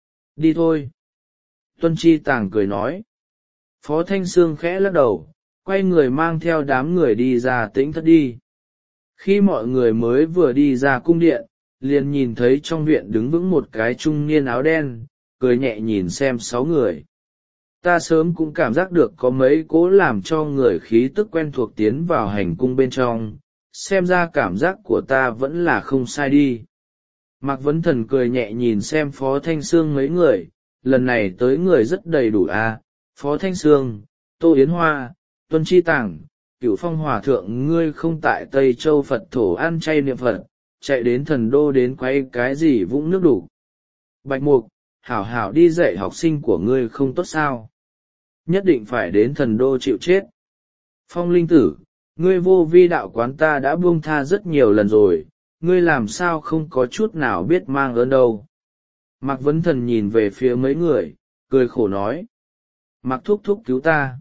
Đi thôi. Tuân Chi Tàng cười nói. Phó Thanh Sương khẽ lắc đầu, quay người mang theo đám người đi ra tĩnh thất đi. Khi mọi người mới vừa đi ra cung điện, liền nhìn thấy trong viện đứng vững một cái trung niên áo đen, cười nhẹ nhìn xem 6 người. Ta sớm cũng cảm giác được có mấy cố làm cho người khí tức quen thuộc tiến vào hành cung bên trong, xem ra cảm giác của ta vẫn là không sai đi. Mạc Vấn Thần cười nhẹ nhìn xem Phó Thanh Sương mấy người, lần này tới người rất đầy đủ à, Phó Thanh Sương, Tô Yến Hoa, Tuân Chi Tàng, Cửu Phong Hòa Thượng ngươi không tại Tây Châu Phật thổ ăn chay niệm Phật, chạy đến thần đô đến quay cái gì vũng nước đủ. Bạch Mục, hảo hảo đi dạy học sinh của ngươi không tốt sao? Nhất định phải đến thần đô chịu chết. Phong Linh Tử, ngươi vô vi đạo quán ta đã buông tha rất nhiều lần rồi, ngươi làm sao không có chút nào biết mang ơn đâu. Mạc Vấn Thần nhìn về phía mấy người, cười khổ nói. Mạc Thúc Thúc cứu ta.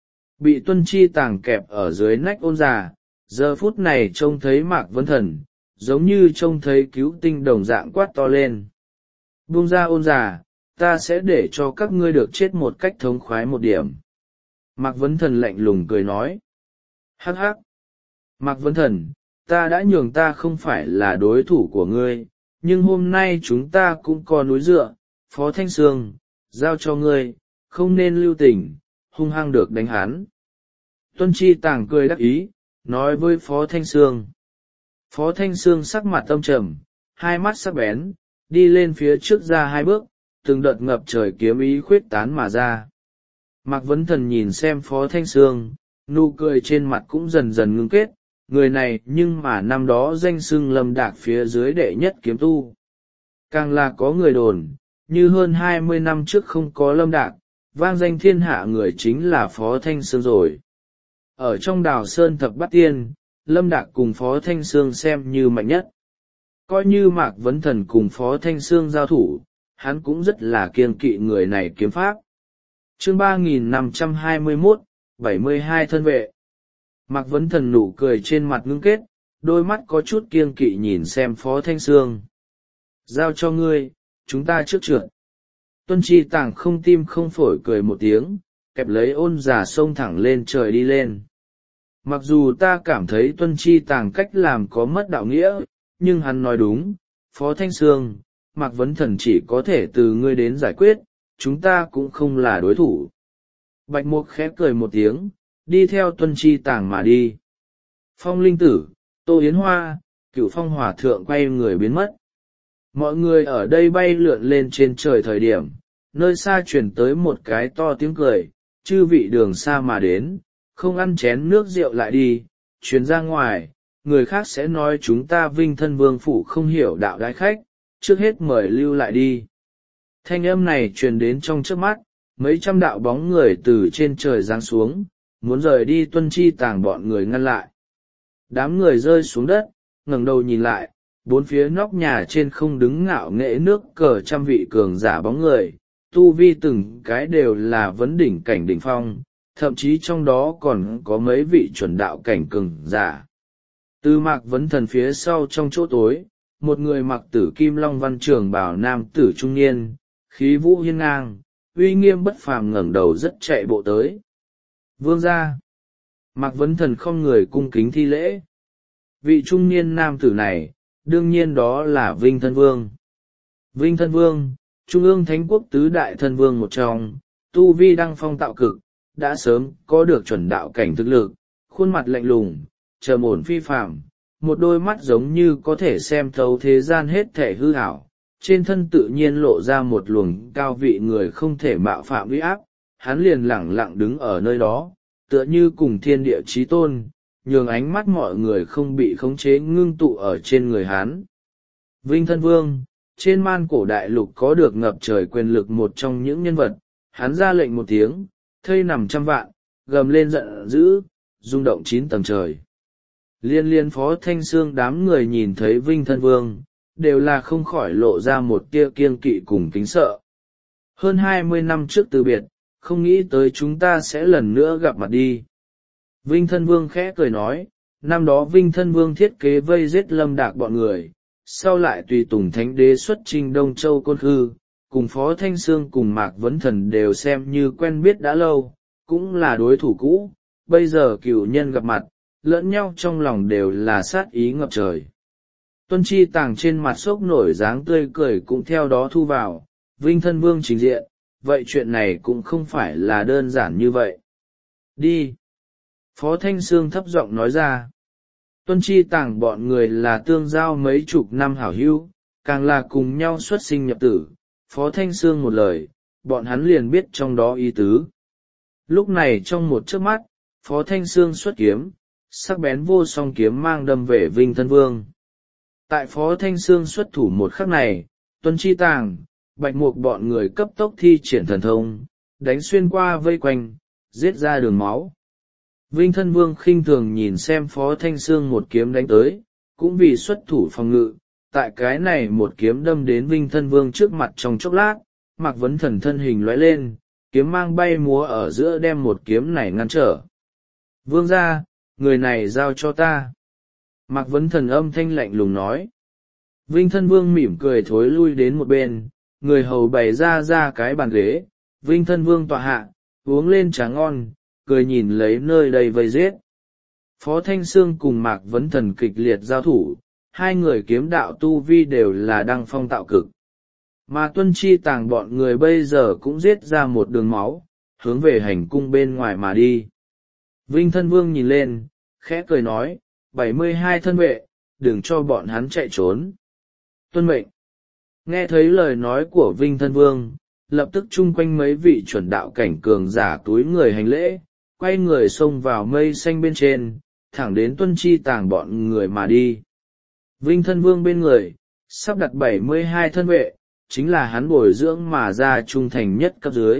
Bị Tuân Chi Tàng kẹp ở dưới nách ôn già, giờ phút này trông thấy Mạc Vấn Thần, giống như trông thấy cứu tinh đồng dạng quát to lên. Buông ra ôn già, ta sẽ để cho các ngươi được chết một cách thống khoái một điểm. Mạc Vấn Thần lạnh lùng cười nói. Hắc hắc. Mạc Vấn Thần, ta đã nhường ta không phải là đối thủ của ngươi, nhưng hôm nay chúng ta cũng có núi dựa, Phó Thanh Sương, giao cho ngươi, không nên lưu tình, hung hăng được đánh hắn. Tuân Chi Tàng cười đắc ý, nói với Phó Thanh Sương. Phó Thanh Sương sắc mặt âm trầm, hai mắt sắc bén, đi lên phía trước ra 2 bước, từng đợt ngập trời kiếm ý khuyết tán mà ra. Mạc Vấn Thần nhìn xem Phó Thanh Sương, nụ cười trên mặt cũng dần dần ngưng kết, người này nhưng mà năm đó danh xưng Lâm Đạc phía dưới đệ nhất kiếm tu. Càng là có người đồn, như hơn 20 năm trước không có Lâm Đạc, vang danh thiên hạ người chính là Phó Thanh Sương rồi. Ở trong Đào Sơn Thập Bát Tiên, Lâm Đạc cùng Phó Thanh Sương xem như mạnh nhất. Coi như Mạc Vấn Thần cùng Phó Thanh Sương giao thủ, hắn cũng rất là kiêng kỵ người này kiếm pháp. Chương 3521, 72 thân vệ. Mạc Vấn Thần nụ cười trên mặt ngưng kết, đôi mắt có chút kiêng kỵ nhìn xem Phó Thanh Sương. Giao cho ngươi, chúng ta trước trượt. Tuân Chi Tàng không tim không phổi cười một tiếng, kẹp lấy ôn giả xông thẳng lên trời đi lên. Mặc dù ta cảm thấy Tuân Chi Tàng cách làm có mất đạo nghĩa, nhưng hắn nói đúng, Phó Thanh Sương, Mạc Vấn Thần chỉ có thể từ ngươi đến giải quyết, chúng ta cũng không là đối thủ. Bạch Mục khẽ cười một tiếng, đi theo Tuân Chi Tàng mà đi. Phong Linh Tử, Tô Yến Hoa, Cửu Phong Hòa Thượng quay người biến mất. Mọi người ở đây bay lượn lên trên trời thời điểm, nơi xa chuyển tới một cái to tiếng cười, chư vị đường xa mà đến, không ăn chén nước rượu lại đi, chuyến ra ngoài, người khác sẽ nói chúng ta Vinh Thân Vương phủ không hiểu đạo đái khách, trước hết mời lưu lại đi. Thanh âm này truyền đến trong chớp mắt, mấy trăm đạo bóng người từ trên trời giáng xuống, muốn rời đi Tuân Chi Tàng bọn người ngăn lại. Đám người rơi xuống đất, ngẩng đầu nhìn lại, bốn phía nóc nhà trên không đứng ngạo nghễ nước cờ trăm vị cường giả bóng người, tu vi từng cái đều là vấn đỉnh cảnh đỉnh phong, thậm chí trong đó còn có mấy vị chuẩn đạo cảnh cường giả. Từ Mạc Vấn Thần phía sau trong chỗ tối, một người mặc tử kim long văn trường bào nam tử trung niên, khí vũ hiên ngang, uy nghiêm bất phàm ngẩng đầu rất chạy bộ tới. Vương gia. Mạc Vấn Thần không người cung kính thi lễ. Vị trung niên nam tử này, đương nhiên đó là Vinh Thân Vương. Vinh Thân Vương, Trung ương Thánh Quốc tứ đại thân vương một trong, tu vi đăng phong tạo cực, đã sớm có được chuẩn đạo cảnh thực lực, khuôn mặt lạnh lùng, trầm ổn phi phàm, một đôi mắt giống như có thể xem thấu thế gian hết thể hư ảo, trên thân tự nhiên lộ ra một luồng cao vị người không thể mạo phạm uy áp, hắn liền lẳng lặng đứng ở nơi đó, tựa như cùng thiên địa chí tôn, nhường ánh mắt mọi người không bị khống chế ngưng tụ ở trên người hắn. Vinh Thân Vương, trên man cổ đại lục có được ngập trời quyền lực một trong những nhân vật, hắn ra lệnh một tiếng, thây nằm trăm vạn, gầm lên giận dữ, rung động 9 tầng trời. Liên Phó Thanh Xương đám người nhìn thấy Vinh Thân Vương, đều là không khỏi lộ ra một tia kiêng kỵ cùng kính sợ. Hơn 20 năm trước từ biệt, không nghĩ tới chúng ta sẽ lần nữa gặp mặt đi. Vinh Thân Vương khẽ cười nói, năm đó Vinh Thân Vương thiết kế vây giết Lâm Đạc bọn người, sau lại tùy tùng Thánh Đế xuất chinh Đông Châu Côn Khư, cùng Phó Thanh Xương cùng Mạc Vấn Thần đều xem như quen biết đã lâu, cũng là đối thủ cũ, bây giờ cựu nhân gặp mặt, lẫn nhau trong lòng đều là sát ý ngập trời. Tuân Chi Tàng trên mặt sốc nổi dáng tươi cười cũng theo đó thu vào, Vinh Thân Vương trình diện, vậy chuyện này cũng không phải là đơn giản như vậy. Đi! Phó Thanh Xương thấp giọng nói ra. Tuân Chi Tàng bọn người là tương giao mấy chục năm hảo hữu, càng là cùng nhau xuất sinh nhập tử, Phó Thanh Xương một lời, bọn hắn liền biết trong đó ý tứ. Lúc này trong một chớp mắt, Phó Thanh Xương xuất kiếm, sắc bén vô song kiếm mang đâm về Vinh Thân Vương. Tại Phó Thanh Xương xuất thủ một khắc này, Tuân Chi Tàng, Bạch Mục bọn người cấp tốc thi triển thần thông, đánh xuyên qua vây quanh, giết ra đường máu. Vinh Thân Vương khinh thường nhìn xem Phó Thanh Xương một kiếm đánh tới, cũng vì xuất thủ phòng ngự, tại cái này một kiếm đâm đến Vinh Thân Vương trước mặt trong chốc lát, Mạc Vấn Thần thân hình lóe lên, kiếm mang bay múa ở giữa đem một kiếm này ngăn trở. Vương gia, người này giao cho ta. Mạc Vấn Thần âm thanh lạnh lùng nói. Vinh Thân Vương mỉm cười thối lui đến một bên, người hầu bày ra cái bàn ghế, Vinh Thân Vương tọa hạ, uống lên trà ngon, cười nhìn lấy nơi đây vây giết. Phó Thanh Xương cùng Mạc Vấn Thần kịch liệt giao thủ, hai người kiếm đạo tu vi đều là đăng phong tạo cực. Mà Tuân Chi Tàng bọn người bây giờ cũng giết ra một đường máu, hướng về hành cung bên ngoài mà đi. Vinh Thân Vương nhìn lên, khẽ cười nói, 72 thân vệ, đừng cho bọn hắn chạy trốn. Tuân mệnh. Nghe thấy lời nói của Vinh Thân Vương, lập tức chung quanh mấy vị chuẩn đạo cảnh cường giả túi người hành lễ, quay người xông vào mây xanh bên trên, thẳng đến Tuân Chi Tàng bọn người mà đi. Vinh Thân Vương bên người, sắp đặt 72 thân vệ, chính là hắn bồi dưỡng mà ra trung thành nhất cấp dưới.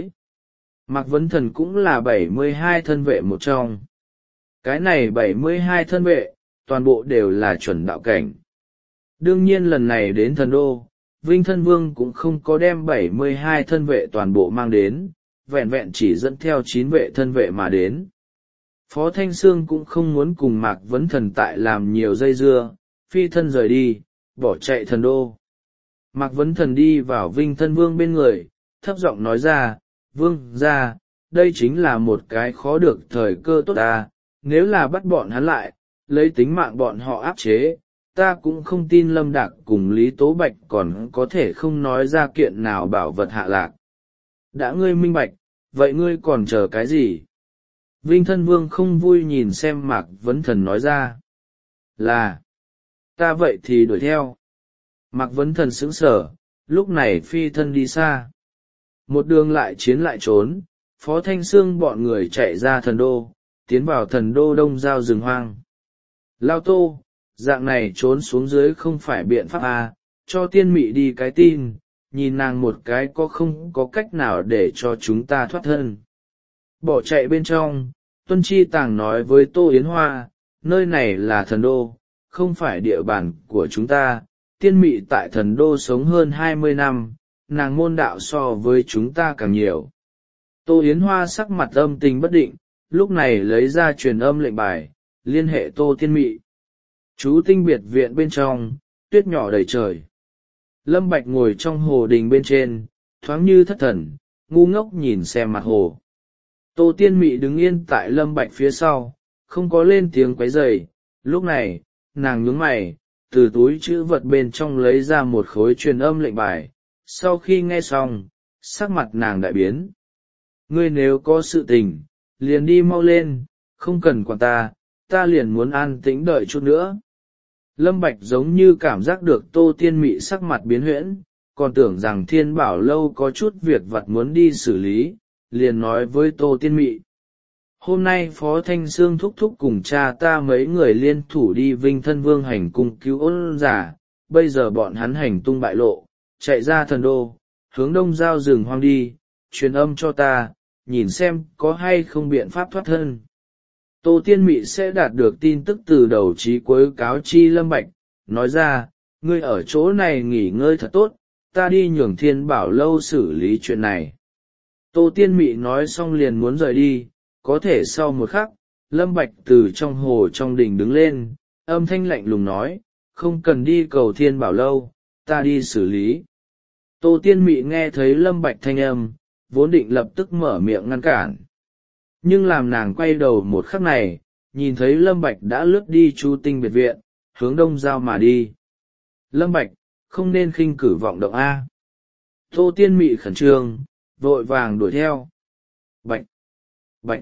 Mạc Vấn Thần cũng là 72 thân vệ một trong. Cái này 72 thân vệ, toàn bộ đều là chuẩn đạo cảnh. Đương nhiên lần này đến thần đô, Vinh Thân Vương cũng không có đem 72 thân vệ toàn bộ mang đến, vẹn vẹn chỉ dẫn theo 9 vệ thân vệ mà đến. Phó Thanh Xương cũng không muốn cùng Mạc Vấn Thần tại làm nhiều dây dưa, phi thân rời đi, bỏ chạy thần đô. Mạc Vấn Thần đi vào Vinh Thân Vương bên người, thấp giọng nói ra, Vương gia, đây chính là một cái khó được thời cơ tốt ta, nếu là bắt bọn hắn lại, lấy tính mạng bọn họ áp chế, ta cũng không tin Lâm Đạc cùng Lý Tố Bạch còn có thể không nói ra kiện nào bảo vật hạ lạc. Đã ngươi minh bạch, vậy ngươi còn chờ cái gì? Vinh Thân Vương không vui nhìn xem Mạc Vấn Thần nói ra. Là, ta vậy thì đuổi theo. Mạc Vấn Thần sững sờ, lúc này phi thân đi xa. Một đường lại chiến lại trốn, Phó Thanh Xương bọn người chạy ra thần đô, tiến vào thần đô đông giao rừng hoang. Lao Tô, dạng này trốn xuống dưới không phải biện pháp à, cho tiên mị đi cái tin, nhìn nàng một cái có không có cách nào để cho chúng ta thoát thân. Bỏ chạy bên trong, Tuân Chi Tàng nói với Tô Yến Hoa, nơi này là thần đô, không phải địa bàn của chúng ta, tiên mị tại thần đô sống hơn 20 năm, nàng môn đạo so với chúng ta càng nhiều. Tô Yến Hoa sắc mặt âm tình bất định, lúc này lấy ra truyền âm lệnh bài, liên hệ Tô Tiên Mị. Chú tinh biệt viện bên trong, tuyết nhỏ đầy trời. Lâm Bạch ngồi trong hồ đình bên trên, thoáng như thất thần, ngu ngốc nhìn xem mặt hồ. Tô Tiên Mị đứng yên tại Lâm Bạch phía sau, không có lên tiếng quấy rầy. Lúc này, nàng nhướng mày, từ túi trữ vật bên trong lấy ra một khối truyền âm lệnh bài. Sau khi nghe xong, sắc mặt nàng đại biến. Ngươi nếu có sự tình, liền đi mau lên, không cần quản ta liền muốn an tĩnh đợi chút nữa. Lâm Bạch giống như cảm giác được Tô Tiên Mị sắc mặt biến huyễn, còn tưởng rằng Thiên Bảo Lâu có chút việc vặt muốn đi xử lý, liền nói với Tô Tiên Mị. Hôm nay Phó Thanh Sương thúc thúc cùng cha ta mấy người liên thủ đi Vinh Thân Vương hành cung cứu ôn giả, bây giờ bọn hắn hành tung bại lộ, chạy ra thần đô, hướng đông giao rừng hoang đi, truyền âm cho ta, nhìn xem có hay không biện pháp thoát thân. Tô Tiên Mị sẽ đạt được tin tức từ đầu chí cuối cáo chi Lâm Bạch, nói ra, ngươi ở chỗ này nghỉ ngơi thật tốt, ta đi nhường Thiên Bảo Lâu xử lý chuyện này. Tô Tiên Mị nói xong liền muốn rời đi, có thể sau một khắc, Lâm Bạch từ trong hồ trong đình đứng lên, âm thanh lạnh lùng nói, không cần đi cầu Thiên Bảo Lâu, ta đi xử lý. Tô Tiên Mị nghe thấy Lâm Bạch thanh âm, vốn định lập tức mở miệng ngăn cản. Nhưng làm nàng quay đầu một khắc này, nhìn thấy Lâm Bạch đã lướt đi Chu Tinh biệt viện, hướng đông giao mà đi. Lâm Bạch, không nên khinh cử vọng động A. Tô Tiên Mị khẩn trương, vội vàng đuổi theo. Bạch! Bạch!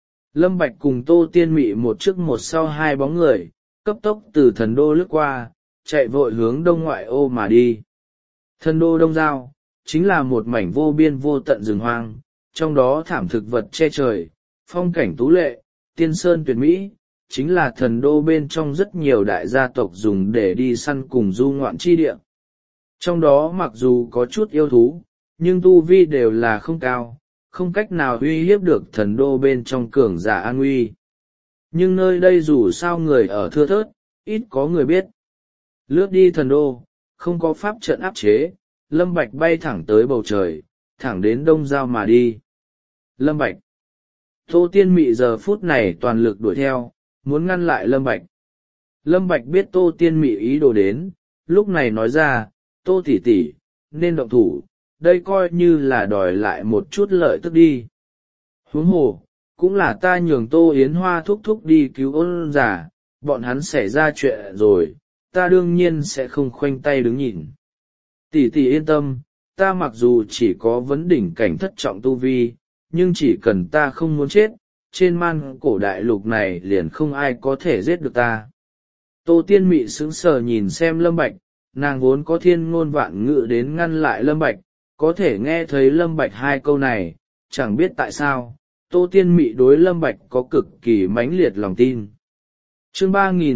Lâm Bạch cùng Tô Tiên Mị một trước một sau hai bóng người, cấp tốc từ thần đô lướt qua, chạy vội hướng đông ngoại ô mà đi. Thần đô đông giao, chính là một mảnh vô biên vô tận rừng hoang, trong đó thảm thực vật che trời, phong cảnh tú lệ, tiên sơn tuyệt mỹ, chính là thần đô bên trong rất nhiều đại gia tộc dùng để đi săn cùng du ngoạn chi địa. Trong đó mặc dù có chút yêu thú, nhưng tu vi đều là không cao, không cách nào uy hiếp được thần đô bên trong cường giả an nguy. Nhưng nơi đây dù sao người ở thưa thớt, ít có người biết. Lướt đi thần đô, không có pháp trận áp chế, Lâm Bạch bay thẳng tới bầu trời, thẳng đến đông giao mà đi. Lâm Bạch! Tô Tiên Mị giờ phút này toàn lực đuổi theo, muốn ngăn lại Lâm Bạch. Lâm Bạch biết Tô Tiên Mị ý đồ đến, lúc này nói ra, Tô tỷ tỷ, nên động thủ, đây coi như là đòi lại một chút lợi tức đi. Huống hồ, cũng là ta nhường Tô Yến Hoa thúc thúc đi cứu ôn giả, bọn hắn xảy ra chuyện rồi, ta đương nhiên sẽ không khoanh tay đứng nhìn. Tỷ tỷ yên tâm, ta mặc dù chỉ có vấn đỉnh cảnh thất trọng tu vi, nhưng chỉ cần ta không muốn chết, trên man cổ đại lục này liền không ai có thể giết được ta. Tô Tiên Mị sững sờ nhìn xem Lâm Bạch, nàng vốn có thiên ngôn vạn ngữ đến ngăn lại Lâm Bạch, có thể nghe thấy Lâm Bạch hai câu này, chẳng biết tại sao, Tô Tiên Mị đối Lâm Bạch có cực kỳ mãnh liệt lòng tin. Chương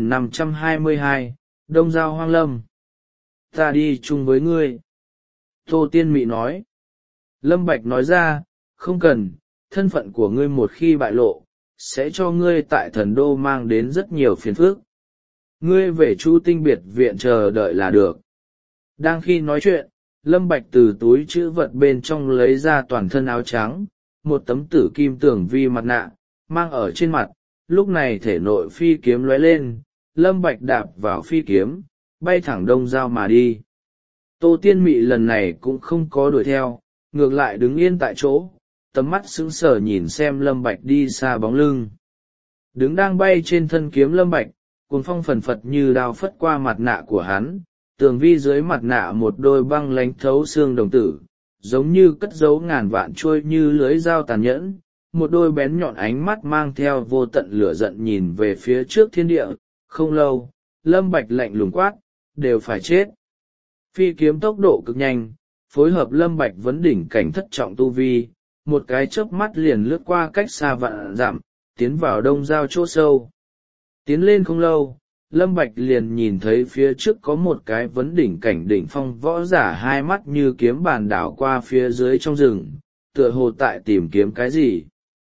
3522, Đông Giao Hoang Lâm. Ta đi chung với ngươi. Tô Tiên Mị nói. Lâm Bạch nói ra, không cần, thân phận của ngươi một khi bại lộ, sẽ cho ngươi tại thần đô mang đến rất nhiều phiền phức. Ngươi về Chu Tinh biệt viện chờ đợi là được. Đang khi nói chuyện, Lâm Bạch từ túi trữ vật bên trong lấy ra toàn thân áo trắng, một tấm tử kim tưởng vi mặt nạ, mang ở trên mặt, lúc này thể nội phi kiếm lóe lên, Lâm Bạch đạp vào phi kiếm, bay thẳng đông giao mà đi. Tô Tiên Mị lần này cũng không có đuổi theo, ngược lại đứng yên tại chỗ, tầm mắt sững sờ nhìn xem Lâm Bạch đi xa bóng lưng. Đứng đang bay trên thân kiếm Lâm Bạch, cuồng phong phần phật như đao phất qua mặt nạ của hắn, tường vi dưới mặt nạ một đôi băng lánh thấu xương đồng tử, giống như cất giấu ngàn vạn trôi như lưới dao tàn nhẫn, một đôi bén nhọn ánh mắt mang theo vô tận lửa giận nhìn về phía trước thiên địa. Không lâu, Lâm Bạch lạnh lùng quát, đều phải chết. Phi kiếm tốc độ cực nhanh, phối hợp Lâm Bạch vấn đỉnh cảnh thất trọng tu vi, một cái chớp mắt liền lướt qua cách xa vạn dặm, tiến vào đông giao chỗ sâu. Tiến lên không lâu, Lâm Bạch liền nhìn thấy phía trước có một cái vấn đỉnh cảnh đỉnh phong võ giả hai mắt như kiếm bàn đảo qua phía dưới trong rừng, tựa hồ tại tìm kiếm cái gì.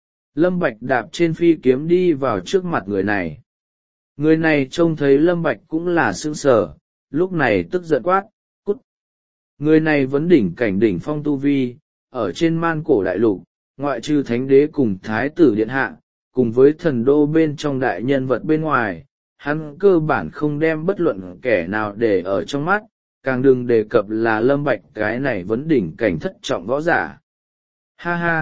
Lâm Bạch đạp trên phi kiếm đi vào trước mặt người này. Người này trông thấy Lâm Bạch cũng là sững sờ, lúc này tức giận quát, cút. Người này vấn đỉnh cảnh đỉnh phong tu vi, ở trên man cổ đại lục, ngoại trừ thánh đế cùng thái tử điện hạ, cùng với thần đô bên trong đại nhân vật bên ngoài, hắn cơ bản không đem bất luận kẻ nào để ở trong mắt, càng đừng đề cập là Lâm Bạch cái này vấn đỉnh cảnh thất trọng võ giả. Ha ha!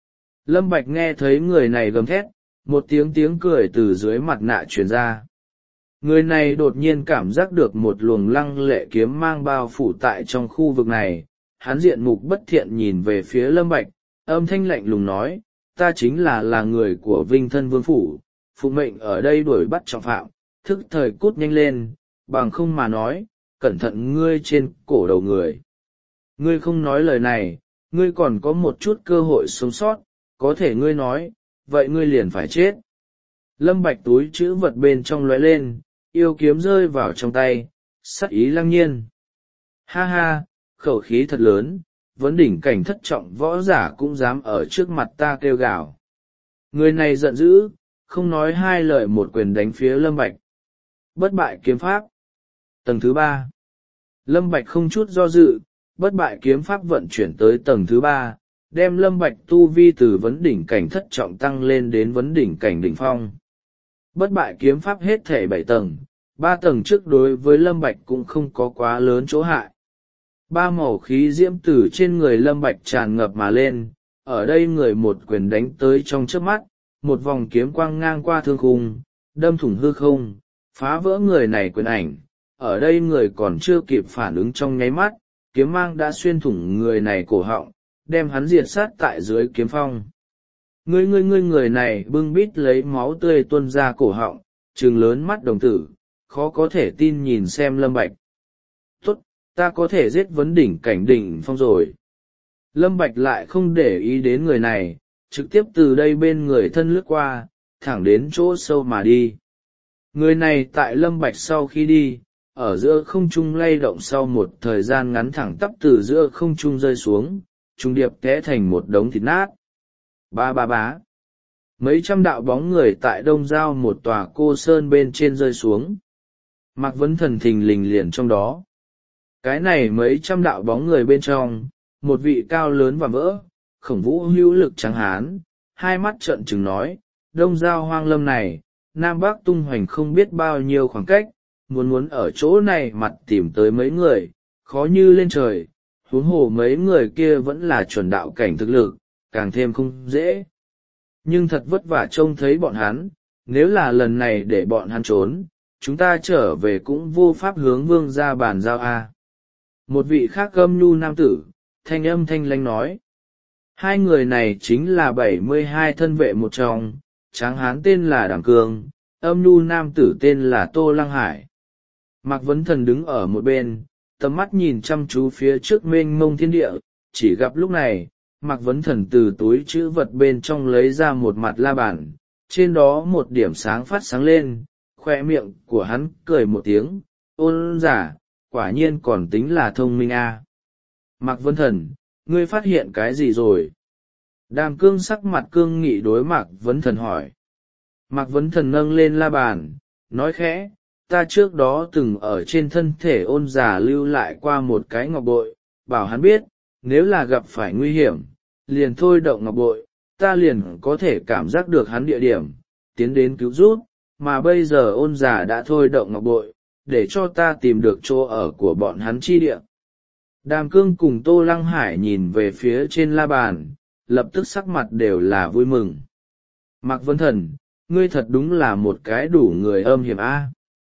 Lâm Bạch nghe thấy người này gầm thét, một tiếng cười từ dưới mặt nạ truyền ra. Người này đột nhiên cảm giác được một luồng lăng lệ kiếm mang bao phủ tại trong khu vực này, hắn diện mục bất thiện nhìn về phía Lâm Bạch, âm thanh lạnh lùng nói, ta chính là người của Vinh Thân Vương Phủ, phụ mệnh ở đây đuổi bắt trọng phạm, thức thời cút nhanh lên, bằng không mà nói, cẩn thận ngươi trên cổ đầu người. Ngươi không nói lời này, ngươi còn có một chút cơ hội sống sót, có thể ngươi nói, vậy ngươi liền phải chết. Lâm Bạch túi chữ vật bên trong lóe lên, yêu kiếm rơi vào trong tay, sắc ý lăng nhiên. Ha ha, khẩu khí thật lớn, vấn đỉnh cảnh thất trọng võ giả cũng dám ở trước mặt ta kêu gào. Người này giận dữ, không nói hai lời một quyền đánh phía Lâm Bạch. Bất bại kiếm pháp. Tầng thứ 3. Lâm Bạch không chút do dự, bất bại kiếm pháp vận chuyển tới tầng thứ 3, đem Lâm Bạch tu vi từ vấn đỉnh cảnh thất trọng tăng lên đến vấn đỉnh cảnh đỉnh phong. Bất bại kiếm pháp hết thể 7 tầng, 3 tầng trước đối với Lâm Bạch cũng không có quá lớn chỗ hại. 3 màu khí diễm tử trên người Lâm Bạch tràn ngập mà lên, ở đây người một quyền đánh tới trong chớp mắt, một vòng kiếm quang ngang qua thương khung, đâm thủng hư không, phá vỡ người này quyền ảnh. Ở đây người còn chưa kịp phản ứng trong nháy mắt, kiếm mang đã xuyên thủng người này cổ họng, đem hắn diệt sát tại dưới kiếm phong. Người này bưng bít lấy máu tươi tuôn ra cổ họng, trừng lớn mắt đồng tử, khó có thể tin nhìn xem Lâm Bạch. Tốt, ta có thể giết vấn đỉnh cảnh đỉnh phong rồi. Lâm Bạch lại không để ý đến người này, trực tiếp từ đây bên người thân lướt qua, thẳng đến chỗ sâu mà đi. Người này tại Lâm Bạch sau khi đi, ở giữa không trung lay động sau một thời gian ngắn thẳng tắp từ giữa không trung rơi xuống, trung điệp té thành một đống thịt nát. Ba ba bá. Mấy trăm đạo bóng người tại đông giao một tòa cô sơn bên trên rơi xuống. Mạc Vấn Thần thình lình liền trong đó. Cái này mấy trăm đạo bóng người bên trong, một vị cao lớn và vỡ, Khổng Vũ hữu lực trắng hán, hai mắt trợn trừng nói, đông giao hoang lâm này, Nam Bắc tung hoành không biết bao nhiêu khoảng cách, muốn ở chỗ này mặt tìm tới mấy người, khó như lên trời, huống hồ mấy người kia vẫn là chuẩn đạo cảnh thực lực, càng thêm không dễ. Nhưng thật vất vả trông thấy bọn hắn, nếu là lần này để bọn hắn trốn, chúng ta trở về cũng vô pháp hướng vương ra bàn giao a. Một vị khác gâm nhu nam tử, thanh âm thanh lãnh nói. Hai người này chính là 72 thân vệ một trong, tráng hán tên là Đàm Cương, âm nhu nam tử tên là Tô Lăng Hải. Mạc Vấn Thần đứng ở một bên, tầm mắt nhìn chăm chú phía trước mênh mông thiên địa, chỉ gặp lúc này, Mạc Vấn Thần từ túi chữ vật bên trong lấy ra một mặt la bàn, trên đó một điểm sáng phát sáng lên, khoe miệng của hắn cười một tiếng, ôn giả, quả nhiên còn tính là thông minh a. Mạc Vấn Thần, ngươi phát hiện cái gì rồi? Đàm Cương sắc mặt cương nghị đối Mạc Vấn Thần hỏi. Mạc Vấn Thần nâng lên la bàn, nói khẽ, ta trước đó từng ở trên thân thể ôn giả lưu lại qua một cái ngọc bội, bảo hắn biết, nếu là gặp phải nguy hiểm, liền thôi động ngọc bội, ta liền có thể cảm giác được hắn địa điểm, tiến đến cứu giúp, mà bây giờ ôn giả đã thôi động ngọc bội, để cho ta tìm được chỗ ở của bọn hắn chi địa. Đàm Cương cùng Tô Lăng Hải nhìn về phía trên la bàn, lập tức sắc mặt đều là vui mừng. Mạc Vấn Thần, ngươi thật đúng là một cái đủ người âm hiểm a.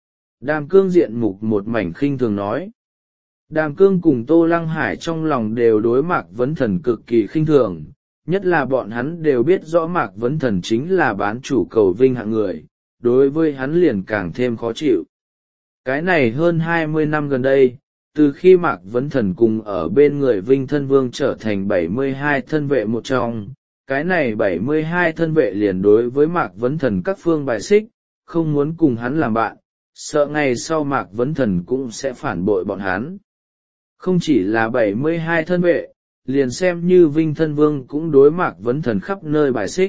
Đàm Cương diện mục một mảnh khinh thường nói. Đàm Cương cùng Tô Lăng Hải trong lòng đều đối Mạc Vấn Thần cực kỳ khinh thường, nhất là bọn hắn đều biết rõ Mạc Vấn Thần chính là bán chủ cầu vinh hạng người, đối với hắn liền càng thêm khó chịu. Cái này hơn 20 năm gần đây, từ khi Mạc Vấn Thần cùng ở bên người Vinh Thân Vương trở thành 72 thân vệ một trong, cái này 72 thân vệ liền đối với Mạc Vấn Thần các phương bài xích, không muốn cùng hắn làm bạn, sợ ngày sau Mạc Vấn Thần cũng sẽ phản bội bọn hắn. Không chỉ là 72 thân vệ, liền xem như Vinh Thân Vương cũng đối Mạc Vấn Thần khắp nơi bài xích.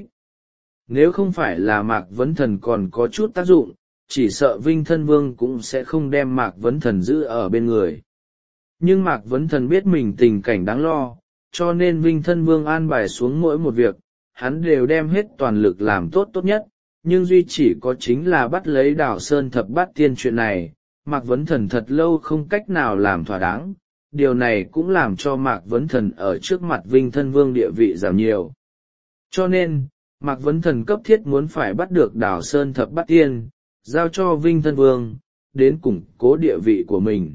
Nếu không phải là Mạc Vấn Thần còn có chút tác dụng, chỉ sợ Vinh Thân Vương cũng sẽ không đem Mạc Vấn Thần giữ ở bên người. Nhưng Mạc Vấn Thần biết mình tình cảnh đáng lo, cho nên Vinh Thân Vương an bài xuống mỗi một việc, hắn đều đem hết toàn lực làm tốt nhất, nhưng duy chỉ có chính là bắt lấy Đào Sơn Thập Bát Tiên chuyện này, Mạc Vấn Thần thật lâu không cách nào làm thỏa đáng, điều này cũng làm cho Mạc Vấn Thần ở trước mặt Vinh Thân Vương địa vị giảm nhiều. Cho nên, Mạc Vấn Thần cấp thiết muốn phải bắt được Đào Sơn Thập Bát Tiên, giao cho Vinh Thân Vương, đến củng cố địa vị của mình.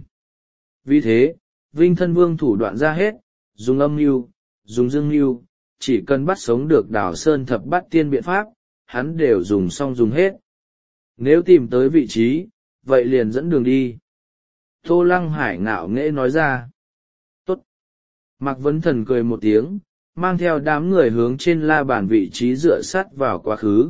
Vì thế, Vinh Thân Vương thủ đoạn ra hết, dùng âm mưu, dùng dương mưu, chỉ cần bắt sống được Đào Sơn Thập Bát Tiên biện pháp, hắn đều dùng xong dùng hết. Nếu tìm tới vị trí, vậy liền dẫn đường đi. Tô Lăng Hải ngạo nghễ nói ra. Tốt. Mạc Vấn Thần cười một tiếng, mang theo đám người hướng trên la bàn vị trí dựa sát vào quá khứ.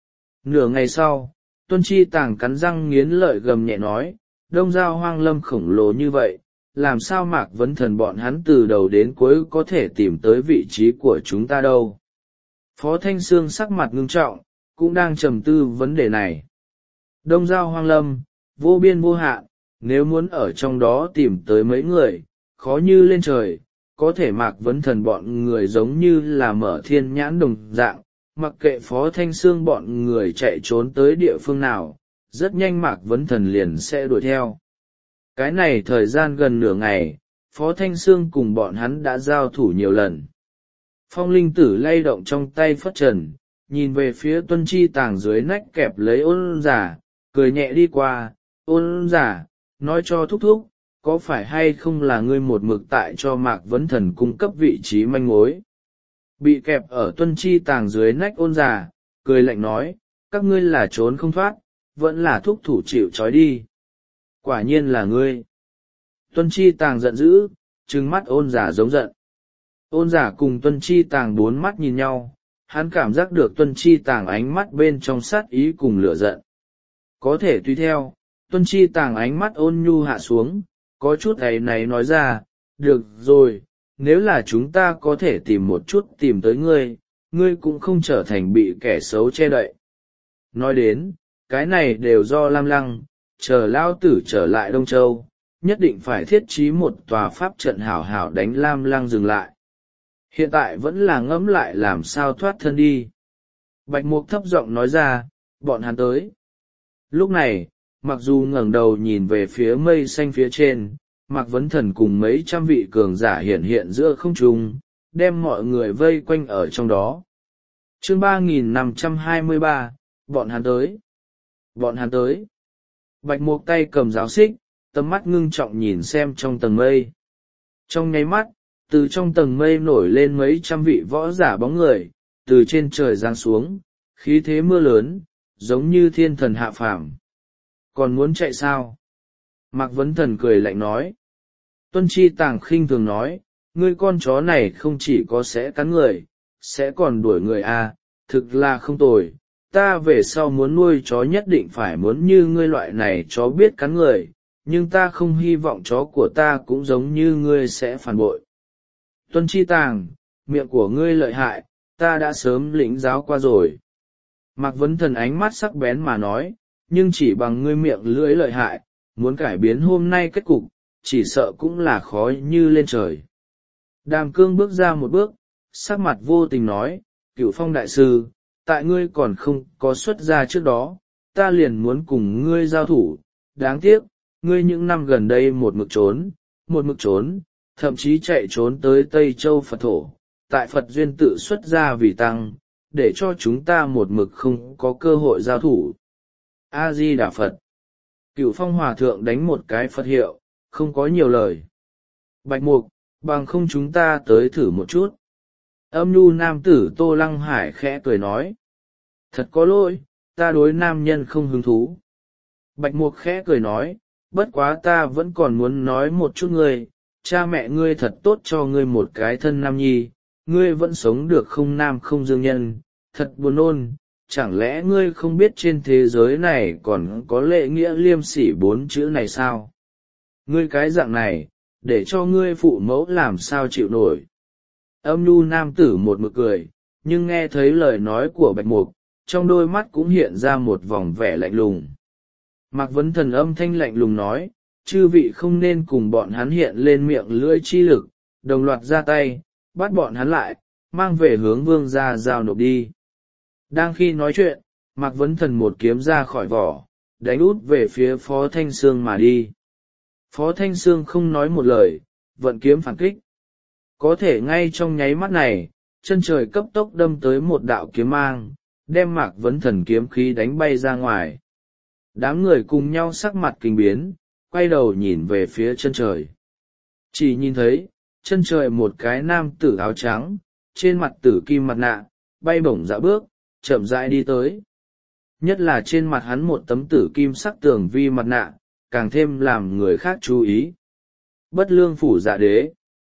Nửa ngày sau, Tuân Chi Tàng cắn răng nghiến lợi gầm nhẹ nói, đông giao hoang lâm khổng lồ như vậy, làm sao Mạc Vấn Thần bọn hắn từ đầu đến cuối có thể tìm tới vị trí của chúng ta đâu. Phó Thanh Sương sắc mặt ngưng trọng, cũng đang trầm tư vấn đề này. Đông giao hoang lâm, vô biên vô hạn, nếu muốn ở trong đó tìm tới mấy người, khó như lên trời, có thể Mạc Vấn Thần bọn người giống như là mở thiên nhãn đồng dạng, mặc kệ Phó Thanh Sương bọn người chạy trốn tới địa phương nào, rất nhanh Mạc Vấn Thần liền sẽ đuổi theo. Cái này thời gian gần nửa ngày, Phó Thanh Sương cùng bọn hắn đã giao thủ nhiều lần. Phong Linh Tử lay động trong tay phất trần, nhìn về phía Tuân Chi Tàng dưới nách kẹp lấy Ôn Giả, cười nhẹ đi qua, Ôn Giả, nói cho thúc thúc, có phải hay không là ngươi một mực tại cho Mạc Vấn Thần cung cấp vị trí manh mối. Bị kẹp ở Tuân Chi Tàng dưới nách Ôn Giả, cười lạnh nói, các ngươi là trốn không thoát, vẫn là thúc thủ chịu trói đi. Quả nhiên là ngươi. Tuân Chi Tàng giận dữ, trừng mắt Ôn Giả giống giận. Ôn Giả cùng Tuân Chi Tàng bốn mắt nhìn nhau, hắn cảm giác được Tuân Chi Tàng ánh mắt bên trong sát ý cùng lửa giận. Có thể tùy theo, Tuân Chi Tàng ánh mắt ôn nhu hạ xuống, có chút áy náy nói ra, được rồi, nếu là chúng ta có thể tìm một chút tìm tới ngươi, ngươi cũng không trở thành bị kẻ xấu che đậy. Nói đến, cái này đều do Lam Lăng, chờ lao tử trở lại Đông Châu, nhất định phải thiết trí một tòa pháp trận hảo hảo đánh Lam Lăng dừng lại. Hiện tại vẫn là ngẫm lại làm sao thoát thân đi. Bạch Mục thấp giọng nói ra, bọn hắn tới. Lúc này, mặc dù ngẩng đầu nhìn về phía mây xanh phía trên, Mạc Vấn Thần cùng mấy trăm vị cường giả hiện hiện giữa không trung, đem mọi người vây quanh ở trong đó. Chương 3523, bọn hắn tới. Bọn hắn tới. Bạch Mục tay cầm giáo xích, tầm mắt ngưng trọng nhìn xem trong tầng mây. Trong nháy mắt, từ trong tầng mây nổi lên mấy trăm vị võ giả bóng người, từ trên trời giáng xuống, khí thế mưa lớn, giống như thiên thần hạ phàm. Còn muốn chạy sao? Mạc Vấn Thần cười lạnh nói. Tuân Chi Tàng khinh thường nói, ngươi con chó này không chỉ có sẽ cắn người, sẽ còn đuổi người à, thực là không tồi. Ta về sau muốn nuôi chó nhất định phải muốn như ngươi loại này chó biết cắn người, nhưng ta không hy vọng chó của ta cũng giống như ngươi sẽ phản bội. Tuân Chi Tàng, miệng của ngươi lợi hại, ta đã sớm lĩnh giáo qua rồi. Mạc Vấn Thần ánh mắt sắc bén mà nói, nhưng chỉ bằng ngươi miệng lưỡi lợi hại, muốn cải biến hôm nay kết cục, chỉ sợ cũng là khó như lên trời. Đàm Cương bước ra một bước, sắc mặt vô tình nói, Cửu Phong đại sư, tại ngươi còn không có xuất ra trước đó, ta liền muốn cùng ngươi giao thủ, đáng tiếc, ngươi những năm gần đây một mực trốn, thậm chí chạy trốn tới Tây Châu Phật thổ, tại Phật duyên tự xuất ra vì tăng, để cho chúng ta một mực không có cơ hội giao thủ. A-di Đà Phật. Cửu Phong Hòa Thượng đánh một cái Phật hiệu, không có nhiều lời. Bạch Mục, bằng không chúng ta tới thử một chút. Âm nhu nam tử Tô Lăng Hải khẽ cười nói. Thật có lỗi, ta đối nam nhân không hứng thú. Bạch Mục khẽ cười nói, bất quá ta vẫn còn muốn nói một chút ngươi, cha mẹ ngươi thật tốt cho ngươi một cái thân nam nhi, ngươi vẫn sống được không nam không dương nhân, thật buồn nôn, chẳng lẽ ngươi không biết trên thế giới này còn có lễ nghĩa liêm sỉ 4 chữ này sao? Ngươi cái dạng này, để cho ngươi phụ mẫu làm sao chịu nổi. Âm nhu nam tử một mực cười, nhưng nghe thấy lời nói của Bạch Mục, trong đôi mắt cũng hiện ra một vòng vẻ lạnh lùng. Mạc Vấn Thần âm thanh lạnh lùng nói, chư vị không nên cùng bọn hắn hiện lên miệng lưỡi chi lực, đồng loạt ra tay, bắt bọn hắn lại, mang về hướng vương gia giao nộp đi. Đang khi nói chuyện, Mạc Vấn Thần một kiếm ra khỏi vỏ, đánh út về phía Phó Thanh Sương mà đi. Phó Thanh Sương không nói một lời, vận kiếm phản kích. Có thể ngay trong nháy mắt này, chân trời cấp tốc đâm tới một đạo kiếm mang, đem Mạc Vấn Thần kiếm khí đánh bay ra ngoài. Đám người cùng nhau sắc mặt kinh biến, quay đầu nhìn về phía chân trời. Chỉ nhìn thấy, chân trời một cái nam tử áo trắng, trên mặt tử kim mặt nạ, bay bổng dạo bước, chậm rãi đi tới. Nhất là trên mặt hắn một tấm tử kim sắc tường vi mặt nạ, càng thêm làm người khác chú ý. Bất Lương Phủ Dạ Đế.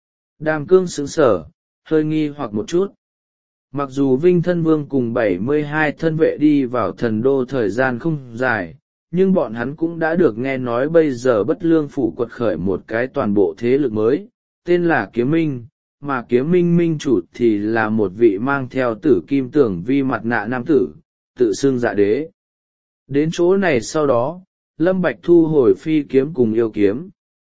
Đàm Cương sững sờ, hơi nghi hoặc một chút. Mặc dù Vinh Thân Vương cùng 72 thân vệ đi vào thần đô thời gian không dài, nhưng bọn hắn cũng đã được nghe nói bây giờ Bất Lương Phủ quật khởi một cái toàn bộ thế lực mới, tên là Kiếm Minh, mà Kiếm Minh minh chủ thì là một vị mang theo tử kim tưởng vi mặt nạ nam tử, tự xưng Dạ Đế. Đến chỗ này sau đó, Lâm Bạch thu hồi phi kiếm cùng yêu kiếm.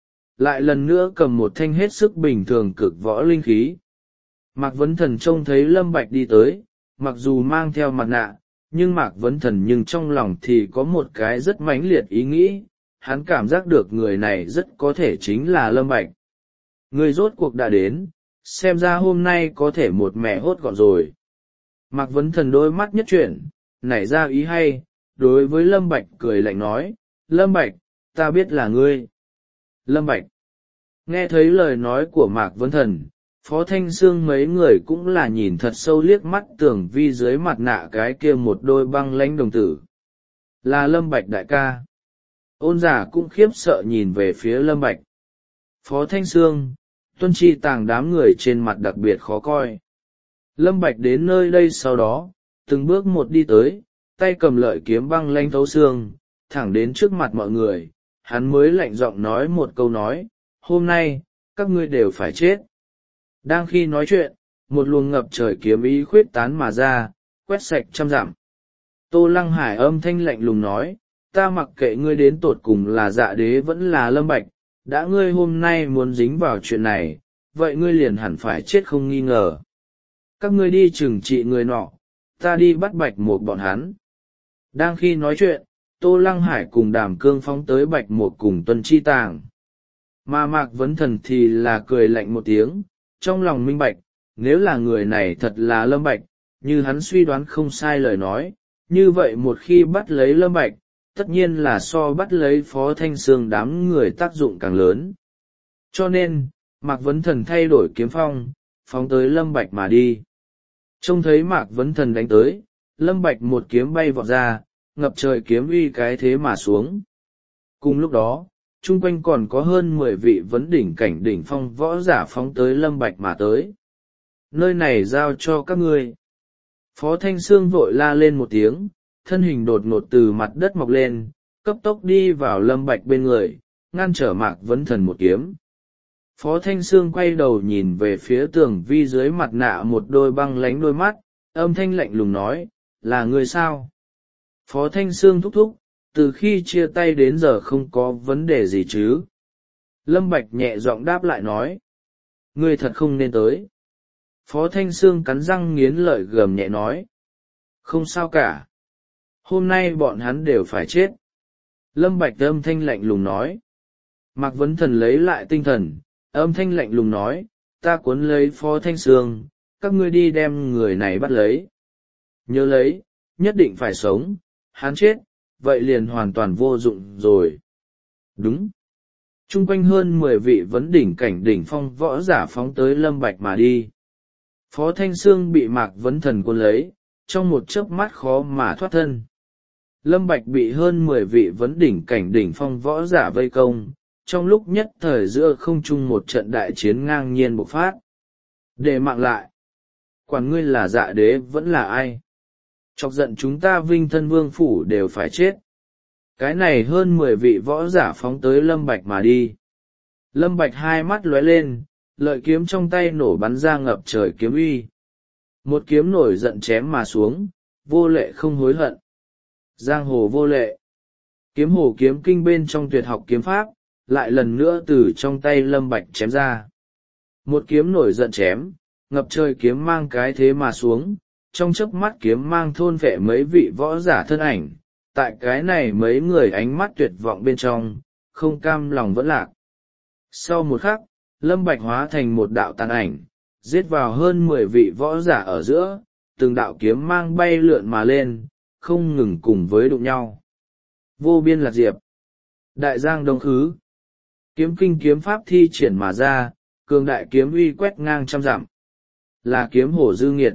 Lại lần nữa cầm một thanh hết sức bình thường cực võ linh khí. Mạc Vấn Thần trông thấy Lâm Bạch đi tới, mặc dù mang theo mặt nạ, nhưng Mạc Vấn Thần nhưng trong lòng thì có một cái rất mãnh liệt ý nghĩ, hắn cảm giác được người này rất có thể chính là Lâm Bạch. Người rốt cuộc đã đến, xem ra hôm nay có thể một mẹ hốt gọn rồi. Mạc Vấn Thần đôi mắt nhất chuyển, nảy ra ý hay, đối với Lâm Bạch cười lạnh nói, Lâm Bạch, ta biết là ngươi. Lâm Bạch. Nghe thấy lời nói của Mạc Vấn Thần, Phó Thanh Sương mấy người cũng là nhìn thật sâu liếc mắt tưởng vi dưới mặt nạ cái kia một đôi băng lãnh đồng tử. Là Lâm Bạch đại ca. Ôn giả cũng khiếp sợ nhìn về phía Lâm Bạch. Phó Thanh Sương, Tuân Chi Tàng đám người trên mặt đặc biệt khó coi. Lâm Bạch đến nơi đây sau đó, từng bước một đi tới, tay cầm lợi kiếm băng lãnh thấu xương, thẳng đến trước mặt mọi người, hắn mới lạnh giọng nói một câu nói, hôm nay, các ngươi đều phải chết. Đang khi nói chuyện, một luồng ngập trời kiếm ý khuyết tán mà ra, quét sạch trăm dặm. Tô Lăng Hải âm thanh lạnh lùng nói, ta mặc kệ ngươi đến tột cùng là Dạ Đế vẫn là Lâm Bạch, đã ngươi hôm nay muốn dính vào chuyện này, vậy ngươi liền hẳn phải chết không nghi ngờ. Các ngươi đi trừng trị người nọ, ta đi bắt Bạch Mục bọn hắn. Đang khi nói chuyện, Tô Lăng Hải cùng Đàm Cương phóng tới Bạch Mục cùng Tuân Chi Tàng. Mà Mạc Vấn Thần thì là cười lạnh một tiếng, trong lòng minh bạch, nếu là người này thật là Lâm Bạch, như hắn suy đoán không sai lời nói, như vậy một khi bắt lấy Lâm Bạch, tất nhiên là so bắt lấy Phó Thanh Sương đám người tác dụng càng lớn. Cho nên, Mạc Vấn Thần thay đổi kiếm phong, phóng tới Lâm Bạch mà đi. Trông thấy Mạc Vấn Thần đánh tới, Lâm Bạch một kiếm bay vọt ra, ngập trời kiếm uy cái thế mà xuống. Cùng lúc đó, chung quanh còn có hơn 10 vị vấn đỉnh cảnh đỉnh phong võ giả phóng tới Lâm Bạch mà tới. Nơi này giao cho các ngươi. Phó Thanh Sương vội la lên một tiếng, thân hình đột ngột từ mặt đất mọc lên, cấp tốc đi vào Lâm Bạch bên người, ngăn trở Mạc Vấn Thần một kiếm. Phó Thanh Sương quay đầu nhìn về phía tường vi dưới mặt nạ một đôi băng lánh đôi mắt, âm thanh lạnh lùng nói, là người sao? Phó Thanh Sương thúc thúc, từ khi chia tay đến giờ không có vấn đề gì chứ? Lâm Bạch nhẹ giọng đáp lại nói, ngươi thật không nên tới. Phó Thanh Sương cắn răng nghiến lợi gầm nhẹ nói, không sao cả. Hôm nay bọn hắn đều phải chết. Lâm Bạch âm thanh lạnh lùng nói. Mạc Vấn Thần lấy lại tinh thần, âm thanh lạnh lùng nói, ta cuốn lấy Phó Thanh Sương, các ngươi đi đem người này bắt lấy. Nhớ lấy, nhất định phải sống, hắn chết, vậy liền hoàn toàn vô dụng rồi. Đúng. Trung quanh hơn 10 vị vấn đỉnh cảnh đỉnh phong võ giả phóng tới Lâm Bạch mà đi. Phó Thanh Sương bị Mạc Vấn Thần cuốn lấy, trong một chớp mắt khó mà thoát thân. Lâm Bạch bị hơn 10 vị vấn đỉnh cảnh đỉnh phong võ giả vây công, trong lúc nhất thời giữa không trung một trận đại chiến ngang nhiên bộc phát. Để mạng lại. Quản ngươi là Dạ Đế vẫn là ai? Chọc giận chúng ta Vinh Thân Vương phủ đều phải chết. Cái này hơn 10 vị võ giả phóng tới Lâm Bạch mà đi. Lâm Bạch hai mắt lóe lên, lợi kiếm trong tay nổ bắn ra ngập trời kiếm uy. Một kiếm nổi giận chém mà xuống, vô lệ không hối hận. Giang hồ vô lệ. Kiếm hồ kiếm kinh bên trong tuyệt học kiếm pháp, lại lần nữa từ trong tay Lâm Bạch chém ra. Một kiếm nổi giận chém, ngập trời kiếm mang cái thế mà xuống, trong chớp mắt kiếm mang thôn vệ mấy vị võ giả thân ảnh, tại cái này mấy người ánh mắt tuyệt vọng bên trong, không cam lòng vẫn lạc. Sau một khắc, Lâm Bạch hóa thành một đạo tàn ảnh, giết vào hơn 10 vị võ giả ở giữa, từng đạo kiếm mang bay lượn mà lên, không ngừng cùng với đụng nhau. Vô biên lạc diệp, đại giang đông khứ, kiếm kinh kiếm pháp thi triển mà ra, cường đại kiếm uy quét ngang trăm dặm, là kiếm hổ dư nghiệt.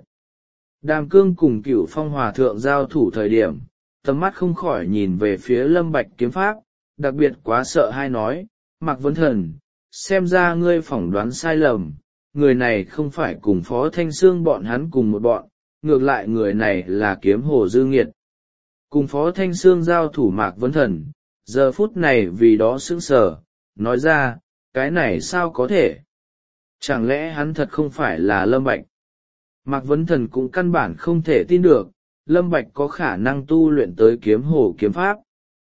Đàm Cương cùng Cửu Phong hòa thượng giao thủ thời điểm, tầm mắt không khỏi nhìn về phía Lâm Bạch kiếm pháp, đặc biệt quá sợ hay nói, Mạc Vấn Thần, xem ra ngươi phỏng đoán sai lầm, người này không phải cùng Phó Thanh Xương bọn hắn cùng một bọn, ngược lại người này là kiếm hồ dư nghiệt. Cùng Phó Thanh Xương giao thủ Mạc Vấn Thần, giờ phút này vì đó sững sờ, nói ra, cái này sao có thể? Chẳng lẽ hắn thật không phải là Lâm Bạch? Mạc Vấn Thần cũng căn bản không thể tin được, Lâm Bạch có khả năng tu luyện tới kiếm hồ kiếm pháp.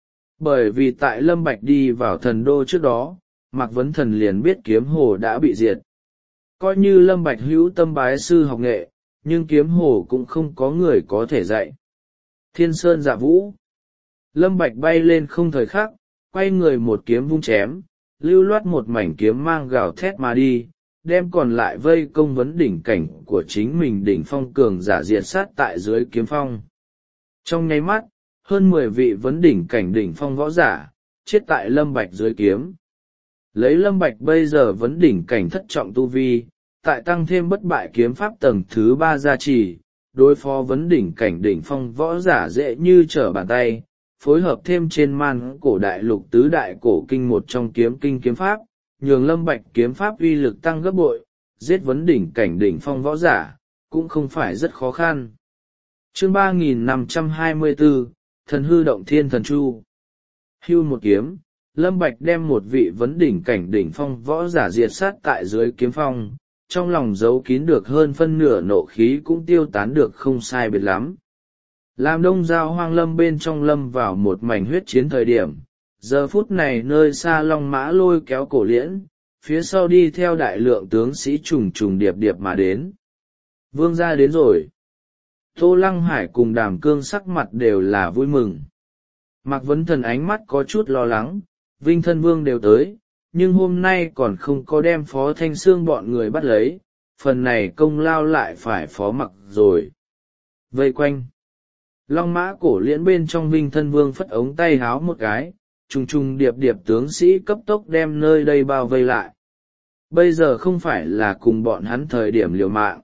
Bởi vì tại Lâm Bạch đi vào thần đô trước đó, Mạc Vấn Thần liền biết kiếm hồ đã bị diệt. Coi như Lâm Bạch hữu tâm bái sư học nghệ, nhưng kiếm hồ cũng không có người có thể dạy. Thiên Sơn Dạ Vũ. Lâm Bạch bay lên không thời khắc, quay người một kiếm vung chém, lưu loát một mảnh kiếm mang gào thét mà đi, đem còn lại vây công vấn đỉnh cảnh của chính mình đỉnh phong cường giả diệt sát tại dưới kiếm phong. Trong nháy mắt, hơn 10 vị vấn đỉnh cảnh đỉnh phong võ giả, chết tại Lâm Bạch dưới kiếm. Lấy Lâm Bạch bây giờ vấn đỉnh cảnh thất trọng tu vi, tại tăng thêm bất bại kiếm pháp tầng thứ 3 gia trì, đối phó vấn đỉnh cảnh đỉnh phong võ giả dễ như trở bàn tay, phối hợp thêm trên man cổ đại lục tứ đại cổ kinh một trong kiếm kinh kiếm pháp, nhường Lâm Bạch kiếm pháp uy lực tăng gấp bội, giết vấn đỉnh cảnh đỉnh phong võ giả, cũng không phải rất khó khăn. Chương 3524, Thần hư động thiên thần chu. Hưu một kiếm, Lâm Bạch đem một vị vấn đỉnh cảnh đỉnh phong võ giả diệt sát tại dưới kiếm phong, trong lòng giấu kín được hơn phân nửa nộ khí cũng tiêu tán được không sai biệt lắm. Làm đông giao hoang lâm bên trong lâm vào một mảnh huyết chiến thời điểm, giờ phút này nơi xa Long Mã lôi kéo cổ liễn, phía sau đi theo đại lượng tướng sĩ trùng trùng điệp điệp mà đến. Vương gia đến rồi. Tô Lăng Hải cùng Đàm Cương sắc mặt đều là vui mừng. Mạc Vấn Thần ánh mắt có chút lo lắng, Vinh Thân Vương đều tới, nhưng hôm nay còn không có đem Phó Thanh Xương bọn người bắt lấy, phần này công lao lại phải Phó Mặc rồi. Vây quanh. Long Mã cổ liễn bên trong Vinh Thân Vương phất ống tay háo một cái, trùng trùng điệp điệp tướng sĩ cấp tốc đem nơi đây bao vây lại. Bây giờ không phải là cùng bọn hắn thời điểm liều mạng.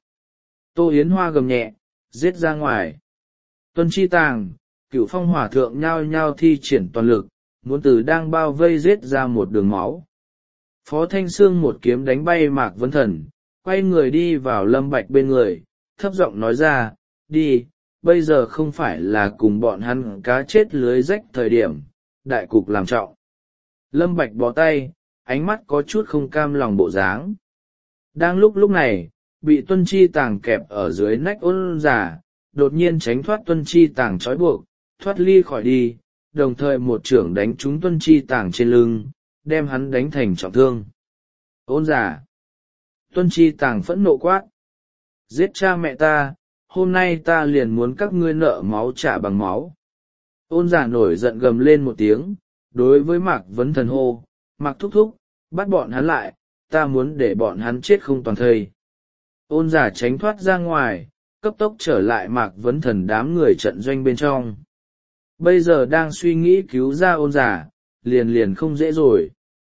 Tô Yến Hoa gầm nhẹ, giết ra ngoài. Tuân Chi Tàng, Cửu Phong Hỏa Thượng nhao nhao thi triển toàn lực, muốn từ đang bao vây giết ra một đường máu. Phó Thanh Xương một kiếm đánh bay Mạc Vấn Thần, quay người đi vào Lâm Bạch bên người, thấp giọng nói ra, đi, bây giờ không phải là cùng bọn hắn cá chết lưới rách thời điểm, đại cục làm trọng. Lâm Bạch bó tay, ánh mắt có chút không cam lòng bộ dáng. Đang lúc này, bị Tuân Chi Tàng kẹp ở dưới nách Ôn Giả, đột nhiên tránh thoát Tuân Chi Tàng trói buộc, thoát ly khỏi đi, đồng thời một chưởng đánh trúng Tuân Chi Tàng trên lưng, đem hắn đánh thành trọng thương. Ôn Giả. Tuân Chi Tàng phẫn nộ quát. Giết cha mẹ ta, hôm nay ta liền muốn các ngươi nợ máu trả bằng máu. Ôn Giả nổi giận gầm lên một tiếng, đối với Mạc Vấn Thần hô, Mạc thúc thúc, bắt bọn hắn lại, ta muốn để bọn hắn chết không toàn thây. Ôn Giả tránh thoát ra ngoài, cấp tốc trở lại Mạc Vấn Thần đám người trận doanh bên trong. Bây giờ đang suy nghĩ cứu ra Ôn Giả, liền không dễ rồi.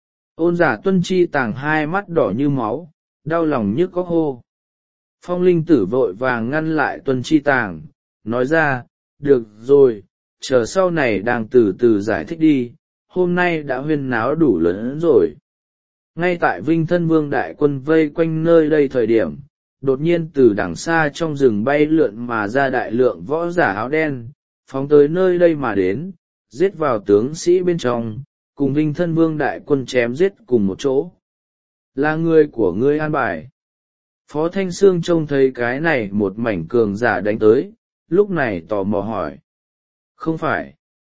Ôn Giả Tuân Chi Tàng hai mắt đỏ như máu, đau lòng nhức có hô. Phong Linh Tử vội vàng ngăn lại Tuân Chi Tàng, nói ra, được rồi, chờ sau này đang từ từ giải thích đi, hôm nay đã huyên náo đủ lớn rồi. Ngay tại Vinh Thân Vương đại quân vây quanh nơi đây thời điểm, đột nhiên từ đằng xa trong rừng bay lượn mà ra đại lượng võ giả áo đen, phóng tới nơi đây mà đến, giết vào tướng sĩ bên trong, cùng Vinh Thân Vương đại quân chém giết cùng một chỗ. Là người của ngươi an bài. Phó Thanh Sương trông thấy cái này một mảnh cường giả đánh tới, lúc này tò mò hỏi. Không phải.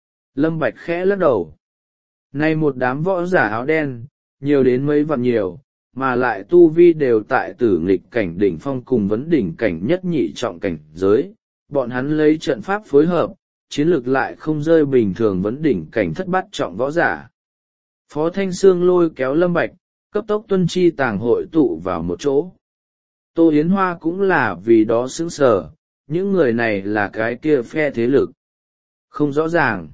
Lâm Bạch khẽ lắc đầu. Này một đám võ giả áo đen, nhiều đến mấy vạn nhiều, mà lại tu vi đều tại tử nghịch cảnh đỉnh phong cùng vấn đỉnh cảnh nhất nhị trọng cảnh giới, bọn hắn lấy trận pháp phối hợp, chiến lược lại không rơi bình thường vấn đỉnh cảnh thất bát trọng võ giả. Phó Thanh Sương lôi kéo Lâm Bạch, cấp tốc tuân chi tàng hội tụ vào một chỗ. Tô Yến Hoa cũng là vì đó sững sờ, những người này là cái kia phe thế lực. Không rõ ràng.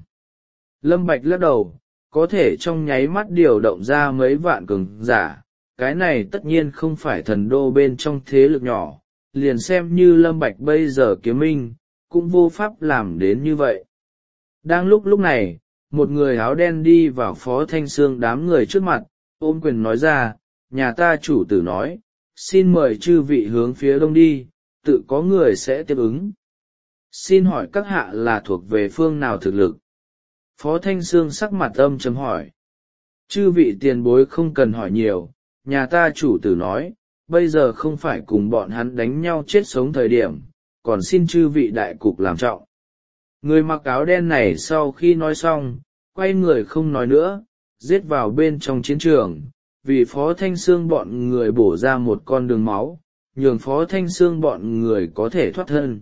Lâm Bạch lắc đầu, có thể trong nháy mắt điều động ra mấy vạn cường giả, cái này tất nhiên không phải thần đô bên trong thế lực nhỏ, liền xem như Lâm Bạch bây giờ kiếm minh, cũng vô pháp làm đến như vậy. Đang lúc này, một người áo đen đi vào Phó Thanh Sương đám người trước mặt, ôm quyền nói ra, nhà ta chủ tử nói, xin mời chư vị hướng phía đông đi, tự có người sẽ tiếp ứng. Xin hỏi các hạ là thuộc về phương nào thực lực? Phó Thanh Sương sắc mặt âm trầm hỏi. Chư vị tiền bối không cần hỏi nhiều, nhà ta chủ tử nói, bây giờ không phải cùng bọn hắn đánh nhau chết sống thời điểm, còn xin chư vị đại cục làm trọng. Người mặc áo đen này sau khi nói xong, quay người không nói nữa, giết vào bên trong chiến trường, vì Phó Thanh Sương bọn người bổ ra một con đường máu, nhường Phó Thanh Sương bọn người có thể thoát thân.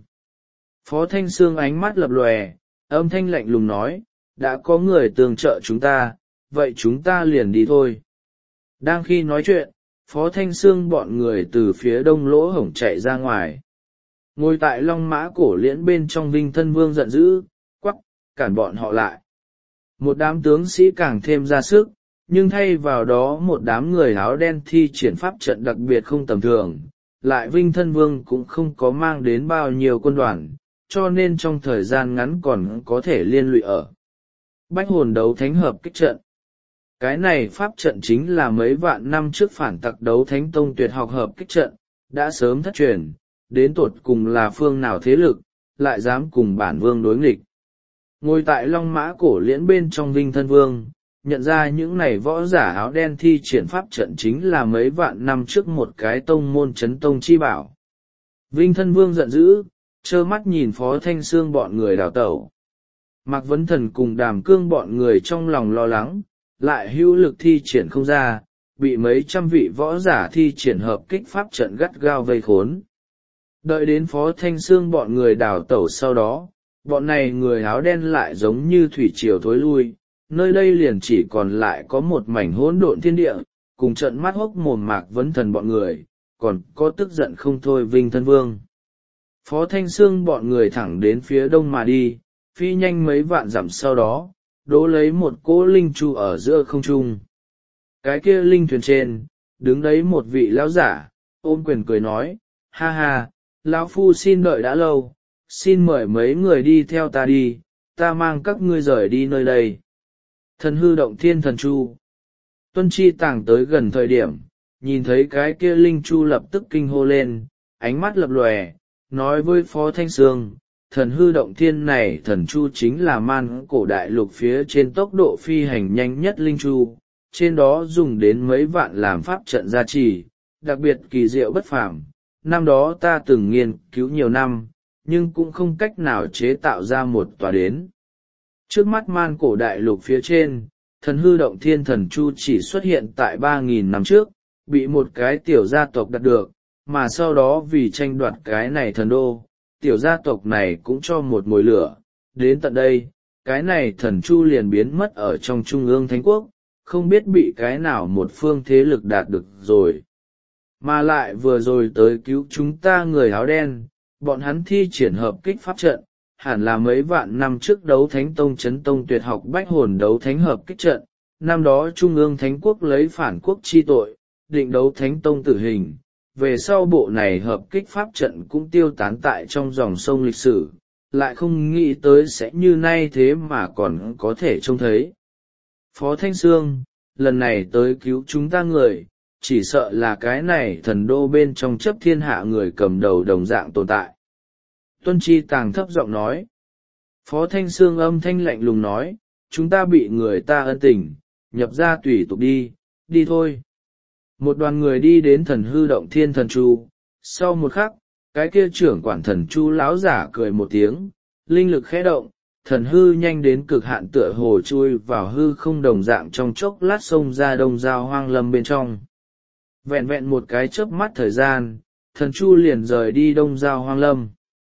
Phó Thanh Sương ánh mắt lập lòe, âm thanh lạnh lùng nói, đã có người tương trợ chúng ta, vậy chúng ta liền đi thôi. Đang khi nói chuyện, Phó Thanh Sương bọn người từ phía đông lỗ hổng chạy ra ngoài. Ngồi tại long mã cổ liễn bên trong Vinh Thân Vương giận dữ, quắc, cản bọn họ lại. Một đám tướng sĩ càng thêm ra sức, nhưng thay vào đó một đám người áo đen thi triển pháp trận đặc biệt không tầm thường, lại Vinh Thân Vương cũng không có mang đến bao nhiêu quân đoàn, cho nên trong thời gian ngắn còn có thể liên lụy ở. Bách hồn đấu thánh hợp kích trận. Cái này pháp trận chính là mấy vạn năm trước phản tặc đấu thánh tông tuyệt học hợp kích trận, đã sớm thất truyền, đến tột cùng là phương nào thế lực, lại dám cùng bản vương đối nghịch. Ngồi tại long mã cổ liễn bên trong Vinh Thân Vương, nhận ra những này võ giả áo đen thi triển pháp trận chính là mấy vạn năm trước một cái tông môn chấn tông chi bảo. Vinh Thân Vương giận dữ, trơ mắt nhìn Phó Thanh Sương bọn người đào tẩu. Mạc Vấn Thần cùng Đàm Cương bọn người trong lòng lo lắng, lại hữu lực thi triển không ra, bị mấy trăm vị võ giả thi triển hợp kích pháp trận gắt gao vây khốn. Đợi đến Phó Thanh Sương bọn người đào tẩu sau đó, bọn này người áo đen lại giống như thủy triều thối lui, nơi đây liền chỉ còn lại có một mảnh hỗn độn thiên địa, cùng trận mắt hốc mồm Mạc Vấn Thần bọn người, còn có tức giận không thôi Vinh Thân Vương. Phó Thanh Sương bọn người thẳng đến phía đông mà đi, phi nhanh mấy vạn dặm sau đó, đỗ lấy một cỗ linh chu ở giữa không trung. Cái kia linh thuyền trên, đứng đấy một vị lão giả, ôm quyền cười nói, ha ha, lão phu xin đợi đã lâu, xin mời mấy người đi theo ta đi, ta mang các ngươi rời đi nơi đây. Thần hư động thiên thần chu. Tuân chi tàng tới gần thời điểm, nhìn thấy cái kia linh chu lập tức kinh hô lên, ánh mắt lập lòe, nói với Phó Thanh Sương, thần hư động thiên này thần chu chính là man cổ đại lục phía trên tốc độ phi hành nhanh nhất linh chu, trên đó dùng đến mấy vạn làm pháp trận gia trì, đặc biệt kỳ diệu bất phàm. Năm đó ta từng nghiên cứu nhiều năm, nhưng cũng không cách nào chế tạo ra một tòa đến. Trước mắt man cổ đại lục phía trên, thần hư động thiên thần chu chỉ xuất hiện tại 3.000 năm trước, bị một cái tiểu gia tộc đạt được, mà sau đó vì tranh đoạt cái này thần đô, tiểu gia tộc này cũng cho một mồi lửa. Đến tận đây, cái này thần chu liền biến mất ở trong trung ương thánh quốc, không biết bị cái nào một phương thế lực đạt được rồi. Mà lại vừa rồi tới cứu chúng ta người áo đen, bọn hắn thi triển hợp kích pháp trận, hẳn là mấy vạn năm trước đấu thánh tông chấn tông tuyệt học bách hồn đấu thánh hợp kích trận. Năm đó trung ương thánh quốc lấy phản quốc chi tội, định đấu thánh tông tử hình, về sau bộ này hợp kích pháp trận cũng tiêu tán tại trong dòng sông lịch sử, lại không nghĩ tới sẽ như nay thế mà còn có thể trông thấy. Phó Thanh Sương, lần này tới cứu chúng ta người, chỉ sợ là cái này thần đô bên trong chấp thiên hạ người cầm đầu đồng dạng tồn tại. Tuân Chi Tàng thấp giọng nói. Phó Thanh Sương âm thanh lạnh lùng nói, chúng ta bị người ta ân tình, nhập ra tùy tục đi, đi thôi. Một đoàn người đi đến thần hư động thiên thần chu, sau một khắc, cái kia trưởng quản thần chu lão giả cười một tiếng, linh lực khẽ động, thần hư nhanh đến cực hạn tựa hồ chui vào hư không đồng dạng trong chốc lát xông ra đông giao hoang lâm bên trong. Vẹn vẹn một cái chớp mắt thời gian, thần chu liền rời đi đông giao hoang lâm.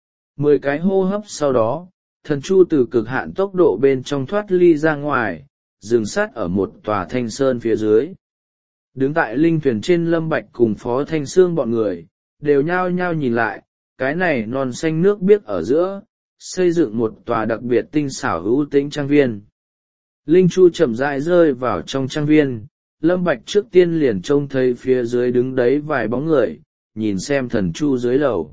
10 cái hô hấp sau đó, thần chu từ cực hạn tốc độ bên trong thoát ly ra ngoài, dừng sát ở một tòa thanh sơn phía dưới. Đứng tại linh thuyền trên Lâm Bạch cùng Phó Thanh Sương bọn người, đều nhao nhao nhìn lại, cái này non xanh nước biếc ở giữa, xây dựng một tòa đặc biệt tinh xảo hữu tĩnh trang viên. Linh chu chậm rãi rơi vào trong trang viên, Lâm Bạch trước tiên liền trông thấy phía dưới đứng đấy vài bóng người, nhìn xem thần chu dưới lầu.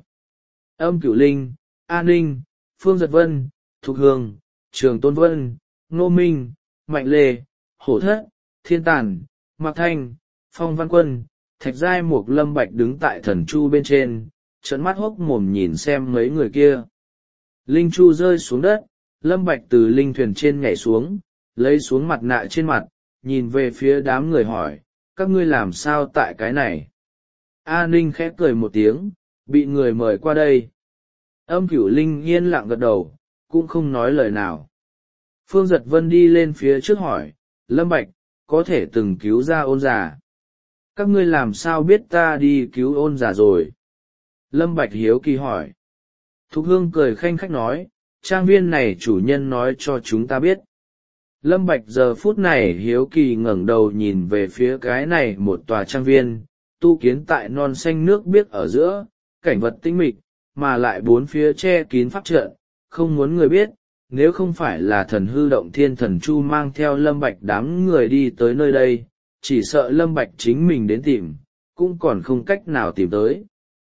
Âm Cửu Linh, An Ninh, Phương Giật Vân, Thục Hương, Trường Tôn Vân, Ngô Minh, Mạnh Lê, Hổ Thất, Thiên Tàn, Mạc Thanh, Phong Văn Quân, Thạch Giai Mục. Lâm Bạch đứng tại thần chu bên trên, trợn mắt hốc mồm nhìn xem mấy người kia. Linh chu rơi xuống đất, Lâm Bạch từ linh thuyền trên nhảy xuống, lấy xuống mặt nạ trên mặt, nhìn về phía đám người hỏi, các ngươi làm sao tại cái này? A Ninh khẽ cười một tiếng, bị người mời qua đây. Âm Cửu Linh yên lặng gật đầu, cũng không nói lời nào. Phương Giật Vân đi lên phía trước hỏi, Lâm Bạch, có thể từng cứu ra Ôn Giả. Các ngươi làm sao biết ta đi cứu Ôn Giả rồi? Lâm Bạch hiếu kỳ hỏi. Thục Hương cười khanh khách nói, trang viên này chủ nhân nói cho chúng ta biết. Lâm Bạch giờ phút này hiếu kỳ ngẩng đầu nhìn về phía cái này một tòa trang viên, tu kiến tại non xanh nước biếc ở giữa, cảnh vật tĩnh mịch, mà lại bốn phía che kín pháp trận, không muốn người biết, nếu không phải là thần hư động thiên thần chu mang theo Lâm Bạch đám người đi tới nơi đây, chỉ sợ Lâm Bạch chính mình đến tìm, cũng còn không cách nào tìm tới.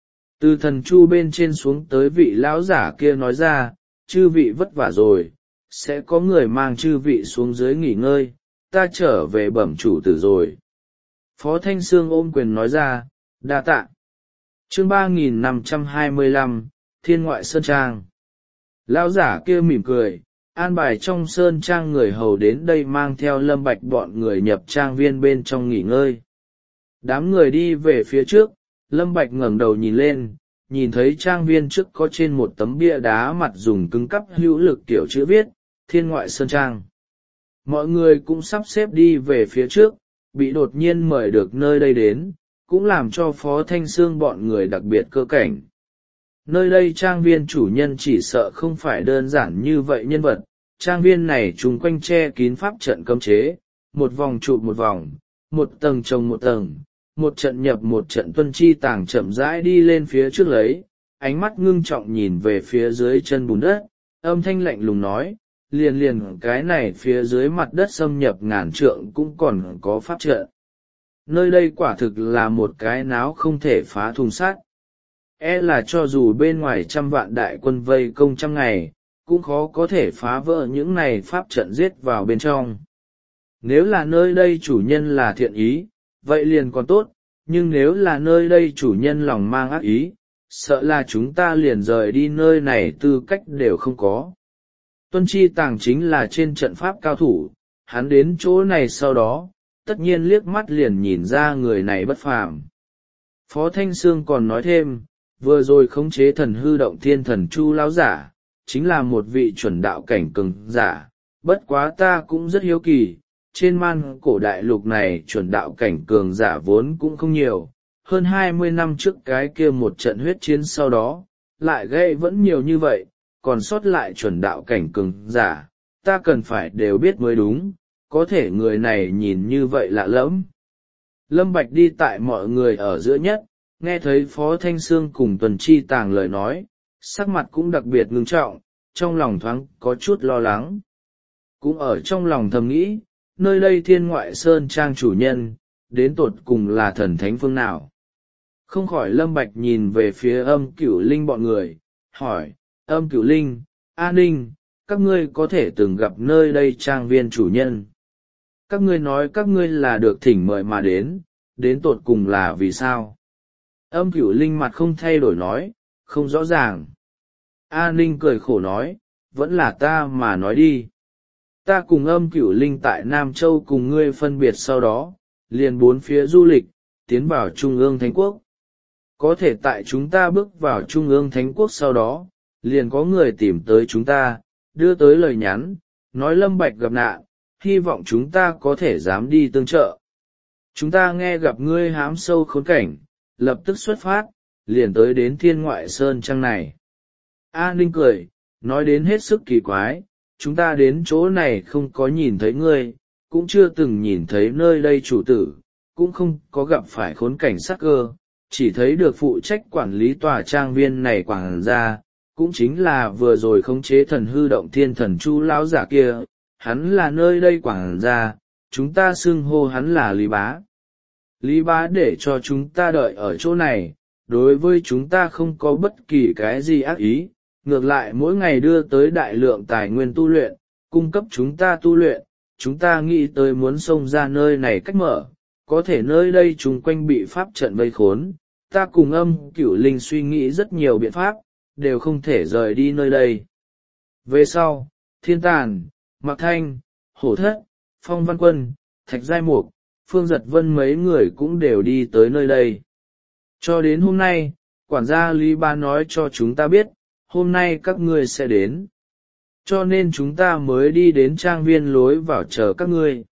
Từ thần chu bên trên xuống tới vị lão giả kia nói ra, chư vị vất vả rồi, sẽ có người mang chư vị xuống dưới nghỉ ngơi, ta trở về bẩm chủ tử rồi. Phó Thanh Sương ôm quyền nói ra, đa tạ. Chương 3525, Thiên Ngoại Sơn Trang. Lão giả kia mỉm cười, an bài trong sơn trang người hầu đến đây mang theo Lâm Bạch bọn người nhập trang viên bên trong nghỉ ngơi. Đám người đi về phía trước, Lâm Bạch ngẩng đầu nhìn lên, nhìn thấy trang viên trước có trên một tấm bia đá mặt dùng cứng cắp hữu lực tiểu chữ viết, Thiên Ngoại Sơn Trang. Mọi người cũng sắp xếp đi về phía trước, bị đột nhiên mời được nơi đây đến, cũng làm cho Phó Thanh Sương bọn người đặc biệt cơ cảnh. Nơi đây trang viên chủ nhân chỉ sợ không phải đơn giản như vậy nhân vật, trang viên này chung quanh che kín pháp trận cấm chế, một vòng chụp một vòng, một tầng chồng một tầng, một trận nhập một trận. Tuân Chi Tàng chậm rãi đi lên phía trước lấy, ánh mắt ngưng trọng nhìn về phía dưới chân bùn đất, âm thanh lạnh lùng nói, liền cái này phía dưới mặt đất xâm nhập ngàn trượng cũng còn có pháp trận. Nơi đây quả thực là một cái náo không thể phá thùng sắt. Là cho dù bên ngoài trăm vạn đại quân vây công trăm ngày, cũng khó có thể phá vỡ những này pháp trận giết vào bên trong. Nếu là nơi đây chủ nhân là thiện ý, vậy liền còn tốt, nhưng nếu là nơi đây chủ nhân lòng mang ác ý, sợ là chúng ta liền rời đi nơi này tư cách đều không có. Tuân Chi Tàng chính là trên trận pháp cao thủ, hắn đến chỗ này sau đó, tất nhiên liếc mắt liền nhìn ra người này bất phàm. Phó Thanh Sương còn nói thêm, vừa rồi khống chế thần hư động thiên thần chu lão giả, chính là một vị chuẩn đạo cảnh cường giả, bất quá ta cũng rất hiếu kỳ, trên man cổ đại lục này chuẩn đạo cảnh cường giả vốn cũng không nhiều, hơn 20 năm trước cái kia một trận huyết chiến sau đó, lại gây vẫn nhiều như vậy, còn sót lại chuẩn đạo cảnh cường giả, ta cần phải đều biết mới đúng, có thể người này nhìn như vậy lạ lẫm. Lâm Bạch đi tại mọi người ở giữa nhất, nghe thấy Phó Thanh Sương cùng Tuân Chi Tàng lời nói, sắc mặt cũng đặc biệt ngưng trọng, trong lòng thoáng có chút lo lắng. Cũng ở trong lòng thầm nghĩ, nơi đây Thiên Ngoại Sơn Trang chủ nhân, đến tột cùng là thần thánh phương nào. Không khỏi Lâm Bạch nhìn về phía Âm Cửu Linh bọn người, hỏi, Âm Cửu Linh, An Ninh, các ngươi có thể từng gặp nơi đây trang viên chủ nhân. Các ngươi nói các ngươi là được thỉnh mời mà đến, đến tột cùng là vì sao? Âm Cửu Linh mặt không thay đổi nói, không rõ ràng. A Ninh cười khổ nói, vẫn là ta mà nói đi. Ta cùng Âm Cửu Linh tại Nam Châu cùng ngươi phân biệt sau đó, liền bốn phía du lịch, tiến vào Trung ương Thánh Quốc. Có thể tại chúng ta bước vào Trung ương Thánh Quốc sau đó, liền có người tìm tới chúng ta, đưa tới lời nhắn, nói Lâm Bạch gặp nạn, hy vọng chúng ta có thể dám đi tương trợ. Chúng ta nghe gặp ngươi hám sâu khốn cảnh, lập tức xuất phát, liền tới đến Thiên Ngoại Sơn Trăng này. A Ninh cười, nói đến hết sức kỳ quái, chúng ta đến chỗ này không có nhìn thấy ngươi, cũng chưa từng nhìn thấy nơi đây chủ tử, cũng không có gặp phải khốn cảnh sắc cơ, chỉ thấy được phụ trách quản lý tòa trang viên này quản gia, cũng chính là vừa rồi khống chế thần hư động thiên thần chu lão giả kia, hắn là nơi đây quản gia, chúng ta xưng hô hắn là Lý Bá. Lý Bá để cho chúng ta đợi ở chỗ này, đối với chúng ta không có bất kỳ cái gì ác ý, ngược lại mỗi ngày đưa tới đại lượng tài nguyên tu luyện, cung cấp chúng ta tu luyện, chúng ta nghĩ tới muốn xông ra nơi này cách mở, có thể nơi đây chung quanh bị pháp trận vây khốn, ta cùng Âm Cửu Linh suy nghĩ rất nhiều biện pháp, đều không thể rời đi nơi đây. Về sau, Thiên Tàn, Mạc Thanh, Hổ Thất, Phong Văn Quân, Thạch Giai Mục, Phương Giật Vân mấy người cũng đều đi tới nơi đây. Cho đến hôm nay, quản gia Lý Bá nói cho chúng ta biết, hôm nay các ngươi sẽ đến. Cho nên chúng ta mới đi đến trang viên lối vào chờ các ngươi.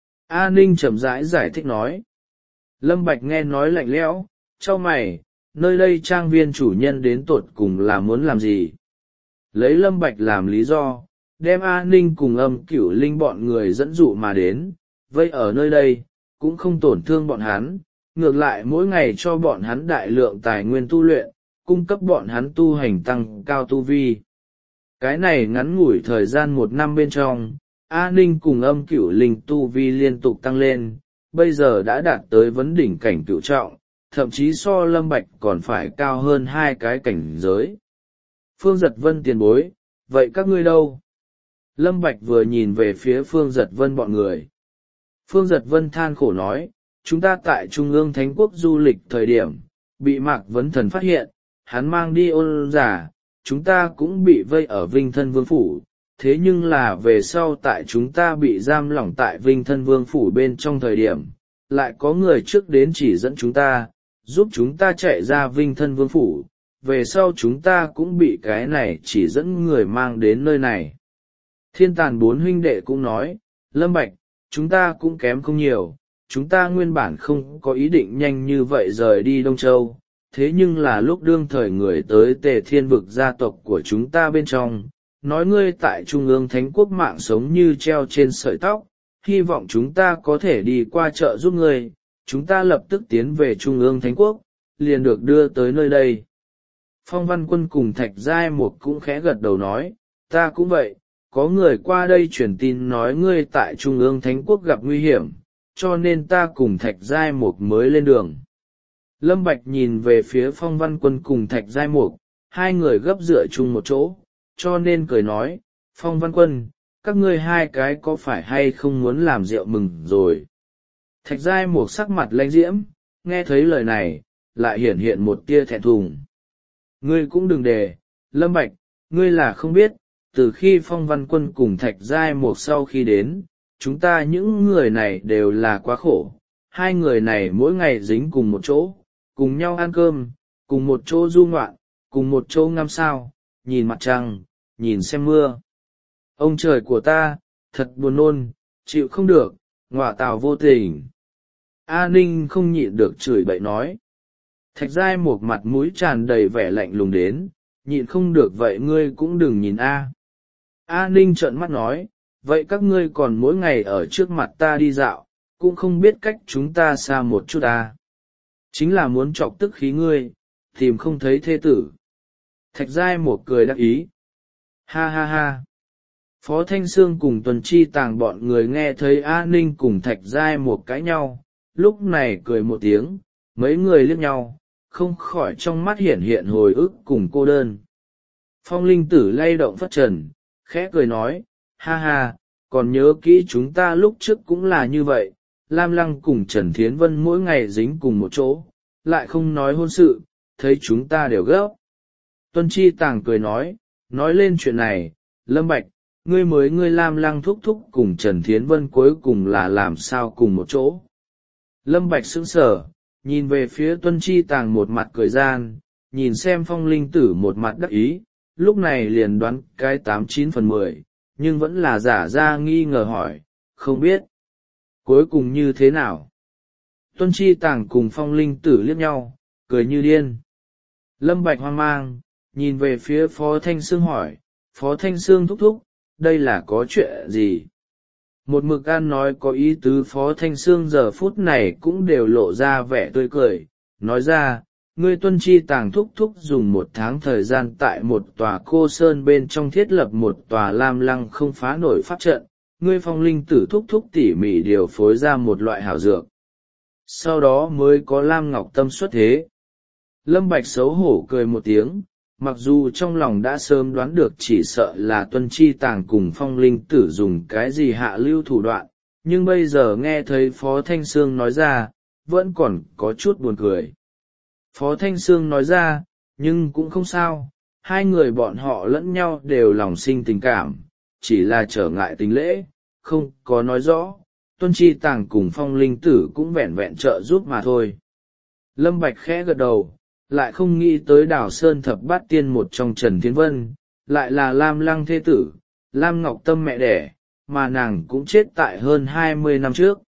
A Ninh chậm rãi giải thích nói. Lâm Bạch nghe nói lạnh lẽo, chau mày, nơi đây trang viên chủ nhân đến tột cùng là muốn làm gì? Lấy Lâm Bạch làm lý do, đem A Ninh cùng Âm Cửu Linh bọn người dẫn dụ mà đến, vây ở nơi đây, cũng không tổn thương bọn hắn, ngược lại mỗi ngày cho bọn hắn đại lượng tài nguyên tu luyện, cung cấp bọn hắn tu hành tăng cao tu vi. Cái này ngắn ngủi thời gian 1 năm bên trong, A Ninh cùng Âm Cửu Linh tu vi liên tục tăng lên, bây giờ đã đạt tới vấn đỉnh cảnh cửu trọng, thậm chí so Lâm Bạch còn phải cao hơn 2 cái cảnh giới. Phương Giật Vân tiền bối, vậy các ngươi đâu? Lâm Bạch vừa nhìn về phía Phương Giật Vân bọn người. Phương Giật Vân than khổ nói, chúng ta tại Trung ương Thánh Quốc du lịch thời điểm, bị Mạc Vấn Thần phát hiện, hắn mang đi ôn giả, chúng ta cũng bị vây ở Vinh Thân Vương Phủ, thế nhưng là về sau tại chúng ta bị giam lỏng tại Vinh Thân Vương Phủ bên trong thời điểm, lại có người trước đến chỉ dẫn chúng ta, giúp chúng ta chạy ra Vinh Thân Vương Phủ, về sau chúng ta cũng bị cái này chỉ dẫn người mang đến nơi này. Thiên Tàn 4 huynh đệ cũng nói, Lâm Bạch, chúng ta cũng kém không nhiều, chúng ta nguyên bản không có ý định nhanh như vậy rời đi Đông Châu, thế nhưng là lúc đương thời người tới Tề Thiên Vực gia tộc của chúng ta bên trong, nói ngươi tại Trung ương Thánh Quốc mạng sống như treo trên sợi tóc, hy vọng chúng ta có thể đi qua chợ giúp ngươi, chúng ta lập tức tiến về Trung ương Thánh Quốc, liền được đưa tới nơi đây. Phong Văn Quân cùng Thạch Giai Mục cũng khẽ gật đầu nói, ta cũng vậy, có người qua đây truyền tin nói ngươi tại Trung ương Thánh Quốc gặp nguy hiểm, cho nên ta cùng Thạch Giai Mục mới lên đường. Lâm Bạch nhìn về phía Phong Văn Quân cùng Thạch Giai Mục, hai người gấp dựa chung một chỗ, cho nên cười nói, Phong Văn Quân, các ngươi hai cái có phải hay không muốn làm rượu mừng rồi? Thạch Giai Mục sắc mặt lãnh diễm, nghe thấy lời này, lại hiển hiện một tia thẹn thùng. Ngươi cũng đừng để, Lâm Bạch, ngươi là không biết, từ khi Phong Văn Quân cùng Thạch Giai Mục sau khi đến, chúng ta những người này đều là quá khổ, hai người này mỗi ngày dính cùng một chỗ, cùng nhau ăn cơm, cùng một chỗ du ngoạn, cùng một chỗ ngắm sao, nhìn mặt trăng, nhìn xem mưa. Ông trời của ta, thật buồn nôn, chịu không được, ngọa tào vô tình. A Ninh không nhịn được chửi bậy nói. Thạch Giai một mặt mũi tràn đầy vẻ lạnh lùng đến, nhịn không được vậy ngươi cũng đừng nhìn A. A Ninh trợn mắt nói, vậy các ngươi còn mỗi ngày ở trước mặt ta đi dạo, cũng không biết cách chúng ta xa một chút A. Chính là muốn chọc tức khí ngươi, tìm không thấy thê tử. Thạch Giai một cười đắc ý. Ha ha ha. Phó Thanh Sương cùng Tuần Chi Tàng bọn người nghe thấy A Ninh cùng Thạch Giai một cãi nhau, lúc này cười một tiếng, mấy người liếc nhau, không khỏi trong mắt hiển hiện hồi ức cùng cô đơn. Phong Linh Tử lay động phất trần, khẽ cười nói, ha ha, còn nhớ kỹ chúng ta lúc trước cũng là như vậy, Lam Lăng cùng Trần Thiến Vân mỗi ngày dính cùng một chỗ, lại không nói hôn sự, thấy chúng ta đều gấp. Tuân Chi Tàng cười nói lên chuyện này, Lâm Bạch, ngươi Lam Lăng thúc thúc cùng Trần Thiến Vân cuối cùng là làm sao cùng một chỗ. Lâm Bạch sững sờ, nhìn về phía Tuân Chi Tàng một mặt cười gian, nhìn xem Phong Linh Tử một mặt đắc ý, lúc này liền đoán cái 89/10, nhưng vẫn là giả ra nghi ngờ hỏi, không biết. Cuối cùng như thế nào? Tuân Chi Tàng cùng Phong Linh Tử liếc nhau, cười như điên. Lâm Bạch hoang mang, nhìn về phía Phó Thanh Sương hỏi, Phó Thanh Sương thúc thúc, đây là có chuyện gì? Một mực an nói có ý tứ Phó Thanh Sương giờ phút này cũng đều lộ ra vẻ tươi cười, nói ra, ngươi Tuân Chi Tàng thúc thúc dùng 1 tháng thời gian tại một tòa cô sơn bên trong thiết lập một tòa Lam Lăng không phá nổi pháp trận, ngươi Phong Linh Tử thúc thúc tỉ mỉ điều phối ra một loại hảo dược. Sau đó mới có Lam Ngọc Tâm xuất thế. Lâm Bạch xấu hổ cười một tiếng, mặc dù trong lòng đã sớm đoán được chỉ sợ là Tuân Chi Tàng cùng Phong Linh Tử dùng cái gì hạ lưu thủ đoạn, nhưng bây giờ nghe thấy Phó Thanh Sương nói ra, vẫn còn có chút buồn cười. Phó Thanh Sương nói ra, nhưng cũng không sao, hai người bọn họ lẫn nhau đều lòng sinh tình cảm, chỉ là trở ngại tình lễ, không có nói rõ, Tuân Chi Tàng cùng Phong Linh Tử cũng vẹn vẹn trợ giúp mà thôi. Lâm Bạch khẽ gật đầu, lại không nghĩ tới Đảo Sơn Thập Bát Tiên một trong Trần Thiến Vân, lại là Lam Lăng thế tử, Lam Ngọc Tâm mẹ đẻ, mà nàng cũng chết tại hơn 20 năm trước.